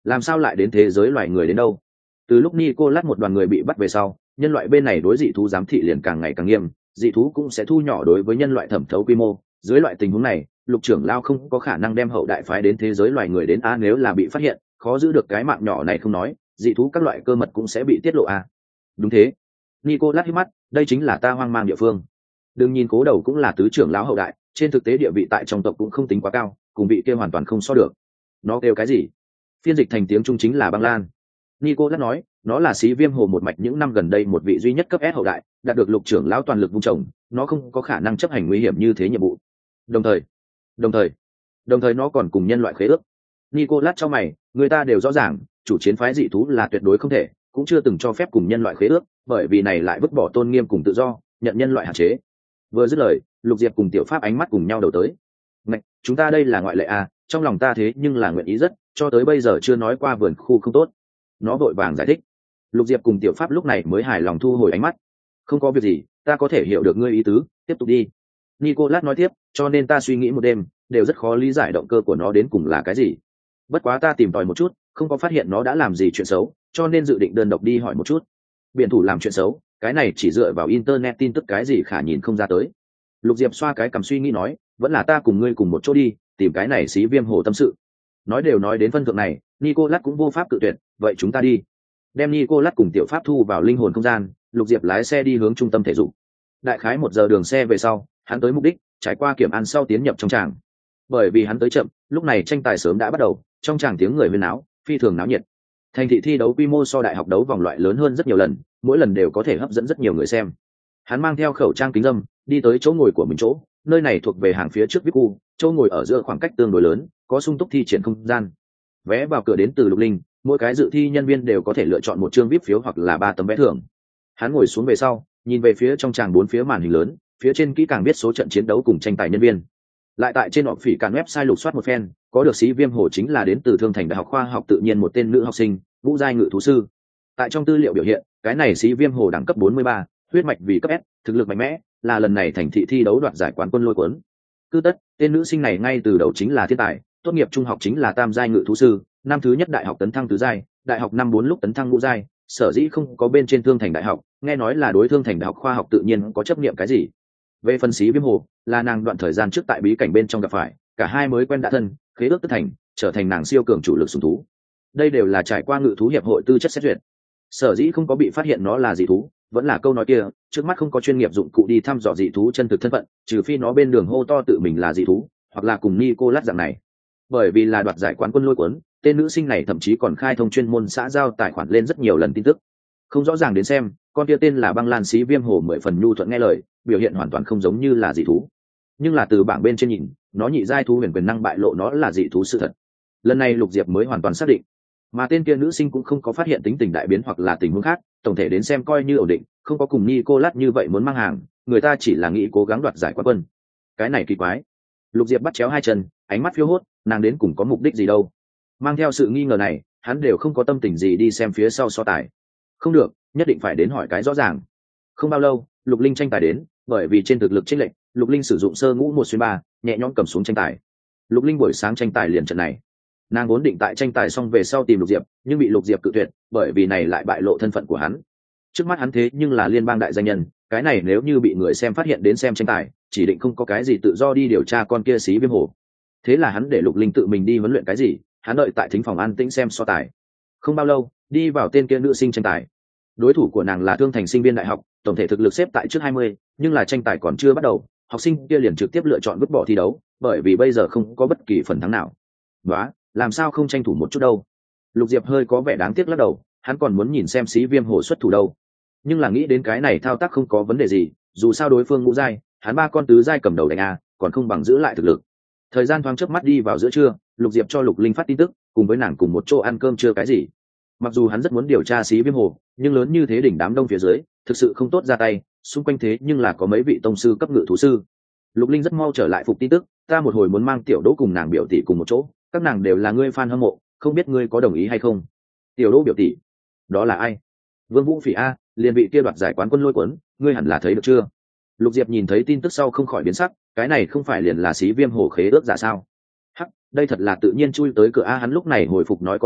làm sao lại đến thế giới loài người đến đâu? Từ lúc Nicolas một đoàn người bị bắt về sau, nhân loại bên này đối dị thú giám thị liền càng ngày càng nghiêm, dị thú cũng sẽ thu nhỏ đối với nhân loại thẩm thấu quy mô. Dưới loại tình huống này, lục trưởng lao không có khả năng đem hậu đại phái đến thế giới loài người đến a, nếu là bị phát hiện, khó giữ được cái mạng nhỏ này không nói, dị thú các loại cơ mật cũng sẽ bị tiết lộ a. Đúng thế. Nicolas hít mắt, đây chính là ta hoang mang địa phương. Đừng nhìn cố đầu cũng là tứ trưởng lão hậu đại, trên thực tế địa vị tại trong tộc cũng không tính quá cao, cùng vị kia hoàn toàn không so được. Nó kêu cái gì? Phiên dịch thành tiếng Trung chính là băng lan. Nicolas nói, nó là xí viêm hồ một mạch những năm gần đây một vị duy nhất cấp S hậu đại, đạt được lục trưởng lão toàn lực vung trồng, nó không có khả năng chấp hành nguy hiểm như thế nhiệm vụ. Đồng thời, đồng thời, đồng thời nó còn cùng nhân loại khế ước. Nicolas cho mày, người ta đều rõ ràng, chủ chiến phái dị thú là tuyệt đối không thể, cũng chưa từng cho phép cùng nhân loại khế ước, bởi vì này lại vứt bỏ tôn nghiêm cùng tự do, nhận nhân loại hạn chế. Vừa dứt lời, Lục Diệp cùng Tiểu Pháp ánh mắt cùng nhau đầu tới. Ngạch, chúng ta đây là ngoại lệ à, trong lòng ta thế nhưng là nguyện ý rất, cho tới bây giờ chưa nói qua vườn khu không tốt. Nó vội vàng giải thích. Lục Diệp cùng Tiểu Pháp lúc này mới hài lòng thu hồi ánh mắt. Không có việc gì, ta có thể hiểu được ngươi ý tứ, tiếp tục đi. Nicolas nói tiếp, cho nên ta suy nghĩ một đêm, đều rất khó lý giải động cơ của nó đến cùng là cái gì. Bất quá ta tìm tòi một chút, không có phát hiện nó đã làm gì chuyện xấu, cho nên dự định đơn độc đi hỏi một chút. Biện thủ làm chuyện xấu, cái này chỉ dựa vào internet tin tức cái gì khả nhìn không ra tới. Lục Diệp xoa cái cằm suy nghĩ nói, vẫn là ta cùng ngươi cùng một chỗ đi, tìm cái này xí viêm hồ tâm sự. Nói đều nói đến phân thượng này, Nicolas cũng vô pháp cự tuyệt, vậy chúng ta đi. Đem Nicolas cùng Tiểu Pháp thu vào linh hồn không gian, Lục Diệp lái xe đi hướng trung tâm thể dục. Đại khái một giờ đường xe về sau, hắn tới mục đích, trải qua kiểm an sau tiến nhập trong tràng. Bởi vì hắn tới chậm, lúc này tranh tài sớm đã bắt đầu, trong tràng tiếng người huyên náo, phi thường náo nhiệt. Thành thị thi đấu quy mô so đại học đấu vòng loại lớn hơn rất nhiều lần, mỗi lần đều có thể hấp dẫn rất nhiều người xem. Hắn mang theo khẩu trang kính dâm, đi tới chỗ ngồi của mình chỗ, nơi này thuộc về hàng phía trước vê i pê u, chỗ ngồi ở giữa khoảng cách tương đối lớn, có sung túc thi triển không gian. Vé vào cửa đến từ Lục Linh, mỗi cái dự thi nhân viên đều có thể lựa chọn một chương vê i pê phiếu hoặc là ba tấm vé thưởng. Hắn ngồi xuống về sau, nhìn về phía trong tràng bốn phía màn hình lớn, phía trên kỹ càng biết số trận chiến đấu cùng tranh tài nhân viên. Lại tại trên họp phỉ cản website lục soát một phen, có được xí viêm hồ chính là đến từ Thương Thành Đại học Khoa học Tự nhiên một tên nữ học sinh, Vũ giai ngự thú sư. Tại trong tư liệu biểu hiện, cái này xí viêm hồ đẳng cấp bốn mươi ba, huyết mạch vì cấp S, thực lực mạnh mẽ, là lần này thành thị thi đấu đoạt giải quán quân lôi cuốn. Cứ tất, tên nữ sinh này ngay từ đầu chính là thiên tài, tốt nghiệp trung học chính là tam giai ngự thú sư, năm thứ nhất đại học tấn thăng tứ giai, đại học năm bốn lúc tấn thăng ngũ giai, sở dĩ không có bên trên Thương Thành Đại học, nghe nói là đối Thương Thành Đại học Khoa học Tự nhiên có chấp niệm cái gì. Về phân xí viêm hồ, là nàng đoạn thời gian trước tại bí cảnh bên trong gặp phải, cả hai mới quen đã thân, khế ước tất thành, trở thành nàng siêu cường chủ lực sủng thú. Đây đều là trải qua ngự thú hiệp hội tư chất xét duyệt. Sở dĩ không có bị phát hiện nó là dị thú, vẫn là câu nói kia, trước mắt không có chuyên nghiệp dụng cụ đi thăm dò dị thú chân thực thân phận, trừ phi nó bên đường hô to tự mình là dị thú, hoặc là cùng Nicolas dạng này. Bởi vì là đoạt giải quán quân lôi cuốn, tên nữ sinh này thậm chí còn khai thông chuyên môn xã giao tài khoản lên rất nhiều lần tin tức. Không rõ ràng đến xem, con kia tên là Băng Lan xí viêm hồ mười phần nhu thuận nghe lời, biểu hiện hoàn toàn không giống như là dị thú. Nhưng là từ bảng bên trên nhìn, nó nhị giai thú huyền quyền năng bại lộ nó là dị thú sự thật. Lần này Lục Diệp mới hoàn toàn xác định, mà tên kia nữ sinh cũng không có phát hiện tính tình đại biến hoặc là tình huống khác, tổng thể đến xem coi như ổn định, không có cùng Nicolas như vậy muốn mang hàng, người ta chỉ là nghĩ cố gắng đoạt giải quán quân. Cái này kỳ quái. Lục Diệp bắt chéo hai chân, ánh mắt phiêu hốt, nàng đến cùng có mục đích gì đâu? Mang theo sự nghi ngờ này, hắn đều không có tâm tình gì đi xem phía sau so tài. Không được, nhất định phải đến hỏi cái rõ ràng. Không bao lâu, Lục Linh tranh tài đến, bởi vì trên thực lực chênh lệch, Lục Linh sử dụng sơ ngũ một xuyên ba, nhẹ nhõm cầm xuống tranh tài. Lục Linh buổi sáng tranh tài liền trận này. Nàng vốn định tại tranh tài xong về sau tìm Lục Diệp, nhưng bị Lục Diệp cự tuyệt, bởi vì này lại bại lộ thân phận của hắn. Trước mắt hắn thế nhưng là liên bang đại danh nhân, cái này nếu như bị người xem phát hiện đến xem tranh tài, chỉ định không có cái gì tự do đi điều tra con kia xí viêm hồ. Thế là hắn để Lục Linh tự mình đi huấn luyện cái gì, hắn đợi tại thính phòng an tĩnh xem so tài. Không bao lâu, đi vào tên kia nữ sinh tranh tài. Đối thủ của nàng là Thương Thành sinh viên đại học, tổng thể thực lực xếp tại trước hai mươi, nhưng là tranh tài còn chưa bắt đầu, học sinh kia liền trực tiếp lựa chọn vứt bỏ thi đấu, bởi vì bây giờ không có bất kỳ phần thắng nào. Đó, làm sao không tranh thủ một chút đâu? Lục Diệp hơi có vẻ đáng tiếc lắc đầu, hắn còn muốn nhìn xem xí viêm hồ xuất thủ đâu. Nhưng là nghĩ đến cái này thao tác không có vấn đề gì, dù sao đối phương ngũ giai, hắn ba con tứ giai cầm đầu đánh a, còn không bằng giữ lại thực lực. Thời gian thoáng chớp mắt đi vào giữa trưa, Lục Diệp cho Lục Linh phát tin tức, cùng với nàng cùng một chỗ ăn cơm trưa cái gì. Mặc dù hắn rất muốn điều tra xí viêm hồ, nhưng lớn như thế đỉnh đám đông phía dưới, thực sự không tốt ra tay, xung quanh thế nhưng là có mấy vị tông sư cấp ngự thú sư. Lục Linh rất mau trở lại phục tin tức, ta một hồi muốn mang Tiểu Đỗ cùng nàng biểu tỷ cùng một chỗ, các nàng đều là ngươi fan hâm mộ, không biết ngươi có đồng ý hay không? Tiểu Đỗ biểu tỷ? Đó là ai? Vương Vũ Phỉ a, liền bị kia đoạt giải quán quân lôi cuốn, ngươi hẳn là thấy được chưa? Lục Diệp nhìn thấy tin tức sau không khỏi biến sắc, cái này không phải liền là xí viêm hồ khế ước giả sao? Hắc, đây thật là tự nhiên chui tới cửa a, hắn lúc này hồi phục nói có thể,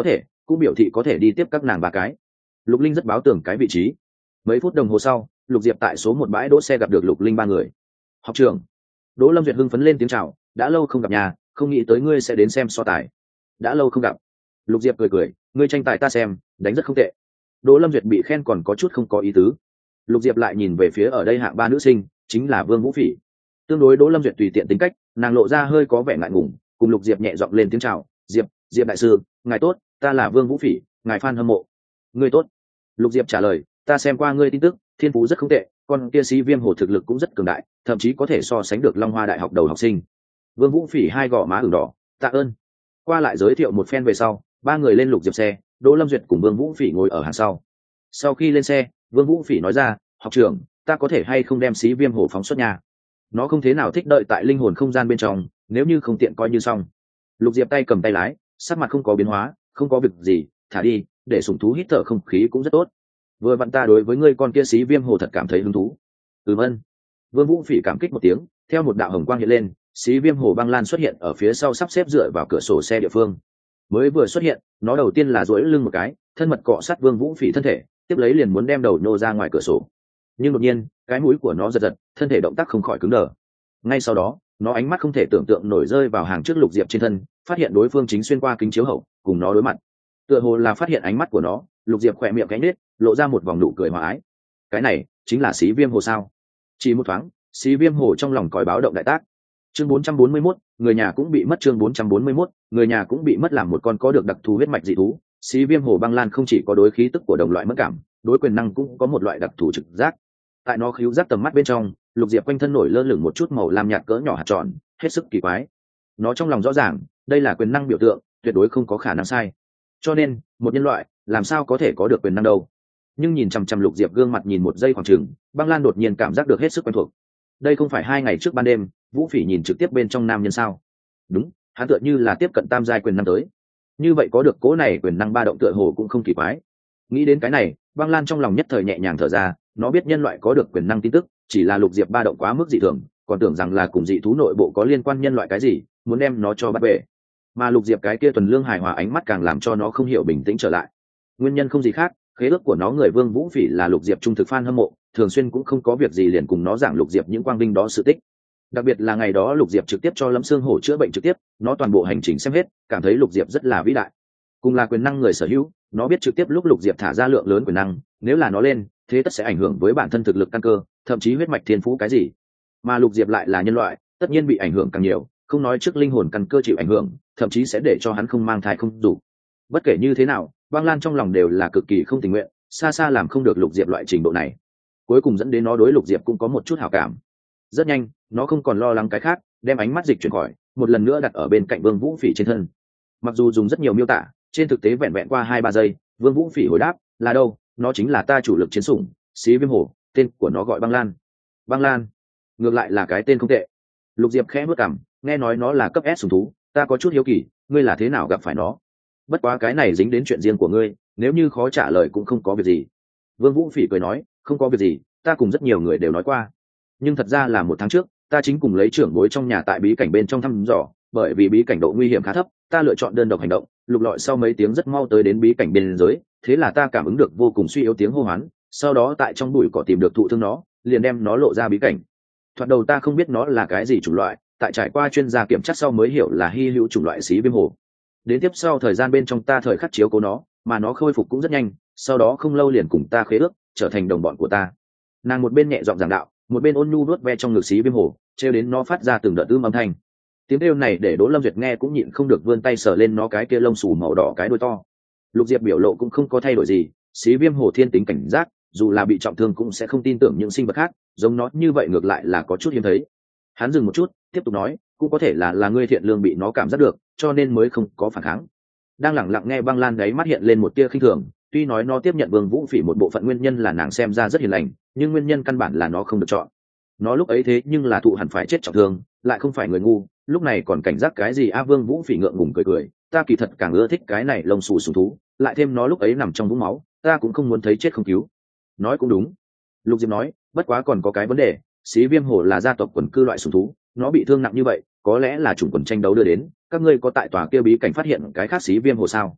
cũng biểu thị có thể đi tiếp các nàng ba cái. Lục Linh rất báo tưởng cái vị trí. Mấy phút đồng hồ sau, Lục Diệp tại số một bãi đỗ xe gặp được Lục Linh ba người. Học trưởng. Đỗ Lâm Duyệt hưng phấn lên tiếng chào, đã lâu không gặp nhà, không nghĩ tới ngươi sẽ đến xem so tài. Đã lâu không gặp. Lục Diệp cười cười, ngươi tranh tài ta xem, đánh rất không tệ. Đỗ Lâm Duyệt bị khen còn có chút không có ý tứ. Lục Diệp lại nhìn về phía ở đây hạng ba nữ sinh, chính là Vương Vũ Phỉ. Tương đối Đỗ Lâm Duyệt tùy tiện tính cách, nàng lộ ra hơi có vẻ ngại ngùng, cùng Lục Diệp nhẹ giọng lên tiếng chào, "Diệp, Diệp đại sư, ngài tốt, ta là Vương Vũ Phỉ, ngài fan hâm mộ." "Ngươi tốt." Lục Diệp trả lời, "Ta xem qua ngươi tin tức, thiên phú rất không tệ, con kia sĩ Viêm Hồ thực lực cũng rất cường đại, thậm chí có thể so sánh được Long Hoa Đại học đầu học sinh." Vương Vũ Phỉ hai gò má ửng đỏ, "Tạ ơn." Qua lại giới thiệu một phen về sau, ba người lên Lục Diệp xe, Đỗ Lâm Duyệt cùng Vương Vũ Phỉ ngồi ở hàng sau. Sau khi lên xe, Vương Vũ Phỉ nói ra, "Học trưởng, ta có thể hay không đem sĩ Viêm Hồ phóng xuất nhà? Nó không thế nào thích đợi tại linh hồn không gian bên trong, nếu như không tiện coi như xong." Lục Diệp tay cầm tay lái, sắc mặt không có biến hóa, "Không có việc gì, thả đi, để sủng thú hít thở không khí cũng rất tốt. Vừa vặn ta đối với ngươi con kia sĩ Viêm Hồ thật cảm thấy hứng thú." "Ừm ân." Vương Vũ Phỉ cảm kích một tiếng, theo một đạo hồng quang hiện lên, sĩ Viêm Hồ băng lan xuất hiện ở phía sau sắp xếp dựa vào cửa sổ xe địa phương. Mới vừa xuất hiện, nó đầu tiên là duỗi lưng một cái, thân mật cọ sát Vương Vũ Phỉ thân thể, tiếp lấy liền muốn đem đầu nhô ra ngoài cửa sổ. Nhưng đột nhiên, cái mũi của nó giật giật, thân thể động tác không khỏi cứng đờ. Ngay sau đó, nó ánh mắt không thể tưởng tượng nổi rơi vào hàng trước Lục Diệp trên thân, phát hiện đối phương chính xuyên qua kính chiếu hậu, cùng nó đối mặt. Tựa hồ là phát hiện ánh mắt của nó, Lục Diệp khỏe miệng cánh nết, lộ ra một vòng nụ cười hòa ái. Cái này chính là Xí Viêm Hồ sao? Chỉ một thoáng, Xí Viêm Hồ trong lòng còi báo động đại tác. Chương bốn trăm bốn mươi mốt, người nhà cũng bị mất. Chương bốn trăm bốn mươi mốt, người nhà cũng bị mất. Làm một con có được đặc thù huyết mạch dị thú, Xí Viêm Hồ băng lan không chỉ có đối khí tức của đồng loại mất cảm, đối quyền năng cũng có một loại đặc thù trực giác. Tại nó khíu giác tầm mắt bên trong, Lục Diệp quanh thân nổi lơ lửng một chút màu lam nhạt cỡ nhỏ hạt tròn, hết sức kỳ quái. Nó trong lòng rõ ràng, đây là quyền năng biểu tượng, tuyệt đối không có khả năng sai. Cho nên, một nhân loại làm sao có thể có được quyền năng đâu? Nhưng nhìn chằm chằm Lục Diệp gương mặt nhìn một giây khoảng chừng, băng lan đột nhiên cảm giác được hết sức quen thuộc. Đây không phải hai ngày trước ban đêm, Vũ Phỉ nhìn trực tiếp bên trong nam nhân sao? Đúng, hắn tựa như là tiếp cận tam giai quyền năng tới. Như vậy có được cố này quyền năng ba động tựa hồ cũng không kỳ quái. Nghĩ đến cái này, băng lan trong lòng nhất thời nhẹ nhàng thở ra, nó biết nhân loại có được quyền năng tin tức, chỉ là Lục Diệp ba động quá mức dị thường, còn tưởng rằng là cùng dị thú nội bộ có liên quan nhân loại cái gì, muốn đem nó cho bắt về. Mà Lục Diệp cái kia thuần lương hài hòa ánh mắt càng làm cho nó không hiểu bình tĩnh trở lại. Nguyên nhân không gì khác, khế ước của nó người Vương Vũ Phỉ là Lục Diệp trung thực fan hâm mộ, thường xuyên cũng không có việc gì liền cùng nó giảng Lục Diệp những quang vinh đó sự tích. Đặc biệt là ngày đó Lục Diệp trực tiếp cho Lâm Xương Hổ chữa bệnh trực tiếp, nó toàn bộ hành trình xem hết, cảm thấy Lục Diệp rất là vĩ đại. Cùng là quyền năng người sở hữu, nó biết trực tiếp lúc Lục Diệp thả ra lượng lớn quyền năng, nếu là nó lên, thế tất sẽ ảnh hưởng với bản thân thực lực căn cơ, thậm chí huyết mạch thiên phú cái gì. Mà Lục Diệp lại là nhân loại, tất nhiên bị ảnh hưởng càng nhiều, không nói trước linh hồn căn cơ chịu ảnh hưởng, thậm chí sẽ để cho hắn không mang thai không đủ. Bất kể như thế nào, băng lan trong lòng đều là cực kỳ không tình nguyện, xa xa làm không được Lục Diệp loại trình độ này. Cuối cùng dẫn đến nó đối Lục Diệp cũng có một chút hảo cảm. Rất nhanh, nó không còn lo lắng cái khác, đem ánh mắt dịch chuyển khỏi, một lần nữa đặt ở bên cạnh Vương Vũ Phỉ trên thân. Mặc dù dùng rất nhiều miêu tả, trên thực tế vẹn vẹn qua hai ba giây, Vương Vũ Phỉ hồi đáp, là đâu, nó chính là ta chủ lực chiến sủng, Xí Viêm Hổ, tên của nó gọi Băng Lan. Băng Lan, ngược lại là cái tên không tệ. Lục Diệp khẽ bước cằm, nghe nói nó là cấp S sủng thú, ta có chút hiếu kỳ, ngươi là thế nào gặp phải nó? Bất quá cái này dính đến chuyện riêng của ngươi, nếu như khó trả lời cũng không có việc gì. Vương Vũ Phỉ cười nói, không có việc gì, ta cùng rất nhiều người đều nói qua. Nhưng thật ra là một tháng trước, ta chính cùng lấy trưởng bối trong nhà tại bí cảnh bên trong thăm dò, bởi vì bí cảnh độ nguy hiểm khá thấp, ta lựa chọn đơn độc hành động, lục lọi sau mấy tiếng rất mau tới đến bí cảnh biên giới, thế là ta cảm ứng được vô cùng suy yếu tiếng hô hoán, sau đó tại trong bụi cỏ tìm được thụ thương nó, liền đem nó lộ ra bí cảnh. Thoạt đầu ta không biết nó là cái gì chủng loại, tại trải qua chuyên gia kiểm tra sau mới hiểu là hy hữu chủng loại Xí Viêm Hổ. Đến tiếp sau thời gian bên trong ta thời khắc chiếu cố nó, mà nó khôi phục cũng rất nhanh, sau đó không lâu liền cùng ta khế ước, trở thành đồng bọn của ta. Nàng một bên nhẹ giọng giảng đạo, một bên ôn nhu nuốt ve trong ngực Xí Viêm Hổ, trêu đến nó phát ra từng đợt ưm âm thanh. Tiếng kêu này để Đỗ Lâm Duyệt nghe cũng nhịn không được vươn tay sờ lên nó cái kia lông xù màu đỏ cái đuôi to. Lục Diệp biểu lộ cũng không có thay đổi gì, Xí Viêm Hổ thiên tính cảnh giác, dù là bị trọng thương cũng sẽ không tin tưởng những sinh vật khác, giống nó như vậy ngược lại là có chút hiếm thấy. Hắn dừng một chút, tiếp tục nói, cũng có thể là là ngươi thiện lương bị nó cảm giác được, cho nên mới không có phản kháng. Đang lẳng lặng nghe Băng Lan đấy mắt hiện lên một tia khinh thường, tuy nói nó tiếp nhận Vương Vũ Phỉ một bộ phận nguyên nhân là nàng xem ra rất hiền lành, nhưng nguyên nhân căn bản là nó không được chọn. Nó lúc ấy thế nhưng là thụ hẳn phải chết trọng thương, lại không phải người ngu, lúc này còn cảnh giác cái gì? A Vương Vũ Phỉ ngượng ngùng cười cười, ta kỳ thật càng ưa thích cái này lông xù sùng thú, lại thêm nó lúc ấy nằm trong vũng máu, ta cũng không muốn thấy chết không cứu. Nói cũng đúng. Lục Diệp nói, bất quá còn có cái vấn đề, Xí Viêm Hổ là gia tộc quần cư loại sùng thú, nó bị thương nặng như vậy, có lẽ là chủng quần tranh đấu đưa đến, các ngươi có tại tòa kia bí cảnh phát hiện cái khác Xí Viêm Hổ sao?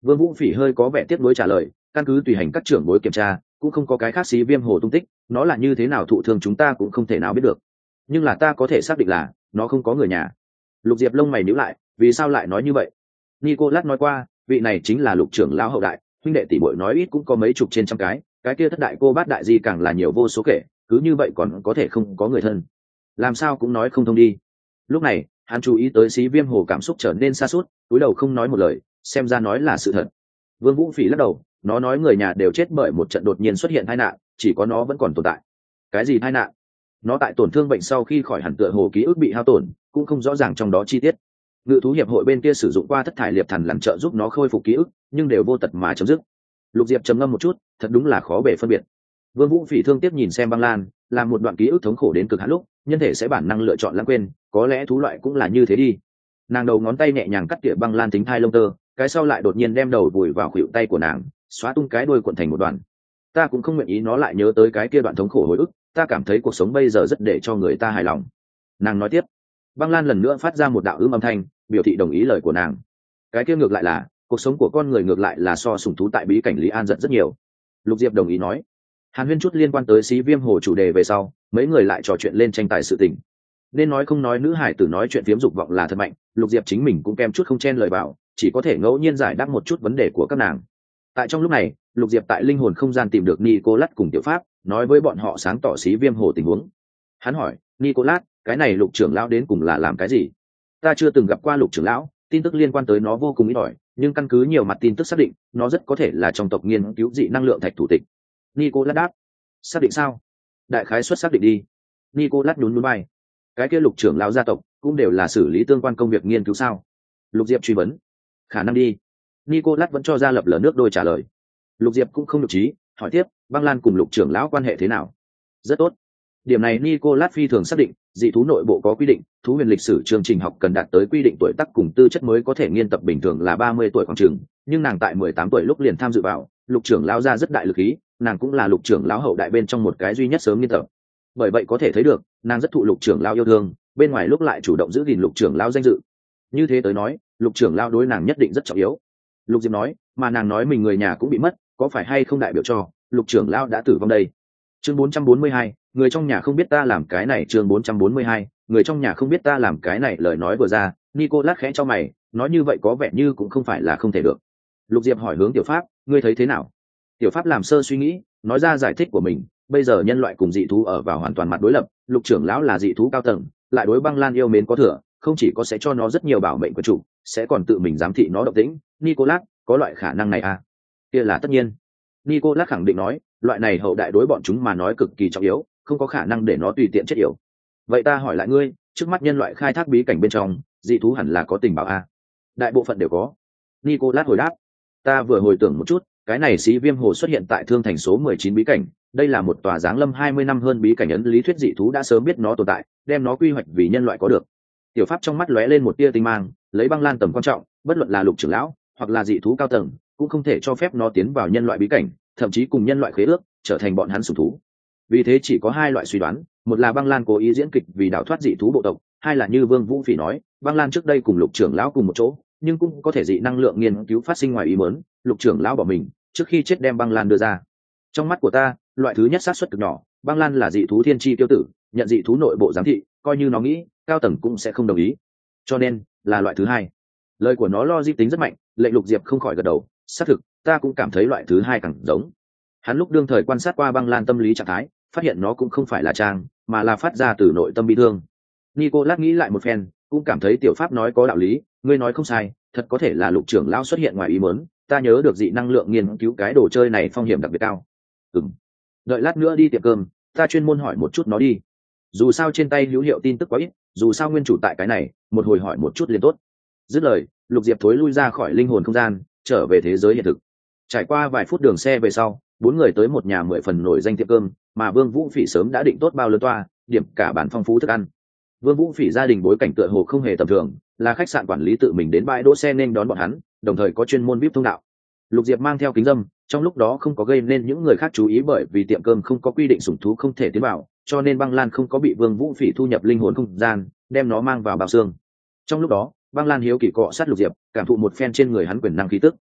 Vương Vũ Phỉ hơi có vẻ tiếc nuối trả lời, căn cứ tùy hành các trưởng bối kiểm tra, cũng không có cái khác xí viêm hồ tung tích, nó là như thế nào thụ thương chúng ta cũng không thể nào biết được. Nhưng là ta có thể xác định là nó không có người nhà. Lục Diệp lông mày nhíu lại, vì sao lại nói như vậy? Nicolas nói qua, vị này chính là Lục trưởng lão hậu đại, huynh đệ tỷ muội nói ít cũng có mấy chục trên trăm cái, cái kia thất đại cô bát đại gì càng là nhiều vô số kể, cứ như vậy còn có thể không có người thân. Làm sao cũng nói không thông đi. Lúc này, hắn chú ý tới xí viêm hồ cảm xúc trở nên xa suốt, cúi đầu không nói một lời, xem ra nói là sự thật. Vương Vũ Phỉ lắc đầu, nó nói người nhà đều chết bởi một trận đột nhiên xuất hiện tai nạn, chỉ có nó vẫn còn tồn tại. Cái gì tai nạn? Nó tại tổn thương bệnh sau khi khỏi hẳn tựa hồ ký ức bị hao tổn, cũng không rõ ràng trong đó chi tiết. Ngự thú hiệp hội bên kia sử dụng qua thất thải liệp thần làm trợ giúp nó khôi phục ký ức, nhưng đều vô tật mà chấm dứt. Lục Diệp trầm ngâm một chút, thật đúng là khó bề phân biệt. Vương Vũ Phỉ thương tiếc nhìn xem băng lan, làm một đoạn ký ức thống khổ đến cực hạn lúc, nhân thể sẽ bản năng lựa chọn lãng quên, có lẽ thú loại cũng là như thế đi. Nàng đầu ngón tay nhẹ nhàng cắt tỉa băng lan tính thai lông tơ, cái sau lại đột nhiên đem đầu vùi vào khuỷu tay của nàng, xóa tung cái đuôi cuộn thành một đoạn. Ta cũng không nguyện ý nó lại nhớ tới cái kia đoạn thống khổ hồi ức, ta cảm thấy cuộc sống bây giờ rất để cho người ta hài lòng. Nàng nói tiếp. Băng lan lần nữa phát ra một đạo ưm âm thanh, biểu thị đồng ý lời của nàng. Cái kia ngược lại là cuộc sống của con người ngược lại là so sủng thú tại bí cảnh Lý An giận rất nhiều. Lục Diệp đồng ý nói. Hàn Huyên chút liên quan tới xí viêm hồ chủ đề về sau, mấy người lại trò chuyện lên tranh tài sự tình. Nên nói không nói nữ hải tử nói chuyện phiếm dục vọng là thật mạnh, Lục Diệp chính mình cũng kem chút không chen lời bảo, chỉ có thể ngẫu nhiên giải đáp một chút vấn đề của các nàng. Tại trong lúc này, Lục Diệp tại linh hồn không gian tìm được Nicolas cùng Tiểu Pháp, nói với bọn họ sáng tỏ xí viêm hồ tình huống. Hắn hỏi, Nicolas, cái này Lục trưởng lão đến cùng là làm cái gì? Ta chưa từng gặp qua Lục trưởng lão, tin tức liên quan tới nó vô cùng ít ỏi, nhưng căn cứ nhiều mặt tin tức xác định, nó rất có thể là trong tộc nghiên cứu dị năng lượng thạch thủ tịch. Nicolas đáp, xác định sao? Đại khái suất xác định đi. Nicolas nhún nhún vai. Cái kia Lục trưởng lão gia tộc cũng đều là xử lý tương quan công việc nghiên cứu sao? Lục Diệp truy vấn. Khả năng đi. Nicolas vẫn cho ra lập lờ nước đôi trả lời. Lục Diệp cũng không nhục trí, hỏi tiếp, băng lan cùng Lục trưởng lão quan hệ thế nào? Rất tốt. Điểm này Nicolas phi thường xác định, dị thú nội bộ có quy định, thú huyền lịch sử chương trình học cần đạt tới quy định tuổi tác cùng tư chất mới có thể nghiên tập, bình thường là ba mươi tuổi khoảng chừng, nhưng nàng tại mười tám tuổi lúc liền tham dự vào, Lục trưởng lão ra rất đại lực ý, nàng cũng là Lục trưởng lão hậu đại bên trong một cái duy nhất sớm nghiên tập. Bởi vậy có thể thấy được, nàng rất thụ Lục trưởng lão yêu thương, bên ngoài lúc lại chủ động giữ gìn Lục trưởng lão danh dự. Như thế tới nói, Lục trưởng lão đối nàng nhất định rất trọng yếu. Lục Diệp nói, mà nàng nói mình người nhà cũng bị mất, có phải hay không đại biểu cho Lục trưởng lão đã tử vong đây? Chương bốn trăm bốn mươi hai, người trong nhà không biết ta làm cái này. Chương bốn trăm bốn mươi hai, người trong nhà không biết ta làm cái này. Lời nói vừa ra, Nicolas khẽ cho mày, nói như vậy có vẻ như cũng không phải là không thể được. Lục Diệp hỏi hướng Tiểu Pháp, ngươi thấy thế nào? Tiểu Pháp làm sơ suy nghĩ, nói ra giải thích của mình. Bây giờ nhân loại cùng dị thú ở vào hoàn toàn mặt đối lập, Lục trưởng lão là dị thú cao tầng, lại đối băng lan yêu mến có thừa, không chỉ có sẽ cho nó rất nhiều bảo mệnh của chủ, sẽ còn tự mình giám thị nó động tĩnh. Nicolas, có loại khả năng này à? Kia là tất nhiên. Nicolas khẳng định nói, loại này hậu đại đối bọn chúng mà nói cực kỳ trọng yếu, không có khả năng để nó tùy tiện chết yểu. Vậy ta hỏi lại ngươi, trước mắt nhân loại khai thác bí cảnh bên trong, dị thú hẳn là có tình báo à? Đại bộ phận đều có. Nicolas hồi đáp. Ta vừa hồi tưởng một chút, cái này xí viêm hồ xuất hiện tại thương thành số mười chín bí cảnh, đây là một tòa giáng lâm hai mươi năm hơn bí cảnh, ấn lý thuyết dị thú đã sớm biết nó tồn tại, đem nó quy hoạch vì nhân loại có được. Tiểu Pháp trong mắt lóe lên một tia tinh mang, lấy băng lan tầm quan trọng, bất luận là Lục trưởng lão hoặc là dị thú cao tầng, cũng không thể cho phép nó tiến vào nhân loại bí cảnh, thậm chí cùng nhân loại khế ước, trở thành bọn hắn sủng thú. Vì thế chỉ có hai loại suy đoán, một là băng lan cố ý diễn kịch vì đào thoát dị thú bộ tộc, hai là như Vương Vũ Phỉ nói, băng lan trước đây cùng Lục trưởng lão cùng một chỗ, nhưng cũng có thể dị năng lượng nghiên cứu phát sinh ngoài ý muốn, Lục trưởng lão bỏ mình trước khi chết đem băng lan đưa ra. Trong mắt của ta, loại thứ nhất xác suất cực nhỏ, băng lan là dị thú thiên chi tiêu tử, nhận dị thú nội bộ giám thị, coi như nó nghĩ cao tầng cũng sẽ không đồng ý, cho nên là loại thứ hai. Lời của nó logic tính rất mạnh, lệnh Lục Diệp không khỏi gật đầu, xác thực, ta cũng cảm thấy loại thứ hai càng giống. Hắn lúc đương thời quan sát qua băng lan tâm lý trạng thái, phát hiện nó cũng không phải là trang, mà là phát ra từ nội tâm bi thương. Nicolas nghĩ lại một phen, cũng cảm thấy Tiểu Pháp nói có đạo lý, ngươi nói không sai, thật có thể là Lục trưởng lão xuất hiện ngoài ý muốn, ta nhớ được dị năng lượng nghiên cứu cái đồ chơi này phong hiểm đặc biệt cao. Ừm. Đợi lát nữa đi tiệm cơm, ta chuyên môn hỏi một chút nó đi. Dù sao trên tay hữu hiệu tin tức quá ít, dù sao nguyên chủ tại cái này, một hồi hỏi một chút liền tốt. Dứt lời, Lục Diệp thối lui ra khỏi linh hồn không gian, trở về thế giới hiện thực. Trải qua vài phút đường xe về sau, bốn người tới một nhà mười phần nổi danh tiệm cơm, mà Vương Vũ Phỉ sớm đã định tốt bao lớn toa, điểm cả bản phong phú thức ăn. Vương Vũ Phỉ gia đình bối cảnh tựa hồ không hề tầm thường, là khách sạn quản lý tự mình đến bãi đỗ xe nên đón bọn hắn, đồng thời có chuyên môn vê i pê thông đạo. Lục Diệp mang theo kính dâm, trong lúc đó không có gây nên những người khác chú ý, bởi vì tiệm cơm không có quy định sủng thú không thể tiến vào, cho nên băng lan không có bị Vương Vũ Phỉ thu nhập linh hồn không gian, đem nó mang vào bao xương. Trong lúc đó, băng lan hiếu kỳ cọ sát Lục Diệp, cảm thụ một phen trên người hắn quyền năng khí tức.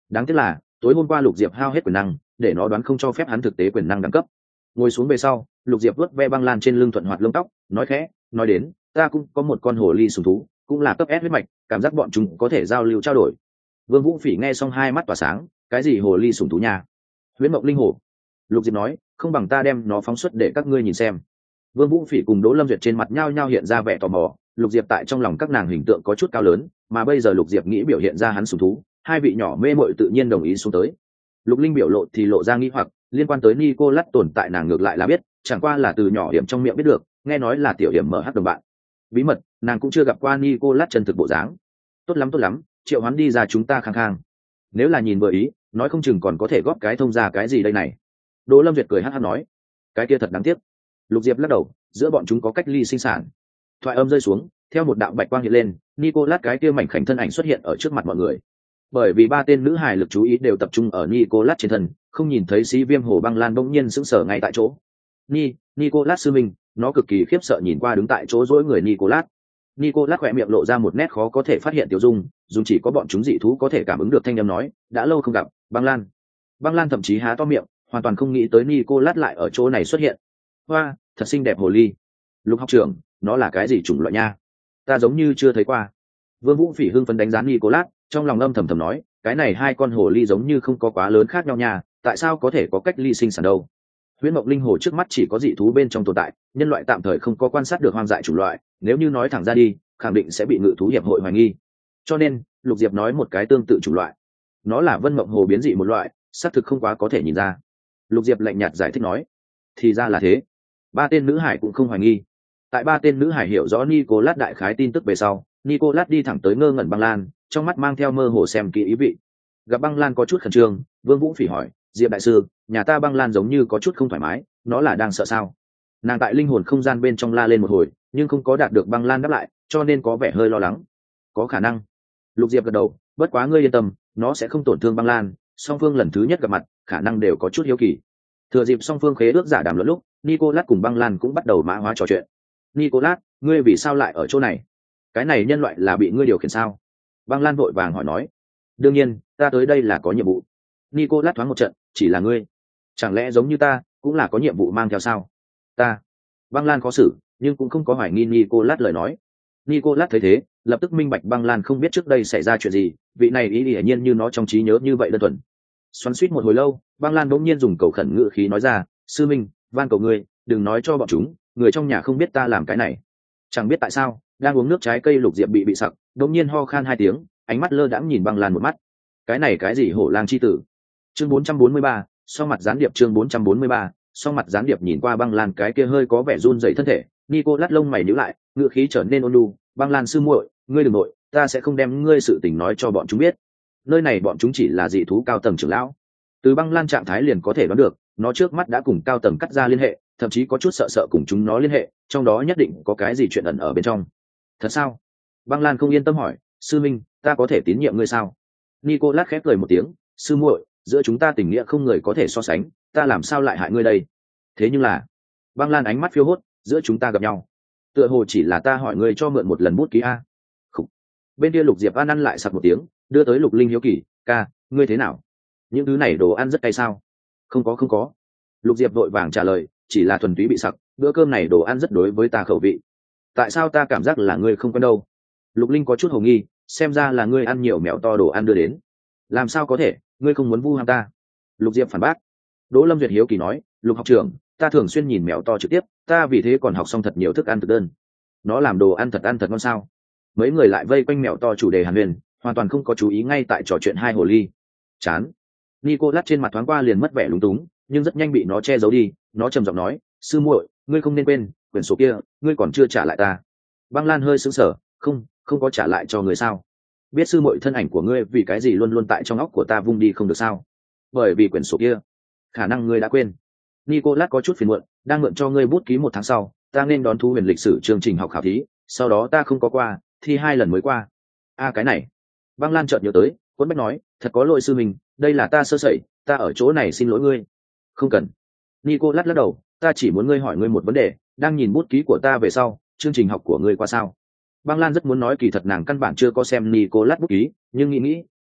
Đáng tiếc là tối hôm qua lục diệp hao hết quyền năng, để nó đoán không cho phép hắn thực tế quyền năng đẳng cấp. Ngồi xuống về sau, lục diệp vớt ve băng lan trên lưng thuận hoạt lông tóc, nói khẽ, nói đến ta cũng có một con hồ ly sùng thú, cũng là cấp S huyết mạch, cảm giác bọn chúng có thể giao lưu trao đổi. Vương Vũ Phỉ nghe xong hai mắt tỏa sáng, cái gì hồ ly sùng thú nha? Huyễn Mộng Linh Hồ. Lục diệp nói, không bằng ta đem nó phóng xuất để các ngươi nhìn xem. Vương Vũ Phỉ cùng Đỗ Lâm Duyệt trên mặt nhao nhao hiện ra vẻ tò mò, lục diệp tại trong lòng các nàng hình tượng có chút cao lớn, mà bây giờ lục diệp nghĩ biểu hiện ra hắn sùng thú, hai vị nhỏ mê mội tự nhiên đồng ý xuống tới. Lục Linh biểu lộ thì lộ ra nghi hoặc, liên quan tới Nicolas tồn tại nàng ngược lại là biết, chẳng qua là từ nhỏ điểm trong miệng biết được, nghe nói là tiểu điểm mở hắc đồng bạn. Bí mật, nàng cũng chưa gặp qua Nicolas chân thực bộ dáng. Tốt lắm tốt lắm, triệu hắn đi ra chúng ta khang khang. Nếu là nhìn vừa ý, nói không chừng còn có thể góp cái thông ra cái gì đây này. Đỗ Lâm Duyệt cười hắc hắc nói, cái kia thật đáng tiếc. Lục Diệp lắc đầu, giữa bọn chúng có cách ly sinh sản. Thoại âm rơi xuống, theo một đạo bạch quang hiện lên, Nicolas cái kia mảnh khảnh thân ảnh xuất hiện ở trước mặt mọi người. Bởi vì ba tên nữ hài lực chú ý đều tập trung ở Nicolas trên thân, không nhìn thấy Sĩ Viêm Hồ Băng Lan bỗng nhiên sững sờ ngay tại chỗ. Ni, Nicolas sư minh, nó cực kỳ khiếp sợ nhìn qua đứng tại chỗ rỗi người Nicolas. Nicolas khỏe miệng lộ ra một nét khó có thể phát hiện tiêu dung, dùng chỉ có bọn chúng dị thú có thể cảm ứng được thanh âm nói, đã lâu không gặp, Băng Lan. Băng Lan thậm chí há to miệng, hoàn toàn không nghĩ tới Nicolas lại ở chỗ này xuất hiện. Hoa, thật xinh đẹp hồ ly. Lục học trưởng, nó là cái gì chủng loại nha? Ta giống như chưa thấy qua. Vương Vũ Phỉ hưng phấn đánh giá Nicolas, trong lòng âm thầm thầm nói, cái này hai con hồ ly giống như không có quá lớn khác nhau nha, tại sao có thể có cách ly sinh sản đâu? Huyễn Mộng Linh Hồ trước mắt chỉ có dị thú bên trong tồn tại, nhân loại tạm thời không có quan sát được hoang dại chủng loại, nếu như nói thẳng ra đi, khẳng định sẽ bị ngự thú hiệp hội hoài nghi. Cho nên, Lục Diệp nói một cái tương tự chủng loại. Nó là Vân Mộng Hồ biến dị một loại, xác thực không quá có thể nhìn ra. Lục Diệp lạnh nhạt giải thích nói, thì ra là thế. Ba tên nữ hải cũng không hoài nghi. Tại ba tên nữ hải hiểu rõ Nicolas đại khái tin tức về sau, Nicolas đi thẳng tới ngơ ngẩn Băng Lan, trong mắt mang theo mơ hồ xem kỹ ý vị. Gặp Băng Lan có chút khẩn trương, Vương Vũ Phỉ hỏi, Diệp đại sư, nhà ta Băng Lan giống như có chút không thoải mái, nó là đang sợ sao? Nàng tại linh hồn không gian bên trong la lên một hồi, nhưng không có đạt được Băng Lan đáp lại, cho nên có vẻ hơi lo lắng. Có khả năng. Lục Diệp gật đầu, bất quá ngươi yên tâm, nó sẽ không tổn thương Băng Lan. Song phương lần thứ nhất gặp mặt, khả năng đều có chút hiếu kỳ. Thừa dịp song phương khế ước giả đàm luận lúc, Nicolas cùng Băng Lan cũng bắt đầu mã hóa trò chuyện. Nicolas, ngươi vì sao lại ở chỗ này? Cái này nhân loại là bị ngươi điều khiển sao? Băng Lan vội vàng hỏi nói. Đương nhiên, ta tới đây là có nhiệm vụ. Nicolas thoáng một trận, chỉ là ngươi. Chẳng lẽ giống như ta, cũng là có nhiệm vụ mang theo sao? Ta. Băng Lan khó xử, nhưng cũng không có hoài nghi Nicolas lời nói. Nicolas thấy thế, lập tức minh bạch Băng Lan không biết trước đây xảy ra chuyện gì, vị này ý hiển nhiên như nó trong trí nhớ như vậy đơn thuần. Xoắn suýt một hồi lâu, Băng Lan bỗng nhiên dùng cầu khẩn ngữ khí nói ra, sư minh, van cầu ngươi, đừng nói cho bọn chúng, người trong nhà không biết ta làm cái này. Chẳng biết tại sao, đang uống nước trái cây Lục Diệp bị bị sặc, đột nhiên ho khan hai tiếng, ánh mắt lơ đãng nhìn Băng Lan một mắt. Cái này cái gì hổ lang chi tử? Chương bốn trăm bốn mươi ba, sau mặt gián điệp chương bốn trăm bốn mươi ba, sau mặt gián điệp nhìn qua Băng Lan cái kia hơi có vẻ run rẩy thân thể, Nicolas lông mày nhíu lại, ngữ khí trở nên ôn nhu, Băng Lan sư muội, ngươi đừng nội, ta sẽ không đem ngươi sự tình nói cho bọn chúng biết. Nơi này bọn chúng chỉ là dị thú cao tầng trưởng lão. Từ Băng Lan trạng thái liền có thể đoán được, nó trước mắt đã cùng cao tầng cắt ra liên hệ, thậm chí có chút sợ sợ cùng chúng nó liên hệ, trong đó nhất định có cái gì chuyện ẩn ở bên trong. Thật sao? Băng Lan không yên tâm hỏi, sư minh, ta có thể tín nhiệm ngươi sao? Nicolas khép cười một tiếng, sư muội, giữa chúng ta tình nghĩa không người có thể so sánh, ta làm sao lại hại ngươi đây? Thế nhưng là, Băng Lan ánh mắt phiêu hốt, giữa chúng ta gặp nhau, tựa hồ chỉ là ta hỏi ngươi cho mượn một lần bút ký a. Khủ. Bên kia Lục Diệp An ăn lại sặc một tiếng, đưa tới Lục Linh hiếu kỳ, ca, ngươi thế nào? Những thứ này đồ ăn rất cay sao? Không có không có. Lục Diệp vội vàng trả lời, chỉ là thuần túy bị sặc, bữa cơm này đồ ăn rất đối với ta khẩu vị. Tại sao ta cảm giác là ngươi không quen đâu? Lục Linh có chút hồ nghi, xem ra là ngươi ăn nhiều mèo to đồ ăn đưa đến. Làm sao có thể, ngươi không muốn vu ham ta? Lục Diệp phản bác. Đỗ Lâm Duyệt hiếu kỳ nói, Lục học trưởng, ta thường xuyên nhìn mèo to trực tiếp, ta vì thế còn học xong thật nhiều thức ăn thực đơn. Nó làm đồ ăn thật ăn thật ngon sao? Mấy người lại vây quanh mèo to chủ đề hàn huyền, hoàn toàn không có chú ý ngay tại trò chuyện hai hồ ly. Chán. Nicolas trên mặt thoáng qua liền mất vẻ lúng túng, nhưng rất nhanh bị nó che giấu đi. Nó trầm giọng nói, sư muội, ngươi không nên quên, quyển sổ kia, ngươi còn chưa trả lại ta. Băng Lan hơi sững sờ, không, không có trả lại cho người sao? Biết sư muội thân ảnh của ngươi vì cái gì luôn luôn tại trong óc của ta vung đi không được sao? Bởi vì quyển sổ kia, khả năng ngươi đã quên. Nicolas có chút phiền muộn, đang mượn cho ngươi bút ký một tháng sau, ta nên đón thu huyền lịch sử chương trình học khảo thí, sau đó ta không có qua, thi hai lần mới qua. A à, cái này. Băng Lan chợt nhớ tới, Quấn Bách nói, thật có lỗi sư mình, đây là ta sơ sẩy, ta ở chỗ này xin lỗi ngươi. Không cần. Nicolas lắc đầu, ta chỉ muốn ngươi hỏi ngươi một vấn đề, đang nhìn bút ký của ta về sau, chương trình học của ngươi qua sao? Băng Lan rất muốn nói kỳ thật nàng căn bản chưa có xem Nicolas bút ký, nhưng nghĩ nghĩ,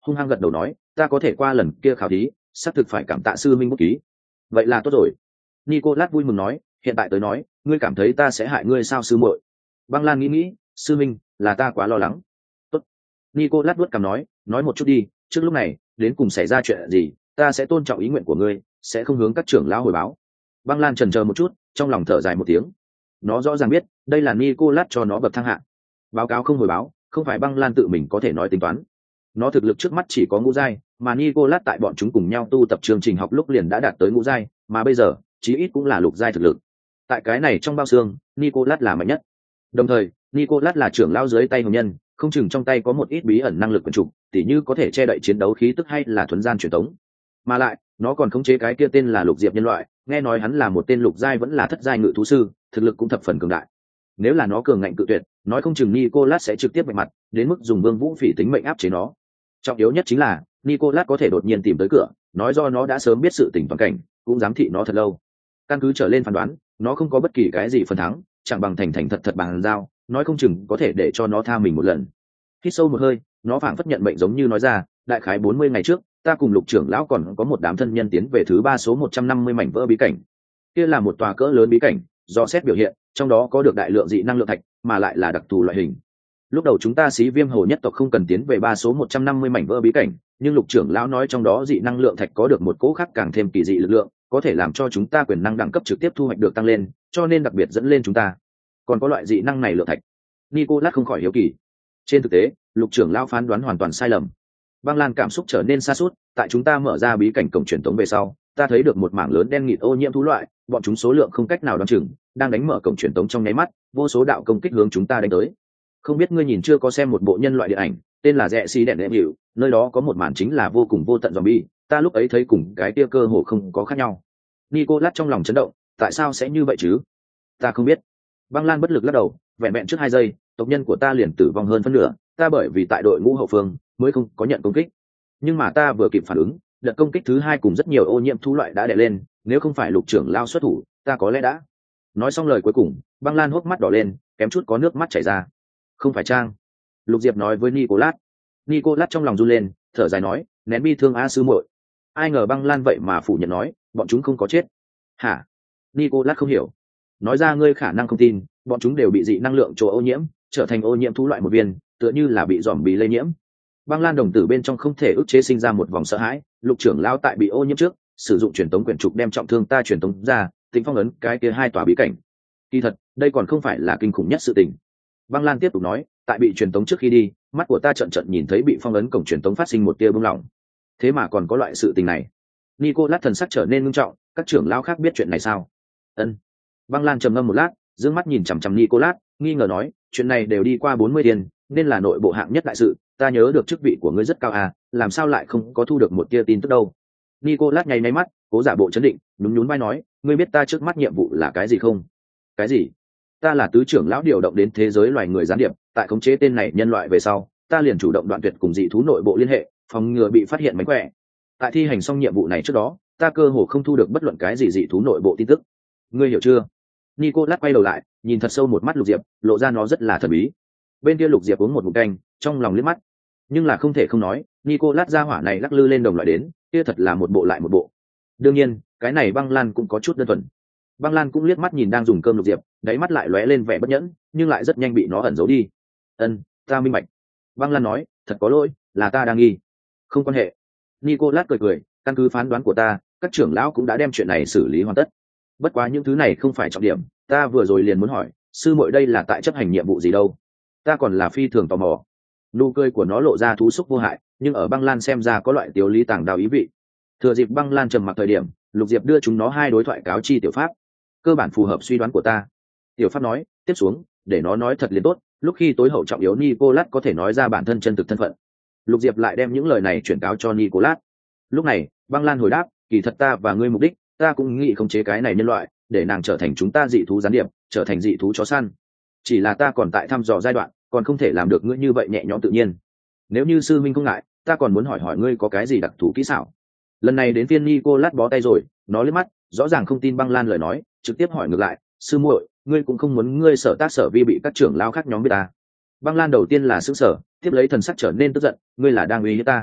hung hăng gật đầu nói, ta có thể qua lần kia khảo thí, xác thực phải cảm tạ sư minh bút ký. Vậy là tốt rồi. Nicolas vui mừng nói, hiện tại tới nói, ngươi cảm thấy ta sẽ hại ngươi sao sư muội? Băng Lan nghĩ nghĩ, sư minh, là ta quá lo lắng. Tốt. Nicolas vuốt cằm nói, nói một chút đi, trước lúc này, đến cùng xảy ra chuyện gì, ta sẽ tôn trọng ý nguyện của ngươi, sẽ không hướng các trưởng lão hồi báo. Băng Lan chần chờ một chút, trong lòng thở dài một tiếng. Nó rõ ràng biết, đây là Nicolas cho nó bậc thang hạng. Báo cáo không hồi báo, không phải Băng Lan tự mình có thể nói tính toán. Nó thực lực trước mắt chỉ có ngũ giai, mà Nicolas tại bọn chúng cùng nhau tu tập chương trình học lúc liền đã đạt tới ngũ giai, mà bây giờ, chí ít cũng là lục giai thực lực. Tại cái này trong bao xương, Nicolas là mạnh nhất. Đồng thời, Nicolas là trưởng lão dưới tay hồng nhân, không chừng trong tay có một ít bí ẩn năng lực quyền trục, tỉ như có thể che đậy chiến đấu khí tức hay là thuần gian truyền tống. Mà lại, nó còn khống chế cái kia tên là Lục Diệp nhân loại, nghe nói hắn là một tên lục giai vẫn là thất giai ngự thú sư, thực lực cũng thập phần cường đại. Nếu là nó cường ngạnh cự tuyệt, nói không chừng Nicolas sẽ trực tiếp vạch mặt, đến mức dùng Vương Vũ Phỉ tính mệnh áp chế nó. Trọng yếu nhất chính là, Nicolas có thể đột nhiên tìm tới cửa, nói do nó đã sớm biết sự tình toàn cảnh, cũng giám thị nó thật lâu. Căn cứ trở lên phán đoán, nó không có bất kỳ cái gì phần thắng, chẳng bằng thành thành thật thật bằng giao, nói không chừng có thể để cho nó tha mình một lần. Hít sâu một hơi, nó phảng phất nhận mệnh giống như nói ra, đại khái bốn mươi ngày trước, ta cùng Lục trưởng lão còn có một đám thân nhân tiến về thứ ba số một trăm năm mươi mảnh vỡ bí cảnh. Kia là một tòa cỡ lớn bí cảnh, do xét biểu hiện, trong đó có được đại lượng dị năng lượng thạch, mà lại là đặc thù loại hình. Lúc đầu chúng ta Xí Viêm Hồ nhất tộc không cần tiến về ba số một trăm năm mươi mảnh vỡ bí cảnh, nhưng Lục trưởng lão nói trong đó dị năng lượng thạch có được một cỗ khác càng thêm kỳ dị lực lượng, có thể làm cho chúng ta quyền năng đẳng cấp trực tiếp thu hoạch được tăng lên, cho nên đặc biệt dẫn lên chúng ta. Còn có loại dị năng này lượng thạch. Nicolas không khỏi hiếu kỳ. Trên thực tế, Lục trưởng lão phán đoán hoàn toàn sai lầm. Băng Lan cảm xúc trở nên xa suốt, tại chúng ta mở ra bí cảnh cổng truyền tống về sau, ta thấy được một mảng lớn đen nghịt ô nhiễm thú loại, bọn chúng số lượng không cách nào đoán chừng, đang đánh mở cổng truyền tống trong nháy mắt, vô số đạo công kích hướng chúng ta đánh tới. Không biết ngươi nhìn chưa có xem một bộ nhân loại điện ảnh, tên là Rẽ Xi Đèn Đệm Hiệu, nơi đó có một màn chính là vô cùng vô tận zombie, ta lúc ấy thấy cùng cái kia cơ hồ không có khác nhau. Nicolas trong lòng chấn động, tại sao sẽ như vậy chứ? Ta không biết. Băng Lan bất lực lắc đầu, vẹn vẹn trước hai giây, tộc nhân của ta liền tử vong hơn phân nửa, ta bởi vì tại đội ngũ hậu phương mới không có nhận công kích. Nhưng mà ta vừa kịp phản ứng, đợt công kích thứ hai cùng rất nhiều ô nhiễm thú loại đã đè lên, nếu không phải Lục trưởng lao xuất thủ, ta có lẽ đã. Nói xong lời cuối cùng, Băng Lan hốc mắt đỏ lên, kém chút có nước mắt chảy ra. Không phải Trang. Lục Diệp nói với Nicolas. Nicolas trong lòng run lên, thở dài nói, nén bi thương a sư muội. Ai ngờ Băng Lan vậy mà phủ nhận nói, bọn chúng không có chết. Hả? Nicolas không hiểu. Nói ra ngươi khả năng không tin, bọn chúng đều bị dị năng lượng chỗ ô nhiễm, trở thành ô nhiễm thú loại một viên, tựa như là bị giòm bị lây nhiễm. Băng Lan đồng tử bên trong không thể ức chế sinh ra một vòng sợ hãi, Lục trưởng lão tại bị ô nhiễm trước, sử dụng truyền tống quyển trục đem trọng thương ta truyền tống ra, tính phong ấn cái kia hai tòa bí cảnh. Kỳ thật, đây còn không phải là kinh khủng nhất sự tình. Băng Lan tiếp tục nói, tại bị truyền tống trước khi đi, mắt của ta trợn trợn nhìn thấy bị phong ấn cổng truyền tống phát sinh một tia bừng lỏng. Thế mà còn có loại sự tình này. Nicolas thần sắc trở nên nghiêm trọng, các trưởng lão khác biết chuyện này sao? Ân. Băng Lan trầm ngâm một lát, dương mắt nhìn chằm chằm Nicolas, nghi ngờ nói, chuyện này đều đi qua bốn mươi tiền, nên là nội bộ hạng nhất đại sự, ta nhớ được chức vị của ngươi rất cao à, làm sao lại không có thu được một tia tin tức đâu? Nicolas nháy máy mắt, cố giả bộ chấn định, nhún nhún vai nói, ngươi biết ta trước mắt nhiệm vụ là cái gì không? Cái gì? Ta là tứ trưởng lão điều động đến thế giới loài người gián điệp, tại khống chế tên này nhân loại về sau, ta liền chủ động đoạn tuyệt cùng dị thú nội bộ liên hệ, phòng ngừa bị phát hiện mánh khỏe. Tại thi hành xong nhiệm vụ này trước đó, ta cơ hồ không thu được bất luận cái gì dị thú nội bộ tin tức. Ngươi hiểu chưa? Nicolas quay đầu lại, nhìn thật sâu một mắt Lục Diệp, lộ ra nó rất là thần bí. Bên kia Lục Diệp uống một ngụm canh, trong lòng liếc mắt, nhưng là không thể không nói, Nicolas gia hỏa này lắc lư lên đồng loại đến, kia thật là một bộ lại một bộ. Đương nhiên, cái này Băng Lan cũng có chút đơn thuần. Băng Lan cũng liếc mắt nhìn đang dùng cơm Lục Diệp, đáy mắt lại lóe lên vẻ bất nhẫn, nhưng lại rất nhanh bị nó ẩn giấu đi. Ân, ta minh bạch. Băng Lan nói, thật có lỗi, là ta đang nghi. Không quan hệ. Nicolas cười cười, căn cứ phán đoán của ta, các trưởng lão cũng đã đem chuyện này xử lý hoàn tất. Bất quá những thứ này không phải trọng điểm, ta vừa rồi liền muốn hỏi, sư muội đây là tại chấp hành nhiệm vụ gì đâu? Ta còn là phi thường tò mò. Nụ cười của nó lộ ra thú xúc vô hại, nhưng ở Băng Lan xem ra có loại tiểu lý tàng đào ý vị. Thừa dịp Băng Lan trầm mặc thời điểm, Lục Diệp đưa chúng nó hai đối thoại cáo chi tiểu pháp, cơ bản phù hợp suy đoán của ta. Tiểu pháp nói, tiếp xuống, để nó nói thật liền tốt, lúc khi tối hậu trọng yếu Nicolas có thể nói ra bản thân chân thực thân phận. Lục Diệp lại đem những lời này chuyển cáo cho Nicolas. Lúc này, Băng Lan hồi đáp, kỳ thật ta và ngươi mục đích, ta cũng nghĩ khống chế cái này nhân loại, để nàng trở thành chúng ta dị thú gián điệp, trở thành dị thú chó săn. Chỉ là ta còn tại thăm dò giai đoạn, còn không thể làm được ngươi như vậy nhẹ nhõm tự nhiên. Nếu như sư minh không ngại, ta còn muốn hỏi hỏi ngươi có cái gì đặc thù kỹ xảo. Lần này đến phiên Nicolas bó tay rồi, nó liếc mắt, rõ ràng không tin Băng Lan lời nói, trực tiếp hỏi ngược lại, sư muội, ngươi cũng không muốn ngươi sở tác sở vi bị các trưởng lao khác nhóm biết ta? Băng Lan đầu tiên là sững sờ, tiếp lấy thần sắc trở nên tức giận, ngươi là đang uy hiếp ta?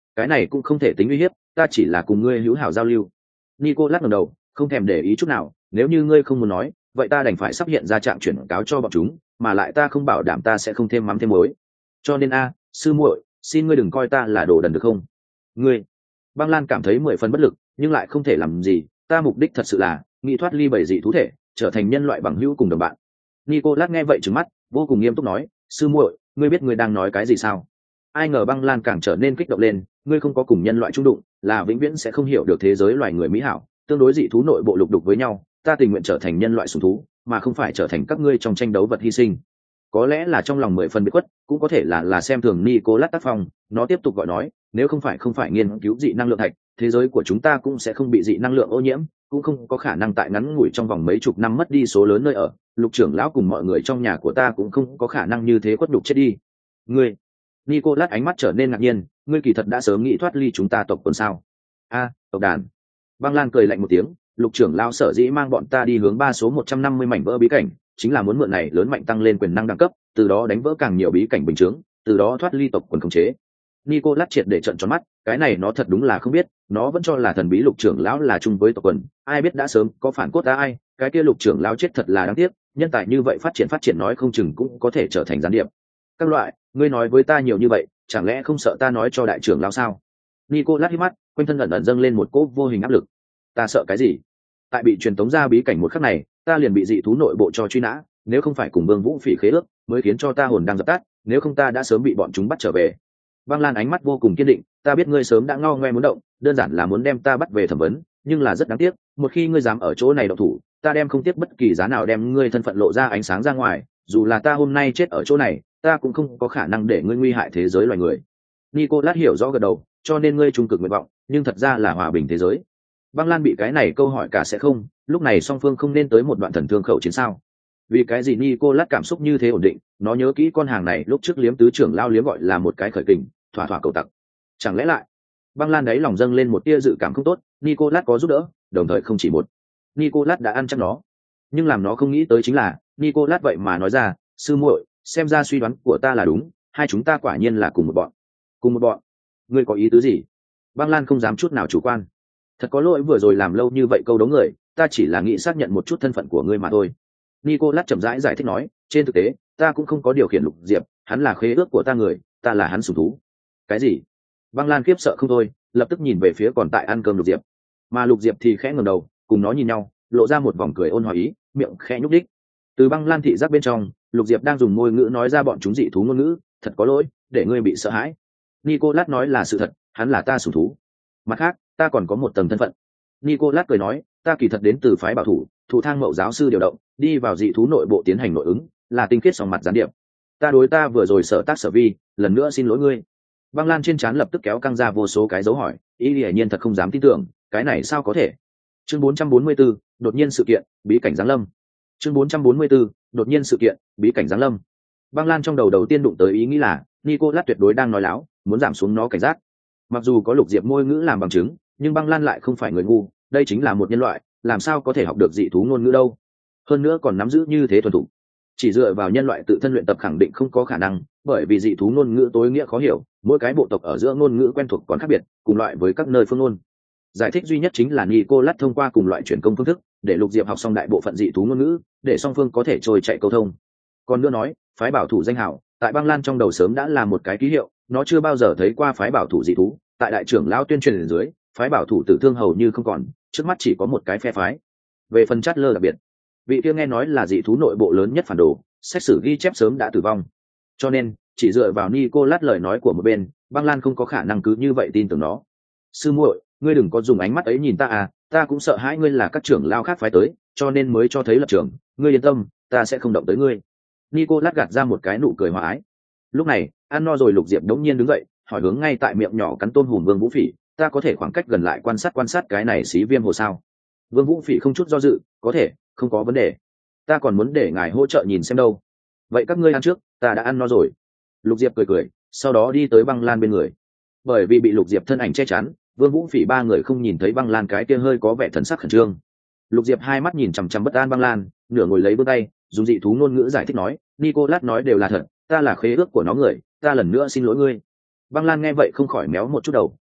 cái này cũng không thể tính uy hiếp, ta chỉ là cùng ngươi hữu hảo giao lưu. Nicolas ngẩng đầu, không thèm để ý chút nào, nếu như ngươi không muốn nói, vậy ta đành phải sắp hiện ra trạng chuyển cáo cho bọn chúng, mà lại ta không bảo đảm ta sẽ không thêm mắm thêm muối. Cho nên a, sư muội, xin ngươi đừng coi ta là đồ đần được không? Ngươi. Băng Lan cảm thấy mười phần bất lực, nhưng lại không thể làm gì, ta mục đích thật sự là nghĩ thoát ly bầy dị thú thể, trở thành nhân loại bằng hữu cùng đồng bạn. Nicolas nghe vậy trừng mắt, vô cùng nghiêm túc nói, sư muội, ngươi biết ngươi đang nói cái gì sao? Ai ngờ Băng Lan càng trở nên kích động lên, ngươi không có cùng nhân loại chung đụng, là vĩnh viễn sẽ không hiểu được thế giới loài người mỹ hảo, tương đối dị thú nội bộ lục đục với nhau, ta tình nguyện trở thành nhân loại sủng thú, mà không phải trở thành các ngươi trong tranh đấu vật hy sinh. Có lẽ là trong lòng mười phần bị khuất, cũng có thể là là xem thường Nicolas tác phong, nó tiếp tục gọi nói, nếu không phải không phải nghiên cứu dị năng lượng thạch, thế giới của chúng ta cũng sẽ không bị dị năng lượng ô nhiễm, cũng không có khả năng tại ngắn ngủi trong vòng mấy chục năm mất đi số lớn nơi ở, Lục trưởng lão cùng mọi người trong nhà của ta cũng không có khả năng như thế khuất nhục chết đi. Ngươi, Nicolas ánh mắt trở nên ngạc nhiên, ngươi kỳ thật đã sớm nghĩ thoát ly chúng ta tộc quần sao? A, tộc đàn. Băng Lan cười lạnh một tiếng, Lục trưởng lão sở dĩ mang bọn ta đi hướng ba số một trăm năm mươi mảnh vỡ bí cảnh, chính là muốn mượn này lớn mạnh tăng lên quyền năng đẳng cấp, từ đó đánh vỡ càng nhiều bí cảnh bình chướng, từ đó thoát ly tộc quần khống chế. Nicolas triệt để trợn tròn mắt, cái này nó thật đúng là không biết, nó vẫn cho là thần bí Lục trưởng lão là chung với tộc quần, ai biết đã sớm có phản cốt đã ai, cái kia Lục trưởng lão chết thật là đáng tiếc, nhân tài như vậy phát triển phát triển nói không chừng cũng có thể trở thành gián điệp. Các loại, ngươi nói với ta nhiều như vậy, chẳng lẽ không sợ ta nói cho đại trưởng lão sao? Nicolas hít mắt, quanh thân ẩn ẩn dâng lên một cỗ vô hình áp lực. Ta sợ cái gì? Tại bị truyền tống ra bí cảnh một khắc này, ta liền bị dị thú nội bộ cho truy nã, nếu không phải cùng Vương Vũ Phỉ khế ước, mới khiến cho ta hồn đang dập tắt, nếu không ta đã sớm bị bọn chúng bắt trở về. Băng Lan ánh mắt vô cùng kiên định, ta biết ngươi sớm đã ngao ngoe muốn động, đơn giản là muốn đem ta bắt về thẩm vấn, nhưng là rất đáng tiếc, một khi ngươi dám ở chỗ này động thủ, ta đem không tiếc bất kỳ giá nào đem ngươi thân phận lộ ra ánh sáng ra ngoài, dù là ta hôm nay chết ở chỗ này, ta cũng không có khả năng để ngươi nguy hại thế giới loài người. Nicolas hiểu rõ gật đầu, cho nên ngươi trung cực nguyện vọng, nhưng thật ra là hòa bình thế giới. Băng Lan bị cái này câu hỏi cả sẽ không, lúc này song phương không nên tới một đoạn thần thương khẩu chiến sao? Vì cái gì Nicolas cảm xúc như thế ổn định, nó nhớ kỹ con hàng này lúc trước liếm tứ trưởng lao liếm gọi là một cái khởi kình, thỏa thỏa cầu tặc. Chẳng lẽ lại? Băng Lan đấy lòng dâng lên một tia dự cảm không tốt, Nicolas có giúp đỡ, đồng thời không chỉ một. Nicolas đã ăn chắc nó, nhưng làm nó không nghĩ tới chính là, Nicolas vậy mà nói ra, sư muội, xem ra suy đoán của ta là đúng, hai chúng ta quả nhiên là cùng một bọn. Cùng một bọn? Ngươi có ý tứ gì? Băng Lan không dám chút nào chủ quan. Thật có lỗi vừa rồi làm lâu như vậy câu đấu người, ta chỉ là nghĩ xác nhận một chút thân phận của ngươi mà thôi. Nicolas chậm rãi giải thích nói, trên thực tế, ta cũng không có điều khiển Lục Diệp, hắn là khế ước của ta người, ta là hắn sủng thú. Cái gì? Băng Lan khiếp sợ không thôi, lập tức nhìn về phía còn tại ăn cơm Lục Diệp. Mà Lục Diệp thì khẽ ngẩng đầu, cùng nó nhìn nhau, lộ ra một vòng cười ôn hòa ý, miệng khẽ nhúc đích. Từ Băng Lan thị giác bên trong, Lục Diệp đang dùng môi ngữ nói ra bọn chúng dị thú ngôn ngữ, thật có lỗi, để ngươi bị sợ hãi. Nicolas nói là sự thật, hắn là ta sủng thú. Mặt khác, ta còn có một tầng thân phận. Nicolas cười nói, ta kỳ thật đến từ phái bảo thủ, thủ thang mậu giáo sư điều động, đi vào dị thú nội bộ tiến hành nội ứng, là tinh khiết sòng mặt gián điệp. Ta đối ta vừa rồi sở tác sở vi, lần nữa xin lỗi ngươi. Băng Lan trên trán lập tức kéo căng ra vô số cái dấu hỏi, ý hiển nhiên thật không dám tin tưởng, cái này sao có thể? Chương bốn trăm bốn mươi tư, đột nhiên sự kiện, bí cảnh giáng lâm. Chương bốn trăm bốn mươi tư, đột nhiên sự kiện, bí cảnh giáng lâm. Băng Lan trong đầu đầu tiên đụng tới ý nghĩ là, Nicolas tuyệt đối đang nói láo, muốn giảm xuống nó cảnh giác. Mặc dù có Lục Diệp môi ngữ làm bằng chứng, nhưng Băng Lan lại không phải người ngu, đây chính là một nhân loại, làm sao có thể học được dị thú ngôn ngữ đâu? Hơn nữa còn nắm giữ như thế thuần thục, chỉ dựa vào nhân loại tự thân luyện tập khẳng định không có khả năng, bởi vì dị thú ngôn ngữ tối nghĩa khó hiểu, mỗi cái bộ tộc ở giữa ngôn ngữ quen thuộc còn khác biệt, cùng loại với các nơi phương ngôn. Giải thích duy nhất chính là Nicolas thông qua cùng loại chuyển công phương thức, để Lục Diệp học xong đại bộ phận dị thú ngôn ngữ, để song phương có thể trôi chạy câu thông. Còn nữa nói, phái bảo thủ danh hào, tại Băng Lan trong đầu sớm đã là một cái ký hiệu, nó chưa bao giờ thấy qua phái bảo thủ dị thú, tại đại trưởng lão tuyên truyền dưới, phái bảo thủ tử thương hầu như không còn, trước mắt chỉ có một cái phe phái. Về phần chát lơ đặc biệt, vị kia nghe nói là dị thú nội bộ lớn nhất phản đồ, xét xử ghi chép sớm đã tử vong, cho nên chỉ dựa vào Nicolas lời nói của một bên, Băng Lan không có khả năng cứ như vậy tin tưởng nó. Sư muội, ngươi đừng có dùng ánh mắt ấy nhìn ta à, ta cũng sợ hãi ngươi là các trưởng lao khác phái tới, cho nên mới cho thấy lập trường, ngươi yên tâm, ta sẽ không động tới ngươi. Nicolas gạt ra một cái nụ cười hòa ái. Lúc này, ăn no rồi Lục Diệp đống nhiên đứng dậy, hỏi hướng ngay tại miệng nhỏ cắn tôm hùm Vương Vũ Phỉ, ta có thể khoảng cách gần lại quan sát quan sát cái này xí viêm hồ sao? Vương Vũ Phỉ không chút do dự, có thể, không có vấn đề. Ta còn muốn để ngài hỗ trợ nhìn xem đâu. Vậy các ngươi ăn trước, ta đã ăn no rồi. Lục Diệp cười cười, sau đó đi tới Băng Lan bên người. Bởi vì bị Lục Diệp thân ảnh che chắn, Vương Vũ Phỉ ba người không nhìn thấy Băng Lan cái kia hơi có vẻ thần sắc khẩn trương. Lục Diệp hai mắt nhìn chằm chằm bất an Băng Lan, nửa ngồi lấy vươn tay, dùng dị thú ngôn ngữ giải thích nói, Nicolas nói đều là thật, ta là khế ước của nó người, ta lần nữa xin lỗi ngươi. Băng Lan nghe vậy không khỏi méo một chút đầu,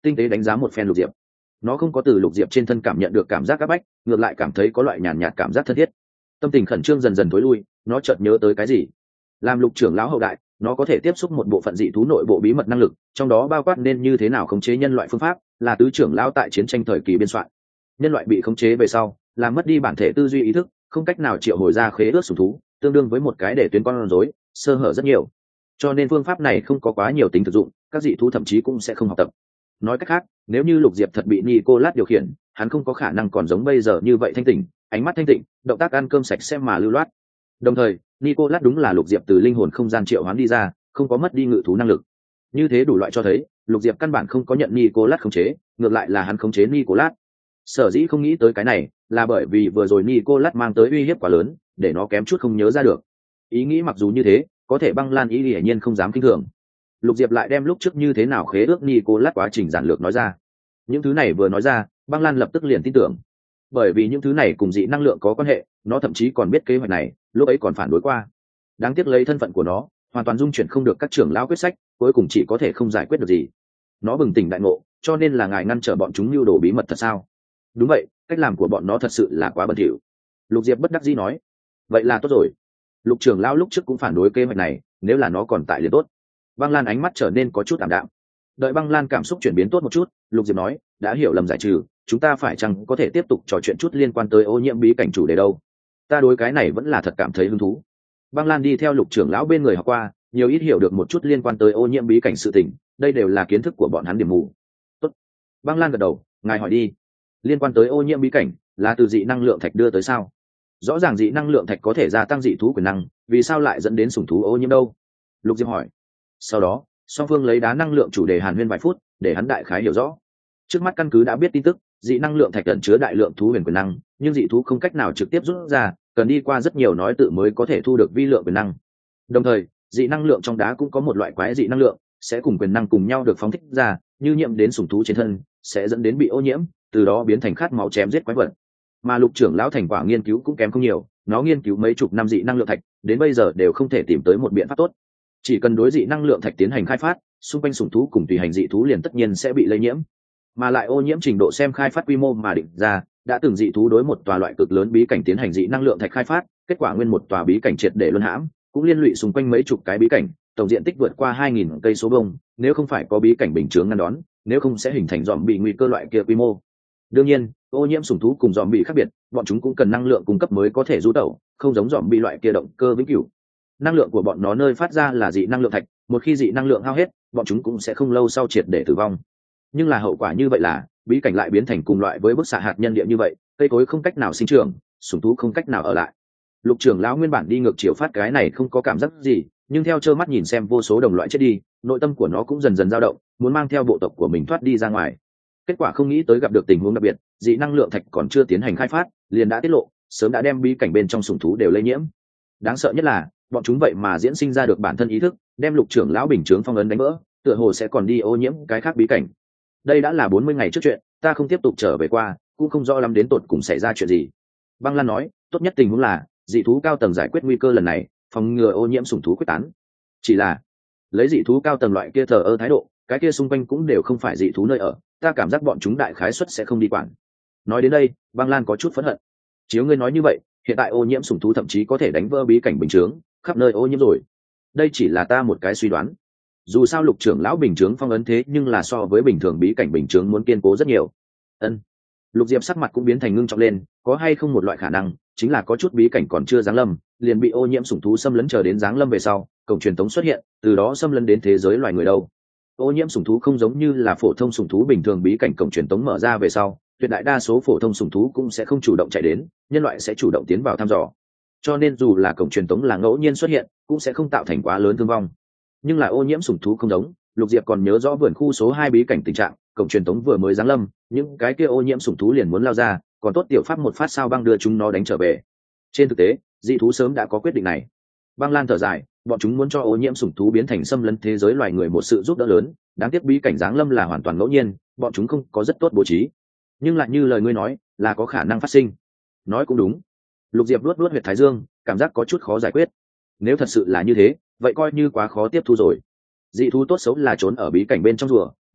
tinh tế đánh giá một phen Lục Diệp. Nó không có từ Lục Diệp trên thân cảm nhận được cảm giác áp bách, ngược lại cảm thấy có loại nhàn nhạt cảm giác thân thiết. Tâm tình khẩn trương dần dần tối lui, nó chợt nhớ tới cái gì. Làm Lục trưởng lão hậu đại, nó có thể tiếp xúc một bộ phận dị thú nội bộ bí mật năng lực, trong đó bao quát nên như thế nào khống chế nhân loại phương pháp, là tứ trưởng lão tại chiến tranh thời kỳ biên soạn. Nhân loại bị khống chế về sau, làm mất đi bản thể tư duy ý thức, không cách nào triệu hồi ra khế ước sủng thú, tương đương với một cái để tuyến con rối, sơ hở rất nhiều. Cho nên phương pháp này không có quá nhiều tính thực dụng, các dị thú thậm chí cũng sẽ không học tập. Nói cách khác, nếu như Lục Diệp thật bị Nicolas điều khiển, hắn không có khả năng còn giống bây giờ như vậy thanh tỉnh, ánh mắt thanh tịnh, động tác ăn cơm sạch sẽ mà lưu loát. Đồng thời, Nicolas đúng là Lục Diệp từ linh hồn không gian triệu hoán đi ra, không có mất đi ngự thú năng lực. Như thế đủ loại cho thấy, Lục Diệp căn bản không có nhận Nicolas khống chế, ngược lại là hắn khống chế Nicolas. Sở dĩ không nghĩ tới cái này, là bởi vì vừa rồi Nicolas mang tới uy hiếp quá lớn, để nó kém chút không nhớ ra được. Ý nghĩ mặc dù như thế, có thể Băng Lan ý hiển nhiên không dám kinh thường. Lục Diệp lại đem lúc trước như thế nào khế ước Nicolas quá trình giản lược nói ra. Những thứ này vừa nói ra, Băng Lan lập tức liền tin tưởng. Bởi vì những thứ này cùng dị năng lượng có quan hệ, nó thậm chí còn biết kế hoạch này, lúc ấy còn phản đối qua. Đáng tiếc lấy thân phận của nó, hoàn toàn dung chuyển không được các trưởng lão quyết sách, cuối cùng chỉ có thể không giải quyết được gì. Nó bừng tỉnh đại ngộ, cho nên là ngài ngăn trở bọn chúng lưu đồ bí mật thật sao? Đúng vậy, cách làm của bọn nó thật sự là quá bẩn thỉu. Lục Diệp bất đắc dĩ nói. Vậy là tốt rồi. Lục trưởng lão lúc trước cũng phản đối kế hoạch này, nếu là nó còn tại liền tốt. Băng Lan ánh mắt trở nên có chút ảm đạm. Đợi Băng Lan cảm xúc chuyển biến tốt một chút, Lục Diệp nói, đã hiểu lầm giải trừ, chúng ta phải chăng có thể tiếp tục trò chuyện chút liên quan tới ô nhiễm bí cảnh chủ đề đâu? Ta đối cái này vẫn là thật cảm thấy hứng thú. Băng Lan đi theo Lục trưởng lão bên người học qua, nhiều ít hiểu được một chút liên quan tới ô nhiễm bí cảnh sự tình, đây đều là kiến thức của bọn hắn điểm mù. Tốt. Băng Lan gật đầu, ngài hỏi đi. Liên quan tới ô nhiễm bí cảnh, là từ dị năng lượng thạch đưa tới sao? Rõ ràng dị năng lượng thạch có thể gia tăng dị thú quyền năng, vì sao lại dẫn đến sủng thú ô nhiễm đâu? Lục Diệp hỏi. Sau đó, song phương lấy đá năng lượng chủ đề hàn huyên vài phút, để hắn đại khái hiểu rõ. Trước mắt căn cứ đã biết tin tức, dị năng lượng thạch ẩn chứa đại lượng thú huyền quyền năng, nhưng dị thú không cách nào trực tiếp rút ra, cần đi qua rất nhiều nói tự mới có thể thu được vi lượng quyền năng. Đồng thời, dị năng lượng trong đá cũng có một loại quái dị năng lượng, sẽ cùng quyền năng cùng nhau được phóng thích ra, như nhiễm đến sủng thú trên thân, sẽ dẫn đến bị ô nhiễm, từ đó biến thành khát máu chém giết quái vật. Mà Lục trưởng lão thành quả nghiên cứu cũng kém không nhiều, nó nghiên cứu mấy chục năm dị năng lượng thạch, đến bây giờ đều không thể tìm tới một biện pháp tốt. Chỉ cần đối dị năng lượng thạch tiến hành khai phát, xung quanh sủng thú cùng tùy hành dị thú liền tất nhiên sẽ bị lây nhiễm, mà lại ô nhiễm trình độ xem khai phát quy mô mà định ra, đã từng dị thú đối một tòa loại cực lớn bí cảnh tiến hành dị năng lượng thạch khai phát, kết quả nguyên một tòa bí cảnh triệt để luân hãm, cũng liên lụy xung quanh mấy chục cái bí cảnh, tổng diện tích vượt qua hai nghìn cây số vuông, nếu không phải có bí cảnh bình chướng ngăn đón, nếu không sẽ hình thành dòm bị nguy cơ loại kia quy mô. Đương nhiên, ô nhiễm sủng thú cùng dòm bị khác biệt, bọn chúng cũng cần năng lượng cung cấp mới có thể du tẩu, không giống dòm bị loại kia động cơ vĩnh cửu. Năng lượng của bọn nó nơi phát ra là dị năng lượng thạch, một khi dị năng lượng hao hết, bọn chúng cũng sẽ không lâu sau triệt để tử vong. Nhưng là hậu quả như vậy là bí cảnh lại biến thành cùng loại với bức xạ hạt nhân địa như vậy, cây cối không cách nào sinh trưởng, sủng thú không cách nào ở lại. Lục trưởng lão nguyên bản đi ngược chiều phát cái này không có cảm giác gì, nhưng theo trơ mắt nhìn xem vô số đồng loại chết đi, nội tâm của nó cũng dần dần dao động, muốn mang theo bộ tộc của mình thoát đi ra ngoài. Kết quả không nghĩ tới gặp được tình huống đặc biệt, dị năng lượng thạch còn chưa tiến hành khai phát, liền đã tiết lộ, sớm đã đem bí cảnh bên trong sủng thú đều lây nhiễm. Đáng sợ nhất là, bọn chúng vậy mà diễn sinh ra được bản thân ý thức, đem Lục trưởng lão bình chướng phong ấn đánh vỡ, tựa hồ sẽ còn đi ô nhiễm cái khác bí cảnh. Đây đã là bốn mươi ngày trước chuyện, ta không tiếp tục trở về qua, cũng không rõ lắm đến tột cùng xảy ra chuyện gì. Băng Lan nói, tốt nhất tình huống là dị thú cao tầng giải quyết nguy cơ lần này, phòng ngừa ô nhiễm sủng thú quyết tán. Chỉ là lấy dị thú cao tầng loại kia thờ ơ thái độ, cái kia xung quanh cũng đều không phải dị thú nơi ở, ta cảm giác bọn chúng đại khái suất sẽ không đi quản. Nói đến đây, Băng Lan có chút phẫn hận. Chiếu ngươi nói như vậy, hiện tại ô nhiễm sủng thú thậm chí có thể đánh vỡ bí cảnh bình chướng, khắp nơi ô nhiễm rồi. Đây chỉ là ta một cái suy đoán. Dù sao Lục trưởng lão bình chướng phong ấn thế nhưng là so với bình thường bí cảnh bình chướng muốn kiên cố rất nhiều. Ân. Lục Diệp sắc mặt cũng biến thành ngưng trọng lên, có hay không một loại khả năng, chính là có chút bí cảnh còn chưa giáng lâm, liền bị ô nhiễm sủng thú xâm lấn chờ đến giáng lâm về sau, cổng truyền tống xuất hiện, từ đó xâm lấn đến thế giới loài người đâu. Ô nhiễm sủng thú không giống như là phổ thông sủng thú bình thường, bí cảnh cổng truyền tống mở ra về sau, tuyệt đại đa số phổ thông sủng thú cũng sẽ không chủ động chạy đến, nhân loại sẽ chủ động tiến vào thăm dò. Cho nên dù là cổng truyền tống là ngẫu nhiên xuất hiện, cũng sẽ không tạo thành quá lớn thương vong. Nhưng là ô nhiễm sủng thú không giống, Lục Diệp còn nhớ rõ vườn khu số hai bí cảnh tình trạng, cổng truyền tống vừa mới giáng lâm, những cái kia ô nhiễm sủng thú liền muốn lao ra, còn tốt tiểu pháp một phát sao băng đưa chúng nó đánh trở về. Trên thực tế, dị thú sớm đã có quyết định này. Băng Lan thở dài, bọn chúng muốn cho ô nhiễm sủng thú biến thành xâm lấn thế giới loài người một sự giúp đỡ lớn, đáng tiếc bí cảnh giáng lâm là hoàn toàn ngẫu nhiên, bọn chúng không có rất tốt bố trí. Nhưng lại như lời ngươi nói, là có khả năng phát sinh. Nói cũng đúng. Lục Diệp luốt luốt huyệt thái dương, cảm giác có chút khó giải quyết. Nếu thật sự là như thế, vậy coi như quá khó tiếp thu rồi. Dị thú tốt xấu là trốn ở bí cảnh bên trong rùa,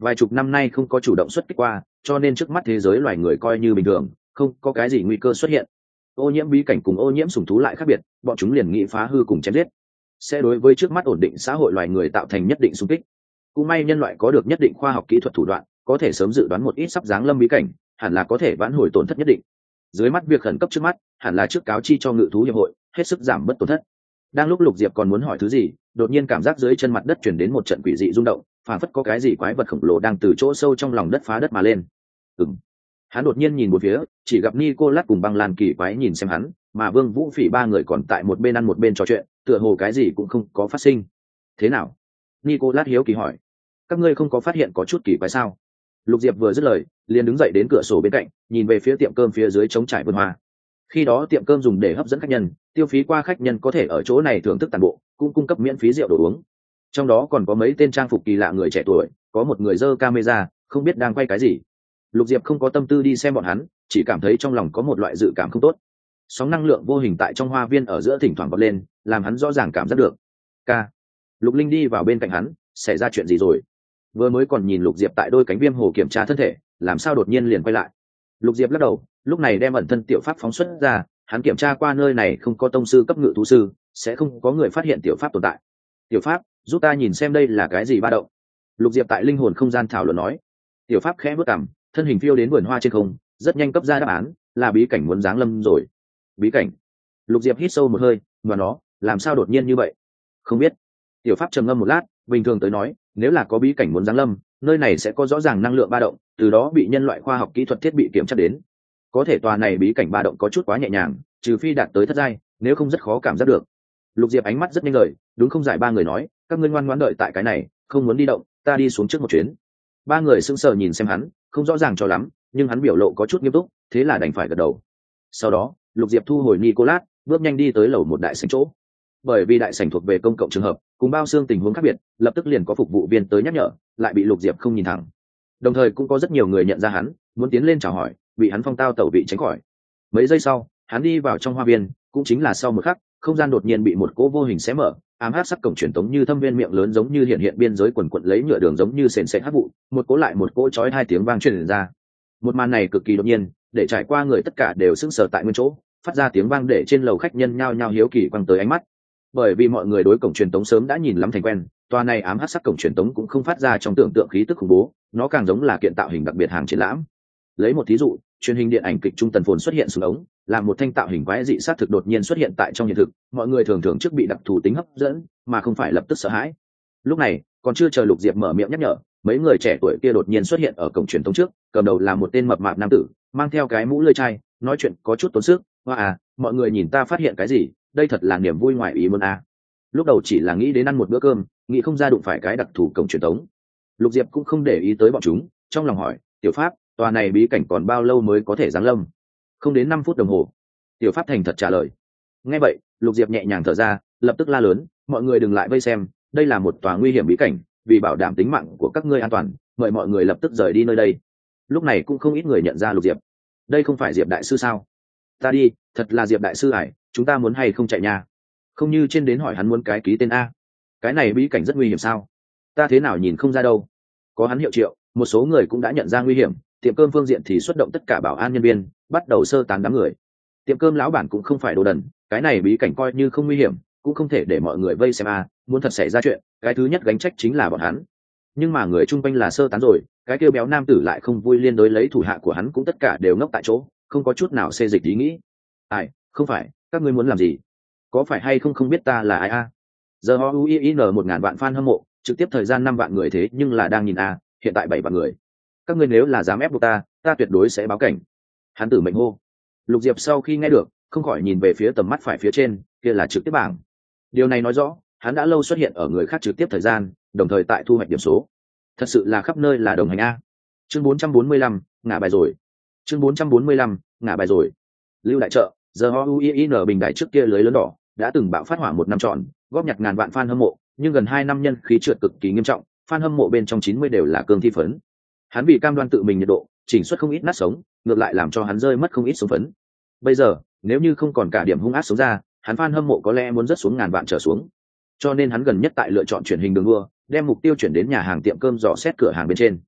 vài chục năm nay không có chủ động xuất kích qua, cho nên trước mắt thế giới loài người coi như bình thường, không có cái gì nguy cơ xuất hiện. Ô nhiễm bí cảnh cùng ô nhiễm sủng thú lại khác biệt, bọn chúng liền nghị phá hư cùng chém giết, sẽ đối với trước mắt ổn định xã hội loài người tạo thành nhất định xung kích. Cũng may nhân loại có được nhất định khoa học kỹ thuật thủ đoạn, có thể sớm dự đoán một ít sắp giáng lâm bí cảnh, hẳn là có thể vãn hồi tổn thất nhất định. Dưới mắt việc khẩn cấp trước mắt, hẳn là trước cáo chi cho ngự thú hiệp hội, hết sức giảm bớt tổn thất. Đang lúc Lục Diệp còn muốn hỏi thứ gì, đột nhiên cảm giác dưới chân mặt đất chuyển đến một trận quỷ dị rung động, phản phất có cái gì quái vật khổng lồ đang từ chỗ sâu trong lòng đất phá đất mà lên. Ừm. Hắn đột nhiên nhìn một phía, chỉ gặp Nicolas cùng Băng Lan kỳ quái nhìn xem hắn, mà Vương Vũ Phỉ ba người còn tại một bên ăn một bên trò chuyện, tựa hồ cái gì cũng không có phát sinh. Thế nào? Nicolas hiếu kỳ hỏi. Các ngươi không có phát hiện có chút kỳ quái sao? Lục Diệp vừa dứt lời, liền đứng dậy đến cửa sổ bên cạnh, nhìn về phía tiệm cơm phía dưới trống trải vườn hoa. Khi đó tiệm cơm dùng để hấp dẫn khách nhân, tiêu phí qua khách nhân có thể ở chỗ này thưởng thức toàn bộ, cũng cung cấp miễn phí rượu đồ uống. Trong đó còn có mấy tên trang phục kỳ lạ người trẻ tuổi, có một người giơ camera, không biết đang quay cái gì. Lục Diệp không có tâm tư đi xem bọn hắn, chỉ cảm thấy trong lòng có một loại dự cảm không tốt. Sóng năng lượng vô hình tại trong hoa viên ở giữa thỉnh thoảng bật lên, làm hắn rõ ràng cảm giác được. Ca. Lục Linh đi vào bên cạnh hắn, xảy ra chuyện gì rồi? Vừa mới còn nhìn Lục Diệp tại đôi cánh viêm hồ kiểm tra thân thể, làm sao đột nhiên liền quay lại? Lục Diệp lắc đầu, lúc này đem ẩn thân tiểu pháp phóng xuất ra, hắn kiểm tra qua nơi này không có tông sư cấp ngự thú sư, sẽ không có người phát hiện tiểu pháp tồn tại. Tiểu pháp, giúp ta nhìn xem đây là cái gì ba động. Lục Diệp tại linh hồn không gian thảo luận nói. Tiểu pháp khẽ bước cằm, thân hình phiêu đến vườn hoa trên không, rất nhanh cấp ra đáp án, là bí cảnh muốn giáng lâm rồi. Bí cảnh? Lục Diệp hít sâu một hơi, mà nó làm sao đột nhiên như vậy? Không biết. Tiểu pháp trầm ngâm một lát, bình thường tới nói, nếu là có bí cảnh muốn giáng lâm, nơi này sẽ có rõ ràng năng lượng ba động, từ đó bị nhân loại khoa học kỹ thuật thiết bị kiểm tra đến. Có thể tòa này bí cảnh ba động có chút quá nhẹ nhàng, trừ phi đạt tới thất giai, nếu không rất khó cảm giác được. Lục Diệp ánh mắt rất nhanh lời, đúng không giải ba người nói, các ngươi ngoan ngoãn đợi tại cái này, không muốn đi động, ta đi xuống trước một chuyến. Ba người sững sờ nhìn xem hắn, không rõ ràng cho lắm, nhưng hắn biểu lộ có chút nghiêm túc, thế là đành phải gật đầu. Sau đó, Lục Diệp thu hồi Nicolas, bước nhanh đi tới lầu một đại sảnh chỗ. Bởi vì đại sảnh thuộc về công cộng trường hợp, cùng bao xương tình huống khác biệt, lập tức liền có phục vụ viên tới nhắc nhở, lại bị Lục Diệp không nhìn thẳng. Đồng thời cũng có rất nhiều người nhận ra hắn, muốn tiến lên chào hỏi, bị hắn phong tao tẩu vị tránh khỏi. Mấy giây sau, hắn đi vào trong hoa viên, cũng chính là sau một khắc, không gian đột nhiên bị một cỗ vô hình xé mở, ám hắc sắc cổng truyền tống như thâm viên miệng lớn giống như hiện hiện biên giới quần quật lấy nhựa đường giống như sền sệt hắc vụ, một cỗ lại một cỗ chói hai tiếng vang truyền ra. Một màn này cực kỳ đột nhiên, để trải qua người tất cả đều sững sờ tại nguyên chỗ, phát ra tiếng vang để trên lầu khách nhân nhao nhao hiếu kỳ quăng tới ánh mắt. Bởi vì mọi người đối cổng truyền tống sớm đã nhìn lắm thành quen, tòa này ám hắc sắc cổng truyền tống cũng không phát ra trong tưởng tượng khí tức khủng bố, nó càng giống là kiện tạo hình đặc biệt hàng triển lãm. Lấy một thí dụ, truyền hình điện ảnh kịch trung tần phồn xuất hiện xuống ống, làm một thanh tạo hình quái dị sát thực đột nhiên xuất hiện tại trong hiện thực, mọi người thường thường trước bị đặc thù tính hấp dẫn, mà không phải lập tức sợ hãi. Lúc này, còn chưa chờ Lục Diệp mở miệng nhắc nhở, mấy người trẻ tuổi kia đột nhiên xuất hiện ở cổng truyền tống trước, cầm đầu là một tên mập mạp nam tử, mang theo cái mũ lưỡi chai, nói chuyện có chút tốn sức. Hoa à, mọi người nhìn ta phát hiện cái gì, đây thật là niềm vui ngoài ý muốn à. Lúc đầu chỉ là nghĩ đến ăn một bữa cơm, nghĩ không ra đụng phải cái đặc thù cổng truyền tống. Lục Diệp cũng không để ý tới bọn chúng, trong lòng hỏi, tiểu pháp, tòa này bí cảnh còn bao lâu mới có thể giáng lâm? Không đến năm phút đồng hồ. Tiểu pháp thành thật trả lời. Nghe vậy, Lục Diệp nhẹ nhàng thở ra, lập tức la lớn, mọi người đừng lại vây xem, đây là một tòa nguy hiểm bí cảnh, vì bảo đảm tính mạng của các ngươi an toàn, mời mọi người lập tức rời đi nơi đây. Lúc này cũng không ít người nhận ra Lục Diệp. Đây không phải Diệp đại sư sao? Ta đi, thật là Diệp đại sư ải, chúng ta muốn hay không chạy nha? Không như trên đến hỏi hắn muốn cái ký tên a. Cái này bí cảnh rất nguy hiểm sao? Ta thế nào nhìn không ra đâu. Có hắn hiệu triệu, một số người cũng đã nhận ra nguy hiểm, tiệm cơm phương diện thì xuất động tất cả bảo an nhân viên, bắt đầu sơ tán đám người. Tiệm cơm lão bản cũng không phải đồ đần, cái này bí cảnh coi như không nguy hiểm, cũng không thể để mọi người vây xem a, muốn thật xảy ra chuyện, cái thứ nhất gánh trách chính là bọn hắn. Nhưng mà người chung quanh là sơ tán rồi, cái kêu béo nam tử lại không vui liên đối lấy thủ hạ của hắn cũng tất cả đều ngốc tại chỗ, không có chút nào xê dịch ý nghĩ. Ai, không phải, các ngươi muốn làm gì? Có phải hay không không biết ta là ai a? Giờ ho uin một ngàn vạn fan hâm mộ, trực tiếp thời gian năm vạn người thế nhưng là đang nhìn a, hiện tại bảy vạn người. Các ngươi nếu là dám ép buộc ta, ta tuyệt đối sẽ báo cảnh. Hắn tử mệnh hô. Lục Diệp sau khi nghe được, không khỏi nhìn về phía tầm mắt phải phía trên, kia là trực tiếp bảng. Điều này nói rõ, hắn đã lâu xuất hiện ở người khác trực tiếp thời gian, đồng thời tại thu hoạch điểm số. Thật sự là khắp nơi là đồng hành a. Chương bốn trăm bốn mươi lăm, ngả bài rồi. Chương bốn trăm bốn mươi lăm, ngả bài rồi. Lưu đại trợ, giờ ho uin bình đại trước kia lưới lớn đỏ, đã từng bạo phát hỏa một năm trọn, góp nhặt ngàn vạn fan hâm mộ, nhưng gần hai năm nhân khí trượt cực kỳ nghiêm trọng, fan hâm mộ bên trong chín mươi đều là cương thi phấn. Hắn bị cam đoan tự mình nhiệt độ, chỉnh xuất không ít nát sống, ngược lại làm cho hắn rơi mất không ít sống phấn. Bây giờ, nếu như không còn cả điểm hung ác sống ra, hắn fan hâm mộ có lẽ muốn rớt xuống ngàn vạn trở xuống. Cho nên hắn gần nhất tại lựa chọn chuyển hình đường đua, đem mục tiêu chuyển đến nhà hàng tiệm cơm dò xét cửa hàng bên trên.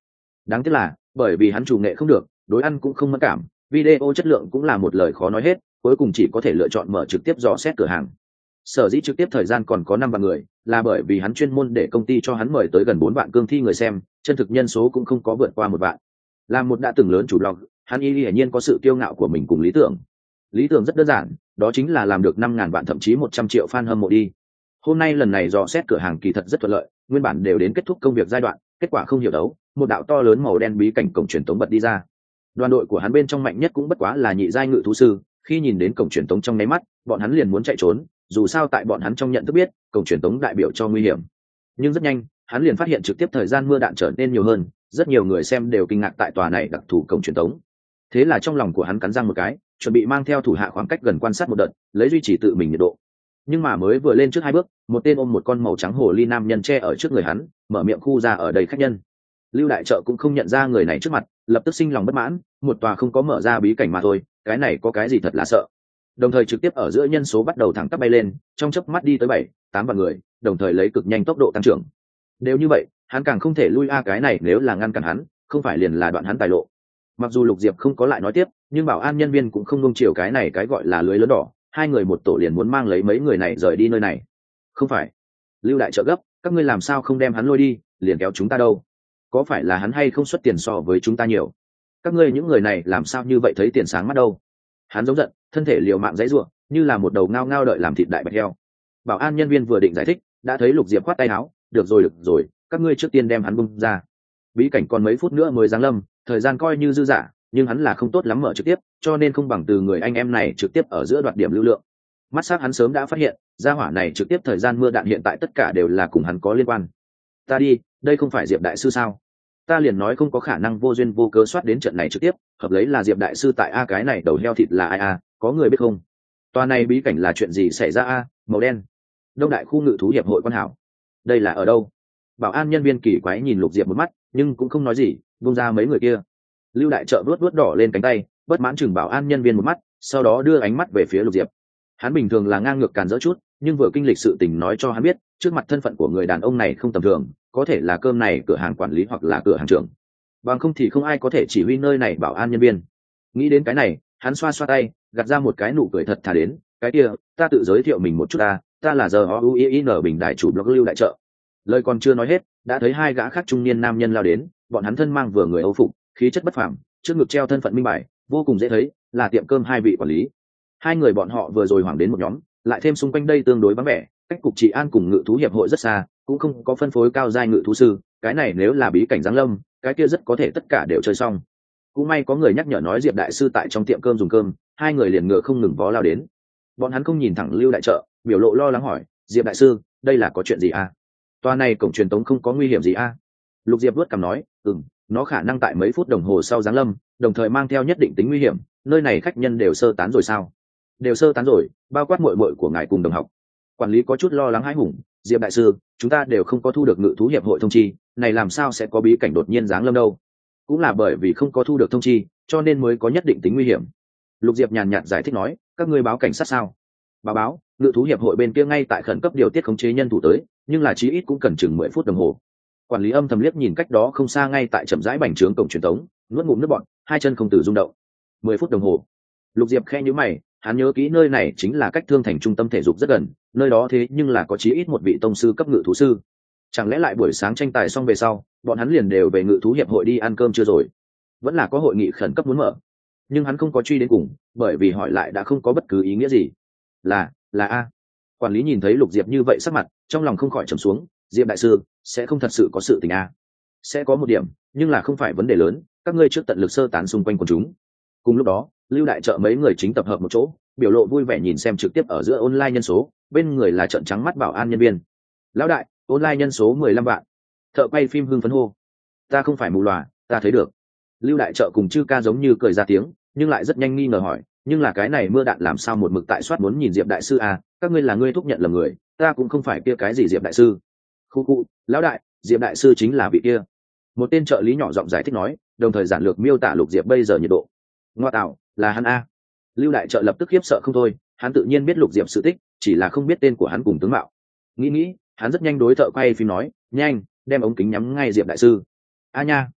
Đáng tiếc là bởi vì hắn chủ nghệ không được, đối ăn cũng không mất cảm, video chất lượng cũng là một lời khó nói hết, cuối cùng chỉ có thể lựa chọn mở trực tiếp dò xét cửa hàng. Sở dĩ trực tiếp thời gian còn có năm vạn người, là bởi vì hắn chuyên môn để công ty cho hắn mời tới gần bốn vạn cương thi người xem, chân thực nhân số cũng không có vượt qua một vạn. Là một đã từng lớn chủ blog, hắn y hiển nhiên có sự kiêu ngạo của mình cùng lý tưởng. Lý tưởng rất đơn giản, đó chính là làm được năm ngàn vạn thậm chí một trăm triệu fan hâm mộ đi. Hôm nay lần này dò xét cửa hàng kỳ thật rất thuận lợi, nguyên bản đều đến kết thúc công việc giai đoạn, kết quả không hiểu đấu, một đạo to lớn màu đen bí cảnh cổng truyền tống bật đi ra. Đoàn đội của hắn bên trong mạnh nhất cũng bất quá là nhị giai ngự thú sư, khi nhìn đến cổng truyền tống trong nháy mắt, bọn hắn liền muốn chạy trốn, dù sao tại bọn hắn trong nhận thức biết, cổng truyền tống đại biểu cho nguy hiểm. Nhưng rất nhanh, hắn liền phát hiện trực tiếp thời gian mưa đạn trở nên nhiều hơn, rất nhiều người xem đều kinh ngạc tại tòa này đặc thù cổng truyền tống. Thế là trong lòng của hắn cắn răng một cái, chuẩn bị mang theo thủ hạ khoảng cách gần quan sát một đợt, lấy duy trì tự mình nhiệt độ. Nhưng mà mới vừa lên trước hai bước, một tên ôm một con màu trắng hồ ly nam nhân che ở trước người hắn, mở miệng khu ra ở đây khách nhân. Lưu đại trợ cũng không nhận ra người này trước mặt, lập tức sinh lòng bất mãn, một tòa không có mở ra bí cảnh mà thôi, cái này có cái gì thật là sợ. Đồng thời trực tiếp ở giữa nhân số bắt đầu thẳng tắp bay lên, trong chớp mắt đi tới bảy, tám vạn người, đồng thời lấy cực nhanh tốc độ tăng trưởng. Nếu như vậy, hắn càng không thể lui a cái này nếu là ngăn cản hắn, không phải liền là đoạn hắn tài lộ. Mặc dù Lục Diệp không có lại nói tiếp, nhưng bảo an nhân viên cũng không nuông chiều cái này cái gọi là lưới lớn đỏ, hai người một tổ liền muốn mang lấy mấy người này rời đi nơi này. Không phải, Lưu đại trợ gấp, các ngươi làm sao không đem hắn lôi đi, liền kéo chúng ta đâu? Có phải là hắn hay không xuất tiền so với chúng ta nhiều? Các ngươi những người này làm sao như vậy thấy tiền sáng mắt đâu? Hắn giống giận, thân thể liều mạng dãy giụa, như là một đầu ngao ngao đợi làm thịt đại bạch heo. Bảo an nhân viên vừa định giải thích, đã thấy Lục Diệp khoát tay áo, được rồi được rồi, các ngươi trước tiên đem hắn bung ra. Bí cảnh còn mấy phút nữa mới giáng lâm, thời gian coi như dư dả, nhưng hắn là không tốt lắm mở trực tiếp, cho nên không bằng từ người anh em này trực tiếp ở giữa đoạt điểm lưu lượng. Mắt sắc hắn sớm đã phát hiện, gia hỏa này trực tiếp thời gian mưa đạn hiện tại tất cả đều là cùng hắn có liên quan. Ta đi, đây không phải Diệp đại sư sao? Ta liền nói không có khả năng vô duyên vô cớ soát đến trận này trực tiếp, hợp lấy là Diệp đại sư tại a cái này đầu heo thịt là ai a, có người biết không? Tòa này bí cảnh là chuyện gì xảy ra a? Màu đen. Đông đại khu ngự thú hiệp hội quan hảo. Đây là ở đâu? Bảo an nhân viên kỳ quái nhìn Lục Diệp một mắt, nhưng cũng không nói gì, buông ra mấy người kia. Lưu đại trợ vuốt vuốt đỏ lên cánh tay, bất mãn chừng bảo an nhân viên một mắt, sau đó đưa ánh mắt về phía Lục Diệp. Hắn bình thường là ngang ngược càn rỡ chút, nhưng vừa kinh lịch sự tình nói cho hắn biết, trước mặt thân phận của người đàn ông này không tầm thường, có thể là cơm này cửa hàng quản lý hoặc là cửa hàng trưởng. Bằng không thì không ai có thể chỉ huy nơi này bảo an nhân viên. Nghĩ đến cái này, hắn xoa xoa tay, gạt ra một cái nụ cười thật thà đến, cái kia, ta tự giới thiệu mình một chút ta, ta là giờ o u i n bình đại chủ blog Lưu đại trợ. Lời còn chưa nói hết, đã thấy hai gã khác trung niên nam nhân lao đến, bọn hắn thân mang vừa người Âu phục, khí chất bất phàm, trước ngực treo thân phận minh bài, vô cùng dễ thấy, là tiệm cơm hai vị quản lý. Hai người bọn họ vừa rồi hoảng đến một nhóm, lại thêm xung quanh đây tương đối vắng vẻ, cách cục trị an cùng ngự thú hiệp hội rất xa, cũng không có phân phối cao giai ngự thú sư, cái này nếu là bí cảnh giáng lâm, cái kia rất có thể tất cả đều chơi xong. Cũng may có người nhắc nhở nói Diệp đại sư tại trong tiệm cơm dùng cơm, hai người liền ngựa không ngừng vó lao đến. Bọn hắn không nhìn thẳng Lưu đại trợ, biểu lộ lo lắng hỏi, Diệp đại sư, đây là có chuyện gì à? Toa này cổng truyền tống không có nguy hiểm gì à? Lục Diệp vuốt cằm nói, ừm, nó khả năng tại mấy phút đồng hồ sau giáng lâm, đồng thời mang theo nhất định tính nguy hiểm, nơi này khách nhân đều sơ tán rồi sao? Đều sơ tán rồi, bao quát muội muội của ngài cùng đồng học. Quản lý có chút lo lắng hãi hùng, Diệp đại sư, chúng ta đều không có thu được ngự thú hiệp hội thông chi, này làm sao sẽ có bí cảnh đột nhiên giáng lâm đâu? Cũng là bởi vì không có thu được thông chi, cho nên mới có nhất định tính nguy hiểm. Lục Diệp nhàn nhạt giải thích nói, các ngươi báo cảnh sát sao? Báo báo, ngự thú hiệp hội bên kia ngay tại khẩn cấp điều tiết khống chế nhân thủ tới, nhưng là chí ít cũng cần chừng mười phút đồng hồ. Quản lý âm thầm liếc nhìn cách đó không xa ngay tại chậm rãi bành trướng cổng truyền tống, nuốt ngụm nước bọt, hai chân không từ rung động. Mười phút đồng hồ. Lục Diệp khẽ nhíu mày, hắn nhớ kỹ nơi này chính là cách Thương Thành trung tâm thể dục rất gần, nơi đó thế nhưng là có chí ít một vị tông sư cấp ngự thú sư. Chẳng lẽ lại buổi sáng tranh tài xong về sau, bọn hắn liền đều về ngự thú hiệp hội đi ăn cơm chưa rồi? Vẫn là có hội nghị khẩn cấp muốn mở. Nhưng hắn không có truy đến cùng, bởi vì hỏi lại đã không có bất cứ ý nghĩa gì. Là, là a. Quản lý nhìn thấy Lục Diệp như vậy sắc mặt, trong lòng không khỏi trầm xuống, Diệp đại sư, sẽ không thật sự có sự tình a. Sẽ có một điểm, nhưng là không phải vấn đề lớn, các ngươi trước tận lực sơ tán xung quanh quần chúng. Cùng lúc đó, Lưu đại trợ mấy người chính tập hợp một chỗ, biểu lộ vui vẻ nhìn xem trực tiếp ở giữa online nhân số, bên người là trợn trắng mắt bảo an nhân viên. Lão đại, online nhân số mười lăm vạn. Thợ quay phim hưng phấn hô. Ta không phải mù lòa, ta thấy được. Lưu đại trợ cùng Chư Ca giống như cười ra tiếng, nhưng lại rất nhanh nghi ngờ hỏi, nhưng là cái này mưa đạn làm sao một mực tại soát muốn nhìn Diệp đại sư à, các ngươi là ngươi thúc nhận lầm người, ta cũng không phải kia cái gì Diệp đại sư. Khu khu, lão đại, Diệp đại sư chính là vị kia. Một tên trợ lý nhỏ giọng giải thích nói, đồng thời giản lược miêu tả Lục Diệp bây giờ nhiệt độ. Ngoa tạo, là hắn a. Lưu đại trợ lập tức khiếp sợ không thôi, hắn tự nhiên biết Lục Diệp sự tích, chỉ là không biết tên của hắn cùng tướng mạo. Nghĩ nghĩ, hắn rất nhanh đối thợ quay phim nói, nhanh, đem ống kính nhắm ngay Diệp đại sư. A nha.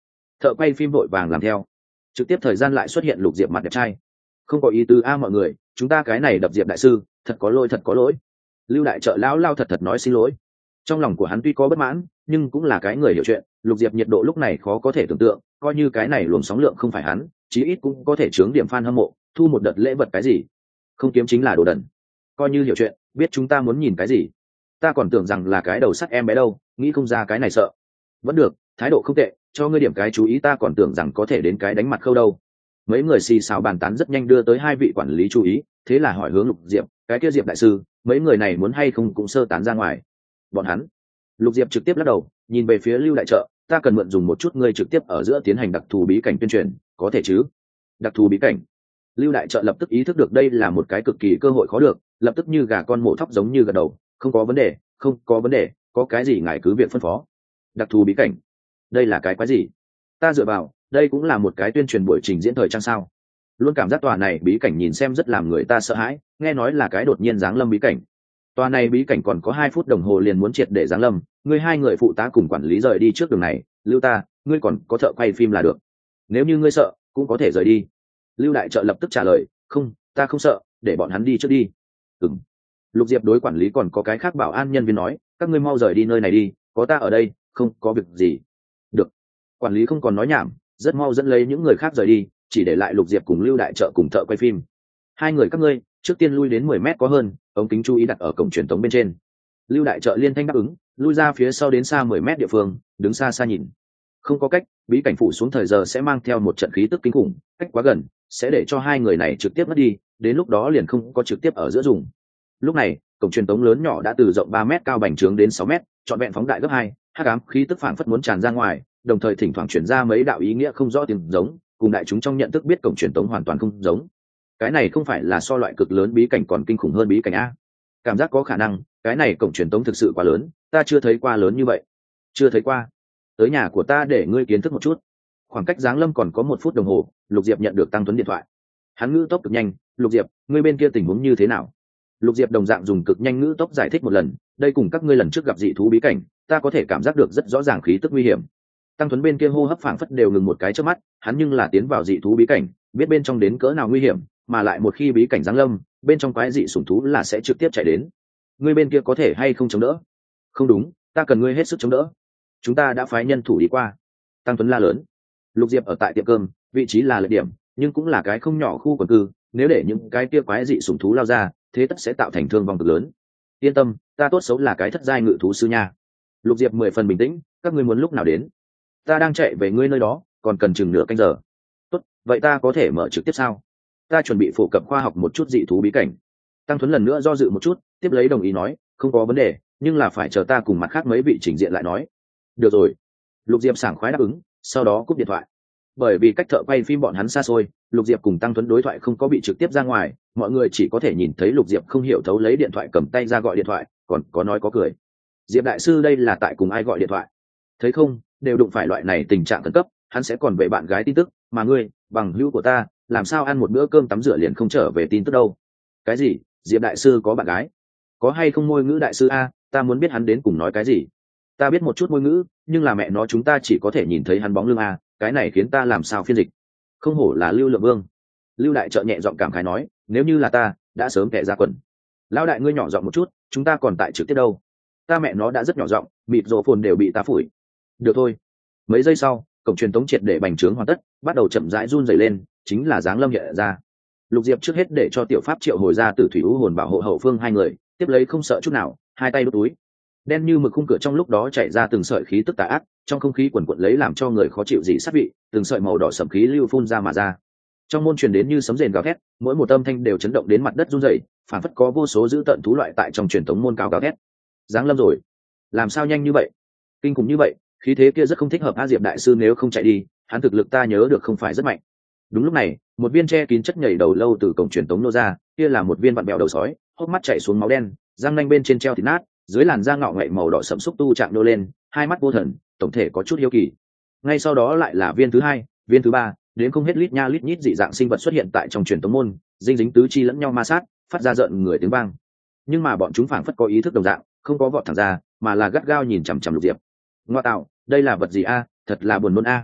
Thợ quay phim vội vàng làm theo, trực tiếp thời gian lại xuất hiện Lục Diệp mặt đẹp trai. Không có ý tứ a mọi người, chúng ta cái này đập Diệp đại sư, thật có lỗi thật có lỗi. Lưu đại trợ lão lao thật thật nói xin lỗi. Trong lòng của hắn tuy có bất mãn, nhưng cũng là cái người hiểu chuyện. Lục Diệp nhiệt độ lúc này khó có thể tưởng tượng, coi như cái này luồng sóng lượng không phải hắn, chí ít cũng có thể chướng điểm fan hâm mộ, thu một đợt lễ vật cái gì. Không kiếm chính là đồ đần. Coi như hiểu chuyện, biết chúng ta muốn nhìn cái gì. Ta còn tưởng rằng là cái đầu sắt em bé đâu, nghĩ không ra cái này sợ. Vẫn được, thái độ không tệ, cho ngươi điểm cái chú ý, ta còn tưởng rằng có thể đến cái đánh mặt khâu đâu. Mấy người xì xào bàn tán rất nhanh đưa tới hai vị quản lý chú ý, thế là hỏi hướng Lục Diệp, cái kia Diệp đại sư, mấy người này muốn hay không cũng sơ tán ra ngoài. Bọn hắn. Lục Diệp trực tiếp lắc đầu, nhìn về phía Lưu đại trợ, ta cần mượn dùng một chút ngươi trực tiếp ở giữa tiến hành đặc thù bí cảnh tuyên truyền, có thể chứ? Đặc thù bí cảnh. Lưu đại trợ lập tức ý thức được đây là một cái cực kỳ cơ hội khó được, lập tức như gà con mổ thóc giống như gật đầu, không có vấn đề, không có vấn đề, có cái gì ngài cứ việc phân phó. Đặc thù bí cảnh. Đây là cái quái gì? Ta dựa vào, đây cũng là một cái tuyên truyền buổi trình diễn thời trang sao? Luôn cảm giác tòa này bí cảnh nhìn xem rất làm người ta sợ hãi, nghe nói là cái đột nhiên giáng lâm bí cảnh. Tòa này bí cảnh còn có hai phút đồng hồ liền muốn triệt để giáng lâm, ngươi hai người phụ tá cùng quản lý rời đi trước đường này, Lưu ta, ngươi còn có thợ quay phim là được. Nếu như ngươi sợ, cũng có thể rời đi. Lưu đại trợ lập tức trả lời, không, ta không sợ, để bọn hắn đi trước đi. Ừm. Lục Diệp đối quản lý còn có cái khác bảo an nhân viên nói, các ngươi mau rời đi nơi này đi, có ta ở đây, không có việc gì. Được. Quản lý không còn nói nhảm, rất mau dẫn lấy những người khác rời đi, chỉ để lại Lục Diệp cùng Lưu đại trợ cùng thợ quay phim. Hai người các ngươi trước tiên lui đến mười mét có hơn, ống kính chú ý đặt ở cổng truyền tống bên trên. Lưu đại trợ liên thanh đáp ứng, lui ra phía sau đến xa mười mét địa phương, đứng xa xa nhìn. Không có cách, bí cảnh phủ xuống thời giờ sẽ mang theo một trận khí tức kinh khủng, cách quá gần sẽ để cho hai người này trực tiếp mất đi, đến lúc đó liền không có trực tiếp ở giữa dùng. Lúc này, cổng truyền tống lớn nhỏ đã từ rộng ba mét cao bành trướng đến sáu mét, trọn vẹn phóng đại gấp hai, hắc ám khí tức phảng phất muốn tràn ra ngoài, đồng thời thỉnh thoảng truyền ra mấy đạo ý nghĩa không rõ tiếng giống, cùng đại chúng trong nhận thức biết cổng truyền tống hoàn toàn không giống. Cái này không phải là so loại cực lớn bí cảnh còn kinh khủng hơn bí cảnh a? Cảm giác có khả năng, cái này cổng truyền tống thực sự quá lớn, ta chưa thấy qua lớn như vậy. Chưa thấy qua. Tới nhà của ta để ngươi kiến thức một chút. Khoảng cách giáng lâm còn có một phút đồng hồ, Lục Diệp nhận được Tăng Tuấn điện thoại. Hắn ngữ tốc cực nhanh, Lục Diệp, ngươi bên kia tình huống như thế nào? Lục Diệp đồng dạng dùng cực nhanh ngữ tốc giải thích một lần, đây cùng các ngươi lần trước gặp dị thú bí cảnh, ta có thể cảm giác được rất rõ ràng khí tức nguy hiểm. Tăng Tuấn bên kia hô hấp phảng phất đều ngừng một cái trước mắt, hắn nhưng là tiến vào dị thú bí cảnh, biết bên trong đến cỡ nào nguy hiểm, mà lại một khi bí cảnh giáng lâm, bên trong quái dị sủng thú là sẽ trực tiếp chạy đến. Ngươi bên kia có thể hay không chống đỡ? Không đúng, ta cần ngươi hết sức chống đỡ. Chúng ta đã phái nhân thủ đi qua. Tăng Tuấn la lớn. Lục Diệp ở tại tiệm cơm, vị trí là lợi điểm, nhưng cũng là cái không nhỏ khu quần cư, nếu để những cái kia quái dị sủng thú lao ra, thế tất sẽ tạo thành thương vong cực lớn. Yên tâm, ta tốt xấu là cái thất giai ngự thú sư nha. Lục Diệp mười phần bình tĩnh, các ngươi muốn lúc nào đến? Ta đang chạy về ngươi nơi đó, còn cần chừng nửa canh giờ. Tốt, vậy ta có thể mở trực tiếp sao? Ta chuẩn bị phổ cập khoa học một chút dị thú bí cảnh. Tăng Tuấn lần nữa do dự một chút, tiếp lấy đồng ý nói, không có vấn đề, nhưng là phải chờ ta cùng mặt khác mấy vị trình diện lại nói. Được rồi. Lục Diệp sảng khoái đáp ứng, sau đó cúp điện thoại. Bởi vì cách thợ quay phim bọn hắn xa xôi, Lục Diệp cùng Tăng Tuấn đối thoại không có bị trực tiếp ra ngoài, mọi người chỉ có thể nhìn thấy Lục Diệp không hiểu thấu lấy điện thoại cầm tay ra gọi điện thoại, còn có nói có cười. Diệp đại sư đây là tại cùng ai gọi điện thoại? Thấy không, đều đụng phải loại này tình trạng khẩn cấp, hắn sẽ còn về bạn gái tin tức, mà ngươi, bằng hữu của ta, làm sao ăn một bữa cơm tắm rửa liền không trở về tin tức đâu? Cái gì? Diệp đại sư có bạn gái? Có hay không ngôi ngữ đại sư a? Ta muốn biết hắn đến cùng nói cái gì. Ta biết một chút ngôn ngữ, nhưng là mẹ nó chúng ta chỉ có thể nhìn thấy hắn bóng lưng a, cái này khiến ta làm sao phiên dịch. Không hổ là Lưu Lượng Vương. Lưu đại trợ nhẹ giọng cảm khái nói, nếu như là ta, đã sớm kẻ ra quần. Lão đại ngươi nhỏ giọng một chút, chúng ta còn tại trực tiếp đâu. Ta mẹ nó đã rất nhỏ giọng, mịt rổ phồn đều bị ta phủi. Được thôi. Mấy giây sau, cổng truyền tống triệt để bành trướng hoàn tất, bắt đầu chậm rãi run rẩy lên, chính là dáng lâm hiện ra. Lục Diệp trước hết để cho tiểu pháp triệu hồi ra tử thủy u hồn bảo hộ hậu phương hai người, tiếp lấy không sợ chút nào, hai tay đút túi. Đen như mực khung cửa trong lúc đó chạy ra từng sợi khí tức tà ác, trong không khí quần quật lấy làm cho người khó chịu dị sát vị, từng sợi màu đỏ sẫm khí lưu phun ra mà ra. Trong môn truyền đến như sấm rền gào thét, mỗi một âm thanh đều chấn động đến mặt đất run rẩy, phản phất có vô số dữ tận thú loại tại trong truyền thống môn cao gào thét. Giáng lâm rồi, làm sao nhanh như vậy, kinh khủng như vậy, khí thế kia rất không thích hợp. A Diệp đại sư nếu không chạy đi, hắn thực lực ta nhớ được không phải rất mạnh. Đúng lúc này, một viên che kín chất nhảy đầu lâu từ cổng truyền tống nô ra, kia là một viên vặn bèo đầu sói, hốc mắt chảy xuống máu đen, răng nanh bên trên treo thịt nát, dưới làn da ngọ ngậy màu đỏ sẫm xúc tu chạm nô lên, hai mắt vô thần, tổng thể có chút hiếu kỳ. Ngay sau đó lại là viên thứ hai, viên thứ ba, đến không hết lít nha lít nhít dị dạng sinh vật xuất hiện tại trong truyền tống môn, dinh dính tứ chi lẫn nhau ma sát, phát ra rợn người tiếng vang. Nhưng mà bọn chúng phảng phất có ý thức đồng dạng, không có vọt thẳng ra, mà là gắt gao nhìn chằm chằm Lục Diệp. Ngoa tạo, đây là vật gì a? Thật là buồn nôn a.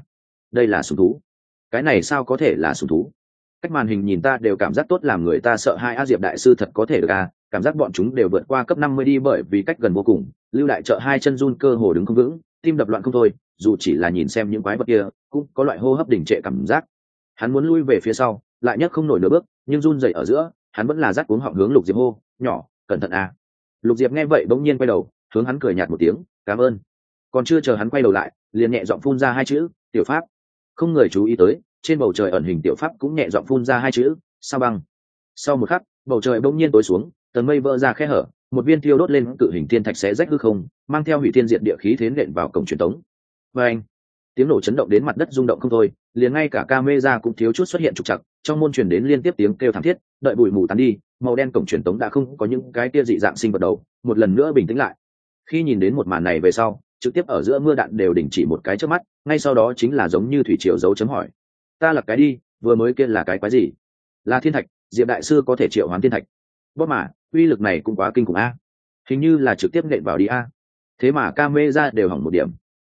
đây là sủng thú. Cái này sao có thể là sủng thú? Cách màn hình nhìn ta đều cảm giác tốt, làm người ta sợ hai. A Diệp đại sư thật có thể được à? Cảm giác bọn chúng đều vượt qua cấp năm mươi đi, bởi vì cách gần vô cùng. Lưu Đại Trợ hai chân run, cơ hồ đứng không vững, tim đập loạn không thôi, dù chỉ là nhìn xem những quái vật kia cũng có loại hô hấp đình trệ cảm giác. Hắn muốn lui về phía sau, lại nhấc không nổi nửa bước, nhưng run rẩy ở giữa, hắn vẫn là dắt cuống họng hướng Lục Diệp hô, nhỏ, cẩn thận à. Lục Diệp nghe vậy bỗng nhiên quay đầu, hướng hắn cười nhạt một tiếng, cảm ơn. Còn chưa chờ hắn quay đầu lại, liền nhẹ giọng phun ra hai chữ, tiểu pháp. Không người chú ý tới, trên bầu trời ẩn hình tiểu pháp cũng nhẹ giọng phun ra hai chữ, sao băng. Sau một khắc, bầu trời bỗng nhiên tối xuống, tầng mây vỡ ra khe hở, một viên thiêu đốt lên cự hình thiên thạch xé rách hư không, mang theo hủy thiên diệt địa khí thế nện vào cổng truyền tống. Và anh, tiếng nổ chấn động đến mặt đất rung động không thôi, liền ngay cả camera cũng thiếu chút xuất hiện trục trặc, trong môn truyền đến liên tiếp tiếng kêu thảm thiết. Đợi bụi mù tán đi, màu đen cổng truyền tống đã không có những cái tia dị dạng sinh vật đầu, một lần nữa bình tĩnh lại. Khi nhìn đến một màn này về sau, trực tiếp ở giữa mưa đạn đều đình chỉ một cái trước mắt, ngay sau đó chính là giống như thủy triều dấu chấm hỏi. Ta là cái đi, vừa mới kia là cái quái gì? Là thiên thạch, Diệp đại sư có thể triệu hoán thiên thạch. Bóp mà, uy lực này cũng quá kinh khủng a. Hình như là trực tiếp nện vào đi a. Thế mà camera đều hỏng một điểm,